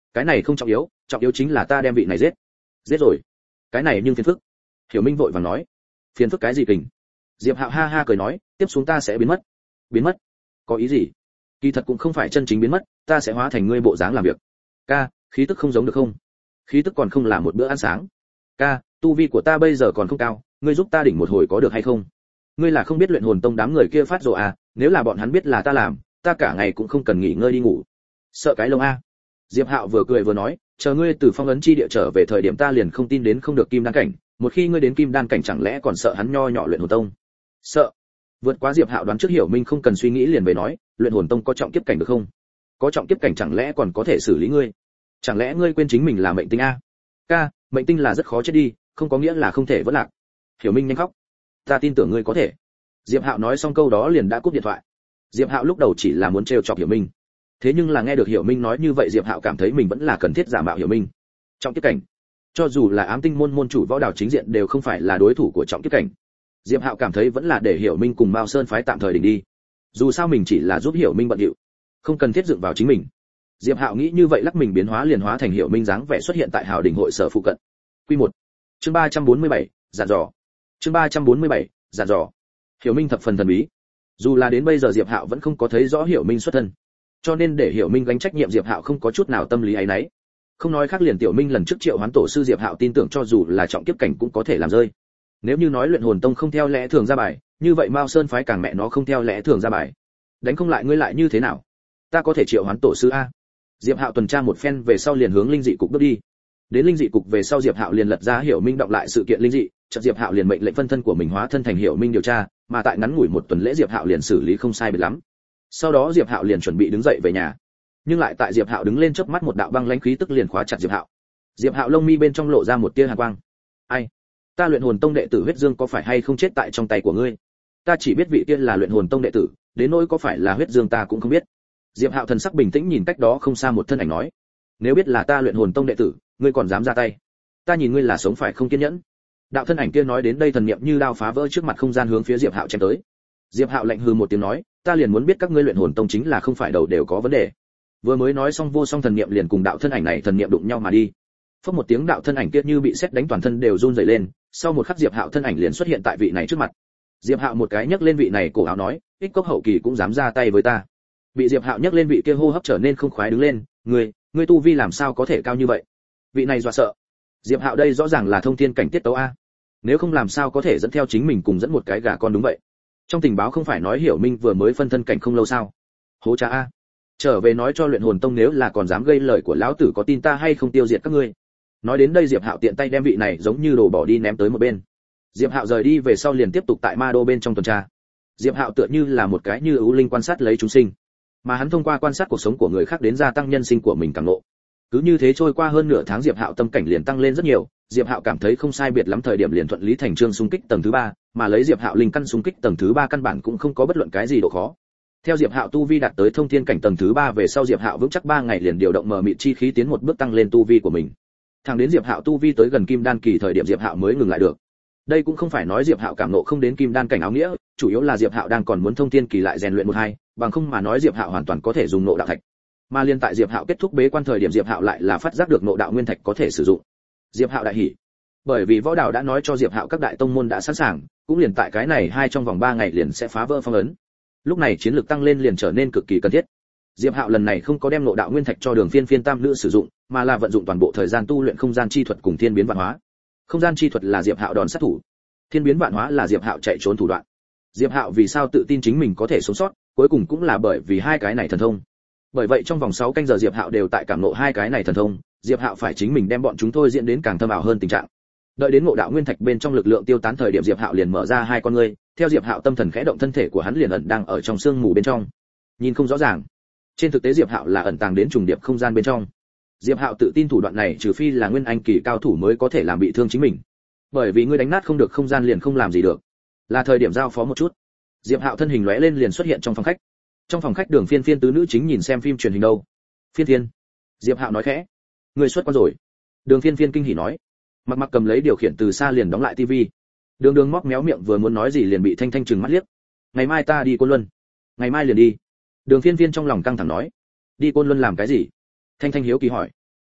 cái này không trọng yếu, trọng yếu chính là ta đem vị này giết. Giết rồi. Cái này nhưng phiền phức. Hiểu Minh vội vàng nói. Phiền phức cái gì kình? Diệp Hạo ha ha cười nói, tiếp xuống ta sẽ biến mất. Biến mất? Có ý gì? Kỳ thật cũng không phải chân chính biến mất, ta sẽ hóa thành ngươi bộ dáng làm việc. Ca, khí tức không giống được không? Khí tức còn không là một bữa ăn sáng. Ca, tu vi của ta bây giờ còn không cao, ngươi giúp ta đỉnh một hồi có được hay không? Ngươi là không biết luyện hồn tông đám người kia phát rồ à, nếu là bọn hắn biết là ta làm, ta cả ngày cũng không cần nghỉ ngơi đi ngủ. Sợ cái lông a. Diệp Hạo vừa cười vừa nói, chờ ngươi từ phong ấn chi địa trở về thời điểm ta liền không tin đến không được kim đan cảnh, một khi ngươi đến kim đan cảnh chẳng lẽ còn sợ hắn nho nhỏ luyện hồn tông? Sợ? Vượt quá Diệp Hạo đoán trước, Hiểu Minh không cần suy nghĩ liền về nói, luyện hồn tông có trọng kiếp cảnh được không? Có trọng kiếp cảnh chẳng lẽ còn có thể xử lý ngươi? Chẳng lẽ ngươi quên chính mình là mệnh tinh a? Ca, mệnh tinh là rất khó chết đi, không có nghĩa là không thể vẫn lạc. Hiểu Minh nhanh khóc. Ta tin tưởng ngươi có thể. Diệp Hạo nói xong câu đó liền đã cúp điện thoại. Diệp Hạo lúc đầu chỉ là muốn trêu chọc Hiểu Minh, thế nhưng là nghe được Hiểu Minh nói như vậy, Diệp Hạo cảm thấy mình vẫn là cần thiết giả mạo Hiểu Minh. Trọng kiếp cảnh, cho dù là ám tinh môn môn chủ võ đảo chính diện đều không phải là đối thủ của trọng kiếp cảnh. Diệp Hạo cảm thấy vẫn là để Hiểu Minh cùng Mao Sơn phái tạm thời đỉnh đi. Dù sao mình chỉ là giúp Hiểu Minh bận rộn, không cần thiết dựng vào chính mình. Diệp Hạo nghĩ như vậy, lắc mình biến hóa liền hóa thành Hiểu Minh dáng vẻ xuất hiện tại Hào Đình hội sở phụ cận. Quy một, chương ba trăm bốn mươi bảy, dặn dò. Chương ba trăm bốn mươi bảy, dặn dò. Hiểu Minh thập phần thần bí. Dù là đến bây giờ Diệp Hạo vẫn không có thấy rõ Hiểu Minh xuất thân, cho nên để Hiểu Minh gánh trách nhiệm Diệp Hạo không có chút nào tâm lý áy náy. Không nói khác, liền Tiểu Minh lần trước triệu hoán tổ sư Diệp Hạo tin tưởng cho dù là trọng kiếp cảnh cũng có thể làm rơi. Nếu như nói luyện hồn tông không theo lẽ thường ra bài, như vậy Mao Sơn phái càng mẹ nó không theo lẽ thường ra bài. Đánh không lại ngươi lại như thế nào? Ta có thể triệu hoán tổ sư a. Diệp Hạo tuần tra một phen về sau liền hướng linh dị cục bước đi. Đến linh dị cục về sau Diệp Hạo liền lật ra Hiểu Minh đọc lại sự kiện linh dị, chợt Diệp Hạo liền mệnh lệnh phân thân của mình hóa thân thành Hiểu Minh điều tra, mà tại ngắn ngủi một tuần lễ Diệp Hạo liền xử lý không sai biệt lắm. Sau đó Diệp Hạo liền chuẩn bị đứng dậy về nhà, nhưng lại tại Diệp Hạo đứng lên chớp mắt một đạo băng lãnh khí tức liền khóa chặt Diệp Hạo. Diệp Hạo lông mi bên trong lộ ra một tia hàn quang. Ai? Ta luyện hồn tông đệ tử Huyết Dương có phải hay không chết tại trong tay của ngươi? Ta chỉ biết vị kia là luyện hồn tông đệ tử, đến nỗi có phải là Huyết Dương ta cũng không biết. Diệp Hạo thần sắc bình tĩnh nhìn cách đó không xa một thân ảnh nói, nếu biết là ta luyện hồn tông đệ tử, ngươi còn dám ra tay? Ta nhìn ngươi là sống phải không kiên nhẫn. Đạo thân ảnh kia nói đến đây thần niệm như đao phá vỡ trước mặt không gian hướng phía Diệp Hạo chém tới. Diệp Hạo lạnh hừ một tiếng nói, ta liền muốn biết các ngươi luyện hồn tông chính là không phải đầu đều có vấn đề. Vừa mới nói xong, vô song thần niệm liền cùng đạo thân ảnh này thần niệm đụng nhau mà đi. Phốc một tiếng, đạo thân ảnh kia như bị sét đánh toàn thân đều run rẩy lên, sau một khắc Diệp Hạo thân ảnh liền xuất hiện tại vị này trước mặt. Diệp Hạo một cái nhấc lên vị này cổ áo nói, ích cốc hậu kỳ cũng dám ra tay với ta. Bị Diệp Hạo nhấc lên, vị kia hô hấp trở nên không khoái đứng lên, ngươi, ngươi tu vi làm sao có thể cao như vậy? Vị này dọa sợ. Diệp Hạo đây rõ ràng là thông thiên cảnh tiết tấu a. Nếu không làm sao có thể dẫn theo chính mình cùng dẫn một cái gà con, đúng vậy. Trong tình báo không phải nói Hiểu Minh vừa mới phân thân cảnh không lâu sao? Hố cha a. Trở về nói cho luyện hồn tông nếu là còn dám gây lời của lão tử có tin ta hay không tiêu diệt các ngươi. Nói đến đây Diệp Hạo tiện tay đem vị này giống như đồ bỏ đi ném tới một bên. Diệp Hạo rời đi về sau liền tiếp tục tại ma đô bên trong tuần tra. Diệp Hạo tựa như là một cái như ưu linh quan sát lấy chúng sinh, mà hắn thông qua quan sát cuộc sống của người khác đến gia tăng nhân sinh của mình càng ngộ. Cứ như thế trôi qua hơn nửa tháng, Diệp Hạo tâm cảnh liền tăng lên rất nhiều. Diệp Hạo cảm thấy không sai biệt lắm thời điểm liền thuận lý thành chương xung kích tầng thứ ba, mà lấy Diệp Hạo linh căn xung kích tầng thứ ba căn bản cũng không có bất luận cái gì độ khó. Theo Diệp Hạo tu vi đạt tới thông thiên cảnh tầng thứ ba về sau, Diệp Hạo vững chắc ba ngày liền điều động mờ mịt chi khí tiến một bước tăng lên tu vi của mình. Thẳng đến Diệp Hạo tu vi tới gần kim đan kỳ thời điểm Diệp Hạo mới ngừng lại được. Đây cũng không phải nói Diệp Hạo cảm ngộ không đến kim đan cảnh áo nghĩa, chủ yếu là Diệp Hạo đang còn muốn thông thiên kỳ lại rèn luyện một hai, bằng không mà nói Diệp Hạo hoàn toàn có thể dùng nộ đạo thạch. Mà liên tại Diệp Hạo kết thúc bế quan thời điểm Diệp Hạo lại là phát giác được nộ đạo nguyên thạch có thể sử dụng. Diệp Hạo đại hỉ, bởi vì võ đạo đã nói cho Diệp Hạo các đại tông môn đã sẵn sàng, cũng liền tại cái này hai trong vòng ba ngày liền sẽ phá vỡ phong ấn. Lúc này chiến lược tăng lên liền trở nên cực kỳ cần thiết. Diệp Hạo lần này không có đem nộ đạo nguyên thạch cho Đường Phiên Phiên tam nữ sử dụng, mà là vận dụng toàn bộ thời gian tu luyện không gian chi thuật cùng thiên biến vạn hóa. Không gian chi thuật là Diệp Hạo đòn sát thủ, thiên biến vạn hóa là Diệp Hạo chạy trốn thủ đoạn. Diệp Hạo vì sao tự tin chính mình có thể sống sót, cuối cùng cũng là bởi vì hai cái này thần thông. Bởi vậy trong vòng sáu canh giờ Diệp Hạo đều tại cảm ngộ hai cái này thần thông, Diệp Hạo phải chính mình đem bọn chúng thôi diễn đến càng thâm ảo hơn tình trạng. Đợi đến ngộ đạo nguyên thạch bên trong lực lượng tiêu tán thời điểm Diệp Hạo liền mở ra hai con ngươi, theo Diệp Hạo tâm thần khẽ động thân thể của hắn liền ẩn đang ở trong sương mù bên trong. Nhìn không rõ ràng. Trên thực tế Diệp Hạo là ẩn tàng đến trùng điệp không gian bên trong. Diệp Hạo tự tin thủ đoạn này trừ phi là nguyên anh kỳ cao thủ mới có thể làm bị thương chính mình. Bởi vì ngươi đánh nát không được không gian liền không làm gì được. Là thời điểm giao phó một chút. Diệp Hạo thân hình lóe lên liền xuất hiện trong phòng khách. Trong phòng khách Đường Phiên Phiên tứ nữ chính nhìn xem phim truyền hình đâu. Phiên Phiên. Diệp Hạo nói khẽ. Ngươi xuất quan rồi. Đường Phiên Phiên kinh hỉ nói. Mặc Mặc cầm lấy điều khiển từ xa liền đóng lại tivi. Đường Đường móc méo miệng vừa muốn nói gì liền bị Thanh Thanh trừng mắt liếc. Ngày mai ta đi Côn Luân. Ngày mai liền đi. Đường Phiên Phiên trong lòng căng thẳng nói. Đi Côn Luân làm cái gì? Thanh Thanh hiếu kỳ hỏi.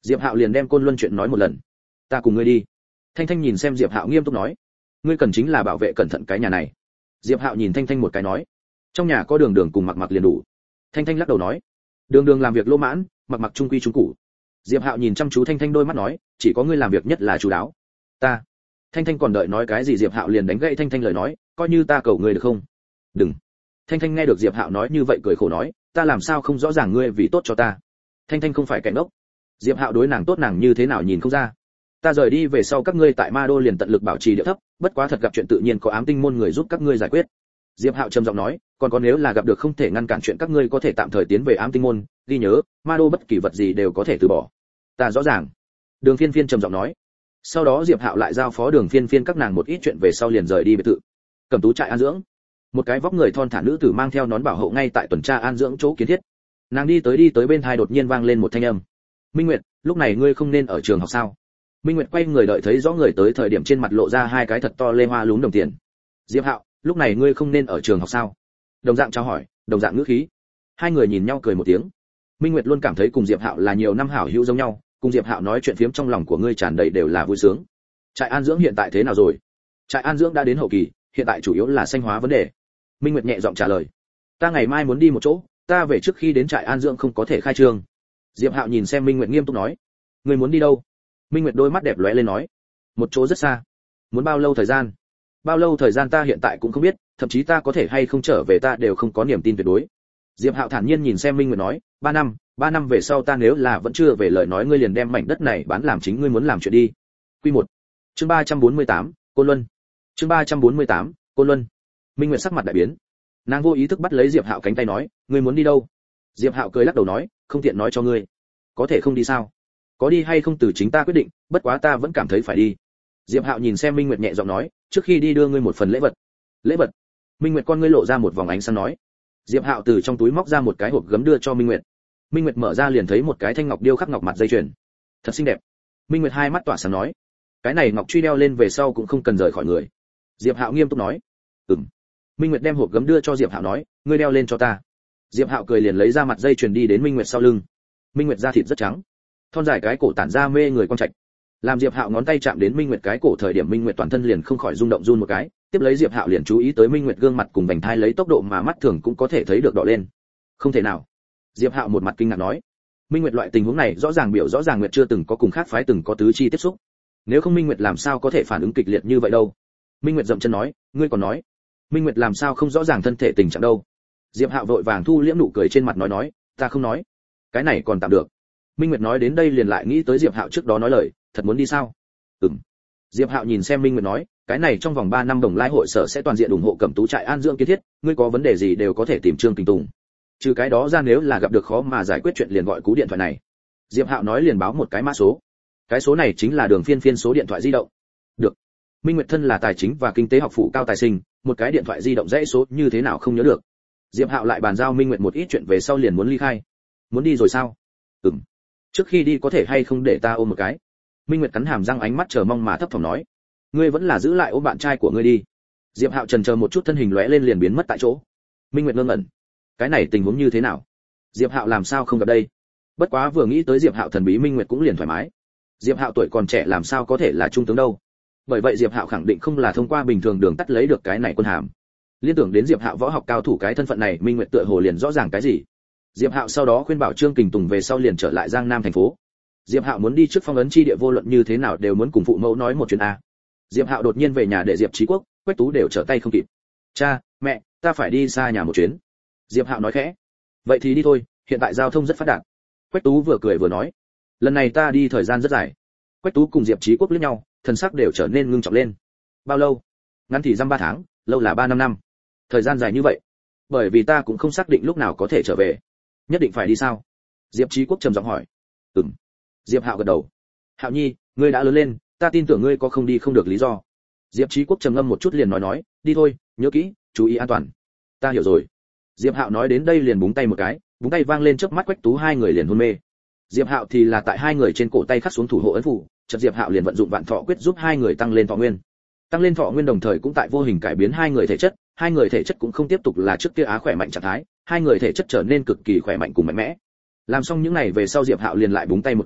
Diệp Hạo liền đem Côn Luân chuyện nói một lần. Ta cùng ngươi đi. Thanh Thanh nhìn xem Diệp Hạo nghiêm túc nói, ngươi cần chính là bảo vệ cẩn thận cái nhà này. Diệp Hạo nhìn Thanh Thanh một cái nói, trong nhà có Đường Đường cùng Mặc Mặc liền đủ. Thanh Thanh lắc đầu nói, Đường Đường làm việc lỗ mãn, Mặc Mặc trung quy trung cụ. Diệp Hạo nhìn chăm chú Thanh Thanh đôi mắt nói, chỉ có ngươi làm việc nhất là chú đáo. Ta. Thanh Thanh còn đợi nói cái gì Diệp Hạo liền đánh gãy Thanh Thanh lời nói, coi như ta cầu ngươi được không? Đừng. Thanh Thanh nghe được Diệp Hạo nói như vậy cười khổ nói, ta làm sao không rõ ràng ngươi vì tốt cho ta. Thanh Thanh không phải kẻ ngốc. Diệp Hạo đối nàng tốt nàng như thế nào nhìn không ra. Ta rời đi về sau các ngươi tại Ma Đô liền tận lực bảo trì địa thấp, bất quá thật gặp chuyện tự nhiên có ám tinh môn người giúp các ngươi giải quyết. Diệp Hạo trầm giọng nói, còn có nếu là gặp được không thể ngăn cản chuyện các ngươi có thể tạm thời tiến về ám tinh môn, ghi nhớ, Ma Đô bất kỳ vật gì đều có thể từ bỏ. Ta rõ ràng. Đường Phiên Phiên trầm giọng nói. Sau đó Diệp Hạo lại giao phó Đường Phiên Phiên các nàng một ít chuyện về sau liền rời đi biệt thự. Cẩm Tú trại an dưỡng. Một cái vóc người thon thả nữ tử mang theo nón bảo hộ ngay tại tuần tra an dưỡng chỗ kiến thiết. Nàng đi tới đi tới bên tai đột nhiên vang lên một thanh âm. Minh Nguyệt, lúc này ngươi không nên ở trường học sao? Minh Nguyệt quay người đợi thấy rõ người tới thời điểm trên mặt lộ ra hai cái thật to lê hoa lúm đồng tiền. Diệp Hạo, lúc này ngươi không nên ở trường học sao? Đồng dạng chào hỏi, đồng dạng ngữ khí. Hai người nhìn nhau cười một tiếng. Minh Nguyệt luôn cảm thấy cùng Diệp Hạo là nhiều năm hảo hữu giống nhau, cùng Diệp Hạo nói chuyện phiếm trong lòng của ngươi tràn đầy đều là vui sướng. Trại an dưỡng hiện tại thế nào rồi? Trại an dưỡng đã đến hậu kỳ, hiện tại chủ yếu là sanh hóa vấn đề. Minh Nguyệt nhẹ giọng trả lời. Ta ngày mai muốn đi một chỗ, ta về trước khi đến trại an dưỡng không có thể khai trương. Diệp Hạo nhìn xem Minh Nguyệt nghiêm túc nói, ngươi muốn đi đâu? Minh Nguyệt đôi mắt đẹp lóe lên nói, một chỗ rất xa. Muốn bao lâu thời gian? Bao lâu thời gian ta hiện tại cũng không biết, thậm chí ta có thể hay không trở về ta đều không có niềm tin tuyệt đối. Diệp Hạo thản nhiên nhìn xem Minh Nguyệt nói, ba năm, ba năm về sau ta nếu là vẫn chưa về lời nói ngươi liền đem mảnh đất này bán làm chính ngươi muốn làm chuyện đi. Quy một. Chương ba trăm bốn mươi tám, Côn Luân. Chương ba trăm bốn mươi tám, Côn Luân. Minh Nguyệt sắc mặt đại biến. Nàng vô ý thức bắt lấy Diệp Hạo cánh tay nói, ngươi muốn đi đâu? Diệp Hạo cười lắc đầu nói, không tiện nói cho ngươi. Có thể không đi sao? Có đi hay không từ chính ta quyết định, bất quá ta vẫn cảm thấy phải đi. Diệp Hạo nhìn xem Minh Nguyệt nhẹ giọng nói, trước khi đi đưa ngươi một phần lễ vật. Lễ vật? Minh Nguyệt con ngươi lộ ra một vòng ánh sáng nói. Diệp Hạo từ trong túi móc ra một cái hộp gấm đưa cho Minh Nguyệt. Minh Nguyệt mở ra liền thấy một cái thanh ngọc điêu khắc ngọc mặt dây chuyền. Thật xinh đẹp. Minh Nguyệt hai mắt tỏa sáng nói, cái này ngọc truy đeo lên về sau cũng không cần rời khỏi người. Diệp Hạo nghiêm túc nói, ừm. Minh Nguyệt đem hộp gấm đưa cho Diệp Hạo nói, ngươi đeo lên cho ta. Diệp Hạo cười liền lấy ra mặt dây chuyền đi đến Minh Nguyệt sau lưng. Minh Nguyệt da thịt rất trắng, thon dài cái cổ tản ra mê người quang trạch. Làm Diệp Hạo ngón tay chạm đến Minh Nguyệt cái cổ thời điểm Minh Nguyệt toàn thân liền không khỏi rung động run một cái, tiếp lấy Diệp Hạo liền chú ý tới Minh Nguyệt gương mặt cùng vành thai lấy tốc độ mà mắt thường cũng có thể thấy được đỏ lên. Không thể nào. Diệp Hạo một mặt kinh ngạc nói. Minh Nguyệt loại tình huống này rõ ràng biểu rõ ràng Nguyệt chưa từng có cùng khác phái từng có tứ chi tiếp xúc. Nếu không Minh Nguyệt làm sao có thể phản ứng kịch liệt như vậy đâu? Minh Nguyệt dậm chân nói, ngươi còn nói, Minh Nguyệt làm sao không rõ ràng thân thể tình trạng đâu? Diệp Hạo vội vàng thu liễm nụ cười trên mặt nói nói, ta không nói, cái này còn tạm được. Minh Nguyệt nói đến đây liền lại nghĩ tới Diệp Hạo trước đó nói lời, thật muốn đi sao? Ừm. Diệp Hạo nhìn xem Minh Nguyệt nói, cái này trong vòng ba năm Đồng Lai hội sở sẽ toàn diện ủng hộ Cẩm Tú trại an dưỡng kiến thiết, ngươi có vấn đề gì đều có thể tìm Trương Kình Tùng. Trừ cái đó ra nếu là gặp được khó mà giải quyết chuyện liền gọi cú điện thoại này. Diệp Hạo nói liền báo một cái mã số. Cái số này chính là Đường Phiên Phiên số điện thoại di động. Được. Minh Nguyệt thân là tài chính và kinh tế học phụ cao tài sinh, một cái điện thoại di động dãy số như thế nào không nhớ được. Diệp Hạo lại bàn giao Minh Nguyệt một ít chuyện về sau liền muốn ly khai. Muốn đi rồi sao? Ừm. Trước khi đi có thể hay không để ta ôm một cái? Minh Nguyệt cắn hàm răng ánh mắt chờ mong mà thấp thỏm nói. Ngươi vẫn là giữ lại ôm bạn trai của ngươi đi. Diệp Hạo chần chờ một chút thân hình lóe lên liền biến mất tại chỗ. Minh Nguyệt ngơ ngẩn. Cái này tình huống như thế nào? Diệp Hạo làm sao không gặp đây? Bất quá vừa nghĩ tới Diệp Hạo thần bí Minh Nguyệt cũng liền thoải mái. Diệp Hạo tuổi còn trẻ làm sao có thể là trung tướng đâu? Bởi vậy Diệp Hạo khẳng định không là thông qua bình thường đường tắt lấy được cái này quân hàm. Liên tưởng đến Diệp Hạo võ học cao thủ cái thân phận này, Minh Nguyệt tựa hồ liền rõ ràng cái gì. Diệp Hạo sau đó khuyên bảo Trương Kình Tùng về sau liền trở lại Giang Nam thành phố. Diệp Hạo muốn đi trước phong ấn chi địa vô luận như thế nào đều muốn cùng phụ mẫu nói một chuyện a. Diệp Hạo đột nhiên về nhà để Diệp Chí Quốc, Quách Tú đều trở tay không kịp. Cha, mẹ, ta phải đi xa nhà một chuyến. Diệp Hạo nói khẽ. Vậy thì đi thôi, hiện tại giao thông rất phát đạt. Quách Tú vừa cười vừa nói. Lần này ta đi thời gian rất dài. Quách Tú cùng Diệp Chí Quốc liếc nhau, thần sắc đều trở nên ngưng trọng lên. Bao lâu? Ngắn thì dăm ba tháng, lâu là ba năm năm. Thời gian dài như vậy. Bởi vì ta cũng không xác định lúc nào có thể trở về. Nhất định phải đi sao? Diệp Chí Quốc trầm giọng hỏi. Ừm. Diệp Hạo gật đầu. Hạo Nhi, ngươi đã lớn lên, ta tin tưởng ngươi có không đi không được lý do. Diệp Chí Quốc trầm ngâm một chút liền nói nói, đi thôi, nhớ kỹ, chú ý an toàn. Ta hiểu rồi. Diệp Hạo nói đến đây liền búng tay một cái, búng tay vang lên trước mắt Quách Tú hai người liền hôn mê. Diệp Hạo thì là tại hai người trên cổ tay khắc xuống thủ hộ ấn phù, chợt Diệp Hạo liền vận dụng Vạn Thọ quyết giúp hai người tăng lên thọ nguyên. Tăng lên thọ nguyên đồng thời cũng tại vô hình cải biến hai người thể chất, hai người thể chất cũng không tiếp tục là trước kia á khỏe mạnh trạng thái, hai người thể chất trở nên cực kỳ khỏe mạnh cùng mạnh mẽ. Làm xong những này về sau Diệp Hạo liền lại búng tay một cái,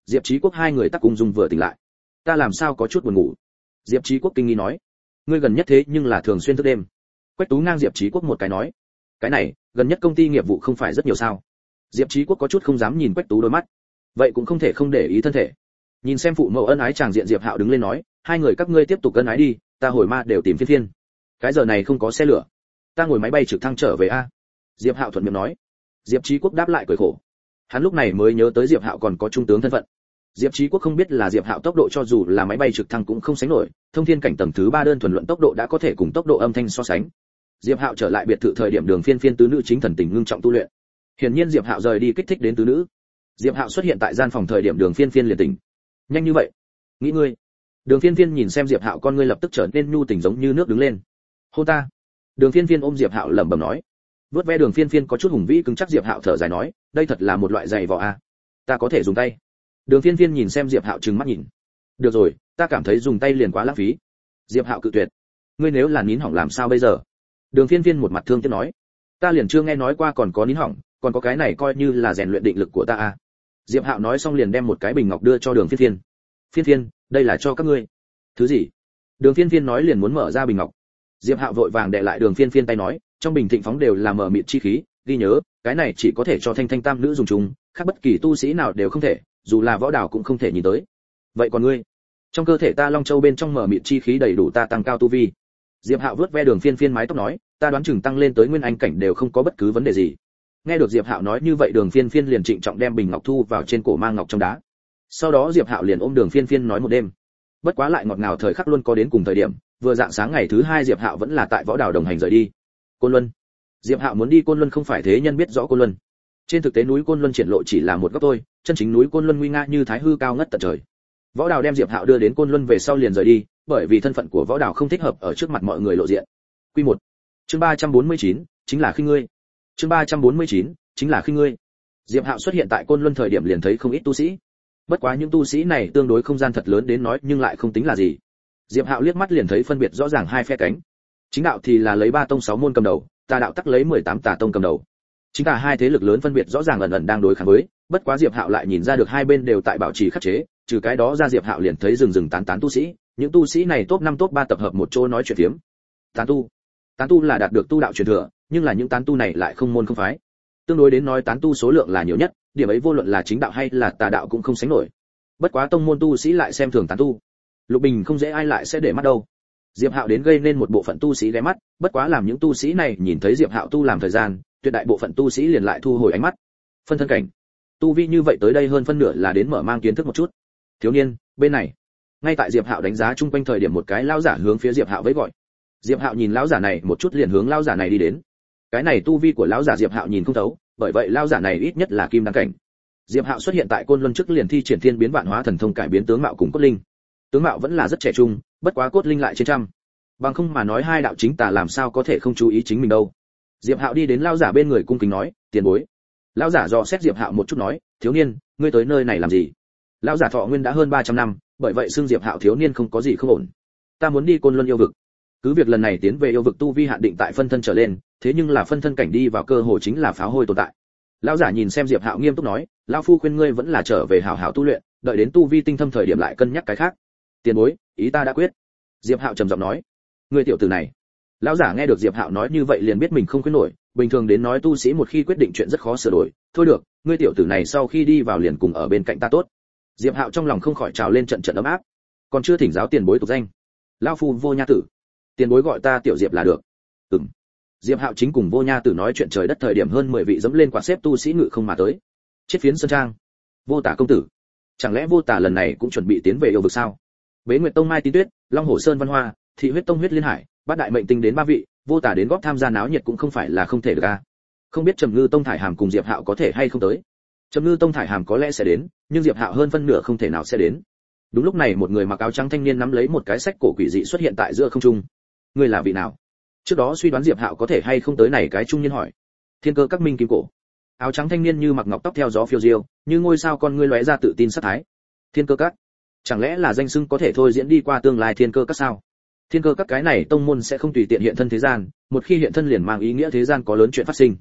Diệp Chí Quốc hai người tắc cùng dung vừa tỉnh lại. Ta làm sao có chút buồn ngủ. Diệp Chí Quốc kinh nghi nói, ngươi gần nhất thế nhưng là thường xuyên thức đêm. Quách Tú ngang Diệp Chí Quốc một cái nói, cái này gần nhất công ty nghiệp vụ không phải rất nhiều sao. Diệp Chí Quốc có chút không dám nhìn Quách Tú đôi mắt, vậy cũng không thể không để ý thân thể. Nhìn xem phụ mẫu ân ái chàng diện, Diệp Hạo đứng lên nói, hai người các ngươi tiếp tục ân ái đi, ta hồi ma đều tìm Phiên Phiên. Cái giờ này không có xe lửa, ta ngồi máy bay trực thăng trở về a. Diệp Hạo thuận miệng nói. Diệp Chí Quốc đáp lại cười khổ. Hắn lúc này mới nhớ tới Diệp Hạo còn có trung tướng thân phận. Diệp Chí Quốc không biết là Diệp Hạo tốc độ cho dù là máy bay trực thăng cũng không sánh nổi, thông thiên cảnh tầng thứ ba đơn thuần luận tốc độ đã có thể cùng tốc độ âm thanh so sánh. Diệp Hạo trở lại biệt thự thời điểm Đường Phiên Phiên tứ nữ chính thần tình ngưng trọng tu luyện. Hiển nhiên Diệp Hạo rời đi kích thích đến tứ nữ. Diệp Hạo xuất hiện tại gian phòng thời điểm Đường Phiên Phiên liền tỉnh. Nhanh như vậy? Nghĩ ngươi. Đường Phiên Phiên nhìn xem Diệp Hạo, con ngươi lập tức trở nên nhu tình giống như nước đứng lên. Hôn ta. Đường Phiên Phiên ôm Diệp Hạo lẩm bẩm nói. Vuốt ve Đường Phiên Phiên có chút hùng vĩ cứng chắc, Diệp Hạo thở dài nói, đây thật là một loại giày vò a. Ta có thể dùng tay. Đường Phiên Phiên nhìn xem Diệp Hạo trừng mắt nhìn. Được rồi, ta cảm thấy dùng tay liền quá lãng phí. Diệp Hạo cự tuyệt. Ngươi nếu là nín hỏng làm sao bây giờ? Đường Phiên Phiên một mặt thương tiếc nói. Ta liền chưa nghe nói qua còn có nín hỏng, còn có cái này coi như là rèn luyện định lực của ta a. Diệp Hạo nói xong liền đem một cái bình ngọc đưa cho Đường Phiên Phiên. Phiên Phiên, đây là cho các ngươi. Thứ gì? Đường Phiên Phiên nói liền muốn mở ra bình ngọc. Diệp Hạo vội vàng đè lại Đường Phiên Phiên tay nói, trong bình thịnh phóng đều là mờ mịt chi khí, ghi nhớ, cái này chỉ có thể cho thanh thanh tam nữ dùng chung, khác bất kỳ tu sĩ nào đều không thể, dù là võ đạo cũng không thể nhìn tới. Vậy còn ngươi? Trong cơ thể ta Long Châu bên trong mờ mịt chi khí đầy đủ ta tăng cao tu vi. Diệp Hạo vớt ve Đường Phiên Phiên mái tóc nói, ta đoán chừng tăng lên tới nguyên anh cảnh đều không có bất cứ vấn đề gì. Nghe được Diệp Hạo nói như vậy, Đường Phiên Phiên liền trịnh trọng đem bình ngọc thu vào trên cổ mang ngọc trong đá. Sau đó Diệp Hạo liền ôm Đường Phiên Phiên nói một đêm. Bất quá lại ngọt ngào thời khắc luôn có đến cùng thời điểm, vừa dạng sáng ngày thứ hai Diệp Hạo vẫn là tại võ đảo đồng hành rời đi. Côn Luân. Diệp Hạo muốn đi Côn Luân không phải thế nhân biết rõ Côn Luân. Trên thực tế núi Côn Luân triển lộ chỉ là một góc thôi, chân chính núi Côn Luân nguy nga như thái hư cao ngất tận trời. Võ Đào đem Diệp Hạo đưa đến Côn Luân về sau liền rời đi, bởi vì thân phận của Võ Đào không thích hợp ở trước mặt mọi người lộ diện. Quy một. Chương ba trăm bốn mươi chín, chính là khi ngươi. Chương ba trăm bốn mươi chín, chính là khi ngươi. Diệp Hạo xuất hiện tại Côn Luân thời điểm liền thấy không ít tu sĩ. Bất quá những tu sĩ này tương đối không gian thật lớn đến nói nhưng lại không tính là gì. Diệp Hạo liếc mắt liền thấy phân biệt rõ ràng hai phe cánh. Chính đạo thì là lấy ba tông sáu môn cầm đầu, tà đạo tắc lấy mười tám tà tông cầm đầu. Chính tà hai thế lực lớn phân biệt rõ ràng ẩn ẩn đang đối kháng với, bất quá Diệp Hạo lại nhìn ra được hai bên đều tại bảo trì khắc chế, trừ cái đó ra Diệp Hạo liền thấy rừng rừng tán tán tu sĩ, những tu sĩ này top năm top ba tập hợp một chỗ nói chuyện phiếm. Tán tu, tán tu là đạt được tu đạo truyền thừa, nhưng là những tán tu này lại không môn không phái. Tương đối đến nói tán tu số lượng là nhiều nhất, điểm ấy vô luận là chính đạo hay là tà đạo cũng không sánh nổi. Bất quá tông môn tu sĩ lại xem thường tán tu. Lục Bình không dễ ai lại sẽ để mắt đâu. Diệp Hạo đến gây nên một bộ phận tu sĩ ghé mắt, bất quá làm những tu sĩ này nhìn thấy Diệp Hạo tu làm thời gian, tuyệt đại bộ phận tu sĩ liền lại thu hồi ánh mắt. Phân thân cảnh, tu vi như vậy tới đây hơn phân nửa là đến mở mang kiến thức một chút. Thiếu niên, bên này. Ngay tại Diệp Hạo đánh giá chung quanh thời điểm một cái lão giả hướng phía Diệp Hạo vẫy gọi. Diệp Hạo nhìn lão giả này một chút liền hướng lão giả này đi đến. Cái này tu vi của lão giả Diệp Hạo nhìn không thấu, bởi vậy lão giả này ít nhất là kim đăng cảnh. Diệp Hạo xuất hiện tại Côn Luân trước liền thi triển thiên biến vạn hóa thần thông cải biến tướng mạo cùng cốt linh. Tướng mạo vẫn là rất trẻ trung, bất quá cốt linh lại trên trăm. Bằng không mà nói hai đạo chính tà làm sao có thể không chú ý chính mình đâu. Diệp Hạo đi đến lão giả bên người cung kính nói, tiền bối. Lão giả dò xét Diệp Hạo một chút nói, thiếu niên, ngươi tới nơi này làm gì? Lão giả thọ nguyên đã hơn ba trăm năm, bởi vậy xưng Diệp Hạo thiếu niên không có gì không ổn. Ta muốn đi Côn Luân yêu vực. Cứ việc lần này tiến về yêu vực tu vi hạn định tại phân thân trở lên, thế nhưng là phân thân cảnh đi vào cơ hội chính là pháo hôi tồn tại. Lão giả nhìn xem Diệp Hạo nghiêm túc nói, lão phu khuyên ngươi vẫn là trở về hảo hảo tu luyện, đợi đến tu vi tinh thâm thời điểm lại cân nhắc cái khác. Tiền bối, ý ta đã quyết. Diệp Hạo trầm giọng nói. Ngươi tiểu tử này. Lão giả nghe được Diệp Hạo nói như vậy liền biết mình không khuyên nổi, bình thường đến nói tu sĩ một khi quyết định chuyện rất khó sửa đổi, thôi được, ngươi tiểu tử này sau khi đi vào liền cùng ở bên cạnh ta tốt. Diệp Hạo trong lòng không khỏi trào lên trận trận ấm áp. Còn chưa thỉnh giáo tiền bối tục danh. Lão phu Vô Nha Tử. Tiền bối gọi ta tiểu Diệp là được. Ừm. Diệp Hạo chính cùng Vô Nha Tử nói chuyện trời đất thời điểm hơn mười vị dẫm lên quạt xếp tu sĩ ngự không mà tới. Chết phiến sơn trang. Vô Tả công tử. Chẳng lẽ Vô Tả lần này cũng chuẩn bị tiến về yêu vực sao? Bế Nguyệt Tông Mai Tín Tuyết, Long Hổ Sơn Văn Hoa, Thị Huyết Tông Huyết Liên Hải, bát đại mệnh tinh đến ba vị, Vô Tả đến góp tham gia náo nhiệt cũng không phải là không thể được a. Không biết Trầm Ngư Tông Thải Hàm cùng Diệp Hạo có thể hay không tới. Trầm Ngư Tông Thải Hàm có lẽ sẽ đến, nhưng Diệp Hạo hơn phân nửa không thể nào sẽ đến. Đúng lúc này một người mặc áo trắng thanh niên nắm lấy một cái sách cổ quỷ dị xuất hiện tại giữa không trung. Người là vị nào? Trước đó suy đoán Diệp Hạo có thể hay không tới này cái trung niên hỏi. Thiên Cơ Các Minh Kim Cổ. Áo trắng thanh niên như mặc ngọc tóc theo gió phiêu diêu, như ngôi sao con ngươi lóe ra tự tin sát thái. Thiên Cơ Các. Chẳng lẽ là danh xưng có thể thôi diễn đi qua tương lai Thiên Cơ Các sao? Thiên Cơ Các cái này tông môn sẽ không tùy tiện hiện thân thế gian, một khi hiện thân liền mang ý nghĩa thế gian có lớn chuyện phát sinh.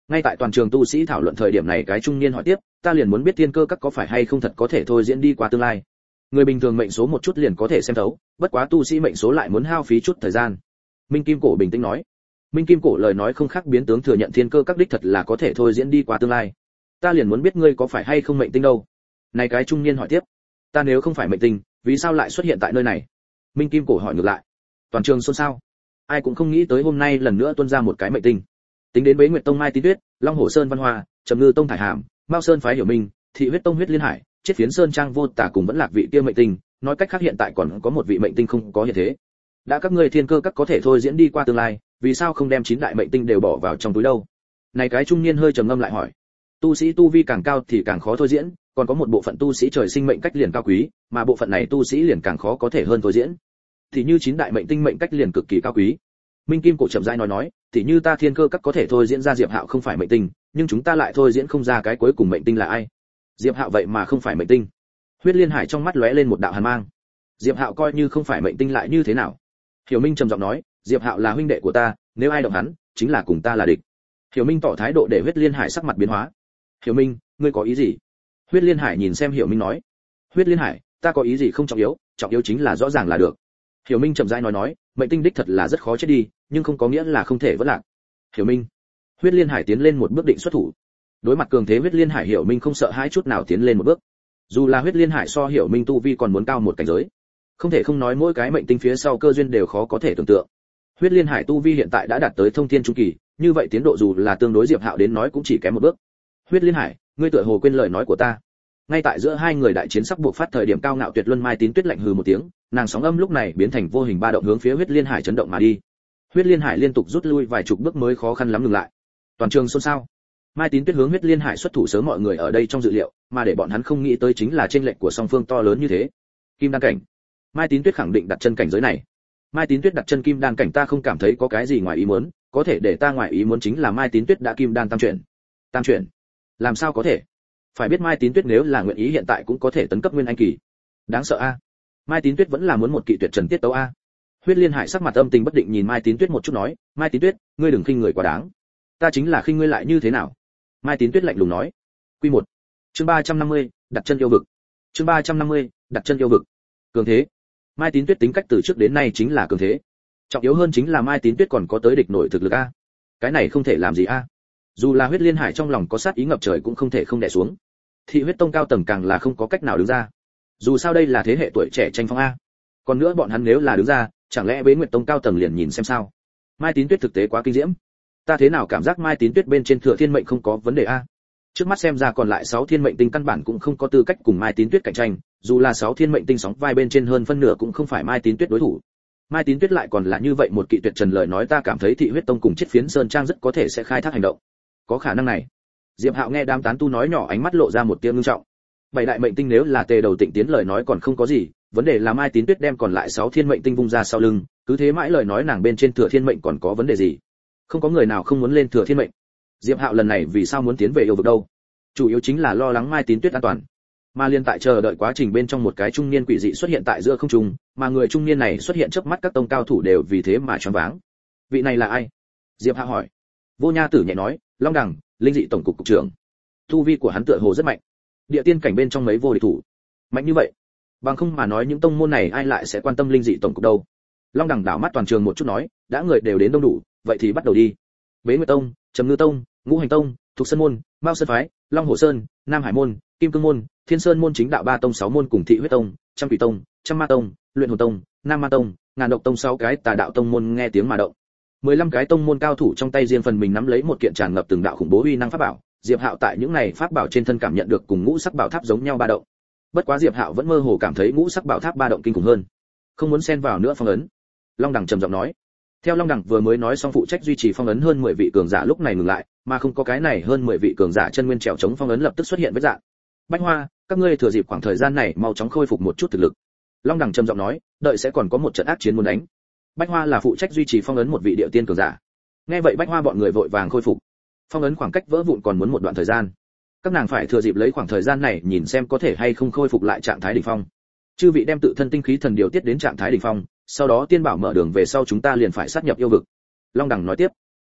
Ngay tại toàn trường tu sĩ thảo luận thời điểm này, cái trung niên hỏi tiếp, ta liền muốn biết thiên cơ các có phải hay không thật có thể thôi diễn đi qua tương lai. Người bình thường mệnh số một chút liền có thể xem thấu, bất quá tu sĩ mệnh số lại muốn hao phí chút thời gian. Minh Kim Cổ bình tĩnh nói. Minh Kim Cổ lời nói không khác biến tướng thừa nhận thiên cơ các đích thật là có thể thôi diễn đi qua tương lai. Ta liền muốn biết ngươi có phải hay không mệnh tinh đâu. Này cái trung niên hỏi tiếp, ta nếu không phải mệnh tinh, vì sao lại xuất hiện tại nơi này? Minh Kim Cổ hỏi ngược lại. Toàn trường xôn xao. Ai cũng không nghĩ tới hôm nay lần nữa tuôn ra một cái mệnh tinh. Tính đến Bế Nguyệt Tông Mai Tín Tuyết, Long Hổ Sơn Văn Hoa, Trầm Ngư Tông Thải Hàm, Mao Sơn phái Hiểu Minh, Thị Huyết Tông Huyết Liên Hải, Chiết Phiến Sơn Trang Vô Tả cùng vẫn lạc vị kia mệnh tinh, nói cách khác hiện tại còn có một vị mệnh tinh không có hiện thế. Đã các ngươi thiên cơ các có thể thôi diễn đi qua tương lai, vì sao không đem chín đại mệnh tinh đều bỏ vào trong túi đâu? Này cái trung niên hơi trầm ngâm lại hỏi. Tu sĩ tu vi càng cao thì càng khó thôi diễn, còn có một bộ phận tu sĩ trời sinh mệnh cách liền cao quý, mà bộ phận này tu sĩ liền càng khó có thể hơn thôi diễn. Thì như chín đại mệnh tinh mệnh cách liền cực kỳ cao quý. Minh Kim Cổ chậm rãi nói nói, thì như ta thiên cơ các có thể thôi diễn ra Diệp Hạo không phải mệnh tinh, nhưng chúng ta lại thôi diễn không ra cái cuối cùng mệnh tinh là ai. Diệp Hạo vậy mà không phải mệnh tinh. Huyết Liên Hải trong mắt lóe lên một đạo hàn mang. Diệp Hạo coi như không phải mệnh tinh lại như thế nào? Hiểu Minh trầm giọng nói, Diệp Hạo là huynh đệ của ta, nếu ai động hắn, chính là cùng ta là địch. Hiểu Minh tỏ thái độ để Huyết Liên Hải sắc mặt biến hóa. Hiểu Minh, ngươi có ý gì? Huyết Liên Hải nhìn xem Hiểu Minh nói. Huyết Liên Hải, ta có ý gì không trọng yếu, trọng yếu chính là rõ ràng là được. Hiểu Minh chậm rãi nói nói, mệnh tinh đích thật là rất khó chết đi, nhưng không có nghĩa là không thể vỡ lạc. Hiểu Minh. Huyết Liên Hải tiến lên một bước định xuất thủ. Đối mặt cường thế Huyết Liên Hải, Hiểu Minh không sợ hãi chút nào tiến lên một bước. Dù là Huyết Liên Hải so Hiểu Minh tu vi còn muốn cao một cảnh giới, không thể không nói mỗi cái mệnh tinh phía sau cơ duyên đều khó có thể tưởng tượng. Huyết Liên Hải tu vi hiện tại đã đạt tới thông thiên trung kỳ, như vậy tiến độ dù là tương đối Diệp Hạo đến nói cũng chỉ kém một bước. Huyết Liên Hải, ngươi tựa hồ quên lời nói của ta. Ngay tại giữa hai người đại chiến sắp buộc phát thời điểm, cao ngạo tuyệt luân Mai Tín Tuyết lạnh hừ một tiếng, nàng sóng âm lúc này biến thành vô hình ba động hướng phía Huyết Liên Hải chấn động mà đi. Huyết Liên Hải liên tục rút lui vài chục bước mới khó khăn lắm ngừng lại. Toàn trường xôn xao. Mai Tín Tuyết hướng Huyết Liên Hải xuất thủ sớm mọi người ở đây trong dự liệu, mà để bọn hắn không nghĩ tới chính là chênh lệch của song phương to lớn như thế. Kim đan cảnh. Mai Tín Tuyết khẳng định đặt chân cảnh giới này. Mai Tín Tuyết đặt chân kim đan cảnh ta không cảm thấy có cái gì ngoài ý muốn, có thể để ta ngoài ý muốn chính là Mai Tín Tuyết đã kim đan tam chuyển. Tam chuyển? Làm sao có thể? Phải biết Mai Tín Tuyết nếu là nguyện ý hiện tại cũng có thể tấn cấp nguyên anh kỳ. Đáng sợ a. Mai Tín Tuyết vẫn là muốn một kỵ tuyệt trần tiết tấu a. Huyết Liên Hải sắc mặt âm tình bất định nhìn Mai Tín Tuyết một chút nói, Mai Tín Tuyết, ngươi đừng khinh người quá đáng. Ta chính là khinh ngươi lại như thế nào? Mai Tín Tuyết lạnh lùng nói. Quy một. Chương ba trăm năm mươi, đặt chân yêu vực. Chương ba trăm năm mươi, đặt chân yêu vực. Cường thế. Mai Tín Tuyết tính cách từ trước đến nay chính là cường thế. Trọng yếu hơn chính là Mai Tín Tuyết còn có tới địch nổi thực lực a. Cái này không thể làm gì a. Dù là Huyết Liên Hải trong lòng có sát ý ngập trời cũng không thể không đè xuống. Thị Huyết Tông cao tầng càng là không có cách nào đứng ra. Dù sao đây là thế hệ tuổi trẻ tranh phong a. Còn nữa bọn hắn nếu là đứng ra, chẳng lẽ Bế Nguyệt Tông cao tầng liền nhìn xem sao? Mai Tín Tuyết thực tế quá kinh diễm. Ta thế nào cảm giác Mai Tín Tuyết bên trên Thừa Thiên mệnh không có vấn đề a? Trước mắt xem ra còn lại sáu thiên mệnh tinh căn bản cũng không có tư cách cùng Mai Tín Tuyết cạnh tranh, dù là sáu thiên mệnh tinh sóng vai bên trên hơn phân nửa cũng không phải Mai Tín Tuyết đối thủ. Mai Tín Tuyết lại còn là như vậy một kỵ tuyệt trần lời nói ta cảm thấy Thị Huyết Tông cùng Chiết Phiến Sơn Trang rất có thể sẽ khai thác hành động. Có khả năng này. Diệp Hạo nghe đám tán tu nói nhỏ ánh mắt lộ ra một tia ngưng trọng. Bảy đại mệnh tinh nếu là tề đầu tịnh tiến lời nói còn không có gì, vấn đề là Mai Tín Tuyết đem còn lại sáu thiên mệnh tinh vung ra sau lưng, cứ thế mãi lời nói nàng bên trên Thừa Thiên mệnh còn có vấn đề gì? Không có người nào không muốn lên Thừa Thiên mệnh. Diệp Hạo lần này vì sao muốn tiến về yêu vực đâu? Chủ yếu chính là lo lắng Mai Tín Tuyết an toàn. Mà liên tại chờ đợi quá trình bên trong một cái trung niên quỷ dị xuất hiện tại giữa không trung, mà người trung niên này xuất hiện chớp mắt các tông cao thủ đều vì thế mà choáng váng. Vị này là ai? Diệp Hạo hỏi. Vô Nha Tử nhẹ nói, Long Đằng, linh dị tổng cục cục trưởng. Tu vi của hắn tựa hồ rất mạnh. Địa tiên cảnh bên trong mấy vô địch thủ. Mạnh như vậy, bằng không mà nói những tông môn này ai lại sẽ quan tâm linh dị tổng cục đâu? Long Đằng đảo mắt toàn trường một chút nói, đã người đều đến đông đủ, vậy thì bắt đầu đi. Bế Nguyệt Tông, Trầm Ngư Tông, Ngũ Hành Tông, Thục Sơn môn, Mao Sơn phái, Long Hồ Sơn, Nam Hải môn, Kim Cương môn, Thiên Sơn môn chính đạo ba tông sáu môn cùng Thị Huyết Tông, Trăm Quỷ Tông, Trăm Ma Tông, Luyện Hồn Tông, Nam Ma Tông, Ngàn Độc Tông sáu cái tà đạo tông môn nghe tiếng mà động. mười lăm cái tông môn cao thủ trong tay riêng phần mình nắm lấy một kiện tràn ngập từng đạo khủng bố uy năng pháp bảo, Diệp Hạo tại những này pháp bảo trên thân cảm nhận được cùng ngũ sắc bảo tháp giống nhau ba động. Bất quá Diệp Hạo vẫn mơ hồ cảm thấy ngũ sắc bảo tháp ba động kinh khủng hơn. Không muốn xen vào nữa phong ấn. Long Đằng trầm giọng nói. Theo Long Đằng vừa mới nói xong phụ trách duy trì phong ấn hơn mười vị cường giả lúc này ngừng lại, mà không có cái này hơn mười vị cường giả chân nguyên trèo chống phong ấn lập tức xuất hiện với dạng. Bách Hoa, các ngươi thừa dịp khoảng thời gian này mau chóng khôi phục một chút thực lực. Long Đằng trầm giọng nói, đợi sẽ còn có một trận ác chiến muốn đánh. Bách Hoa là phụ trách duy trì phong ấn một vị địa tiên cường giả. Nghe vậy Bách Hoa bọn người vội vàng khôi phục. Phong ấn khoảng cách vỡ vụn còn muốn một đoạn thời gian. Các nàng phải thừa dịp lấy khoảng thời gian này nhìn xem có thể hay không khôi phục lại trạng thái đỉnh phong. Chư vị đem tự thân tinh khí thần điều tiết đến trạng thái đỉnh phong, sau đó tiên bảo mở đường về sau chúng ta liền phải sát nhập yêu vực. Long Đằng nói tiếp.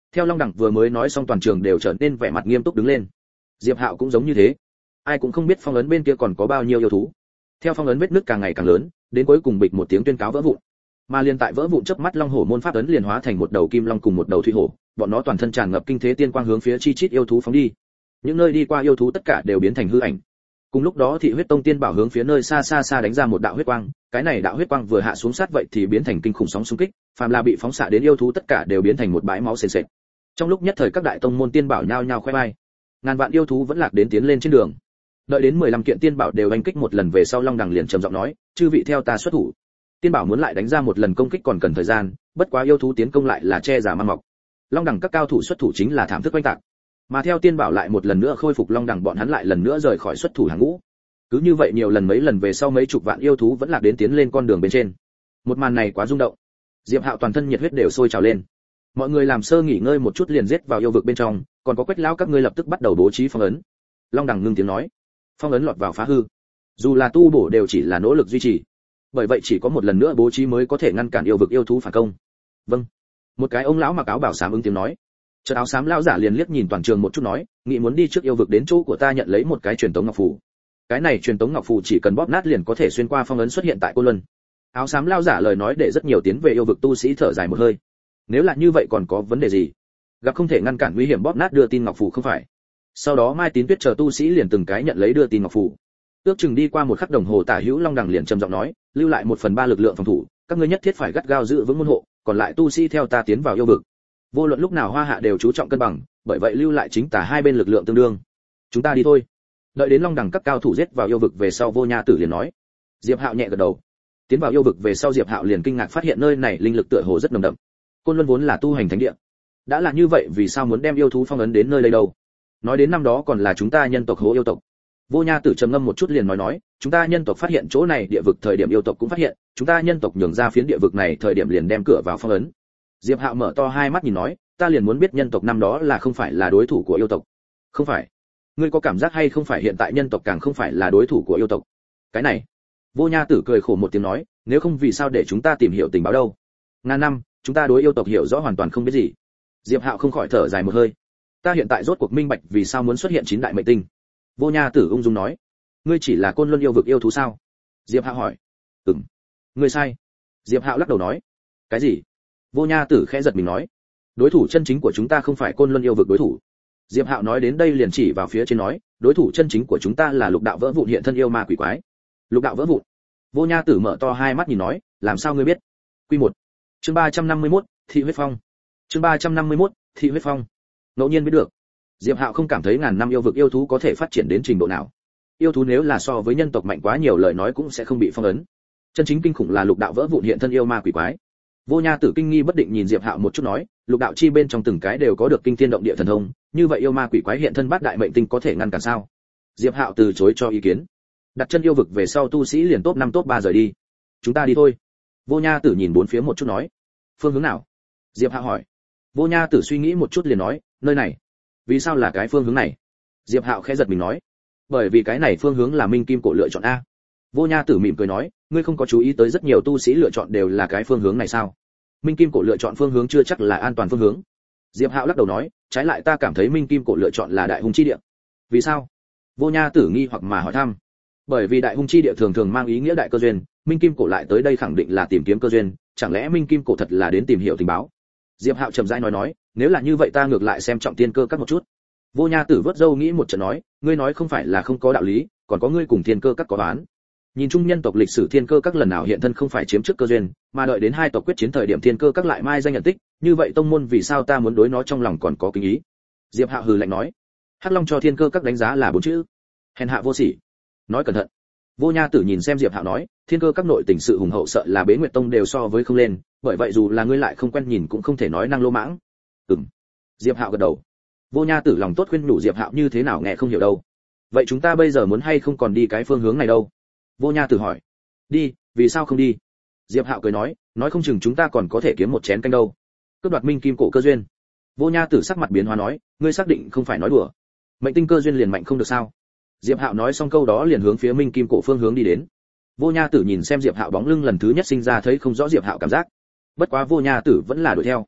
Theo Long Đẳng vừa mới nói xong, toàn trường đều trở nên vẻ mặt nghiêm túc đứng lên. Diệp Hạo cũng giống như thế. Ai cũng không biết phong ấn bên kia còn có bao nhiêu yêu thú. Theo phong ấn vết nứt càng ngày càng lớn, đến cuối cùng bịch một tiếng tuyên cáo vỡ vụn. Mà liền tại vỡ vụn chớp mắt, long hổ môn pháp ấn liền hóa thành một đầu kim long cùng một đầu thủy hổ, bọn nó toàn thân tràn ngập kinh thế tiên quang hướng phía chi chít yêu thú phóng đi. Những nơi đi qua yêu thú tất cả đều biến thành hư ảnh. Cùng lúc đó Thị Huyết Tông tiên bảo hướng phía nơi xa xa xa đánh ra một đạo huyết quang, cái này đạo huyết quang vừa hạ xuống sát vậy thì biến thành kinh khủng sóng xung kích, phàm là bị phóng xạ đến yêu thú tất cả đều biến thành một bãi máu sền sệt. Trong lúc nhất thời các đại tông môn tiên bảo nhao nhao khoe vai. Ngàn vạn yêu thú vẫn lạc đến tiến lên trên đường. Đợi đến mười lăm kiện tiên bảo đều đánh kích một lần về sau, Long Đằng liền trầm giọng nói, chư vị theo ta xuất thủ. Tiên bảo muốn lại đánh ra một lần công kích còn cần thời gian, bất quá yêu thú tiến công lại là che giả mang mọc. Long Đằng các cao thủ xuất thủ chính là thảm thức oanh tạc. Mà theo tiên bảo lại một lần nữa khôi phục, Long Đằng bọn hắn lại lần nữa rời khỏi xuất thủ hàng ngũ. Cứ như vậy nhiều lần mấy lần về sau, mấy chục vạn yêu thú vẫn lạc đến tiến lên con đường bên trên. Một màn này quá rung động. Diệp Hạo toàn thân nhiệt huyết đều sôi trào lên. Mọi người làm sơ nghỉ ngơi một chút liền giết vào yêu vực bên trong, còn có Quách lão các ngươi lập tức bắt đầu bố trí phong ấn. Long Đằng ngưng tiếng nói, phong ấn lọt vào phá hư, dù là tu bổ đều chỉ là nỗ lực duy trì, bởi vậy chỉ có một lần nữa bố trí mới có thể ngăn cản yêu vực yêu thú phản công. Vâng. Một cái ông lão mặc áo bảo xám ứng tiếng nói. Chợt áo xám lão giả liền liếc nhìn toàn trường một chút nói, nghĩ muốn đi trước yêu vực đến chỗ của ta nhận lấy một cái truyền tống ngọc phù. Cái này truyền tống ngọc phù chỉ cần bóp nát liền có thể xuyên qua phong ấn xuất hiện tại Côn Luân. Áo xám lão giả lời nói để rất nhiều tiến về yêu vực tu sĩ thở dài một hơi. Nếu là như vậy còn có vấn đề gì? Gặp không thể ngăn cản nguy hiểm bóp nát đưa tin ngọc phù không phải? Sau đó Mai Tín Tuyết chờ tu sĩ liền từng cái nhận lấy đưa tin ngọc phù. Ước chừng đi qua một khắc đồng hồ, Tả Hữu Long Đằng liền trầm giọng nói, lưu lại một phần ba lực lượng phòng thủ, các ngươi nhất thiết phải gắt gao giữ vững môn hộ, còn lại tu sĩ theo ta tiến vào yêu vực. Vô luận lúc nào Hoa Hạ đều chú trọng cân bằng, bởi vậy lưu lại chính tả hai bên lực lượng tương đương. Chúng ta đi thôi. Đợi đến Long Đằng các cao thủ giết vào yêu vực về sau, Vô Nha Tử liền nói. Diệp Hạo nhẹ gật đầu. Tiến vào yêu vực về sau, Diệp Hạo liền kinh ngạc phát hiện nơi này linh lực tựa hồ rất nồng đậm. Côn Luân vốn là tu hành thánh địa, đã là như vậy vì sao muốn đem yêu thú phong ấn đến nơi đây đâu? Nói đến năm đó còn là chúng ta nhân tộc hố yêu tộc. Vô Nha Tử trầm ngâm một chút liền nói nói, chúng ta nhân tộc phát hiện chỗ này địa vực thời điểm yêu tộc cũng phát hiện, chúng ta nhân tộc nhường ra phiến địa vực này thời điểm liền đem cửa vào phong ấn. Diệp Hạo mở to hai mắt nhìn nói, ta liền muốn biết nhân tộc năm đó là không phải là đối thủ của yêu tộc. Không phải. Ngươi có cảm giác hay không phải hiện tại nhân tộc càng không phải là đối thủ của yêu tộc? Cái này. Vô Nha Tử cười khổ một tiếng nói, nếu không vì sao để chúng ta tìm hiểu tình báo đâu? Ngàn năm, chúng ta đối yêu tộc hiểu rõ hoàn toàn không biết gì. Diệp Hạo không khỏi thở dài một hơi. Ta hiện tại rốt cuộc minh bạch vì sao muốn xuất hiện chín đại mệnh tinh. Vô Nha Tử ung dung nói, ngươi chỉ là Côn Luân yêu vực yêu thú sao? Diệp Hạo hỏi. Ừm. Ngươi sai. Diệp Hạo lắc đầu nói. Cái gì? Vô Nha Tử khẽ giật mình nói, đối thủ chân chính của chúng ta không phải Côn Luân yêu vực đối thủ. Diệp Hạo nói đến đây liền chỉ vào phía trên nói, đối thủ chân chính của chúng ta là lục đạo vỡ vụn hiện thân yêu ma quỷ quái. Lục đạo vỡ vụn? Vô Nha Tử mở to hai mắt nhìn nói, làm sao ngươi biết? Quy một. Chương ba trăm năm mươi mốt, Thị Huyết Phong. Chương ba trăm năm mươi mốt, Thị Huyết Phong. Ngẫu nhiên biết được. Diệp Hạo không cảm thấy ngàn năm yêu vực yêu thú có thể phát triển đến trình độ nào. Yêu thú nếu là so với nhân tộc mạnh quá nhiều lời nói cũng sẽ không bị phong ấn. Chân chính kinh khủng là lục đạo vỡ vụn hiện thân yêu ma quỷ quái. Vô Nha Tử kinh nghi bất định nhìn Diệp Hạo một chút nói, lục đạo chi bên trong từng cái đều có được kinh thiên động địa thần thông, như vậy yêu ma quỷ quái hiện thân bát đại mệnh tinh có thể ngăn cản sao? Diệp Hạo từ chối cho ý kiến. Đặt chân yêu vực về sau tu sĩ liền top năm top ba rời đi. Chúng ta đi thôi. Vô Nha Tử nhìn bốn phía một chút nói. Phương hướng nào? Diệp Hạo hỏi. Vô Nha Tử suy nghĩ một chút liền nói, nơi này. Vì sao là cái phương hướng này? Diệp Hạo khẽ giật mình nói. Bởi vì cái này phương hướng là Minh Kim Cổ lựa chọn a. Vô Nha Tử mỉm cười nói, ngươi không có chú ý tới rất nhiều tu sĩ lựa chọn đều là cái phương hướng này sao? Minh Kim Cổ lựa chọn phương hướng chưa chắc là an toàn phương hướng. Diệp Hạo lắc đầu nói, trái lại ta cảm thấy Minh Kim Cổ lựa chọn là đại hung chi địa. Vì sao? Vô Nha Tử nghi hoặc mà hỏi thăm. Bởi vì đại hung chi địa thường thường mang ý nghĩa đại cơ duyên, Minh Kim Cổ lại tới đây khẳng định là tìm kiếm cơ duyên, chẳng lẽ Minh Kim Cổ thật là đến tìm hiểu tình báo? Diệp Hạo trầm rãi nói nói, nếu là như vậy ta ngược lại xem trọng tiên cơ các một chút. Vô Nha Tử vớt râu nghĩ một trận nói, ngươi nói không phải là không có đạo lý, còn có ngươi cùng thiên cơ các có đoán. Nhìn chung nhân tộc lịch sử thiên cơ các lần nào hiện thân không phải chiếm trước cơ duyên, mà đợi đến hai tộc quyết chiến thời điểm thiên cơ các lại mai danh nhận tích, như vậy tông môn vì sao ta muốn đối nó trong lòng còn có kính ý? Diệp Hạo hừ lạnh nói, Hắc Long cho thiên cơ các đánh giá là bốn chữ, hèn hạ vô sỉ. Nói cẩn thận. Vô Nha Tử nhìn xem Diệp Hạo nói, thiên cơ các nội tình sự hùng hậu sợ là Bế Nguyệt Tông đều so với không lên, bởi vậy dù là ngươi lại không quen nhìn cũng không thể nói năng lô mãng. Ừm. Diệp Hạo gật đầu. Vô Nha Tử lòng tốt khuyên nhủ Diệp Hạo như thế nào nghe không hiểu đâu. Vậy chúng ta bây giờ muốn hay không còn đi cái phương hướng này đâu? Vô Nha Tử hỏi. Đi, vì sao không đi? Diệp Hạo cười nói, nói không chừng chúng ta còn có thể kiếm một chén canh đâu. Cướp đoạt Minh Kim Cổ cơ duyên. Vô Nha Tử sắc mặt biến hóa nói, ngươi xác định không phải nói đùa? Mệnh tinh cơ duyên liền mạnh không được sao? Diệp Hạo nói xong câu đó liền hướng phía Minh Kim Cổ phương hướng đi đến. Vô Nha Tử nhìn xem Diệp Hạo bóng lưng lần thứ nhất sinh ra thấy không rõ Diệp Hạo cảm giác. Bất quá Vô Nha Tử vẫn là đuổi theo.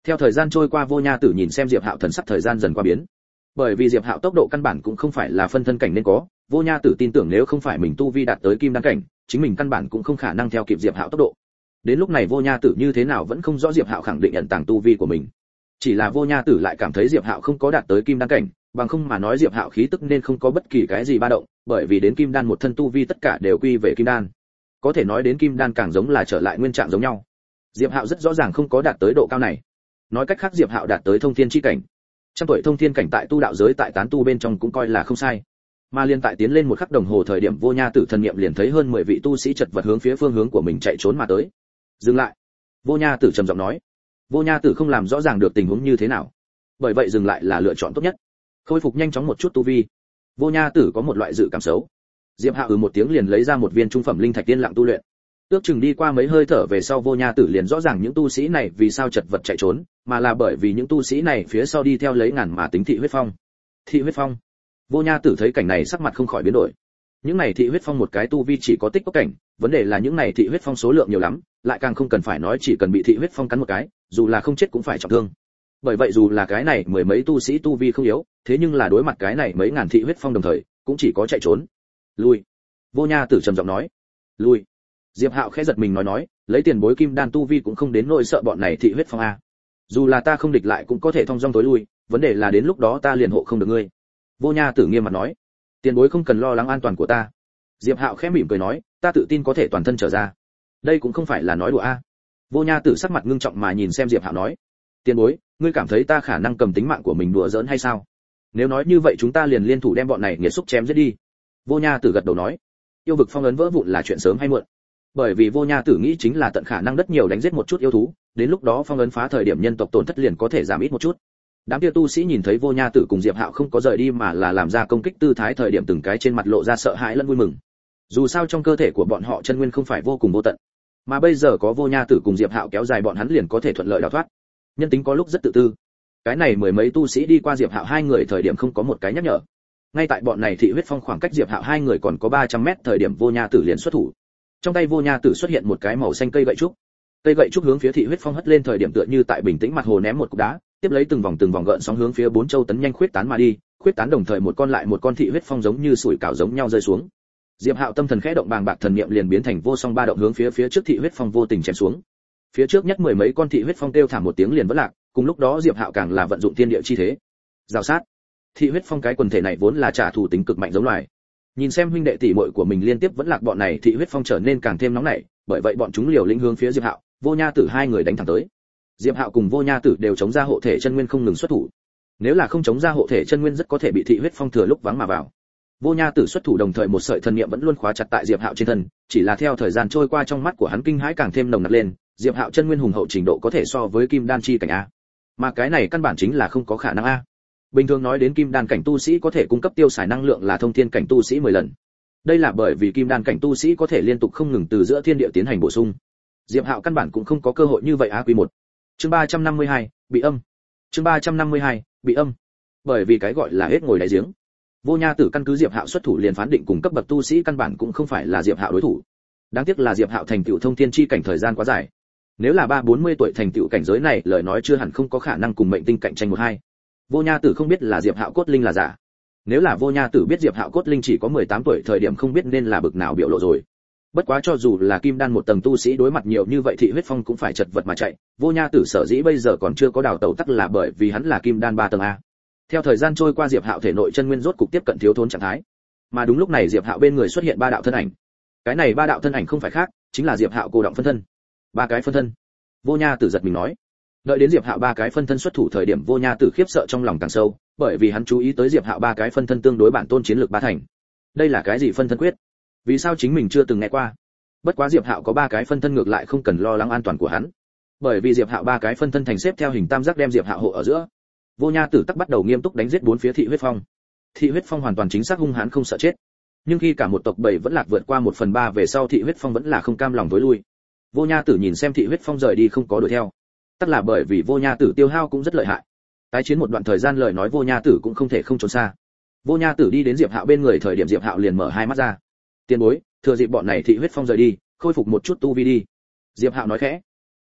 Theo thời gian trôi qua, Vô Nha Tử nhìn xem Diệp Hạo thần sắc thời gian dần qua biến. Bởi vì Diệp Hạo tốc độ căn bản cũng không phải là phân thân cảnh nên có, Vô Nha Tử tin tưởng nếu không phải mình tu vi đạt tới kim đan cảnh, chính mình căn bản cũng không khả năng theo kịp Diệp Hạo tốc độ. Đến lúc này Vô Nha Tử như thế nào vẫn không rõ Diệp Hạo khẳng định ẩn tàng tu vi của mình. Chỉ là Vô Nha Tử lại cảm thấy Diệp Hạo không có đạt tới kim đan cảnh, bằng không mà nói Diệp Hạo khí tức nên không có bất kỳ cái gì ba động, bởi vì đến kim đan một thân tu vi tất cả đều quy về kim đan. Có thể nói đến kim đan càng giống là trở lại nguyên trạng giống nhau. Diệp Hạo rất rõ ràng không có đạt tới độ cao này. Nói cách khác Diệp Hạo đạt tới thông thiên chi cảnh. Trăm tuổi thông thiên cảnh tại tu đạo giới tại tán tu bên trong cũng coi là không sai. Mà liên tại tiến lên một khắc đồng hồ thời điểm, Vô Nha Tử thần niệm liền thấy hơn mười vị tu sĩ chật vật hướng phía phương hướng của mình chạy trốn mà tới. Dừng lại. Vô Nha Tử trầm giọng nói. Vô Nha Tử không làm rõ ràng được tình huống như thế nào, bởi vậy dừng lại là lựa chọn tốt nhất. Khôi phục nhanh chóng một chút tu vi. Vô Nha Tử có một loại dự cảm xấu. Diệp Hạo ừ một tiếng liền lấy ra một viên trung phẩm linh thạch tiên lặng tu luyện. Ước chừng đi qua mấy hơi thở về sau, Vô Nha Tử liền rõ ràng những tu sĩ này vì sao chật vật chạy trốn, mà là bởi vì những tu sĩ này phía sau đi theo lấy ngàn mà tính thị huyết phong. Thị huyết phong. Vô Nha Tử thấy cảnh này sắc mặt không khỏi biến đổi. Những này thị huyết phong một cái tu vi chỉ có tích cốc cảnh, vấn đề là những này thị huyết phong số lượng nhiều lắm, lại càng không cần phải nói chỉ cần bị thị huyết phong cắn một cái, dù là không chết cũng phải trọng thương. Bởi vậy dù là cái này mười mấy tu sĩ tu vi không yếu, thế nhưng là đối mặt cái này mấy ngàn thị huyết phong đồng thời, cũng chỉ có chạy trốn. Lui. Vô Nha Tử trầm giọng nói. Lui. Diệp Hạo khẽ giật mình nói nói, lấy tiền bối kim đan tu vi cũng không đến nỗi sợ bọn này thị huyết phong a. Dù là ta không địch lại cũng có thể thông dong tối lui, vấn đề là đến lúc đó ta liền hộ không được ngươi. Vô Nha Tử nghiêm mặt nói. Tiền bối không cần lo lắng an toàn của ta. Diệp Hạo khẽ mỉm cười nói, ta tự tin có thể toàn thân trở ra. Đây cũng không phải là nói đùa a. Vô Nha Tử sắc mặt ngưng trọng mà nhìn xem Diệp Hạo nói. Tiền bối, ngươi cảm thấy ta khả năng cầm tính mạng của mình đùa giỡn hay sao? Nếu nói như vậy chúng ta liền liên thủ đem bọn này nghiệt xúc chém giết đi. Vô Nha Tử gật đầu nói. Yêu vực phong ấn vỡ vụn là chuyện sớm hay muộn. Bởi vì Vô Nha Tử nghĩ chính là tận khả năng đất nhiều đánh giết một chút yêu thú, đến lúc đó phong ấn phá thời điểm nhân tộc tổn thất liền có thể giảm ít một chút. Đám kia tu sĩ nhìn thấy Vô Nha Tử cùng Diệp Hạo không có rời đi mà là làm ra công kích tư thái thời điểm từng cái trên mặt lộ ra sợ hãi lẫn vui mừng. Dù sao trong cơ thể của bọn họ chân nguyên không phải vô cùng vô tận, mà bây giờ có Vô Nha Tử cùng Diệp Hạo kéo dài bọn hắn liền có thể thuận lợi đào thoát. Nhân tính có lúc rất tự tư. Cái này mười mấy tu sĩ đi qua Diệp Hạo hai người thời điểm không có một cái nhắc nhở. Ngay tại bọn này thị huyết phong khoảng cách Diệp Hạo hai người còn có ba trăm mét thời điểm Vô Nha Tử liền xuất thủ. Trong tay Vô Nha Tử xuất hiện một cái màu xanh cây gậy trúc. Cây gậy trúc hướng phía thị huyết phong hất lên thời điểm tựa như tại bình tĩnh mặt hồ ném một cục đá, tiếp lấy từng vòng từng vòng gợn sóng hướng phía bốn châu tấn nhanh khuyết tán mà đi, khuyết tán đồng thời một con lại một con thị huyết phong giống như sủi cảo giống nhau rơi xuống. Diệp Hạo tâm thần khẽ động, bàng bạc thần niệm liền biến thành vô song ba động hướng phía phía trước thị huyết phong vô tình chém xuống. Phía trước nhất mười mấy con thị huyết phong kêu thảm một tiếng liền vỡ lạc, cùng lúc đó Diệp Hạo càng là vận dụng thiên địa chi thế. Rào sát. Thị huyết phong cái quần thể này vốn là trả thù tính cực mạnh giống loài. Nhìn xem huynh đệ tỷ muội của mình liên tiếp vẫn lạc, bọn này thị huyết phong trở nên càng thêm nóng nảy, bởi vậy bọn chúng liều lĩnh hướng phía Diệp Hạo, Vô Nha Tử hai người đánh thẳng tới. Diệp Hạo cùng Vô Nha Tử đều chống ra hộ thể chân nguyên không ngừng xuất thủ. Nếu là không chống ra hộ thể chân nguyên rất có thể bị thị huyết phong thừa lúc vắng mà vào. Vô Nha Tử xuất thủ đồng thời một sợi thần niệm vẫn luôn khóa chặt tại Diệp Hạo trên thân, chỉ là theo thời gian trôi qua trong mắt của hắn kinh hãi càng thêm nồng nặc lên, Diệp Hạo chân nguyên hùng hậu trình độ có thể so với kim đan chi cảnh a. Mà cái này căn bản chính là không có khả năng a. Bình thường nói đến kim đan cảnh tu sĩ có thể cung cấp tiêu xài năng lượng là thông thiên cảnh tu sĩ mười lần. Đây là bởi vì kim đan cảnh tu sĩ có thể liên tục không ngừng từ giữa thiên địa tiến hành bổ sung. Diệp Hạo căn bản cũng không có cơ hội như vậy a. Quy một. Chương ba trăm năm mươi hai, bị âm. Chương ba trăm năm mươi hai, bị âm. Bởi vì cái gọi là hết ngồi đáy giếng. Vô Nha Tử căn cứ Diệp Hạo xuất thủ liền phán định cùng cấp bậc tu sĩ căn bản cũng không phải là Diệp Hạo đối thủ. Đáng tiếc là Diệp Hạo thành tựu thông thiên chi cảnh thời gian quá dài. Nếu là ba bốn mươi tuổi thành tựu cảnh giới này, lời nói chưa hẳn không có khả năng cùng mệnh tinh cạnh tranh một hai. Vô Nha Tử không biết là Diệp Hạo cốt linh là giả. Nếu là Vô Nha Tử biết Diệp Hạo cốt linh chỉ có mười tám tuổi thời điểm không biết nên là bực nào biểu lộ rồi. Bất quá cho dù là kim đan một tầng tu sĩ đối mặt nhiều như vậy thị huyết phong cũng phải chật vật mà chạy. Vô Nha Tử sở dĩ bây giờ còn chưa có đào tẩu tắc là bởi vì hắn là kim đan ba tầng a. Theo thời gian trôi qua Diệp Hạo thể nội chân nguyên rốt cục tiếp cận thiếu thốn trạng thái. Mà đúng lúc này Diệp Hạo bên người xuất hiện ba đạo thân ảnh. Cái này ba đạo thân ảnh không phải khác, chính là Diệp Hạo cô động phân thân. Ba cái phân thân. Vô Nha Tử giật mình nói. Đợi đến Diệp Hạo ba cái phân thân xuất thủ thời điểm, Vô Nha Tử khiếp sợ trong lòng càng sâu, bởi vì hắn chú ý tới Diệp Hạo ba cái phân thân tương đối bản tôn chiến lược ba thành. Đây là cái gì phân thân quyết? Vì sao chính mình chưa từng nghe qua? Bất quá Diệp Hạo có ba cái phân thân ngược lại không cần lo lắng an toàn của hắn, bởi vì Diệp Hạo ba cái phân thân thành xếp theo hình tam giác đem Diệp Hạo hộ ở giữa. Vô Nha Tử tắc bắt đầu nghiêm túc đánh giết bốn phía thị huyết phong. Thị huyết phong hoàn toàn chính xác hung hãn không sợ chết, nhưng khi cả một tộc bầy vẫn lạc vượt qua một phần ba về sau, thị huyết phong vẫn là không cam lòng tối lui. Vô Nha Tử nhìn xem thị huyết phong rời đi không có đuổi theo, tất là bởi vì Vô Nha Tử tiêu hao cũng rất lợi hại. Tái chiến một đoạn thời gian lời nói Vô Nha Tử cũng không thể không trốn xa. Vô Nha Tử đi đến Diệp Hạo bên người thời điểm Diệp Hạo liền mở hai mắt ra. Tiền bối, thừa dịp bọn này thị huyết phong rời đi, khôi phục một chút tu vi đi. Diệp Hạo nói khẽ.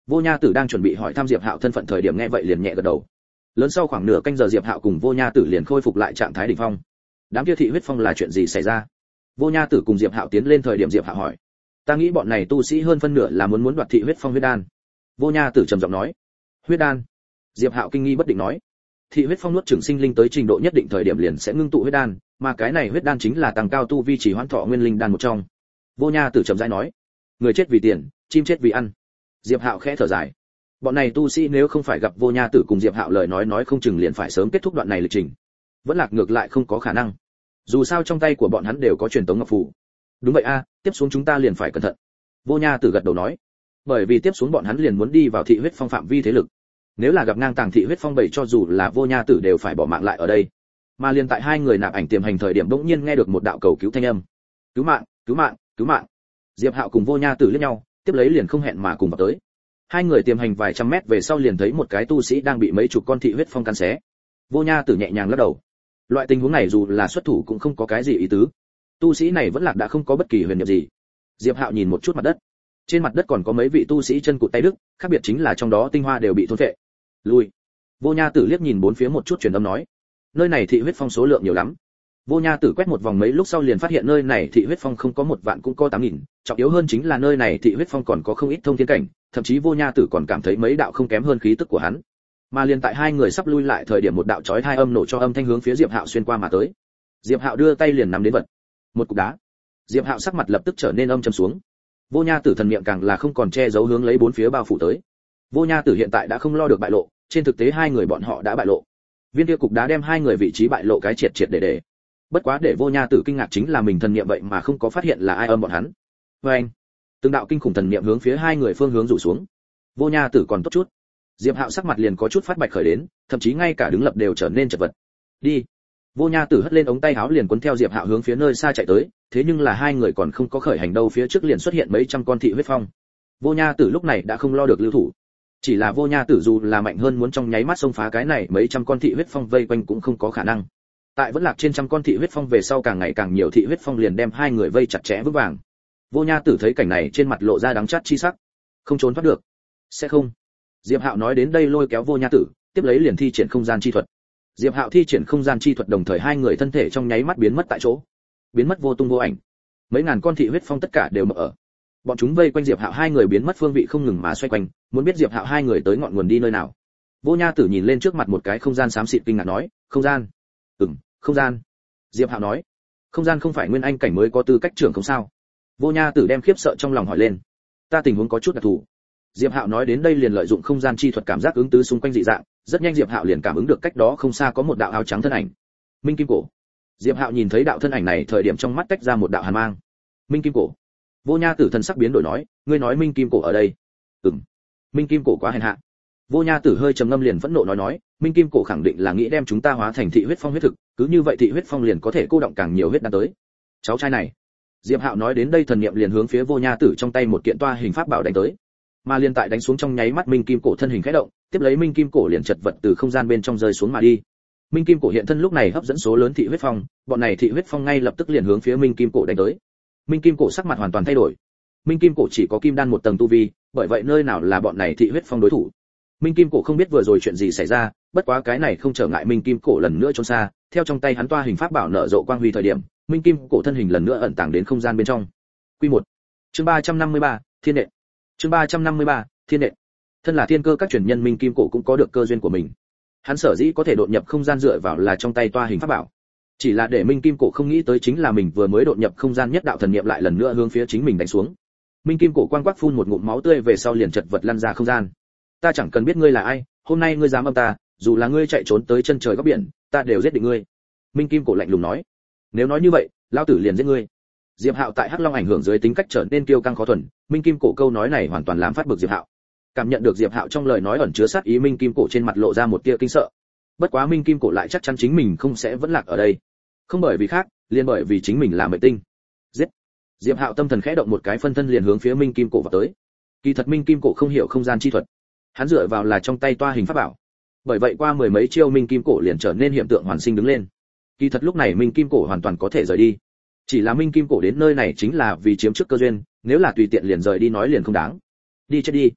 Vô Nha Tử đang chuẩn bị hỏi thăm Diệp Hạo thân phận thời điểm nghe vậy liền nhẹ gật đầu. Lớn sau khoảng nửa canh giờ Diệp Hạo cùng Vô Nha Tử liền khôi phục lại trạng thái đỉnh phong. Đám kia thị huyết phong là chuyện gì xảy ra? Vô Nha Tử cùng Diệp Hạo tiến lên thời điểm Diệp Hạo hỏi. Ta nghĩ bọn này tu sĩ hơn phân nửa là muốn muốn đoạt thị huyết phong huyết đan. Vô Nha Tử trầm giọng nói. Huyết đan? Diệp Hạo kinh nghi bất định nói. Thị huyết phong nuốt chửng sinh linh tới trình độ nhất định thời điểm liền sẽ ngưng tụ huyết đan, mà cái này huyết đan chính là tăng cao tu vi chỉ hoãn thọ nguyên linh đan một trong. Vô Nha Tử trầm rãi nói. Người chết vì tiền, chim chết vì ăn. Diệp Hạo khẽ thở dài. Bọn này tu sĩ nếu không phải gặp Vô Nha Tử cùng Diệp Hạo lời nói nói không chừng liền phải sớm kết thúc đoạn này lịch trình. Vẫn lạc ngược lại không có khả năng. Dù sao trong tay của bọn hắn đều có truyền tống ngọc phù. Đúng vậy a, tiếp xuống chúng ta liền phải cẩn thận. Vô Nha Tử gật đầu nói. Bởi vì tiếp xuống bọn hắn liền muốn đi vào thị huyết phong phạm vi thế lực. Nếu là gặp ngang tàng thị huyết phong bảy cho dù là Vô Nha Tử đều phải bỏ mạng lại ở đây. Mà liền tại hai người nạp ảnh tiềm hành thời điểm bỗng nhiên nghe được một đạo cầu cứu thanh âm. Cứu mạng, cứu mạng, cứu mạng. Diệp Hạo cùng Vô Nha Tử liếc nhau, tiếp lấy liền không hẹn mà cùng vào tới. Hai người tiềm hành vài trăm mét về sau liền thấy một cái tu sĩ đang bị mấy chục con thị huyết phong cắn xé. Vô Nha Tử nhẹ nhàng lắc đầu. Loại tình huống này dù là xuất thủ cũng không có cái gì ý tứ. Tu sĩ này vẫn lạc đã không có bất kỳ huyền nhiệm gì. Diệp Hạo nhìn một chút mặt đất. Trên mặt đất còn có mấy vị tu sĩ chân cụt tay đứt, khác biệt chính là trong đó tinh hoa đều bị thôn phệ. Lui. Vô Nha Tử liếc nhìn bốn phía một chút truyền âm nói. Nơi này thị huyết phong số lượng nhiều lắm. Vô Nha Tử quét một vòng mấy lúc sau liền phát hiện nơi này thị huyết phong không có một vạn cũng có tám nghìn, trọng yếu hơn chính là nơi này thị huyết phong còn có không ít thông thiên cảnh, thậm chí Vô Nha Tử còn cảm thấy mấy đạo không kém hơn khí tức của hắn. Mà liền tại hai người sắp lui lại thời điểm một đạo chói tai âm nổ cho âm thanh hướng phía Diệp Hạo xuyên qua mà tới. Diệp Hạo đưa tay liền nắm đến vật. Một cục đá. Diệp Hạo sắc mặt lập tức trở nên âm trầm xuống. Vô Nha Tử thần miệng càng là không còn che giấu hướng lấy bốn phía bao phủ tới. Vô Nha Tử hiện tại đã không lo được bại lộ, trên thực tế hai người bọn họ đã bại lộ. Viên kia cục đá đem hai người vị trí bại lộ cái triệt triệt để để. Bất quá để Vô Nha Tử kinh ngạc chính là mình thần niệm vậy mà không có phát hiện là ai âm bọn hắn. Và anh, từng đạo kinh khủng thần niệm hướng phía hai người phương hướng rủ xuống. Vô Nha Tử còn tốt chút. Diệp Hạo sắc mặt liền có chút phát bạch khởi đến, thậm chí ngay cả đứng lập đều trở nên chật vật. Đi. Vô Nha Tử hất lên ống tay áo liền cuốn theo Diệp Hạo hướng phía nơi xa chạy tới, thế nhưng là hai người còn không có khởi hành đâu phía trước liền xuất hiện mấy trăm con thị huyết phong. Vô Nha Tử lúc này đã không lo được lưu thủ. Chỉ là Vô Nha Tử dù là mạnh hơn muốn trong nháy mắt xông phá cái này mấy trăm con thị huyết phong vây quanh cũng không có khả năng. Tại vẫn lạc trên trăm con thị huyết phong về sau càng ngày càng nhiều thị huyết phong liền đem hai người vây chặt chẽ vững vàng. Vô Nha Tử thấy cảnh này trên mặt lộ ra đắng chát chi sắc. Không trốn thoát được. Sẽ không. Diệp Hạo nói đến đây lôi kéo Vô Nha Tử, tiếp lấy liền thi triển không gian chi thuật. Diệp Hạo thi triển không gian chi thuật đồng thời hai người thân thể trong nháy mắt biến mất tại chỗ, biến mất vô tung vô ảnh. Mấy ngàn con thị huyết phong tất cả đều mở ở. Bọn chúng vây quanh Diệp Hạo hai người biến mất phương vị không ngừng mà xoay quanh, muốn biết Diệp Hạo hai người tới ngọn nguồn đi nơi nào. Vô Nha Tử nhìn lên trước mặt một cái không gian xám xịt kinh ngạc nói, "Không gian?" "Ừm, không gian." Diệp Hạo nói, "Không gian không phải nguyên anh cảnh mới có tư cách trưởng không sao?" Vô Nha Tử đem khiếp sợ trong lòng hỏi lên, "Ta tình huống có chút đặc thù." Diệp Hạo nói đến đây liền lợi dụng không gian chi thuật cảm giác ứng tứ xung quanh dị dạng, rất nhanh Diệp Hạo liền cảm ứng được cách đó không xa có một đạo áo trắng thân ảnh. Minh Kim Cổ. Diệp Hạo nhìn thấy đạo thân ảnh này thời điểm trong mắt tách ra một đạo hàn mang. Minh Kim Cổ. Vô Nha Tử thần sắc biến đổi nói, ngươi nói Minh Kim Cổ ở đây? Ừm. Minh Kim Cổ quá hèn hạ. Vô Nha Tử hơi trầm ngâm liền phẫn nộ nói nói, Minh Kim Cổ khẳng định là nghĩ đem chúng ta hóa thành thị huyết phong huyết thực, cứ như vậy thị huyết phong liền có thể cô động càng nhiều huyết đan tới. Cháu trai này. Diệp Hạo nói đến đây thần niệm liền hướng phía Vô Nha Tử trong tay một kiện toa hình pháp bảo đánh tới. Mà liền tại đánh xuống trong nháy mắt Minh Kim Cổ thân hình khẽ động, tiếp lấy Minh Kim Cổ liền chật vật từ không gian bên trong rơi xuống mà đi. Minh Kim Cổ hiện thân lúc này hấp dẫn số lớn thị huyết phong, bọn này thị huyết phong ngay lập tức liền hướng phía Minh Kim Cổ đánh tới. Minh Kim Cổ sắc mặt hoàn toàn thay đổi. Minh Kim Cổ chỉ có kim đan một tầng tu vi, bởi vậy nơi nào là bọn này thị huyết phong đối thủ. Minh Kim Cổ không biết vừa rồi chuyện gì xảy ra, bất quá cái này không trở ngại Minh Kim Cổ lần nữa trốn xa, theo trong tay hắn toa hình pháp bảo nở rộ quang huy thời điểm, Minh Kim Cổ thân hình lần nữa ẩn tàng đến không gian bên trong. Quy một. Chương ba trăm năm mươi ba, Thiên Nện. Chương ba trăm năm mươi ba, Thiên Nện. Thân là thiên cơ các truyền nhân Minh Kim Cổ cũng có được cơ duyên của mình. Hắn sở dĩ có thể đột nhập không gian dựa vào là trong tay toa hình pháp bảo. Chỉ là để Minh Kim Cổ không nghĩ tới chính là mình vừa mới đột nhập không gian nhất đạo thần niệm lại lần nữa hướng phía chính mình đánh xuống. Minh Kim Cổ quang quắc phun một ngụm máu tươi về sau liền chật vật lăn ra không gian. Ta chẳng cần biết ngươi là ai, hôm nay ngươi dám âm ta, dù là ngươi chạy trốn tới chân trời góc biển, ta đều giết định ngươi. Minh Kim Cổ lạnh lùng nói. Nếu nói như vậy, lão tử liền giết ngươi. Diệp Hạo tại Hắc Long ảnh hưởng dưới tính cách trở nên kiêu căng khó thuần, Minh Kim Cổ câu nói này hoàn toàn làm phát bực Diệp Hạo. Cảm nhận được Diệp Hạo trong lời nói ẩn chứa sát ý, Minh Kim Cổ trên mặt lộ ra một tia kinh sợ. Bất quá Minh Kim Cổ lại chắc chắn chính mình không sẽ vẫn lạc ở đây. Không bởi vì khác, liền bởi vì chính mình là mệnh tinh. Giết. Diệp Hạo tâm thần khẽ động một cái phân thân liền hướng phía Minh Kim Cổ vào tới. Kỳ thật Minh Kim Cổ không hiểu không gian chi thuật, hắn dựa vào là trong tay toa hình pháp bảo. Bởi vậy qua mười mấy chiêu Minh Kim Cổ liền trở nên hiện tượng hoàn sinh đứng lên. Kỳ thật lúc này Minh Kim Cổ hoàn toàn có thể rời đi. Chỉ là Minh Kim Cổ đến nơi này chính là vì chiếm trước cơ duyên, nếu là tùy tiện liền rời đi nói liền không đáng. Đi chết đi.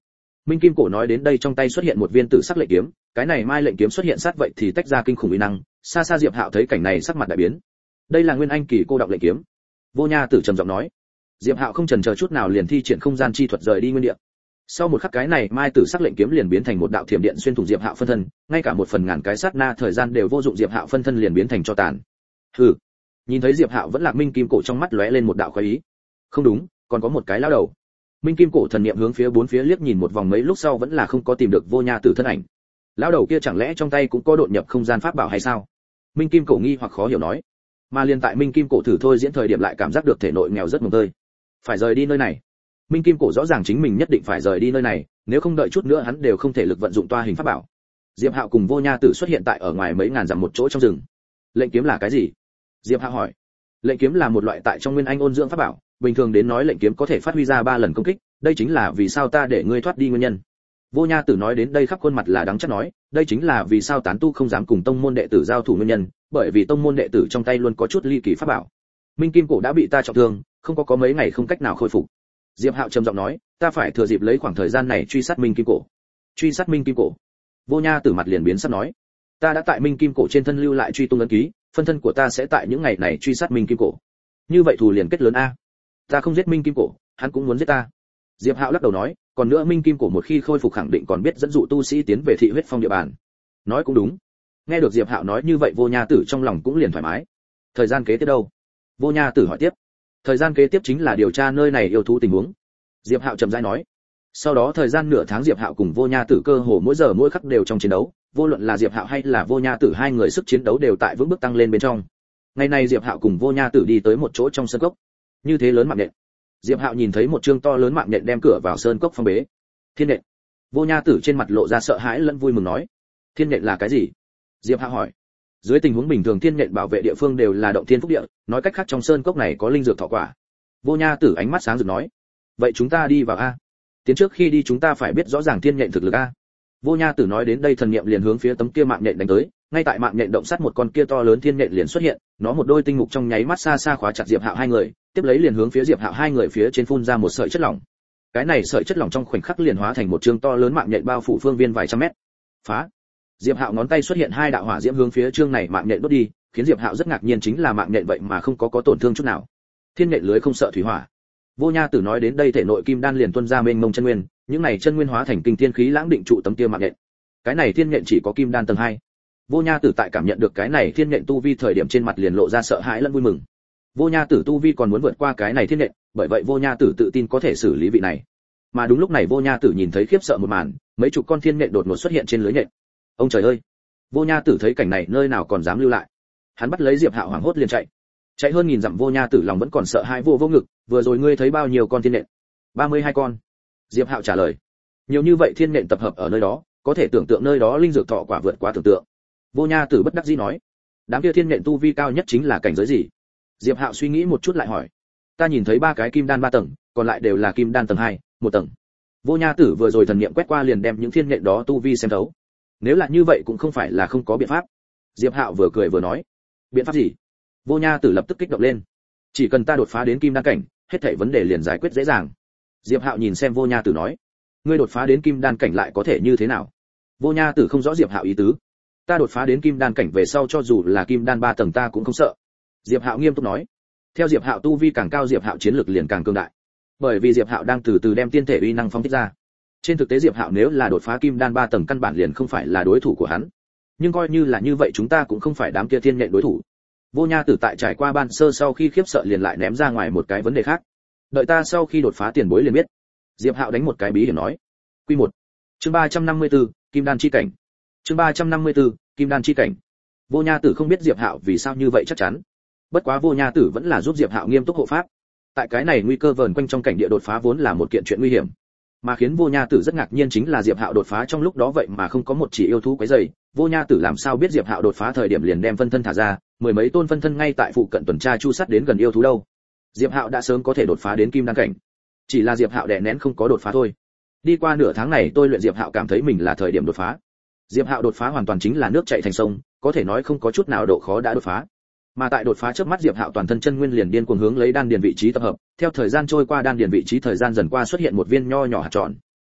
Minh Kim Cổ nói đến đây trong tay xuất hiện một viên tử sắc lệnh kiếm, cái này mai lệnh kiếm xuất hiện sát vậy thì tách ra kinh khủng uy năng, xa xa Diệp Hạo thấy cảnh này sắc mặt đại biến. Đây là Nguyên Anh kỳ cô đọng lệnh kiếm. Vô Nha Tử trầm giọng nói. Diệp Hạo không chần chờ chút nào liền thi triển không gian chi thuật rời đi nguyên địa. Sau một khắc cái này mai tử sắc lệnh kiếm liền biến thành một đạo thiểm điện xuyên thủng Diệp Hạo phân thân, ngay cả một phần ngàn cái sát na thời gian đều vô dụng, Diệp Hạo phân thân liền biến thành tro tàn. Hừ. Nhìn thấy Diệp Hạo vẫn lạc, Minh Kim Cổ trong mắt lóe lên một đạo khoái ý. Không đúng, còn có một cái lão đầu. Minh Kim Cổ thần niệm hướng phía bốn phía liếc nhìn một vòng mấy lúc sau vẫn là không có tìm được Vô Nha Tử thân ảnh. Lão đầu kia chẳng lẽ trong tay cũng có đột nhập không gian pháp bảo hay sao? Minh Kim Cổ nghi hoặc khó hiểu nói. Mà liền tại Minh Kim Cổ thử thôi diễn thời điểm lại cảm giác được thể nội nghèo rất mồng tơi. Phải rời đi nơi này. Minh Kim Cổ rõ ràng chính mình nhất định phải rời đi nơi này, nếu không đợi chút nữa hắn đều không thể lực vận dụng toa hình pháp bảo. Diệp Hạo cùng Vô Nha Tử xuất hiện tại ở ngoài mấy ngàn dặm một chỗ trong rừng. Lệnh kiếm là cái gì? Diệp Hạo hỏi. Lệnh kiếm là một loại tại trong Nguyên Anh ôn dưỡng pháp bảo, bình thường đến nói lệnh kiếm có thể phát huy ra ba lần công kích, đây chính là vì sao ta để ngươi thoát đi nguyên nhân. Vô Nha Tử nói đến đây khắp khuôn mặt là đắng chát nói, đây chính là vì sao tán tu không dám cùng tông môn đệ tử giao thủ nguyên nhân, bởi vì tông môn đệ tử trong tay luôn có chút ly kỳ pháp bảo. Minh Kim Cổ đã bị ta trọng thương, không có có mấy ngày không cách nào khôi phục. Diệp Hạo trầm giọng nói, ta phải thừa dịp lấy khoảng thời gian này truy sát Minh Kim Cổ. Truy sát Minh Kim Cổ? Vô Nha Tử mặt liền biến sắc nói, ta đã tại Minh Kim Cổ trên thân lưu lại truy tung ấn ký, phân thân của ta sẽ tại những ngày này truy sát Minh Kim Cổ. Như vậy thù liền kết lớn a. Ta không giết Minh Kim Cổ, hắn cũng muốn giết ta. Diệp Hạo lắc đầu nói, còn nữa Minh Kim Cổ một khi khôi phục khẳng định còn biết dẫn dụ tu sĩ tiến về Thị Huyết Phong địa bàn. Nói cũng đúng. Nghe được Diệp Hạo nói như vậy, Vô Nha Tử trong lòng cũng liền thoải mái. Thời gian kế tiếp đâu? Vô Nha Tử hỏi tiếp. Thời gian kế tiếp chính là điều tra nơi này yêu thú tình huống. Diệp Hạo chậm rãi nói. Sau đó thời gian nửa tháng Diệp Hạo cùng Vô Nha Tử cơ hồ mỗi giờ mỗi khắc đều trong chiến đấu, vô luận là Diệp Hạo hay là Vô Nha Tử hai người sức chiến đấu đều tại vững bước tăng lên bên trong. Ngày nay Diệp Hạo cùng Vô Nha Tử đi tới một chỗ trong sơn cốc. Như thế lớn mạng nhện. Diệp Hạo nhìn thấy một chương to lớn mạng nhện đem cửa vào sơn cốc phong bế. Thiên nhện. Vô Nha Tử trên mặt lộ ra sợ hãi lẫn vui mừng nói. Thiên nhện là cái gì? Diệp Hạo hỏi. Dưới tình huống bình thường thiên nhện bảo vệ địa phương đều là động thiên phúc địa, nói cách khác trong sơn cốc này có linh dược thọ quả. Vô Nha Tử ánh mắt sáng rực nói. Vậy chúng ta đi vào a. Tiến trước khi đi chúng ta phải biết rõ ràng thiên nhện thực lực a. Vô Nha Tử nói đến đây thần niệm liền hướng phía tấm kia mạng nhện đánh tới, ngay tại mạng nhện động sát một con kia to lớn thiên nhện liền xuất hiện, nó một đôi tinh mục trong nháy mắt xa xa khóa chặt Diệp Hạo hai người, tiếp lấy liền hướng phía Diệp Hạo hai người phía trên phun ra một sợi chất lỏng. Cái này sợi chất lỏng trong khoảnh khắc liền hóa thành một chương to lớn mạng nhện bao phủ phương viên vài trăm mét. Phá! Diệp Hạo ngón tay xuất hiện hai đạo hỏa diễm hướng phía chương này mạng nhện đốt đi, khiến Diệp Hạo rất ngạc nhiên chính là mạng nhện vậy mà không có có tổn thương chút nào. Thiên nhện lưới không sợ thủy hỏa. Vô Nha Tử nói đến đây thể nội kim đan liền tuôn ra mênh mông chân nguyên, những này chân nguyên hóa thành kinh thiên khí lãng định trụ tấm kia mạng nhện. Cái này thiên nhện chỉ có kim đan tầng hai. Vô Nha Tử tại cảm nhận được cái này thiên nhện tu vi thời điểm trên mặt liền lộ ra sợ hãi lẫn vui mừng. Vô Nha Tử tu vi còn muốn vượt qua cái này thiên nhện, bởi vậy Vô Nha Tử tự tin có thể xử lý vị này. Mà đúng lúc này Vô Nha Tử nhìn thấy khiếp sợ một màn, mấy chục con thiên nhện đột ngột xuất hiện trên lưới nhện. Ông trời ơi! Vô Nha Tử thấy cảnh này nơi nào còn dám lưu lại. Hắn bắt lấy Diệp Hạo hoảng hốt liền chạy. Chạy hơn nghìn dặm Vô Nha Tử lòng vẫn còn sợ hãi vô vô ngực, vừa rồi ngươi thấy bao nhiêu con thiên nhện? ba mươi hai con. Diệp Hạo trả lời. Nhiều như vậy thiên nhện tập hợp ở nơi đó, có thể tưởng tượng nơi đó linh dược thọ quả vượt quá tưởng tượng. Vô Nha Tử bất đắc dĩ nói, đám kia thiên nhện tu vi cao nhất chính là cảnh giới gì? Diệp Hạo suy nghĩ một chút lại hỏi, ta nhìn thấy ba cái kim đan ba tầng, còn lại đều là kim đan tầng hai, một tầng. Vô Nha Tử vừa rồi thần niệm quét qua liền đem những thiên nhện đó tu vi xem thấu. Nếu là như vậy cũng không phải là không có biện pháp. Diệp Hạo vừa cười vừa nói, biện pháp gì? Vô Nha Tử lập tức kích động lên, chỉ cần ta đột phá đến kim đan cảnh, hết thảy vấn đề liền giải quyết dễ dàng. Diệp Hạo nhìn xem Vô Nha Tử nói, ngươi đột phá đến kim đan cảnh lại có thể như thế nào? Vô Nha Tử không rõ Diệp Hạo ý tứ. Ta đột phá đến kim đan cảnh về sau cho dù là kim đan ba tầng ta cũng không sợ. Diệp Hạo nghiêm túc nói. Theo Diệp Hạo tu vi càng cao Diệp Hạo chiến lực liền càng cường đại. Bởi vì Diệp Hạo đang từ từ đem tiên thể uy năng phóng thích ra. Trên thực tế Diệp Hạo nếu là đột phá kim đan ba tầng căn bản liền không phải là đối thủ của hắn. Nhưng coi như là như vậy chúng ta cũng không phải đám kia thiên nhện đối thủ. Vô Nha Tử tại trải qua ban sơ sau khi khiếp sợ liền lại ném ra ngoài một cái vấn đề khác. Đợi ta sau khi đột phá tiền bối liền biết. Diệp Hạo đánh một cái bí hiểm nói. Quy một. Chương ba trăm năm mươi tư, Kim đan chi cảnh. Chương ba trăm năm mươi tư, Kim đan chi cảnh. Vô Nha Tử không biết Diệp Hạo vì sao như vậy chắc chắn. Bất quá Vô Nha Tử vẫn là giúp Diệp Hạo nghiêm túc hộ pháp. Tại cái này nguy cơ vờn quanh trong cảnh địa đột phá vốn là một kiện chuyện nguy hiểm. Mà khiến Vô Nha Tử rất ngạc nhiên chính là Diệp Hạo đột phá trong lúc đó vậy mà không có một chỉ yêu thú quấy rầy. Vô Nha Tử làm sao biết Diệp Hạo đột phá thời điểm liền đem phân thân thả ra, mười mấy tôn phân thân ngay tại phụ cận tuần tra chu sát đến gần yêu thú đâu. Diệp Hạo đã sớm có thể đột phá đến kim đan cảnh. Chỉ là Diệp Hạo đè nén không có đột phá thôi. Đi qua nửa tháng này tôi luyện Diệp Hạo cảm thấy mình là thời điểm đột phá. Diệp Hạo đột phá hoàn toàn chính là nước chảy thành sông, có thể nói không có chút nào độ khó đã đột phá. Mà tại đột phá trước mắt Diệp Hạo toàn thân chân nguyên liền điên cuồng hướng lấy đan điền vị trí tập hợp, theo thời gian trôi qua đan điền vị trí thời gian dần qua xuất hiện một viên nho nhỏ hạt tròn.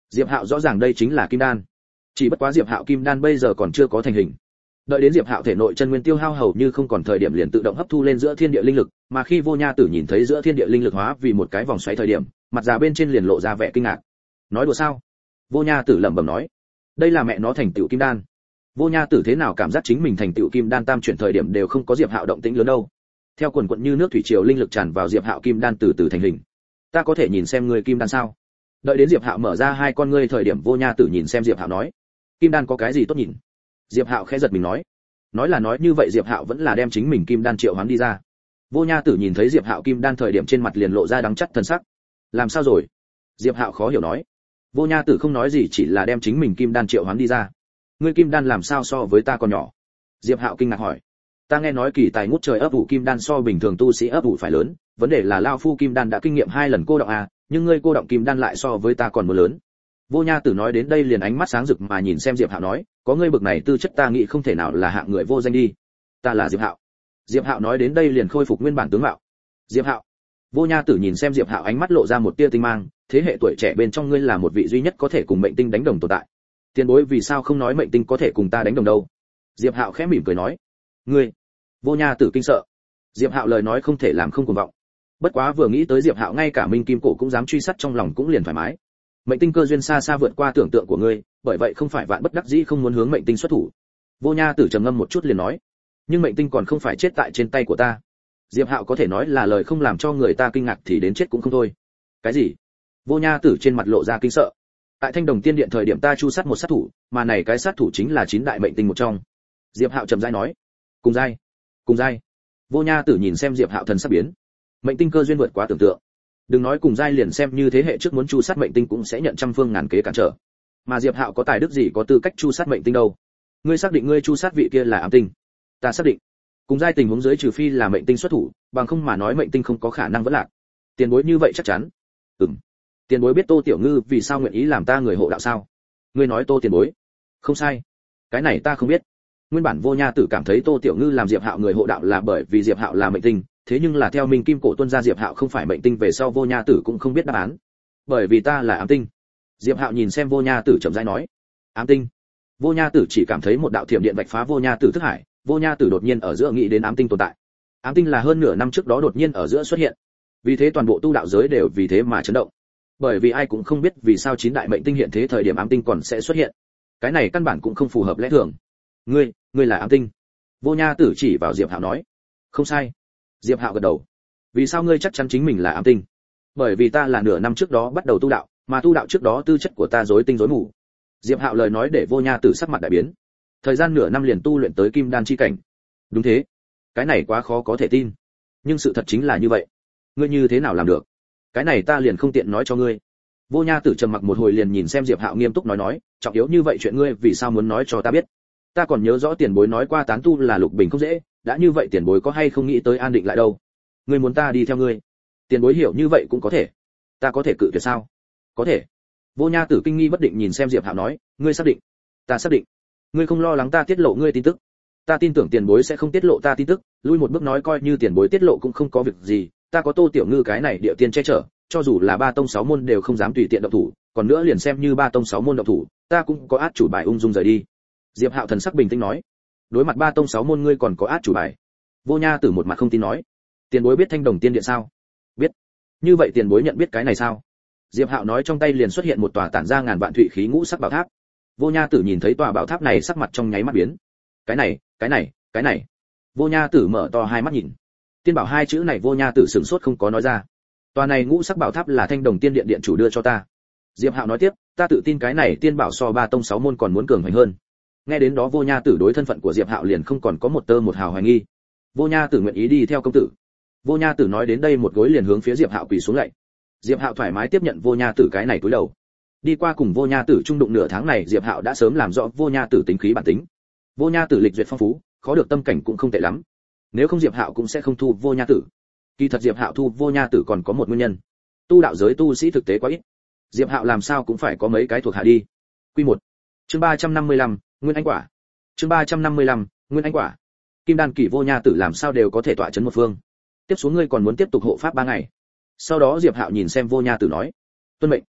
Diệp Hạo rõ ràng đây chính là kim đan, chỉ bất quá Diệp Hạo kim đan bây giờ còn chưa có thành hình. Đợi đến Diệp Hạo thể nội chân nguyên tiêu hao hầu như không còn thời điểm liền tự động hấp thu lên giữa thiên địa linh lực, mà khi Vô Nha Tử nhìn thấy giữa thiên địa linh lực hóa vì một cái vòng xoáy thời điểm, mặt già bên trên liền lộ ra vẻ kinh ngạc. Nói đùa sao? Vô Nha Tử lẩm bẩm nói, đây là mẹ nó thành tựu kim đan. Vô Nha Tử thế nào cảm giác chính mình thành tựu kim đan tam chuyển thời điểm đều không có Diệp Hạo động tĩnh lớn đâu. Theo quần quần như nước thủy triều linh lực tràn vào Diệp Hạo kim đan từ từ thành hình. Ta có thể nhìn xem người kim đan sao? Đợi đến Diệp Hạo mở ra hai con ngươi thời điểm, Vô Nha Tử nhìn xem Diệp Hạo nói, kim đan có cái gì tốt nhìn? Diệp Hạo khẽ giật mình nói, nói là nói như vậy Diệp Hạo vẫn là đem chính mình kim đan triệu hoán đi ra. Vô Nha Tử nhìn thấy Diệp Hạo kim đan thời điểm trên mặt liền lộ ra đắng chắt thần sắc. Làm sao rồi? Diệp Hạo khó hiểu nói. Vô Nha Tử không nói gì, chỉ là đem chính mình kim đan triệu hoán đi ra. Ngươi kim đan làm sao so với ta còn nhỏ? Diệp Hạo kinh ngạc hỏi. Ta nghe nói kỳ tài ngút trời ấp ủ kim đan so bình thường tu sĩ ấp ủ phải lớn, vấn đề là lão phu kim đan đã kinh nghiệm hai lần cô động à, nhưng ngươi cô động kim đan lại so với ta còn muốn lớn. Vô Nha Tử nói đến đây liền ánh mắt sáng rực mà nhìn xem Diệp Hạo nói, có ngươi bực này tư chất ta nghĩ không thể nào là hạng người vô danh đi. Ta là Diệp Hạo. Diệp Hạo nói đến đây liền khôi phục nguyên bản tướng mạo. Diệp Hạo. Vô Nha Tử nhìn xem Diệp Hạo ánh mắt lộ ra một tia tinh mang, thế hệ tuổi trẻ bên trong ngươi là một vị duy nhất có thể cùng mệnh tinh đánh đồng tồn tại. Tiền bối vì sao không nói mệnh tinh có thể cùng ta đánh đồng đâu? Diệp Hạo khẽ mỉm cười nói. Ngươi. Vô Nha Tử kinh sợ. Diệp Hạo lời nói không thể làm không cuồng vọng. Bất quá vừa nghĩ tới Diệp Hạo ngay cả Minh Kim Cổ cũng dám truy sát, trong lòng cũng liền thoải mái. Mệnh tinh cơ duyên xa xa vượt qua tưởng tượng của ngươi, bởi vậy không phải vạn bất đắc dĩ không muốn hướng mệnh tinh xuất thủ. Vô Nha Tử trầm ngâm một chút liền nói, nhưng mệnh tinh còn không phải chết tại trên tay của ta. Diệp Hạo có thể nói là lời không làm cho người ta kinh ngạc thì đến chết cũng không thôi. Cái gì? Vô Nha Tử trên mặt lộ ra kinh sợ. Tại Thanh Đồng Tiên Điện thời điểm ta chu sát một sát thủ, mà này cái sát thủ chính là chín đại mệnh tinh một trong. Diệp Hạo trầm rãi nói, cùng giai, cùng giai. Vô Nha Tử nhìn xem Diệp Hạo thần sắc biến. Mệnh tinh cơ duyên vượt quá tưởng tượng. Đừng nói cùng giai, liền xem như thế hệ trước muốn chu sát mệnh tinh cũng sẽ nhận trăm phương ngàn kế cản trở. Mà Diệp Hạo có tài đức gì có tư cách chu sát mệnh tinh đâu? Ngươi xác định ngươi chu sát vị kia là ám tinh? Ta xác định. Cùng giai tình huống dưới trừ phi là mệnh tinh xuất thủ, bằng không mà nói mệnh tinh không có khả năng vẫn lạc. Tiền bối như vậy chắc chắn? Ừm. Tiền bối biết Tô Tiểu Ngư vì sao nguyện ý làm ta người hộ đạo sao? Ngươi nói Tô tiền bối? Không sai. Cái này ta không biết. Nguyên bản Vô Nha Tử cảm thấy Tô Tiểu Ngư làm Diệp Hạo người hộ đạo là bởi vì Diệp Hạo là mệnh tinh, thế nhưng là theo Minh Kim Cổ tuân ra Diệp Hạo không phải mệnh tinh về sau Vô Nha Tử cũng không biết đáp án. Bởi vì ta là ám tinh. Diệp Hạo nhìn xem Vô Nha Tử chậm rãi nói. Ám tinh? Vô Nha Tử chỉ cảm thấy một đạo thiểm điện vạch phá Vô Nha Tử thức hải, Vô Nha Tử đột nhiên ở giữa nghĩ đến ám tinh tồn tại. Ám tinh là hơn nửa năm trước đó đột nhiên ở giữa xuất hiện. Vì thế toàn bộ tu đạo giới đều vì thế mà chấn động. Bởi vì ai cũng không biết vì sao chín đại mệnh tinh hiện thế thời điểm ám tinh còn sẽ xuất hiện. Cái này căn bản cũng không phù hợp lẽ thường. Ngươi, ngươi là ám tinh? Vô Nha Tử chỉ vào Diệp Hạo nói. Không sai. Diệp Hạo gật đầu. Vì sao ngươi chắc chắn chính mình là ám tinh? Bởi vì ta là nửa năm trước đó bắt đầu tu đạo, mà tu đạo trước đó tư chất của ta rối tinh rối mù. Diệp Hạo lời nói để Vô Nha Tử sắc mặt đại biến. Thời gian nửa năm liền tu luyện tới kim đan chi cảnh. Đúng thế. Cái này quá khó có thể tin. Nhưng sự thật chính là như vậy. Ngươi như thế nào làm được? Cái này ta liền không tiện nói cho ngươi. Vô Nha Tử trầm mặc một hồi liền nhìn xem Diệp Hạo nghiêm túc nói nói, trọng yếu như vậy chuyện ngươi vì sao muốn nói cho ta biết? Ta còn nhớ rõ tiền bối nói qua tán tu là lục bình không dễ, đã như vậy tiền bối có hay không nghĩ tới an định lại đâu? Ngươi muốn ta đi theo ngươi? Tiền bối hiểu như vậy cũng có thể. Ta có thể cự tuyệt sao? Có thể. Vô Nha Tử kinh nghi bất định nhìn xem Diệp Hạo nói, ngươi xác định? Ta xác định. Ngươi không lo lắng ta tiết lộ ngươi tin tức? Ta tin tưởng tiền bối sẽ không tiết lộ ta tin tức, lui một bước nói coi như tiền bối tiết lộ cũng không có việc gì, ta có Tô Tiểu Ngư cái này địa tiên che chở, cho dù là ba tông sáu môn đều không dám tùy tiện động thủ, còn nữa liền xem như ba tông sáu môn động thủ, ta cũng có át chủ bài ung dung rời đi. Diệp Hạo thần sắc bình tĩnh nói, đối mặt ba tông sáu môn ngươi còn có át chủ bài? Vô Nha Tử một mặt không tin nói, tiền bối biết Thanh Đồng Tiên Điện sao? Biết. Như vậy tiền bối nhận biết cái này sao? Diệp Hạo nói trong tay liền xuất hiện một tòa tản ra ngàn vạn thụy khí ngũ sắc bảo tháp. Vô Nha Tử nhìn thấy tòa bảo tháp này sắc mặt trong nháy mắt biến. Cái này, cái này, cái này. Vô Nha Tử mở to hai mắt nhìn. Tiên bảo hai chữ này Vô Nha Tử sửng sốt không có nói ra. Tòa này ngũ sắc bảo tháp là Thanh Đồng Tiên Điện điện chủ đưa cho ta. Diệp Hạo nói tiếp, ta tự tin cái này tiên bảo so ba tông sáu môn còn muốn cường hành hơn. Nghe đến đó Vô Nha Tử đối thân phận của Diệp Hạo liền không còn có một tơ một hào hoài nghi. Vô Nha Tử nguyện ý đi theo công tử. Vô Nha Tử nói đến đây một gối liền hướng phía Diệp Hạo quỳ xuống lạy. Diệp Hạo thoải mái tiếp nhận Vô Nha Tử cái này cúi đầu. Đi qua cùng Vô Nha Tử trung đụng nửa tháng này, Diệp Hạo đã sớm làm rõ Vô Nha Tử tính khí bản tính. Vô Nha Tử lịch duyệt phong phú, khó được tâm cảnh cũng không tệ lắm. Nếu không Diệp Hạo cũng sẽ không thu Vô Nha Tử. Kỳ thật Diệp Hạo thu Vô Nha Tử còn có một nguyên nhân. Tu đạo giới tu sĩ thực tế quá ít. Diệp Hạo làm sao cũng phải có mấy cái thuộc hạ đi. Quy một. Chương ba trăm năm mươi lăm, Nguyên Anh quả. Chương ba trăm năm mươi lăm, Nguyên Anh quả. Kim đan kỳ Vô Nha Tử làm sao đều có thể tọa chấn một phương. Tiếp xuống ngươi còn muốn tiếp tục hộ pháp ba ngày. Sau đó Diệp Hạo nhìn xem Vô Nha Tử nói, tuân mệnh.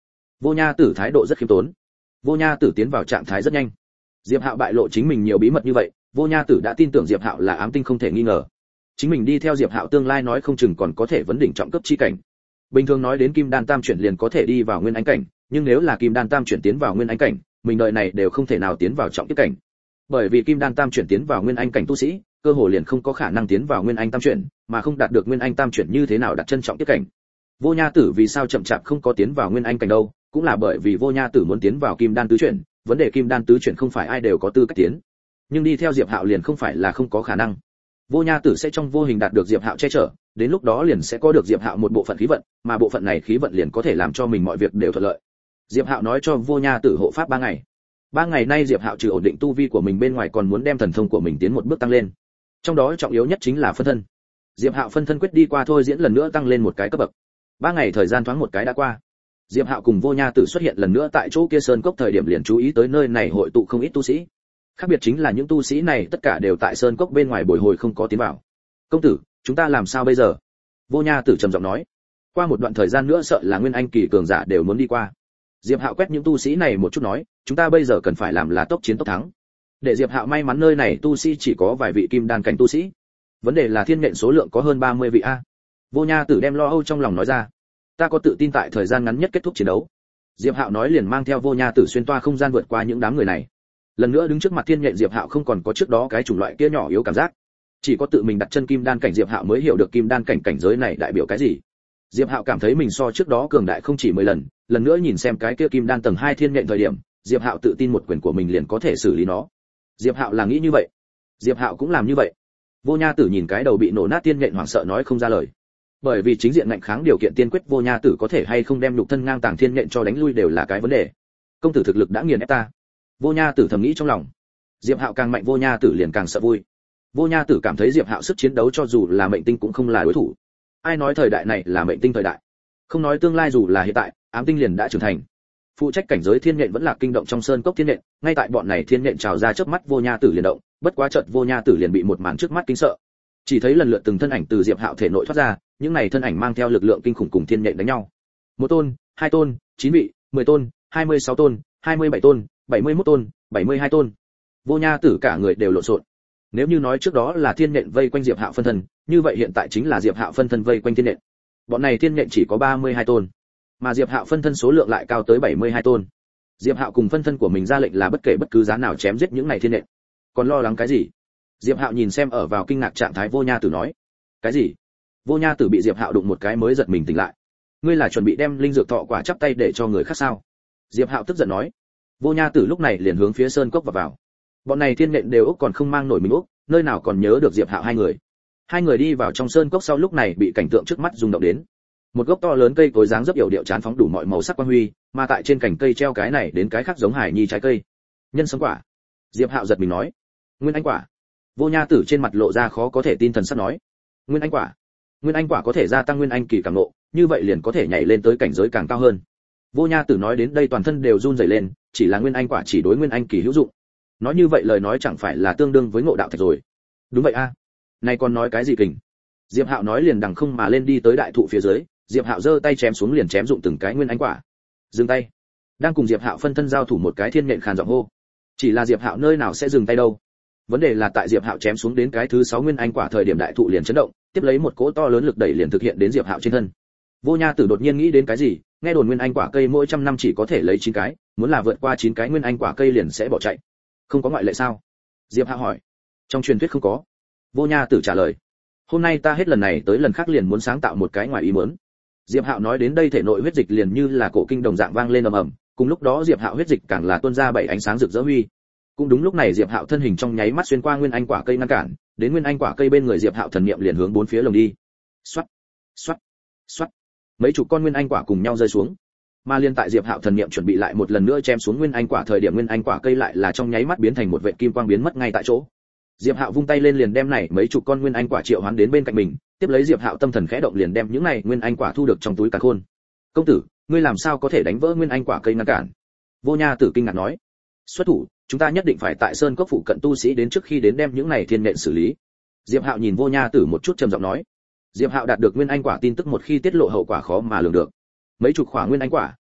Vô Nha Tử thái độ rất khiêm tốn. Vô Nha Tử tiến vào trạng thái rất nhanh. Diệp Hạo bại lộ chính mình nhiều bí mật như vậy, Vô Nha Tử đã tin tưởng Diệp Hạo là ám tinh không thể nghi ngờ. Chính mình đi theo Diệp Hạo tương lai nói không chừng còn có thể vấn đỉnh trọng cấp chi cảnh. Bình thường nói đến Kim Đan Tam chuyển liền có thể đi vào Nguyên Anh cảnh, nhưng nếu là Kim Đan Tam chuyển tiến vào Nguyên Anh cảnh, mình đời này đều không thể nào tiến vào trọng tiếp cảnh. Bởi vì Kim Đan Tam chuyển tiến vào Nguyên Anh cảnh tu sĩ, cơ hội liền không có khả năng tiến vào Nguyên Anh Tam chuyển, mà không đạt được Nguyên Anh Tam chuyển như thế nào đặt chân trọng tiếp cảnh. Vô Nha Tử vì sao chậm chạp không có tiến vào Nguyên Anh cảnh đâu, cũng là bởi vì Vô Nha Tử muốn tiến vào Kim Đan tứ chuyển, vấn đề Kim Đan tứ chuyển không phải ai đều có tư cách tiến. Nhưng đi theo Diệp Hạo liền không phải là không có khả năng. Vô Nha Tử sẽ trong vô hình đạt được Diệp Hạo che chở, đến lúc đó liền sẽ có được Diệp Hạo một bộ phận khí vận, mà bộ phận này khí vận liền có thể làm cho mình mọi việc đều thuận lợi. Diệp Hạo nói cho Vô Nha Tử hộ pháp ba ngày. Ba ngày nay Diệp Hạo trừ ổn định tu vi của mình bên ngoài còn muốn đem thần thông của mình tiến một bước tăng lên. Trong đó trọng yếu nhất chính là phân thân. Diệp Hạo phân thân quyết đi qua thôi diễn lần nữa tăng lên một cái cấp bậc. Ba ngày thời gian thoáng một cái đã qua. Diệp Hạo cùng Vô Nha Tử xuất hiện lần nữa tại chỗ kia sơn cốc, thời điểm liền chú ý tới nơi này hội tụ không ít tu sĩ. Khác biệt chính là những tu sĩ này tất cả đều tại sơn cốc bên ngoài bồi hồi không có tiến vào. "Công tử, chúng ta làm sao bây giờ?" Vô Nha Tử trầm giọng nói. "Qua một đoạn thời gian nữa sợ là Nguyên Anh kỳ cường giả đều muốn đi qua." Diệp Hạo quét những tu sĩ này một chút nói, "Chúng ta bây giờ cần phải làm là tốc chiến tốc thắng." Để Diệp Hạo may mắn nơi này tu sĩ chỉ có vài vị kim đan cảnh tu sĩ. Vấn đề là thiên nhện số lượng có hơn ba mươi vị a. Vô Nha Tử đem lo âu trong lòng nói ra. "Ta có tự tin tại thời gian ngắn nhất kết thúc chiến đấu." Diệp Hạo nói liền mang theo Vô Nha Tử xuyên toa không gian vượt qua những đám người này. Lần nữa đứng trước mặt thiên nhện, Diệp Hạo không còn có trước đó cái chủng loại kia nhỏ yếu cảm giác. Chỉ có tự mình đặt chân kim đan cảnh Diệp Hạo mới hiểu được kim đan cảnh cảnh giới này đại biểu cái gì. Diệp Hạo cảm thấy mình so trước đó cường đại không chỉ mười lần, lần nữa nhìn xem cái kia kim đan tầng hai thiên nhện thời điểm, Diệp Hạo tự tin một quyền của mình liền có thể xử lý nó. Diệp Hạo là nghĩ như vậy. Diệp Hạo cũng làm như vậy. Vô Nha Tử nhìn cái đầu bị nổ nát thiên nhện hoảng sợ nói không ra lời. Bởi vì chính diện ngạnh kháng điều kiện tiên quyết Vô Nha Tử có thể hay không đem nhục thân ngang tàng thiên nhện cho đánh lui đều là cái vấn đề. Công tử thực lực đã nghiền ép ta. Vô Nha Tử thầm nghĩ trong lòng. Diệp Hạo càng mạnh Vô Nha Tử liền càng sợ vui. Vô Nha Tử cảm thấy Diệp Hạo sức chiến đấu cho dù là mệnh tinh cũng không là đối thủ. Ai nói thời đại này là mệnh tinh thời đại? Không nói tương lai, dù là hiện tại, ám tinh liền đã trưởng thành. Phụ trách cảnh giới thiên nhện vẫn là kinh động trong sơn cốc thiên nhện, ngay tại bọn này thiên nhện trào ra chớp mắt Vô Nha Tử liền động, bất quá chợt Vô Nha Tử liền bị một màn trước mắt kinh sợ. Chỉ thấy lần lượt từng thân ảnh từ Diệp Hạo thể nội thoát ra, những này thân ảnh mang theo lực lượng kinh khủng cùng thiên nhện đánh nhau. Một tôn, hai tôn, chín vị, mười tôn, hai mươi sáu tôn, hai mươi bảy tôn, bảy mươi mốt tôn, bảy mươi hai tôn. Vô Nha Tử cả người đều lộn xộn. Nếu như nói trước đó là thiên nhện vây quanh Diệp Hạo phân thân, như vậy hiện tại chính là Diệp Hạo phân thân vây quanh thiên nhện. Bọn này thiên nhện chỉ có ba mươi hai tôn, mà Diệp Hạo phân thân số lượng lại cao tới bảy mươi hai tôn. Diệp Hạo cùng phân thân của mình ra lệnh là bất kể bất cứ giá nào chém giết những này thiên nhện. Còn lo lắng cái gì? Diệp Hạo nhìn xem ở vào kinh ngạc trạng thái Vô Nha Tử nói. Cái gì? Vô Nha Tử bị Diệp Hạo đụng một cái mới giật mình tỉnh lại. Ngươi là chuẩn bị đem linh dược thọ quả chắp tay để cho người khác sao? Diệp Hạo tức giận nói. Vô Nha Tử lúc này liền hướng phía sơn cốc vào vào. Bọn này thiên nhện đều ốc còn không mang nổi mình ốc, nơi nào còn nhớ được Diệp Hạo hai người. Hai người đi vào trong sơn cốc sau lúc này bị cảnh tượng trước mắt rung động đến. Một gốc to lớn cây cối dáng dấp yểu điệu chán phóng đủ mọi màu sắc quang huy, mà tại trên cành cây treo cái này đến cái khác giống hải nhi trái cây. Nhân sâm quả. Diệp Hạo giật mình nói. Nguyên anh quả. Vô Nha Tử trên mặt lộ ra khó có thể tin thần sắc nói. Nguyên anh quả. Nguyên anh quả có thể gia tăng nguyên anh kỳ cảm ngộ, như vậy liền có thể nhảy lên tới cảnh giới càng cao hơn. Vô Nha Tử nói đến đây toàn thân đều run rẩy lên, chỉ là nguyên anh quả chỉ đối nguyên anh kỳ hữu dụng. Nói như vậy lời nói chẳng phải là tương đương với ngộ đạo thạch rồi? Đúng vậy a. À. Này còn nói cái gì kình? Diệp Hạo nói liền đằng không mà lên đi tới đại thụ phía dưới, Diệp Hạo giơ tay chém xuống liền chém dụng từng cái nguyên anh quả. Dừng tay. Đang cùng Diệp Hạo phân thân giao thủ một cái thiên nhện khàn giọng hô. Chỉ là Diệp Hạo nơi nào sẽ dừng tay đâu? Vấn đề là tại Diệp Hạo chém xuống đến cái thứ sáu nguyên anh quả thời điểm đại thụ liền chấn động, tiếp lấy một cỗ to lớn lực đẩy liền thực hiện đến Diệp Hạo trên thân. Vô Nha Tử đột nhiên nghĩ đến cái gì, nghe đồn nguyên anh quả cây mỗi trăm năm chỉ có thể lấy chín cái, muốn là vượt qua chín cái nguyên anh quả cây liền sẽ bỏ chạy. Không có ngoại lệ sao? Diệp Hạo hỏi. Trong truyền thuyết không có. Vô Nha Tử trả lời. Hôm nay ta hết lần này tới lần khác liền muốn sáng tạo một cái ngoài ý muốn. Diệp Hạo nói đến đây thể nội huyết dịch liền như là cổ kinh đồng dạng vang lên ầm ầm, cùng lúc đó Diệp Hạo huyết dịch càng là tuôn ra bảy ánh sáng rực rỡ huy. Cũng đúng lúc này Diệp Hạo thân hình trong nháy mắt xuyên qua nguyên anh quả cây ngăn cản, đến nguyên anh quả cây bên người Diệp Hạo thần niệm liền hướng bốn phía lồng đi. Xoát, xoát, xoát. Mấy chục con nguyên anh quả cùng nhau rơi xuống. Mà liên tại Diệp Hạo thần niệm chuẩn bị lại một lần nữa chém xuống nguyên anh quả thời điểm nguyên anh quả cây lại là trong nháy mắt biến thành một vệt kim quang biến mất ngay tại chỗ. Diệp Hạo vung tay lên liền đem này mấy chục con nguyên anh quả triệu hoán đến bên cạnh mình, tiếp lấy Diệp Hạo tâm thần khẽ động liền đem những này nguyên anh quả thu được trong túi càn khôn. "Công tử, ngươi làm sao có thể đánh vỡ nguyên anh quả cây ngăn cản?" Vô Nha Tử kinh ngạc nói. "Xuất thủ, chúng ta nhất định phải tại sơn cốc phụ cận tu sĩ đến trước khi đến đem những này thiên nện xử lý." Diệp Hạo nhìn Vô Nha Tử một chút trầm giọng nói. Diệp Hạo đạt được nguyên anh quả tin tức một khi tiết lộ hậu quả khó mà lường được. Mấy chục quả nguyên anh quả,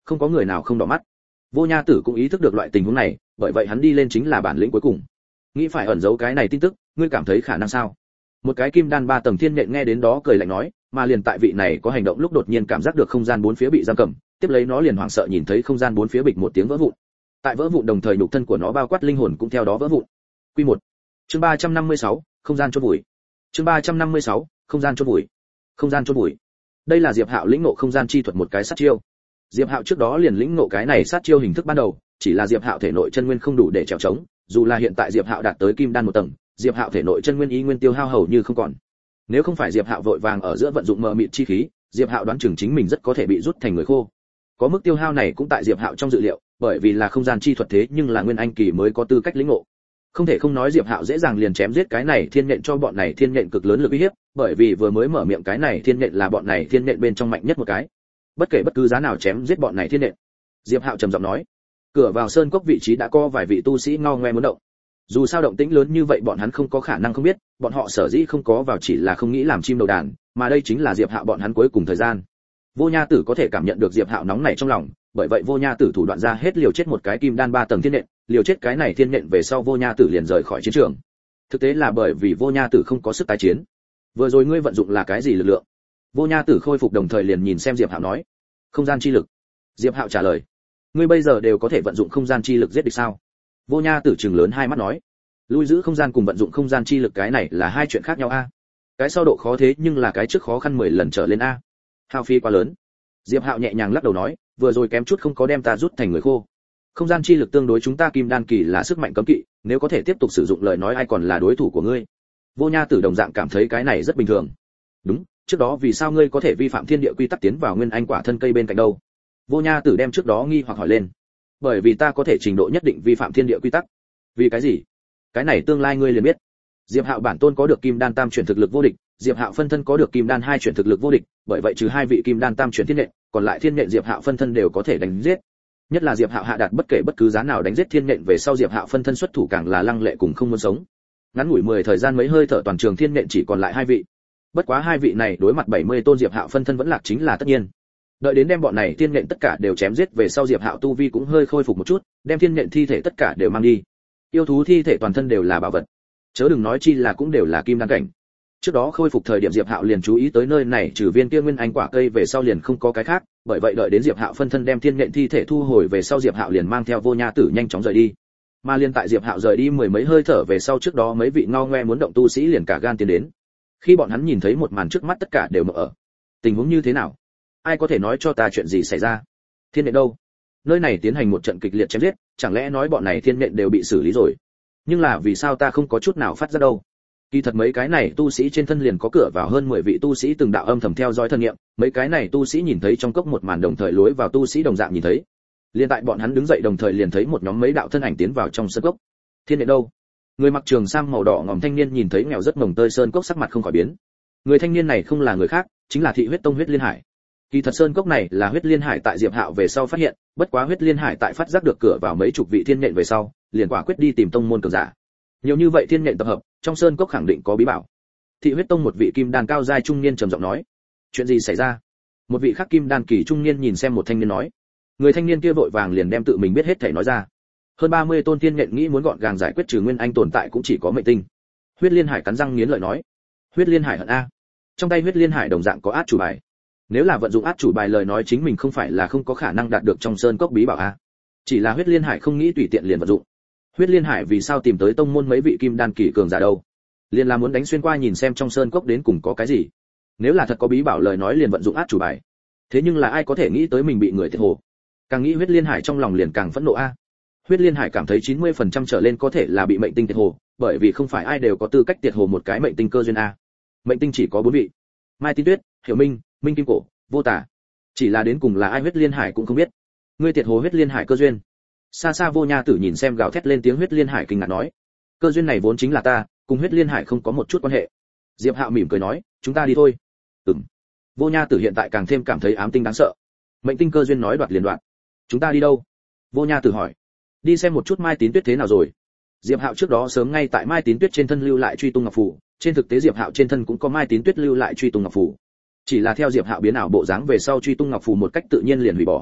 không có người nào không đỏ mắt. Vô Nha Tử cũng ý thức được loại tình huống này, bởi vậy hắn đi lên chính là bản lĩnh cuối cùng. Nghĩ phải ẩn giấu cái này tin tức, ngươi cảm thấy khả năng sao? Một cái kim đan ba tầng thiên nhện nghe đến đó cười lạnh nói, mà liền tại vị này có hành động lúc đột nhiên cảm giác được không gian bốn phía bị giam cầm, tiếp lấy nó liền hoảng sợ nhìn thấy không gian bốn phía bịch một tiếng vỡ vụn. Tại vỡ vụn đồng thời nhục thân của nó bao quát linh hồn cũng theo đó vỡ vụn. Quy một chương ba trăm năm mươi sáu, không gian chôn vùi. Chương ba trăm năm mươi sáu, không gian chôn vùi. Không gian chôn vùi. Đây là Diệp Hạo lĩnh ngộ không gian chi thuật một cái sát chiêu. Diệp Hạo trước đó liền lĩnh ngộ cái này sát chiêu hình thức ban đầu, chỉ là Diệp Hạo thể nội chân nguyên không đủ để trèo trống, dù là hiện tại Diệp Hạo đạt tới kim đan một tầng, Diệp Hạo thể nội chân nguyên ý nguyên tiêu hao hầu như không còn. Nếu không phải Diệp Hạo vội vàng ở giữa vận dụng mờ mịt chi khí, Diệp Hạo đoán chừng chính mình rất có thể bị rút thành người khô. Có mức tiêu hao này cũng tại Diệp Hạo trong dự liệu, bởi vì là không gian chi thuật thế nhưng là nguyên anh kỳ mới có tư cách lĩnh ngộ. Không thể không nói Diệp Hạo dễ dàng liền chém giết cái này thiên nhện cho bọn này thiên nhện cực lớn lực uy hiếp, bởi vì vừa mới mở miệng cái này thiên nhện là bọn này thiên nhện bên trong mạnh nhất một cái. Bất kể bất cứ giá nào chém giết bọn này thiên nhện. Diệp Hạo trầm giọng nói. Cửa vào sơn cốc vị trí đã có vài vị tu sĩ ngao ngoe muốn động. Dù sao động tĩnh lớn như vậy bọn hắn không có khả năng không biết, bọn họ sở dĩ không có vào chỉ là không nghĩ làm chim đầu đàn, mà đây chính là Diệp Hạo bọn hắn cuối cùng thời gian. Vô Nha Tử có thể cảm nhận được Diệp Hạo nóng nảy trong lòng, bởi vậy Vô Nha Tử thủ đoạn ra hết liều chết một cái kim đan ba tầng thiên nhện, liều chết cái này thiên nhện về sau Vô Nha Tử liền rời khỏi chiến trường. Thực tế là bởi vì Vô Nha Tử không có sức tái chiến. Vừa rồi ngươi vận dụng là cái gì lực lượng? Vô Nha Tử khôi phục đồng thời liền nhìn xem Diệp Hạo nói. Không gian chi lực. Diệp Hạo trả lời. Ngươi bây giờ đều có thể vận dụng không gian chi lực giết địch sao? Vô Nha Tử trừng lớn hai mắt nói. Lui giữ không gian cùng vận dụng không gian chi lực cái này là hai chuyện khác nhau a. Cái sau độ khó thế nhưng là cái trước khó khăn mười lần trở lên a. Hao phí quá lớn. Diệp Hạo nhẹ nhàng lắc đầu nói, vừa rồi kém chút không có đem ta rút thành người khô. Không gian chi lực tương đối chúng ta kim đan kỳ là sức mạnh cấm kỵ, nếu có thể tiếp tục sử dụng lời nói ai còn là đối thủ của ngươi. Vô Nha Tử đồng dạng cảm thấy cái này rất bình thường. Đúng, trước đó vì sao ngươi có thể vi phạm thiên địa quy tắc tiến vào nguyên anh quả thân cây bên cạnh đâu? Vô Nha Tử đem trước đó nghi hoặc hỏi lên. Bởi vì ta có thể trình độ nhất định vi phạm thiên địa quy tắc. Vì cái gì? Cái này tương lai ngươi liền biết. Diệp Hạo bản tôn có được kim đan tam chuyển thực lực vô địch, Diệp Hạo phân thân có được kim đan hai chuyển thực lực vô địch, bởi vậy trừ hai vị kim đan tam chuyển thiên nện, còn lại thiên nện Diệp Hạo phân thân đều có thể đánh giết. Nhất là Diệp Hạo hạ đạt bất kể bất cứ giá nào đánh giết thiên nện về sau Diệp Hạo phân thân xuất thủ càng là lăng lệ cùng không muốn sống. Ngắn ngủi mười thời gian mấy hơi thở toàn trường thiên nện chỉ còn lại hai vị. Bất quá hai vị này đối mặt bảy mươi tôn Diệp Hạo phân thân vẫn lạc chính là tất nhiên. Đợi đến đem bọn này thiên nện tất cả đều chém giết về sau Diệp Hạo tu vi cũng hơi khôi phục một chút, đem thiên nện thi thể tất cả đều mang đi. Yêu thú thi thể toàn thân đều là bảo vật, chớ đừng nói chi là cũng đều là kim đan cảnh. Trước đó khôi phục thời điểm Diệp Hạo liền chú ý tới nơi này trừ viên kia nguyên anh quả cây về sau liền không có cái khác, bởi vậy đợi đến Diệp Hạo phân thân đem thiên nhện thi thể thu hồi về sau Diệp Hạo liền mang theo Vô Nha Tử nhanh chóng rời đi. Mà liên tại Diệp Hạo rời đi mười mấy hơi thở về sau trước đó mấy vị ngao ngoe muốn động tu sĩ liền cả gan tiến đến. Khi bọn hắn nhìn thấy một màn trước mắt tất cả đều mở ở. Tình huống như thế nào? Ai có thể nói cho ta chuyện gì xảy ra? Thiên nhện đâu? Nơi này tiến hành một trận kịch liệt chém giết, chẳng lẽ nói bọn này thiên nhện đều bị xử lý rồi? Nhưng là vì sao ta không có chút nào phát ra đâu? Kỳ thật mấy cái này tu sĩ trên thân liền có cửa vào hơn mười vị tu sĩ từng đạo âm thầm theo dõi thân nghiệm, mấy cái này tu sĩ nhìn thấy trong cốc một màn đồng thời lối vào tu sĩ đồng dạng nhìn thấy. Liên tại bọn hắn đứng dậy đồng thời liền thấy một nhóm mấy đạo thân ảnh tiến vào trong sơn cốc. Thiên nhện đâu? Người mặc trường sam màu đỏ ngòm thanh niên nhìn thấy nghèo rất mồng tơi sơn cốc sắc mặt không khỏi biến. Người thanh niên này không là người khác, chính là Thị Huyết Tông Huyết Liên Hải. Kỳ thật sơn cốc này là Huyết Liên Hải tại Diệp Hạo về sau phát hiện, bất quá Huyết Liên Hải tại phát giác được cửa vào mấy chục vị thiên nhện về sau, liền quả quyết đi tìm tông môn cường giả. Nhiều như vậy thiên nhện tập hợp, trong sơn cốc khẳng định có bí bảo. Thị Huyết Tông một vị kim đan cao giai trung niên trầm giọng nói, chuyện gì xảy ra? Một vị khác kim đan kỳ trung niên nhìn xem một thanh niên nói. Người thanh niên kia vội vàng liền đem tự mình biết hết thảy nói ra. Hơn ba mươi tôn thiên nhện nghĩ muốn gọn gàng giải quyết trừ nguyên anh tồn tại cũng chỉ có mệnh tinh. Huyết Liên Hải cắn răng nghiến lợi nói, Huyết Liên Hải hận a. Trong tay Huyết Liên Hải đồng dạng có át chủ bài. Nếu là vận dụng át chủ bài lời nói chính mình không phải là không có khả năng đạt được trong sơn cốc bí bảo a. Chỉ là Huyết Liên Hải không nghĩ tùy tiện liền vận dụng. Huyết Liên Hải vì sao tìm tới tông môn mấy vị kim đan kỳ cường giả đâu? Liên là muốn đánh xuyên qua nhìn xem trong sơn cốc đến cùng có cái gì. Nếu là thật có bí bảo lời nói liền vận dụng át chủ bài. Thế nhưng là ai có thể nghĩ tới mình bị người thiệt hồ? Càng nghĩ Huyết Liên Hải trong lòng liền càng phẫn nộ a. Huyết Liên Hải cảm thấy chín mươi phần trăm trở lên có thể là bị mệnh tinh thiệt hồ, bởi vì không phải ai đều có tư cách thiệt hồ một cái mệnh tinh cơ duyên a. Mệnh tinh chỉ có bốn vị. Mai Tín Tuyết, Hiểu Minh, Minh Kim Cổ, Vô Tả. Chỉ là đến cùng là ai Huyết Liên Hải cũng không biết. Ngươi thiệt hồ Huyết Liên Hải cơ duyên. Xa xa Vô Nha Tử nhìn xem gào thét lên tiếng Huyết Liên Hải kinh ngạc nói, cơ duyên này vốn chính là ta, cùng Huyết Liên Hải không có một chút quan hệ. Diệp Hạo mỉm cười nói, chúng ta đi thôi. Ừm. Vô Nha Tử hiện tại càng thêm cảm thấy ám tinh đáng sợ. Mệnh tinh cơ duyên nói đoạt liền đoạt. Chúng ta đi đâu? Vô Nha Tử hỏi. Đi xem một chút Mai Tín Tuyết thế nào rồi. Diệp Hạo trước đó sớm ngay tại Mai Tín Tuyết trên thân lưu lại truy tung ngọc phù, trên thực tế Diệp Hạo trên thân cũng có Mai Tín Tuyết lưu lại truy tung ngọc phù. Chỉ là theo Diệp Hạo biến ảo bộ dáng về sau truy tung ngọc phù một cách tự nhiên liền hủy bỏ.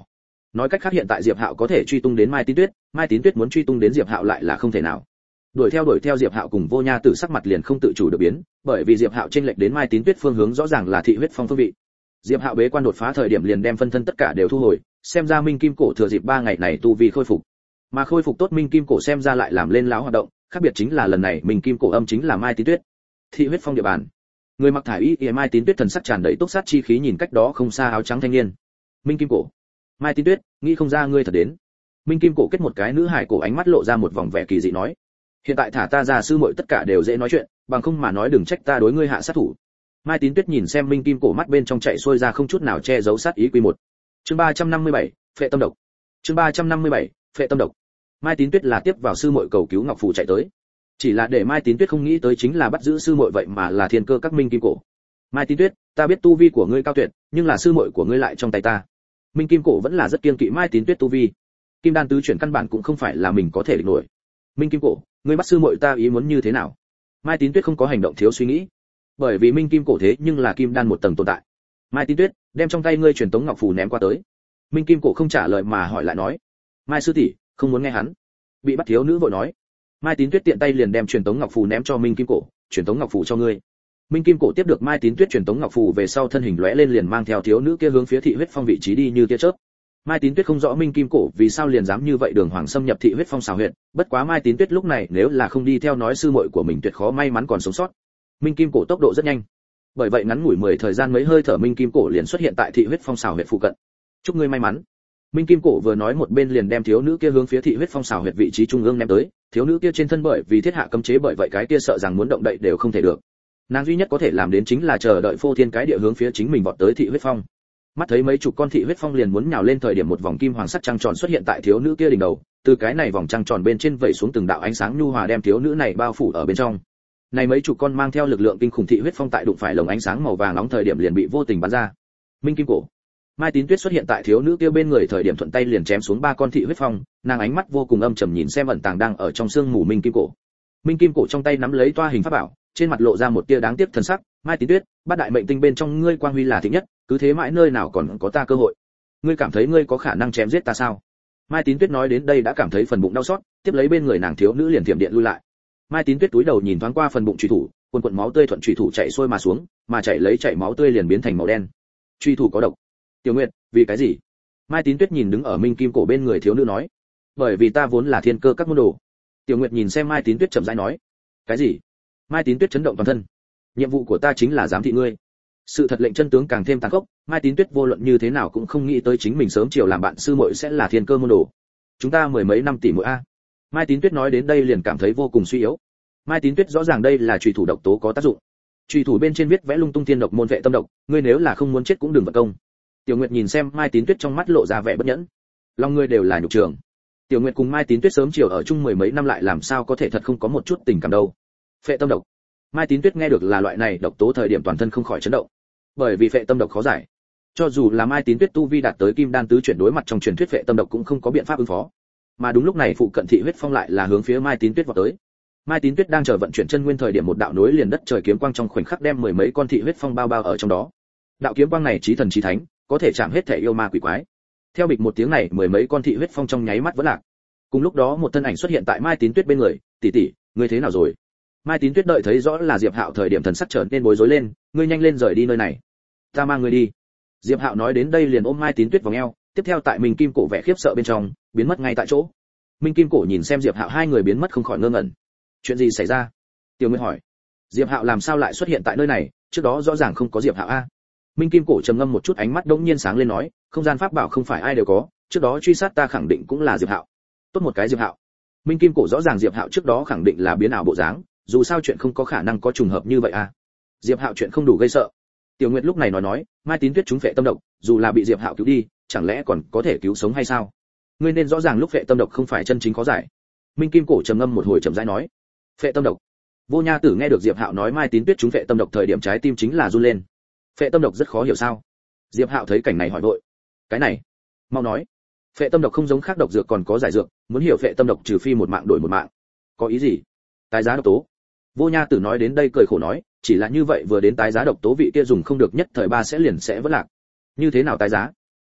Nói cách khác hiện tại Diệp Hạo có thể truy tung đến Mai Tín Tuyết, Mai Tín Tuyết muốn truy tung đến Diệp Hạo lại là không thể nào. Đuổi theo đuổi theo Diệp Hạo cùng Vô Nha Tử sắc mặt liền không tự chủ được biến, bởi vì Diệp Hạo chênh lệch đến Mai Tín Tuyết phương hướng rõ ràng là thị huyết phong phương vị. Diệp Hạo bế quan đột phá thời điểm liền đem phân thân tất cả đều thu hồi, xem ra Minh Kim Cổ thừa dịp ba ngày này tu vi khôi phục. Mà khôi phục tốt Minh Kim Cổ xem ra lại làm lên láo hoạt động, khác biệt chính là lần này Minh Kim Cổ âm chính là Mai Tín Tuyết. Thị huyết phong địa bàn. Người mặc thải y y Mai Tín Tuyết thần sắc tràn đầy túc sát chi khí nhìn cách đó không xa áo trắng thanh niên. Minh Kim Cổ. Mai Tín Tuyết, nghĩ không ra ngươi thật đến. Minh Kim Cổ kết một cái nữ hải cổ ánh mắt lộ ra một vòng vẻ kỳ dị nói, hiện tại thả ta ra sư muội tất cả đều dễ nói chuyện, bằng không mà nói đừng trách ta đối ngươi hạ sát thủ. Mai Tín Tuyết nhìn xem Minh Kim Cổ mắt bên trong chạy xuôi ra không chút nào che giấu sát ý quy một. Chương ba trăm năm mươi bảy, phệ tâm độc. Chương ba trăm năm mươi bảy, phệ tâm độc. Mai Tín Tuyết là tiếp vào sư muội cầu cứu ngọc phù chạy tới. Chỉ là để Mai Tín Tuyết không nghĩ tới chính là bắt giữ sư muội vậy mà là thiên cơ các Minh Kim Cổ. Mai Tín Tuyết, ta biết tu vi của ngươi cao tuyệt, nhưng là sư muội của ngươi lại trong tay ta. Minh Kim Cổ vẫn là rất kiêng kỵ Mai Tín Tuyết tu vi. Kim đan tứ chuyển căn bản cũng không phải là mình có thể địch nổi. Minh Kim Cổ, ngươi bắt sư muội ta ý muốn như thế nào? Mai Tín Tuyết không có hành động thiếu suy nghĩ, bởi vì Minh Kim Cổ thế nhưng là kim đan một tầng tồn tại. Mai Tín Tuyết, đem trong tay ngươi truyền tống ngọc phù ném qua tới. Minh Kim Cổ không trả lời mà hỏi lại nói, Mai sư tỷ, không muốn nghe hắn. Bị bắt thiếu nữ vội nói. Mai Tín Tuyết tiện tay liền đem truyền tống ngọc phù ném cho Minh Kim Cổ, truyền tống ngọc phù cho ngươi. Minh Kim Cổ tiếp được Mai Tín Tuyết truyền tống ngọc phù về sau thân hình lóe lên liền mang theo thiếu nữ kia hướng phía thị huyết phong vị trí đi như tia chớp. Mai Tín Tuyết không rõ Minh Kim Cổ vì sao liền dám như vậy đường hoàng xâm nhập thị huyết phong xào huyệt, bất quá Mai Tín Tuyết lúc này nếu là không đi theo nói sư muội của mình tuyệt khó may mắn còn sống sót. Minh Kim Cổ tốc độ rất nhanh, bởi vậy ngắn ngủi mười thời gian mấy hơi thở Minh Kim Cổ liền xuất hiện tại thị huyết phong xào huyệt phụ cận. Chúc ngươi may mắn. Minh Kim Cổ vừa nói một bên liền đem thiếu nữ kia hướng phía thị huyết phong xào huyệt vị trí trung ương ném tới, thiếu nữ kia trên thân bởi vì thiết hạ cấm chế bởi vậy cái kia sợ rằng muốn động đậy đều không thể được. Nàng duy nhất có thể làm đến chính là chờ đợi phô thiên cái địa hướng phía chính mình vọt tới thị huyết phong. Mắt thấy mấy chục con thị huyết phong liền muốn nhào lên thời điểm một vòng kim hoàng sắc trăng tròn xuất hiện tại thiếu nữ kia đỉnh đầu, từ cái này vòng trăng tròn bên trên vẩy xuống từng đạo ánh sáng nhu hòa đem thiếu nữ này bao phủ ở bên trong. Này mấy chục con mang theo lực lượng kinh khủng thị huyết phong tại đụng phải lồng ánh sáng màu vàng nóng thời điểm liền bị vô tình bắn ra. Minh Kim Cổ. Mai Tín Tuyết xuất hiện tại thiếu nữ kia bên người thời điểm thuận tay liền chém xuống ba con thị huyết phong, nàng ánh mắt vô cùng âm trầm nhìn xem ẩn tàng đang ở trong xương mù Minh Kim Cổ. Minh Kim Cổ trong tay nắm lấy toa hình pháp bảo, trên mặt lộ ra một tia đáng tiếc thần sắc, Mai Tín Tuyết, bát đại mệnh tinh bên trong ngươi quang huy là thịnh nhất, cứ thế mãi nơi nào còn có ta cơ hội. Ngươi cảm thấy ngươi có khả năng chém giết ta sao? Mai Tín Tuyết nói đến đây đã cảm thấy phần bụng đau xót, tiếp lấy bên người nàng thiếu nữ liền tiệm điện lui lại. Mai Tín Tuyết túi đầu nhìn thoáng qua phần bụng truy thủ, cuồn cuộn máu tươi thuận truy thủ chảy xuôi mà xuống, mà chảy lấy chảy máu tươi liền biến thành màu đen. Truy thủ có độc. Tiểu Nguyệt, vì cái gì? Mai Tín Tuyết nhìn đứng ở Minh Kim Cổ bên người thiếu nữ nói, bởi vì ta vốn là thiên cơ các môn đồ. Tiểu Nguyệt nhìn xem Mai Tín Tuyết chậm rãi nói, cái gì? Mai Tín Tuyết chấn động toàn thân. Nhiệm vụ của ta chính là giám thị ngươi. Sự thật lệnh chân tướng càng thêm tàn khốc, Mai Tín Tuyết vô luận như thế nào cũng không nghĩ tới chính mình sớm chiều làm bạn sư muội sẽ là thiên cơ môn đồ. Chúng ta mười mấy năm tỷ muội a. Mai Tín Tuyết nói đến đây liền cảm thấy vô cùng suy yếu. Mai Tín Tuyết rõ ràng đây là chủy thủ độc tố có tác dụng. Chủy thủ bên trên viết vẽ lung tung thiên độc môn vệ tâm độc, ngươi nếu là không muốn chết cũng đừng vật công. Tiểu Nguyệt nhìn xem Mai Tín Tuyết trong mắt lộ ra vẻ bất nhẫn. Lòng ngươi đều là nhục trường. Tiểu Nguyệt cùng Mai Tín Tuyết sớm chiều ở chung mười mấy năm lại làm sao có thể thật không có một chút tình cảm đâu. Phệ tâm độc. Mai Tín Tuyết nghe được là loại này độc tố thời điểm toàn thân không khỏi chấn động. Bởi vì phệ tâm độc khó giải. Cho dù là Mai Tín Tuyết tu vi đạt tới kim đan tứ chuyển đối mặt trong truyền thuyết phệ tâm độc cũng không có biện pháp ứng phó. Mà đúng lúc này phụ cận thị huyết phong lại là hướng phía Mai Tín Tuyết vọt tới. Mai Tín Tuyết đang chờ vận chuyển chân nguyên thời điểm một đạo nối liền đất trời kiếm quang trong khoảnh khắc đem mười mấy con thị huyết phong bao bao ở trong đó. Đạo kiếm quang này chí thần chí thánh, có thể chạm hết thể yêu ma quỷ quái. Theo bịch một tiếng này, mười mấy con thị huyết phong trong nháy mắt vỡ lạc. Cùng lúc đó một thân ảnh xuất hiện tại Mai Tín Tuyết bên người, "Tỷ tỷ, ngươi thế nào rồi?" Mai Tín Tuyết đợi thấy rõ là Diệp Hạo thời điểm thần sắc trở nên bối rối lên, "Ngươi nhanh lên rời đi nơi này, ta mang ngươi đi." Diệp Hạo nói đến đây liền ôm Mai Tín Tuyết vào eo, tiếp theo tại Minh Kim Cổ vẻ khiếp sợ bên trong, biến mất ngay tại chỗ. Minh Kim Cổ nhìn xem Diệp Hạo hai người biến mất không khỏi ngơ ngẩn. Chuyện gì xảy ra? Tiểu Nguyệt hỏi. Diệp Hạo làm sao lại xuất hiện tại nơi này, trước đó rõ ràng không có Diệp Hạo a. Minh Kim Cổ trầm ngâm một chút ánh mắt đống nhiên sáng lên nói, không gian pháp bảo không phải ai đều có, trước đó truy sát ta khẳng định cũng là Diệp Hạo. Tốt một cái Diệp Hạo. Minh Kim Cổ rõ ràng Diệp Hạo trước đó khẳng định là biến ảo bộ dáng, dù sao chuyện không có khả năng có trùng hợp như vậy a. Diệp Hạo chuyện không đủ gây sợ. Tiểu Nguyệt lúc này nói nói, Mai Tín Tuyết chúng phệ tâm độc, dù là bị Diệp Hạo cứu đi, chẳng lẽ còn có thể cứu sống hay sao? Ngươi nên rõ ràng lúc phệ tâm độc không phải chân chính khó giải. Minh Kim Cổ trầm ngâm một hồi chậm rãi nói, phệ tâm độc. Vô Nha Tử nghe được Diệp Hạo nói Mai Tín Tuyết chúng phệ tâm độc thời điểm trái tim chính là run lên. Phệ tâm độc rất khó hiểu sao? Diệp Hạo thấy cảnh này hỏi vội. Cái này, mau nói. Phệ tâm độc không giống khác độc dược còn có giải dược, muốn hiểu phệ tâm độc trừ phi một mạng đổi một mạng. Có ý gì? Tái giá độc tố. Vô Nha Tử nói đến đây cười khổ nói, chỉ là như vậy vừa đến tái giá độc tố vị kia dùng không được nhất thời ba sẽ liền sẽ vỡ lạc. Như thế nào tái giá?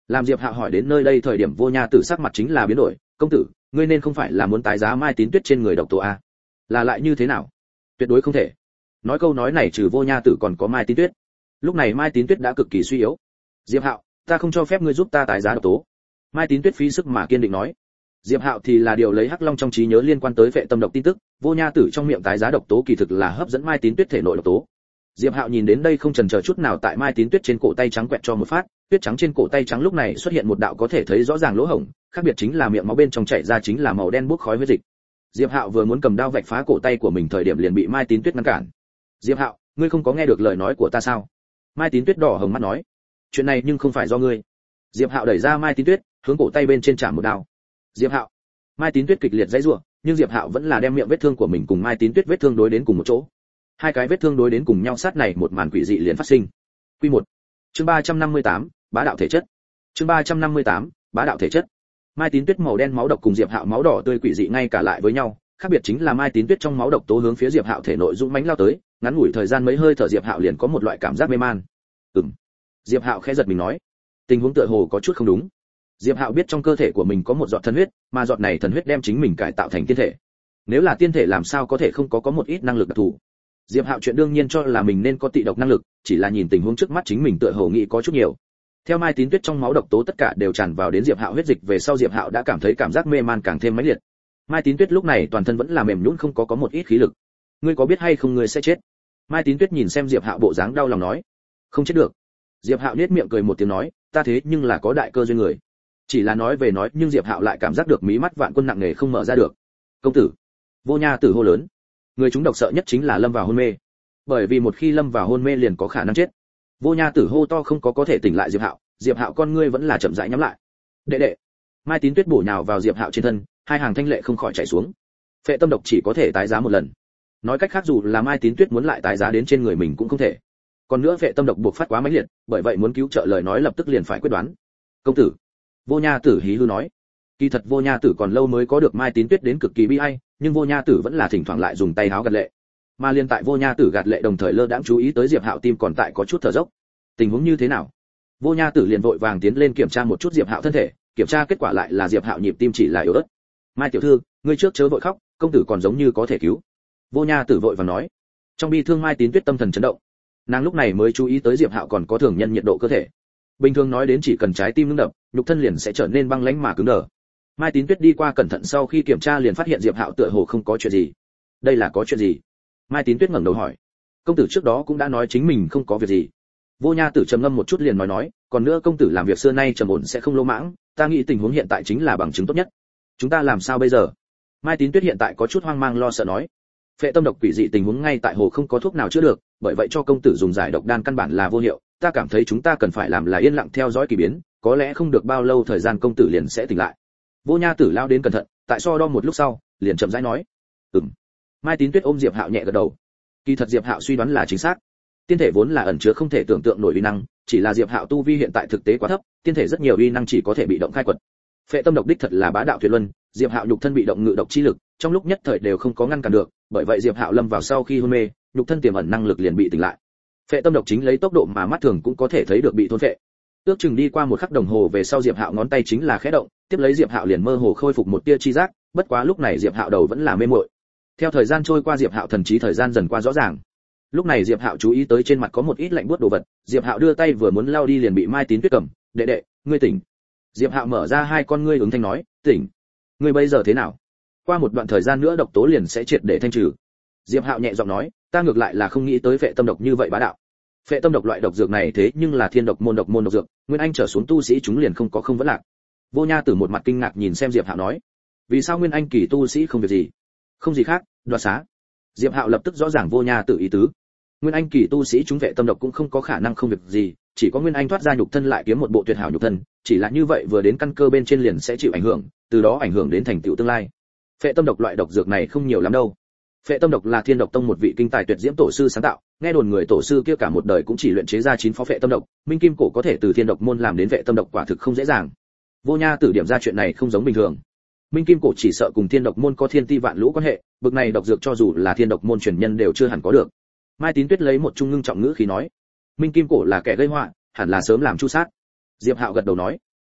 Làm Diệp Hạo hỏi đến nơi đây thời điểm Vô Nha Tử sắc mặt chính là biến đổi, "Công tử, ngươi nên không phải là muốn tái giá Mai Tín Tuyết trên người độc tố a? Là lại như thế nào?" "Tuyệt đối không thể." Nói câu nói này trừ Vô Nha Tử còn có Mai Tín Tuyết. Lúc này Mai Tín Tuyết đã cực kỳ suy yếu. "Diệp Hạo, ta không cho phép ngươi giúp ta tái giá độc tố." Mai Tín Tuyết phí sức mà kiên định nói. Diệp Hạo thì là điều lấy Hắc Long trong trí nhớ liên quan tới vệ tâm độc tin tức, Vô Nha Tử trong miệng tái giá độc tố kỳ thực là hấp dẫn Mai Tín Tuyết thể nội độc tố. Diệp Hạo nhìn đến đây không chần chờ chút nào tại Mai Tín Tuyết trên cổ tay trắng quẹt cho một phát, tuyết trắng trên cổ tay trắng lúc này xuất hiện một đạo có thể thấy rõ ràng lỗ hổng, khác biệt chính là miệng máu bên trong chảy ra chính là màu đen bốc khói huyết dịch. Diệp Hạo vừa muốn cầm đao vạch phá cổ tay của mình thời điểm liền bị Mai Tín Tuyết ngăn cản. "Diệp Hạo, ngươi không có nghe được lời nói của ta sao?" Mai Tín Tuyết đỏ hồng mắt nói. "Chuyện này nhưng không phải do ngươi." Diệp Hạo đẩy ra Mai Tín Tuyết, hướng cổ tay bên trên chạm một đao. "Diệp Hạo." Mai Tín Tuyết kịch liệt giãy giụa, nhưng Diệp Hạo vẫn là đem miệng vết thương của mình cùng Mai Tín Tuyết vết thương đối đến cùng một chỗ. Hai cái vết thương đối đến cùng nhau sát này một màn quỷ dị liền phát sinh. Quy một. Chương ba trăm năm mươi tám, bá đạo thể chất. Chương ba trăm năm mươi tám, bá đạo thể chất. Mai Tín Tuyết màu đen máu độc cùng Diệp Hạo máu đỏ tươi quỷ dị ngay cả lại với nhau, khác biệt chính là Mai Tín Tuyết trong máu độc tố hướng phía Diệp Hạo thể nội dũng mãnh lao tới, ngắn ngủi thời gian mấy hơi thở Diệp Hạo liền có một loại cảm giác mê man. Ừm. Diệp Hạo khẽ giật mình nói, tình huống tựa hồ có chút không đúng. Diệp Hạo biết trong cơ thể của mình có một giọt thần huyết, mà giọt này thần huyết đem chính mình cải tạo thành tiên thể. Nếu là tiên thể làm sao có thể không có có một ít năng lực đặc thù. Diệp Hạo chuyện đương nhiên cho là mình nên có tị độc năng lực, chỉ là nhìn tình huống trước mắt chính mình tựa hồ nghĩ có chút nhiều. Theo Mai Tín Tuyết trong máu độc tố tất cả đều tràn vào đến Diệp Hạo huyết dịch về sau Diệp Hạo đã cảm thấy cảm giác mê man càng thêm mãnh liệt. Mai Tín Tuyết lúc này toàn thân vẫn là mềm nhũn không có có một ít khí lực. "Ngươi có biết hay không ngươi sẽ chết?" Mai Tín Tuyết nhìn xem Diệp Hạo bộ dáng đau lòng nói. "Không chết được." Diệp Hạo nhếch miệng cười một tiếng nói, "Ta thế nhưng là có đại cơ duyên người." Chỉ là nói về nói, nhưng Diệp Hạo lại cảm giác được mí mắt vạn quân nặng nề không mở ra được. "Công tử!" Vô Nha Tử hô lớn. Người chúng độc sợ nhất chính là lâm vào hôn mê. Bởi vì một khi lâm vào hôn mê liền có khả năng chết. Vô Nha Tử hô to không có có thể tỉnh lại Diệp Hạo, Diệp Hạo con ngươi vẫn là chậm rãi nhắm lại. "Đệ đệ!" Mai Tín Tuyết bổ nhào vào Diệp Hạo trên thân, hai hàng thanh lệ không khỏi chảy xuống. Phệ tâm độc chỉ có thể tái giá một lần. Nói cách khác dù là Mai Tín Tuyết muốn lại tái giá đến trên người mình cũng không thể. Còn nữa phệ tâm độc buộc phát quá mãnh liệt, bởi vậy muốn cứu trợ lời nói lập tức liền phải quyết đoán. "Công tử!" Vô Nha Tử hí hư nói. Kỳ thật Vô Nha Tử còn lâu mới có được Mai Tín Tuyết đến cực kỳ bi ai, nhưng Vô Nha Tử vẫn là thỉnh thoảng lại dùng tay háo gạt lệ. Mà liên tại Vô Nha Tử gạt lệ đồng thời lơ đãng chú ý tới Diệp Hạo tim còn tại có chút thở dốc. Tình huống như thế nào? Vô Nha Tử liền vội vàng tiến lên kiểm tra một chút Diệp Hạo thân thể, kiểm tra kết quả lại là Diệp Hạo nhịp tim chỉ là yếu ớt. "Mai tiểu thư, ngươi trước chớ vội khóc, công tử còn giống như có thể cứu." Vô Nha Tử vội vàng nói. Trong bi thương Mai Tín Tuyết tâm thần chấn động. Nàng lúc này mới chú ý tới Diệp Hạo còn có thường nhân nhiệt độ cơ thể. Bình thường nói đến chỉ cần trái tim ngưng đập, nhục thân liền sẽ trở nên băng lãnh mà cứng đờ. Mai Tín Tuyết đi qua cẩn thận sau khi kiểm tra liền phát hiện Diệp Hạo tựa hồ không có chuyện gì. "Đây là có chuyện gì?" Mai Tín Tuyết ngẩng đầu hỏi. "Công tử trước đó cũng đã nói chính mình không có việc gì." Vô Nha Tử trầm ngâm một chút liền nói nói, "Còn nữa công tử làm việc xưa nay trầm ổn sẽ không lỗ mãng, ta nghĩ tình huống hiện tại chính là bằng chứng tốt nhất. Chúng ta làm sao bây giờ?" Mai Tín Tuyết hiện tại có chút hoang mang lo sợ nói. Phệ tâm độc quỷ dị tình huống ngay tại hồ không có thuốc nào chữa được, bởi vậy cho công tử dùng giải độc đan căn bản là vô hiệu, ta cảm thấy chúng ta cần phải làm là yên lặng theo dõi kỳ biến, có lẽ không được bao lâu thời gian công tử liền sẽ tỉnh lại. Vô Nha Tử lao đến cẩn thận, tại so đo một lúc sau, liền chậm rãi nói. "Ừm." Mai Tín Tuyết ôm Diệp Hạo nhẹ gật đầu. Kỳ thật Diệp Hạo suy đoán là chính xác. Tiên thể vốn là ẩn chứa không thể tưởng tượng nổi uy năng, chỉ là Diệp Hạo tu vi hiện tại thực tế quá thấp, tiên thể rất nhiều uy năng chỉ có thể bị động khai quật. Phệ tâm độc đích thật là bá đạo tuyệt luân, Diệp Hạo nhục thân bị động ngự độc chi lực, trong lúc nhất thời đều không có ngăn cản được, bởi vậy Diệp Hạo lâm vào sau khi hôn mê, nhục thân tiềm ẩn năng lực liền bị tỉnh lại. Phệ tâm độc chính lấy tốc độ mà mắt thường cũng có thể thấy được bị thôn phệ. Ước chừng đi qua một khắc đồng hồ về sau Diệp Hạo ngón tay chính là khẽ động, tiếp lấy Diệp Hạo liền mơ hồ khôi phục một tia chi giác, bất quá lúc này Diệp Hạo đầu vẫn là mê muội. Theo thời gian trôi qua Diệp Hạo thần trí thời gian dần qua rõ ràng. Lúc này Diệp Hạo chú ý tới trên mặt có một ít lạnh buốt đồ vật, Diệp Hạo đưa tay vừa muốn lau đi liền bị Mai Tín Tuyết cầm, "Đệ đệ, ngươi tỉnh." Diệp Hạo mở ra hai con ngươi ứng thanh nói, "Tỉnh? Ngươi bây giờ thế nào? Qua một đoạn thời gian nữa độc tố liền sẽ triệt để thanh trừ." Diệp Hạo nhẹ giọng nói, "Ta ngược lại là không nghĩ tới phệ tâm độc như vậy bá đạo. Phệ tâm độc loại độc dược này thế nhưng là thiên độc môn độc môn độc dược, nguyên anh trở xuống tu sĩ chúng liền không có không vấn lạc." Vô Nha Tử một mặt kinh ngạc nhìn xem Diệp Hạo nói, "Vì sao nguyên anh kỳ tu sĩ không việc gì?" "Không gì khác, đoạt xá." Diệp Hạo lập tức rõ ràng Vô Nha Tử ý tứ. Nguyên anh kỳ tu sĩ chúng phệ tâm độc cũng không có khả năng không việc gì, chỉ có nguyên anh thoát ra nhục thân lại kiếm một bộ tuyệt hảo nhục thân, chỉ là như vậy vừa đến căn cơ bên trên liền sẽ chịu ảnh hưởng, từ đó ảnh hưởng đến thành tựu tương lai. Phệ tâm độc loại độc dược này không nhiều lắm đâu. Phệ tâm độc là Thiên Độc Tông một vị kinh tài tuyệt diễm tổ sư sáng tạo, nghe đồn người tổ sư kia cả một đời cũng chỉ luyện chế ra chín phó phệ tâm độc, Minh Kim Cổ có thể từ Thiên Độc môn làm đến phệ tâm độc quả thực không dễ dàng. Vô Nha Tử điểm ra chuyện này không giống bình thường. Minh Kim Cổ chỉ sợ cùng Thiên Độc môn có thiên ti vạn lũ quan hệ, bực này độc dược cho dù là Thiên Độc môn truyền nhân đều chưa hẳn có được. Mai Tín Tuyết lấy một trung ngưng trọng ngữ khí nói, Minh Kim Cổ là kẻ gây họa, hẳn là sớm làm chu sát. Diệp Hạo gật đầu nói,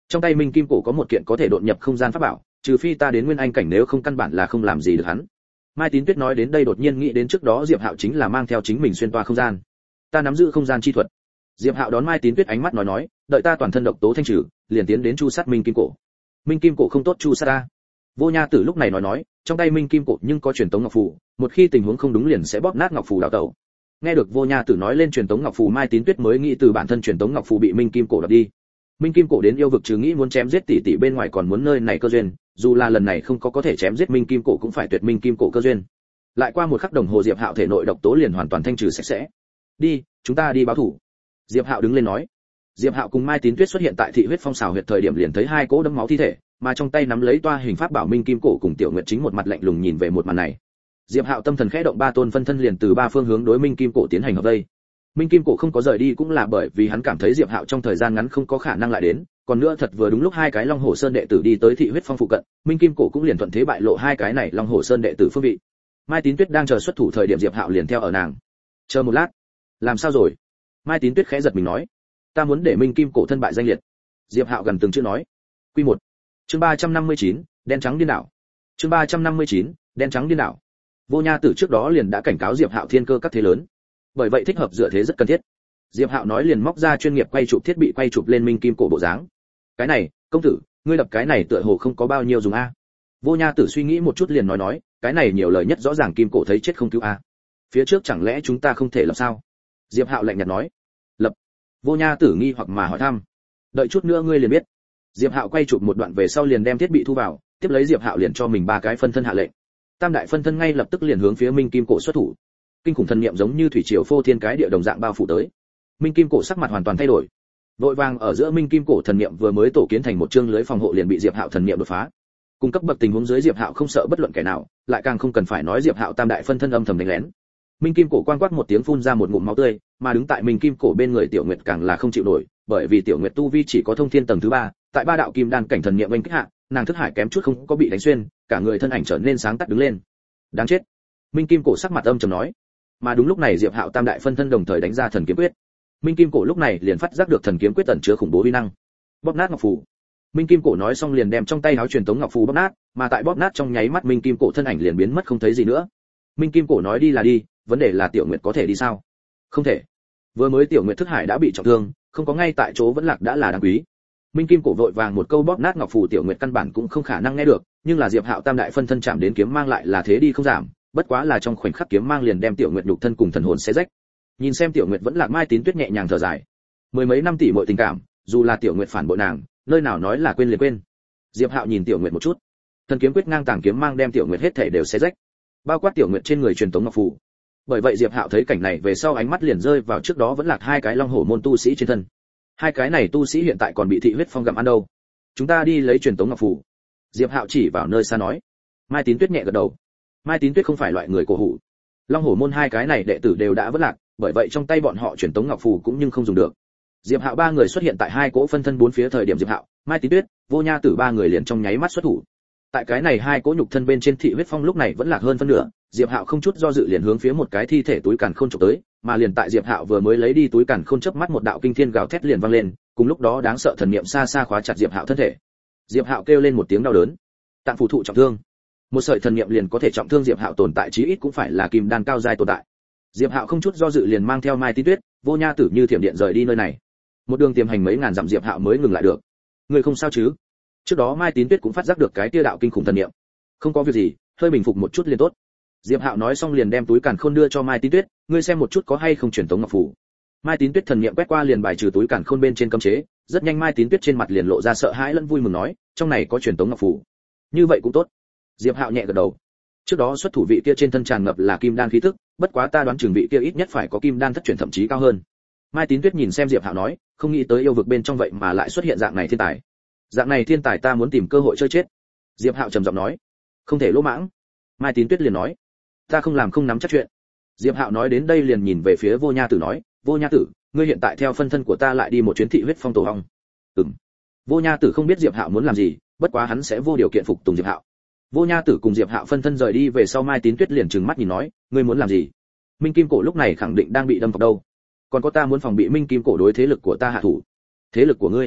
Trong tay minh kim cổ có một kiện có thể đột nhập không gian pháp bảo, trừ phi ta đến nguyên anh cảnh, nếu không căn bản là không làm gì được hắn. Mai Tín Tuyết nói đến đây đột nhiên nghĩ đến trước đó Diệp Hạo chính là mang theo chính mình xuyên toa không gian. Ta nắm giữ không gian chi thuật. Diệp Hạo đón Mai Tín Tuyết ánh mắt nói nói, đợi ta toàn thân độc tố thanh trừ, liền tiến đến chu sát minh kim cổ. Minh kim cổ không tốt chu sát ta. Vô Nha Tử lúc này nói nói, trong tay minh kim cổ nhưng có truyền tống ngọc phù, một khi tình huống không đúng liền sẽ bóp nát ngọc phù đào tẩu. Nghe được Vô Nha Tử nói lên truyền tống ngọc phù, Mai Tín Tuyết mới nghĩ từ bản thân truyền tống ngọc phù bị minh kim cổ đoạt đi. Minh kim cổ đến yêu vực trừ nghĩ muốn chém giết tỷ tỷ bên ngoài còn muốn nơi này cơ duyên, dù là lần này không có có thể chém giết minh kim cổ cũng phải tuyệt minh kim cổ cơ duyên. Lại qua một khắc đồng hồ Diệp Hạo thể nội độc tố liền hoàn toàn thanh trừ sạch sẽ. Đi, chúng ta đi báo thủ. Diệp Hạo đứng lên nói. Diệp Hạo cùng Mai Tín Tuyết xuất hiện tại thị huyết phong xào huyệt thời điểm liền thấy hai cỗ đẫm máu thi thể, mà trong tay nắm lấy toa hình pháp bảo minh kim cổ cùng Tiểu Nguyệt chính một mặt lạnh lùng nhìn về một màn này. Diệp Hạo tâm thần khẽ động, ba tôn phân thân liền từ ba phương hướng đối minh kim cổ tiến hành hợp vây. Minh kim cổ không có rời đi cũng là bởi vì hắn cảm thấy Diệp Hạo trong thời gian ngắn không có khả năng lại đến, còn nữa thật vừa đúng lúc hai cái Long Hổ Sơn đệ tử đi tới thị huyết phong phụ cận, minh kim cổ cũng liền thuận thế bại lộ hai cái này Long Hổ Sơn đệ tử phương vị. Mai Tín Tuyết đang chờ xuất thủ thời điểm Diệp Hạo liền theo ở nàng. Chờ một lát, làm sao rồi? Mai Tín Tuyết khẽ giật mình nói, ta muốn để minh kim cổ thân bại danh liệt. Diệp Hạo gần từng chữ nói. Quy một, chương ba trăm năm mươi chín, đen trắng điên đảo. Chương ba trăm năm mươi chín, đen trắng điên đảo. Vô Nha Tử trước đó liền đã cảnh cáo Diệp Hạo thiên cơ các thế lớn, bởi vậy thích hợp dựa thế rất cần thiết. Diệp Hạo nói liền móc ra chuyên nghiệp quay chụp thiết bị quay chụp lên minh kim cổ bộ dáng. Cái này, công tử, ngươi đập cái này tựa hồ không có bao nhiêu dùng a. Vô Nha Tử suy nghĩ một chút liền nói nói, cái này nhiều lời nhất rõ ràng kim cổ thấy chết không cứu a. Phía trước chẳng lẽ chúng ta không thể lập sao? Diệp Hạo lạnh nhạt nói. Lập. Vô Nha Tử nghi hoặc mà hỏi thăm. Đợi chút nữa ngươi liền biết. Diệp Hạo quay chụp một đoạn về sau liền đem thiết bị thu vào, tiếp lấy Diệp Hạo liền cho mình ba cái phân thân hạ lệnh. Tam đại phân thân ngay lập tức liền hướng phía minh kim cổ xuất thủ. Kinh khủng thần niệm giống như thủy triều phô thiên cái địa đồng dạng bao phủ tới. Minh kim cổ sắc mặt hoàn toàn thay đổi. Vội vàng ở giữa minh kim cổ thần niệm vừa mới tổ kiến thành một chương lưới phòng hộ liền bị Diệp Hạo thần niệm đột phá. Cung cấp bậc tình huống dưới Diệp Hạo không sợ bất luận kẻ nào, lại càng không cần phải nói Diệp Hạo tam đại phân thân âm thầm đánh lén. Minh kim cổ quang quát một tiếng phun ra một ngụm máu tươi, mà đứng tại minh kim cổ bên người Tiểu Nguyệt càng là không chịu nổi, bởi vì Tiểu Nguyệt tu vi chỉ có thông thiên tầng thứ ba, tại ba đạo kim đan cảnh thần niệm oanh kích hạ, nàng thức hải kém chút không có bị đánh xuyên, cả người thân ảnh trở nên sáng tắt đứng lên. Đáng chết. Minh kim cổ sắc mặt âm trầm nói. Mà đúng lúc này Diệp Hạo tam đại phân thân đồng thời đánh ra thần kiếm quyết. Minh kim cổ lúc này liền phát giác được thần kiếm quyết ẩn chứa khủng bố uy năng. Bóp nát ngọc phù. Minh kim cổ nói xong liền đem trong tay áo truyền tống ngọc phù bóp nát, mà tại bóp nát trong nháy mắt minh kim cổ thân ảnh liền biến mất không thấy gì nữa. Minh kim cổ nói đi là đi, vấn đề là Tiểu Nguyệt có thể đi sao? Không thể. Vừa mới Tiểu Nguyệt thức hải đã bị trọng thương, không có ngay tại chỗ vẫn lạc đã là đáng quý. Minh kim cổ vội vàng một câu bóp nát ngọc phù, Tiểu Nguyệt căn bản cũng không khả năng nghe được, nhưng là Diệp Hạo tam đại phân thân chạm đến kiếm mang lại là thế đi không giảm, bất quá là trong khoảnh khắc kiếm mang liền đem Tiểu Nguyệt nhục thân cùng thần hồn xé rách. Nhìn xem Tiểu Nguyệt vẫn lạc, Mai Tín Tuyết nhẹ nhàng thở dài. Mười mấy năm tỷ muội tình cảm, dù là Tiểu Nguyệt phản bội nàng, nơi nào nói là quên liền quên. Diệp Hạo nhìn Tiểu Nguyệt một chút, thần kiếm quyết ngang tàng kiếm mang đem Tiểu Nguyệt hết thảy đều xé rách, bao quát Tiểu Nguyệt trên người truyền tống ngọc phù. Bởi vậy Diệp Hạo thấy cảnh này về sau ánh mắt liền rơi vào trước đó vẫn lạc hai cái Long Hổ môn tu sĩ trên thân. Hai cái này tu sĩ hiện tại còn bị thị huyết phong gặm ăn đâu. Chúng ta đi lấy truyền tống ngọc phù. Diệp Hạo chỉ vào nơi xa nói. Mai Tín Tuyết nhẹ gật đầu. Mai Tín Tuyết không phải loại người cổ hủ. Long Hổ môn hai cái này đệ tử đều đã vẫn lạc, bởi vậy trong tay bọn họ truyền tống ngọc phù cũng nhưng không dùng được. Diệp Hạo ba người xuất hiện tại hai cỗ phân thân bốn phía thời điểm Diệp Hạo, Mai Tín Tuyết, Vô Nha Tử ba người liền trong nháy mắt xuất thủ. Tại cái này hai cỗ nhục thân bên trên thị huyết phong lúc này vẫn lạc hơn phân nửa, Diệp Hạo không chút do dự liền hướng phía một cái thi thể túi càn khôn chụp tới, mà liền tại Diệp Hạo vừa mới lấy đi túi càn khôn chớp mắt một đạo kinh thiên gào thét liền vang lên, cùng lúc đó đáng sợ thần niệm xa xa khóa chặt Diệp Hạo thân thể. Diệp Hạo kêu lên một tiếng đau đớn. Tạng phủ thụ trọng thương. Một sợi thần niệm liền có thể trọng thương Diệp Hạo, tồn tại chí ít cũng phải là kim đan cao giai tồn tại. Diệp Hạo không chút do dự liền mang theo Mai Tín Tuyết, Vô Nha Tử như thiểm điện rời đi nơi này. Một đường tiềm hành mấy ngàn dặm Diệp Hạo mới ngừng lại được. Người không sao chứ? Trước đó Mai Tín Tuyết cũng phát giác được cái tia đạo kinh khủng thần niệm. Không có việc gì, hơi bình phục một chút liền tốt. Diệp Hạo nói xong liền đem túi càn khôn đưa cho Mai Tín Tuyết, ngươi xem một chút có hay không truyền tống ngọc phù. Mai Tín Tuyết thần niệm quét qua liền bài trừ túi càn khôn bên trên cấm chế, rất nhanh Mai Tín Tuyết trên mặt liền lộ ra sợ hãi lẫn vui mừng nói, trong này có truyền tống ngọc phù. Như vậy cũng tốt. Diệp Hạo nhẹ gật đầu. Trước đó xuất thủ vị kia trên thân tràn ngập là kim đan khí tức, bất quá ta đoán chừng vị kia ít nhất phải có kim đan thất truyền thậm chí cao hơn. Mai Tín Tuyết nhìn xem Diệp Hạo nói, không nghĩ tới yêu vực bên trong vậy mà lại xuất hiện dạng này thiên tài. Dạng này thiên tài ta muốn tìm cơ hội chơi chết. Diệp Hạo trầm giọng nói, không thể lỗ mãng. Mai Tín Tuyết liền nói, ta không làm không nắm chắc chuyện. Diệp Hạo nói đến đây liền nhìn về phía Vô Nha Tử nói, Vô Nha Tử, ngươi hiện tại theo phân thân của ta lại đi một chuyến thị huyết phong tổ hong. Ừm. Vô Nha Tử không biết Diệp Hạo muốn làm gì, bất quá hắn sẽ vô điều kiện phục tùng Diệp Hạo. Vô Nha Tử cùng Diệp Hạo phân thân rời đi về sau, Mai Tín Tuyết liền trừng mắt nhìn nói, ngươi muốn làm gì? Minh Kim Cổ lúc này khẳng định đang bị đâm vào đâu. Còn có ta muốn phòng bị Minh Kim Cổ đối thế lực của ta hạ thủ. Thế lực của ngươi?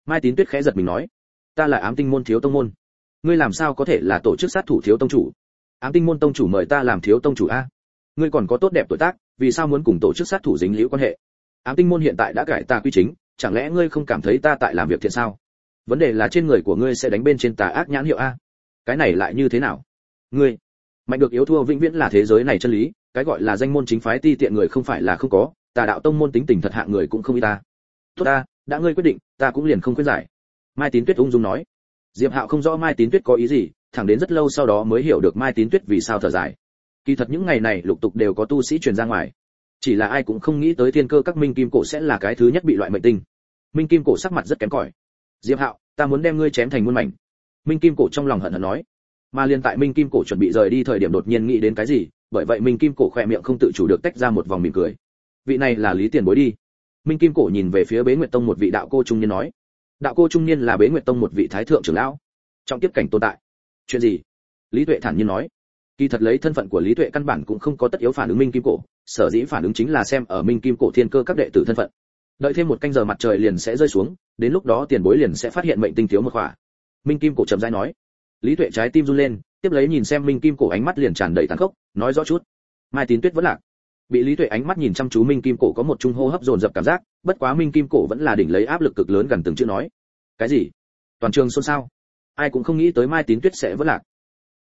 Mai Tín Tuyết khẽ giật mình nói, ta là Ám Tinh môn thiếu tông môn, ngươi làm sao có thể là tổ chức sát thủ thiếu tông chủ? Ám Tinh môn tông chủ mời ta làm thiếu tông chủ a. Ngươi còn có tốt đẹp tuổi tác, vì sao muốn cùng tổ chức sát thủ dính líu quan hệ? Ám Tinh môn hiện tại đã cải tà quy chính, chẳng lẽ ngươi không cảm thấy ta tại làm việc thiện sao? Vấn đề là trên người của ngươi sẽ đánh bên trên tà ác nhãn hiệu a. Cái này lại như thế nào? Ngươi, mạnh được yếu thua vĩnh viễn là thế giới này chân lý, cái gọi là danh môn chính phái ti tiện người không phải là không có, tà đạo tông môn tính tình thật hạng người cũng không ít ta. Tốt ta, đã ngươi quyết định, ta cũng liền không khuyên giải. Mai Tín Tuyết ung dung nói. Diệp Hạo không rõ Mai Tín Tuyết có ý gì, thẳng đến rất lâu sau đó mới hiểu được Mai Tín Tuyết vì sao thở dài. Kỳ thật những ngày này lục tục đều có tu sĩ truyền ra ngoài, chỉ là ai cũng không nghĩ tới thiên cơ các minh kim cổ sẽ là cái thứ nhất bị loại mệnh tinh. Minh kim cổ sắc mặt rất kém cỏi. Diệp Hạo, ta muốn đem ngươi chém thành muôn mảnh. Minh kim cổ trong lòng hận hận nói. Mà liên tại Minh kim cổ chuẩn bị rời đi thời điểm đột nhiên nghĩ đến cái gì, bởi vậy Minh kim cổ khỏe miệng không tự chủ được tách ra một vòng mỉm cười. Vị này là Lý Tiền Bối đi. Minh kim cổ nhìn về phía Bế Nguyệt Tông một vị đạo cô trung niên nói. Đạo cô trung niên là Bế Nguyệt Tông một vị thái thượng trưởng lão, trong tiếp cảnh tồn tại. Chuyện gì? Lý Tuệ thản nhiên nói. Kỳ thật lấy thân phận của Lý Tuệ căn bản cũng không có tất yếu phản ứng Minh kim cổ, sở dĩ phản ứng chính là xem ở Minh kim cổ thiên cơ các đệ tử thân phận. Đợi thêm một canh giờ mặt trời liền sẽ rơi xuống, đến lúc đó Tiền Bối liền sẽ phát hiện mệnh tinh thiếu một khỏa. Minh kim cổ chậm rãi nói. Lý Tuệ trái tim run lên, tiếp lấy nhìn xem Minh kim cổ ánh mắt liền tràn đầy tàn khốc, nói rõ chút. Mai Tín Tuyết vẫn lạc. Bị Lý Tuệ ánh mắt nhìn chăm chú Minh kim cổ có một trung hô hấp dồn dập cảm giác, bất quá Minh kim cổ vẫn là đỉnh lấy áp lực cực lớn gần từng chữ nói. Cái gì? Toàn trường xôn xao. Ai cũng không nghĩ tới Mai Tín Tuyết sẽ vẫn lạc.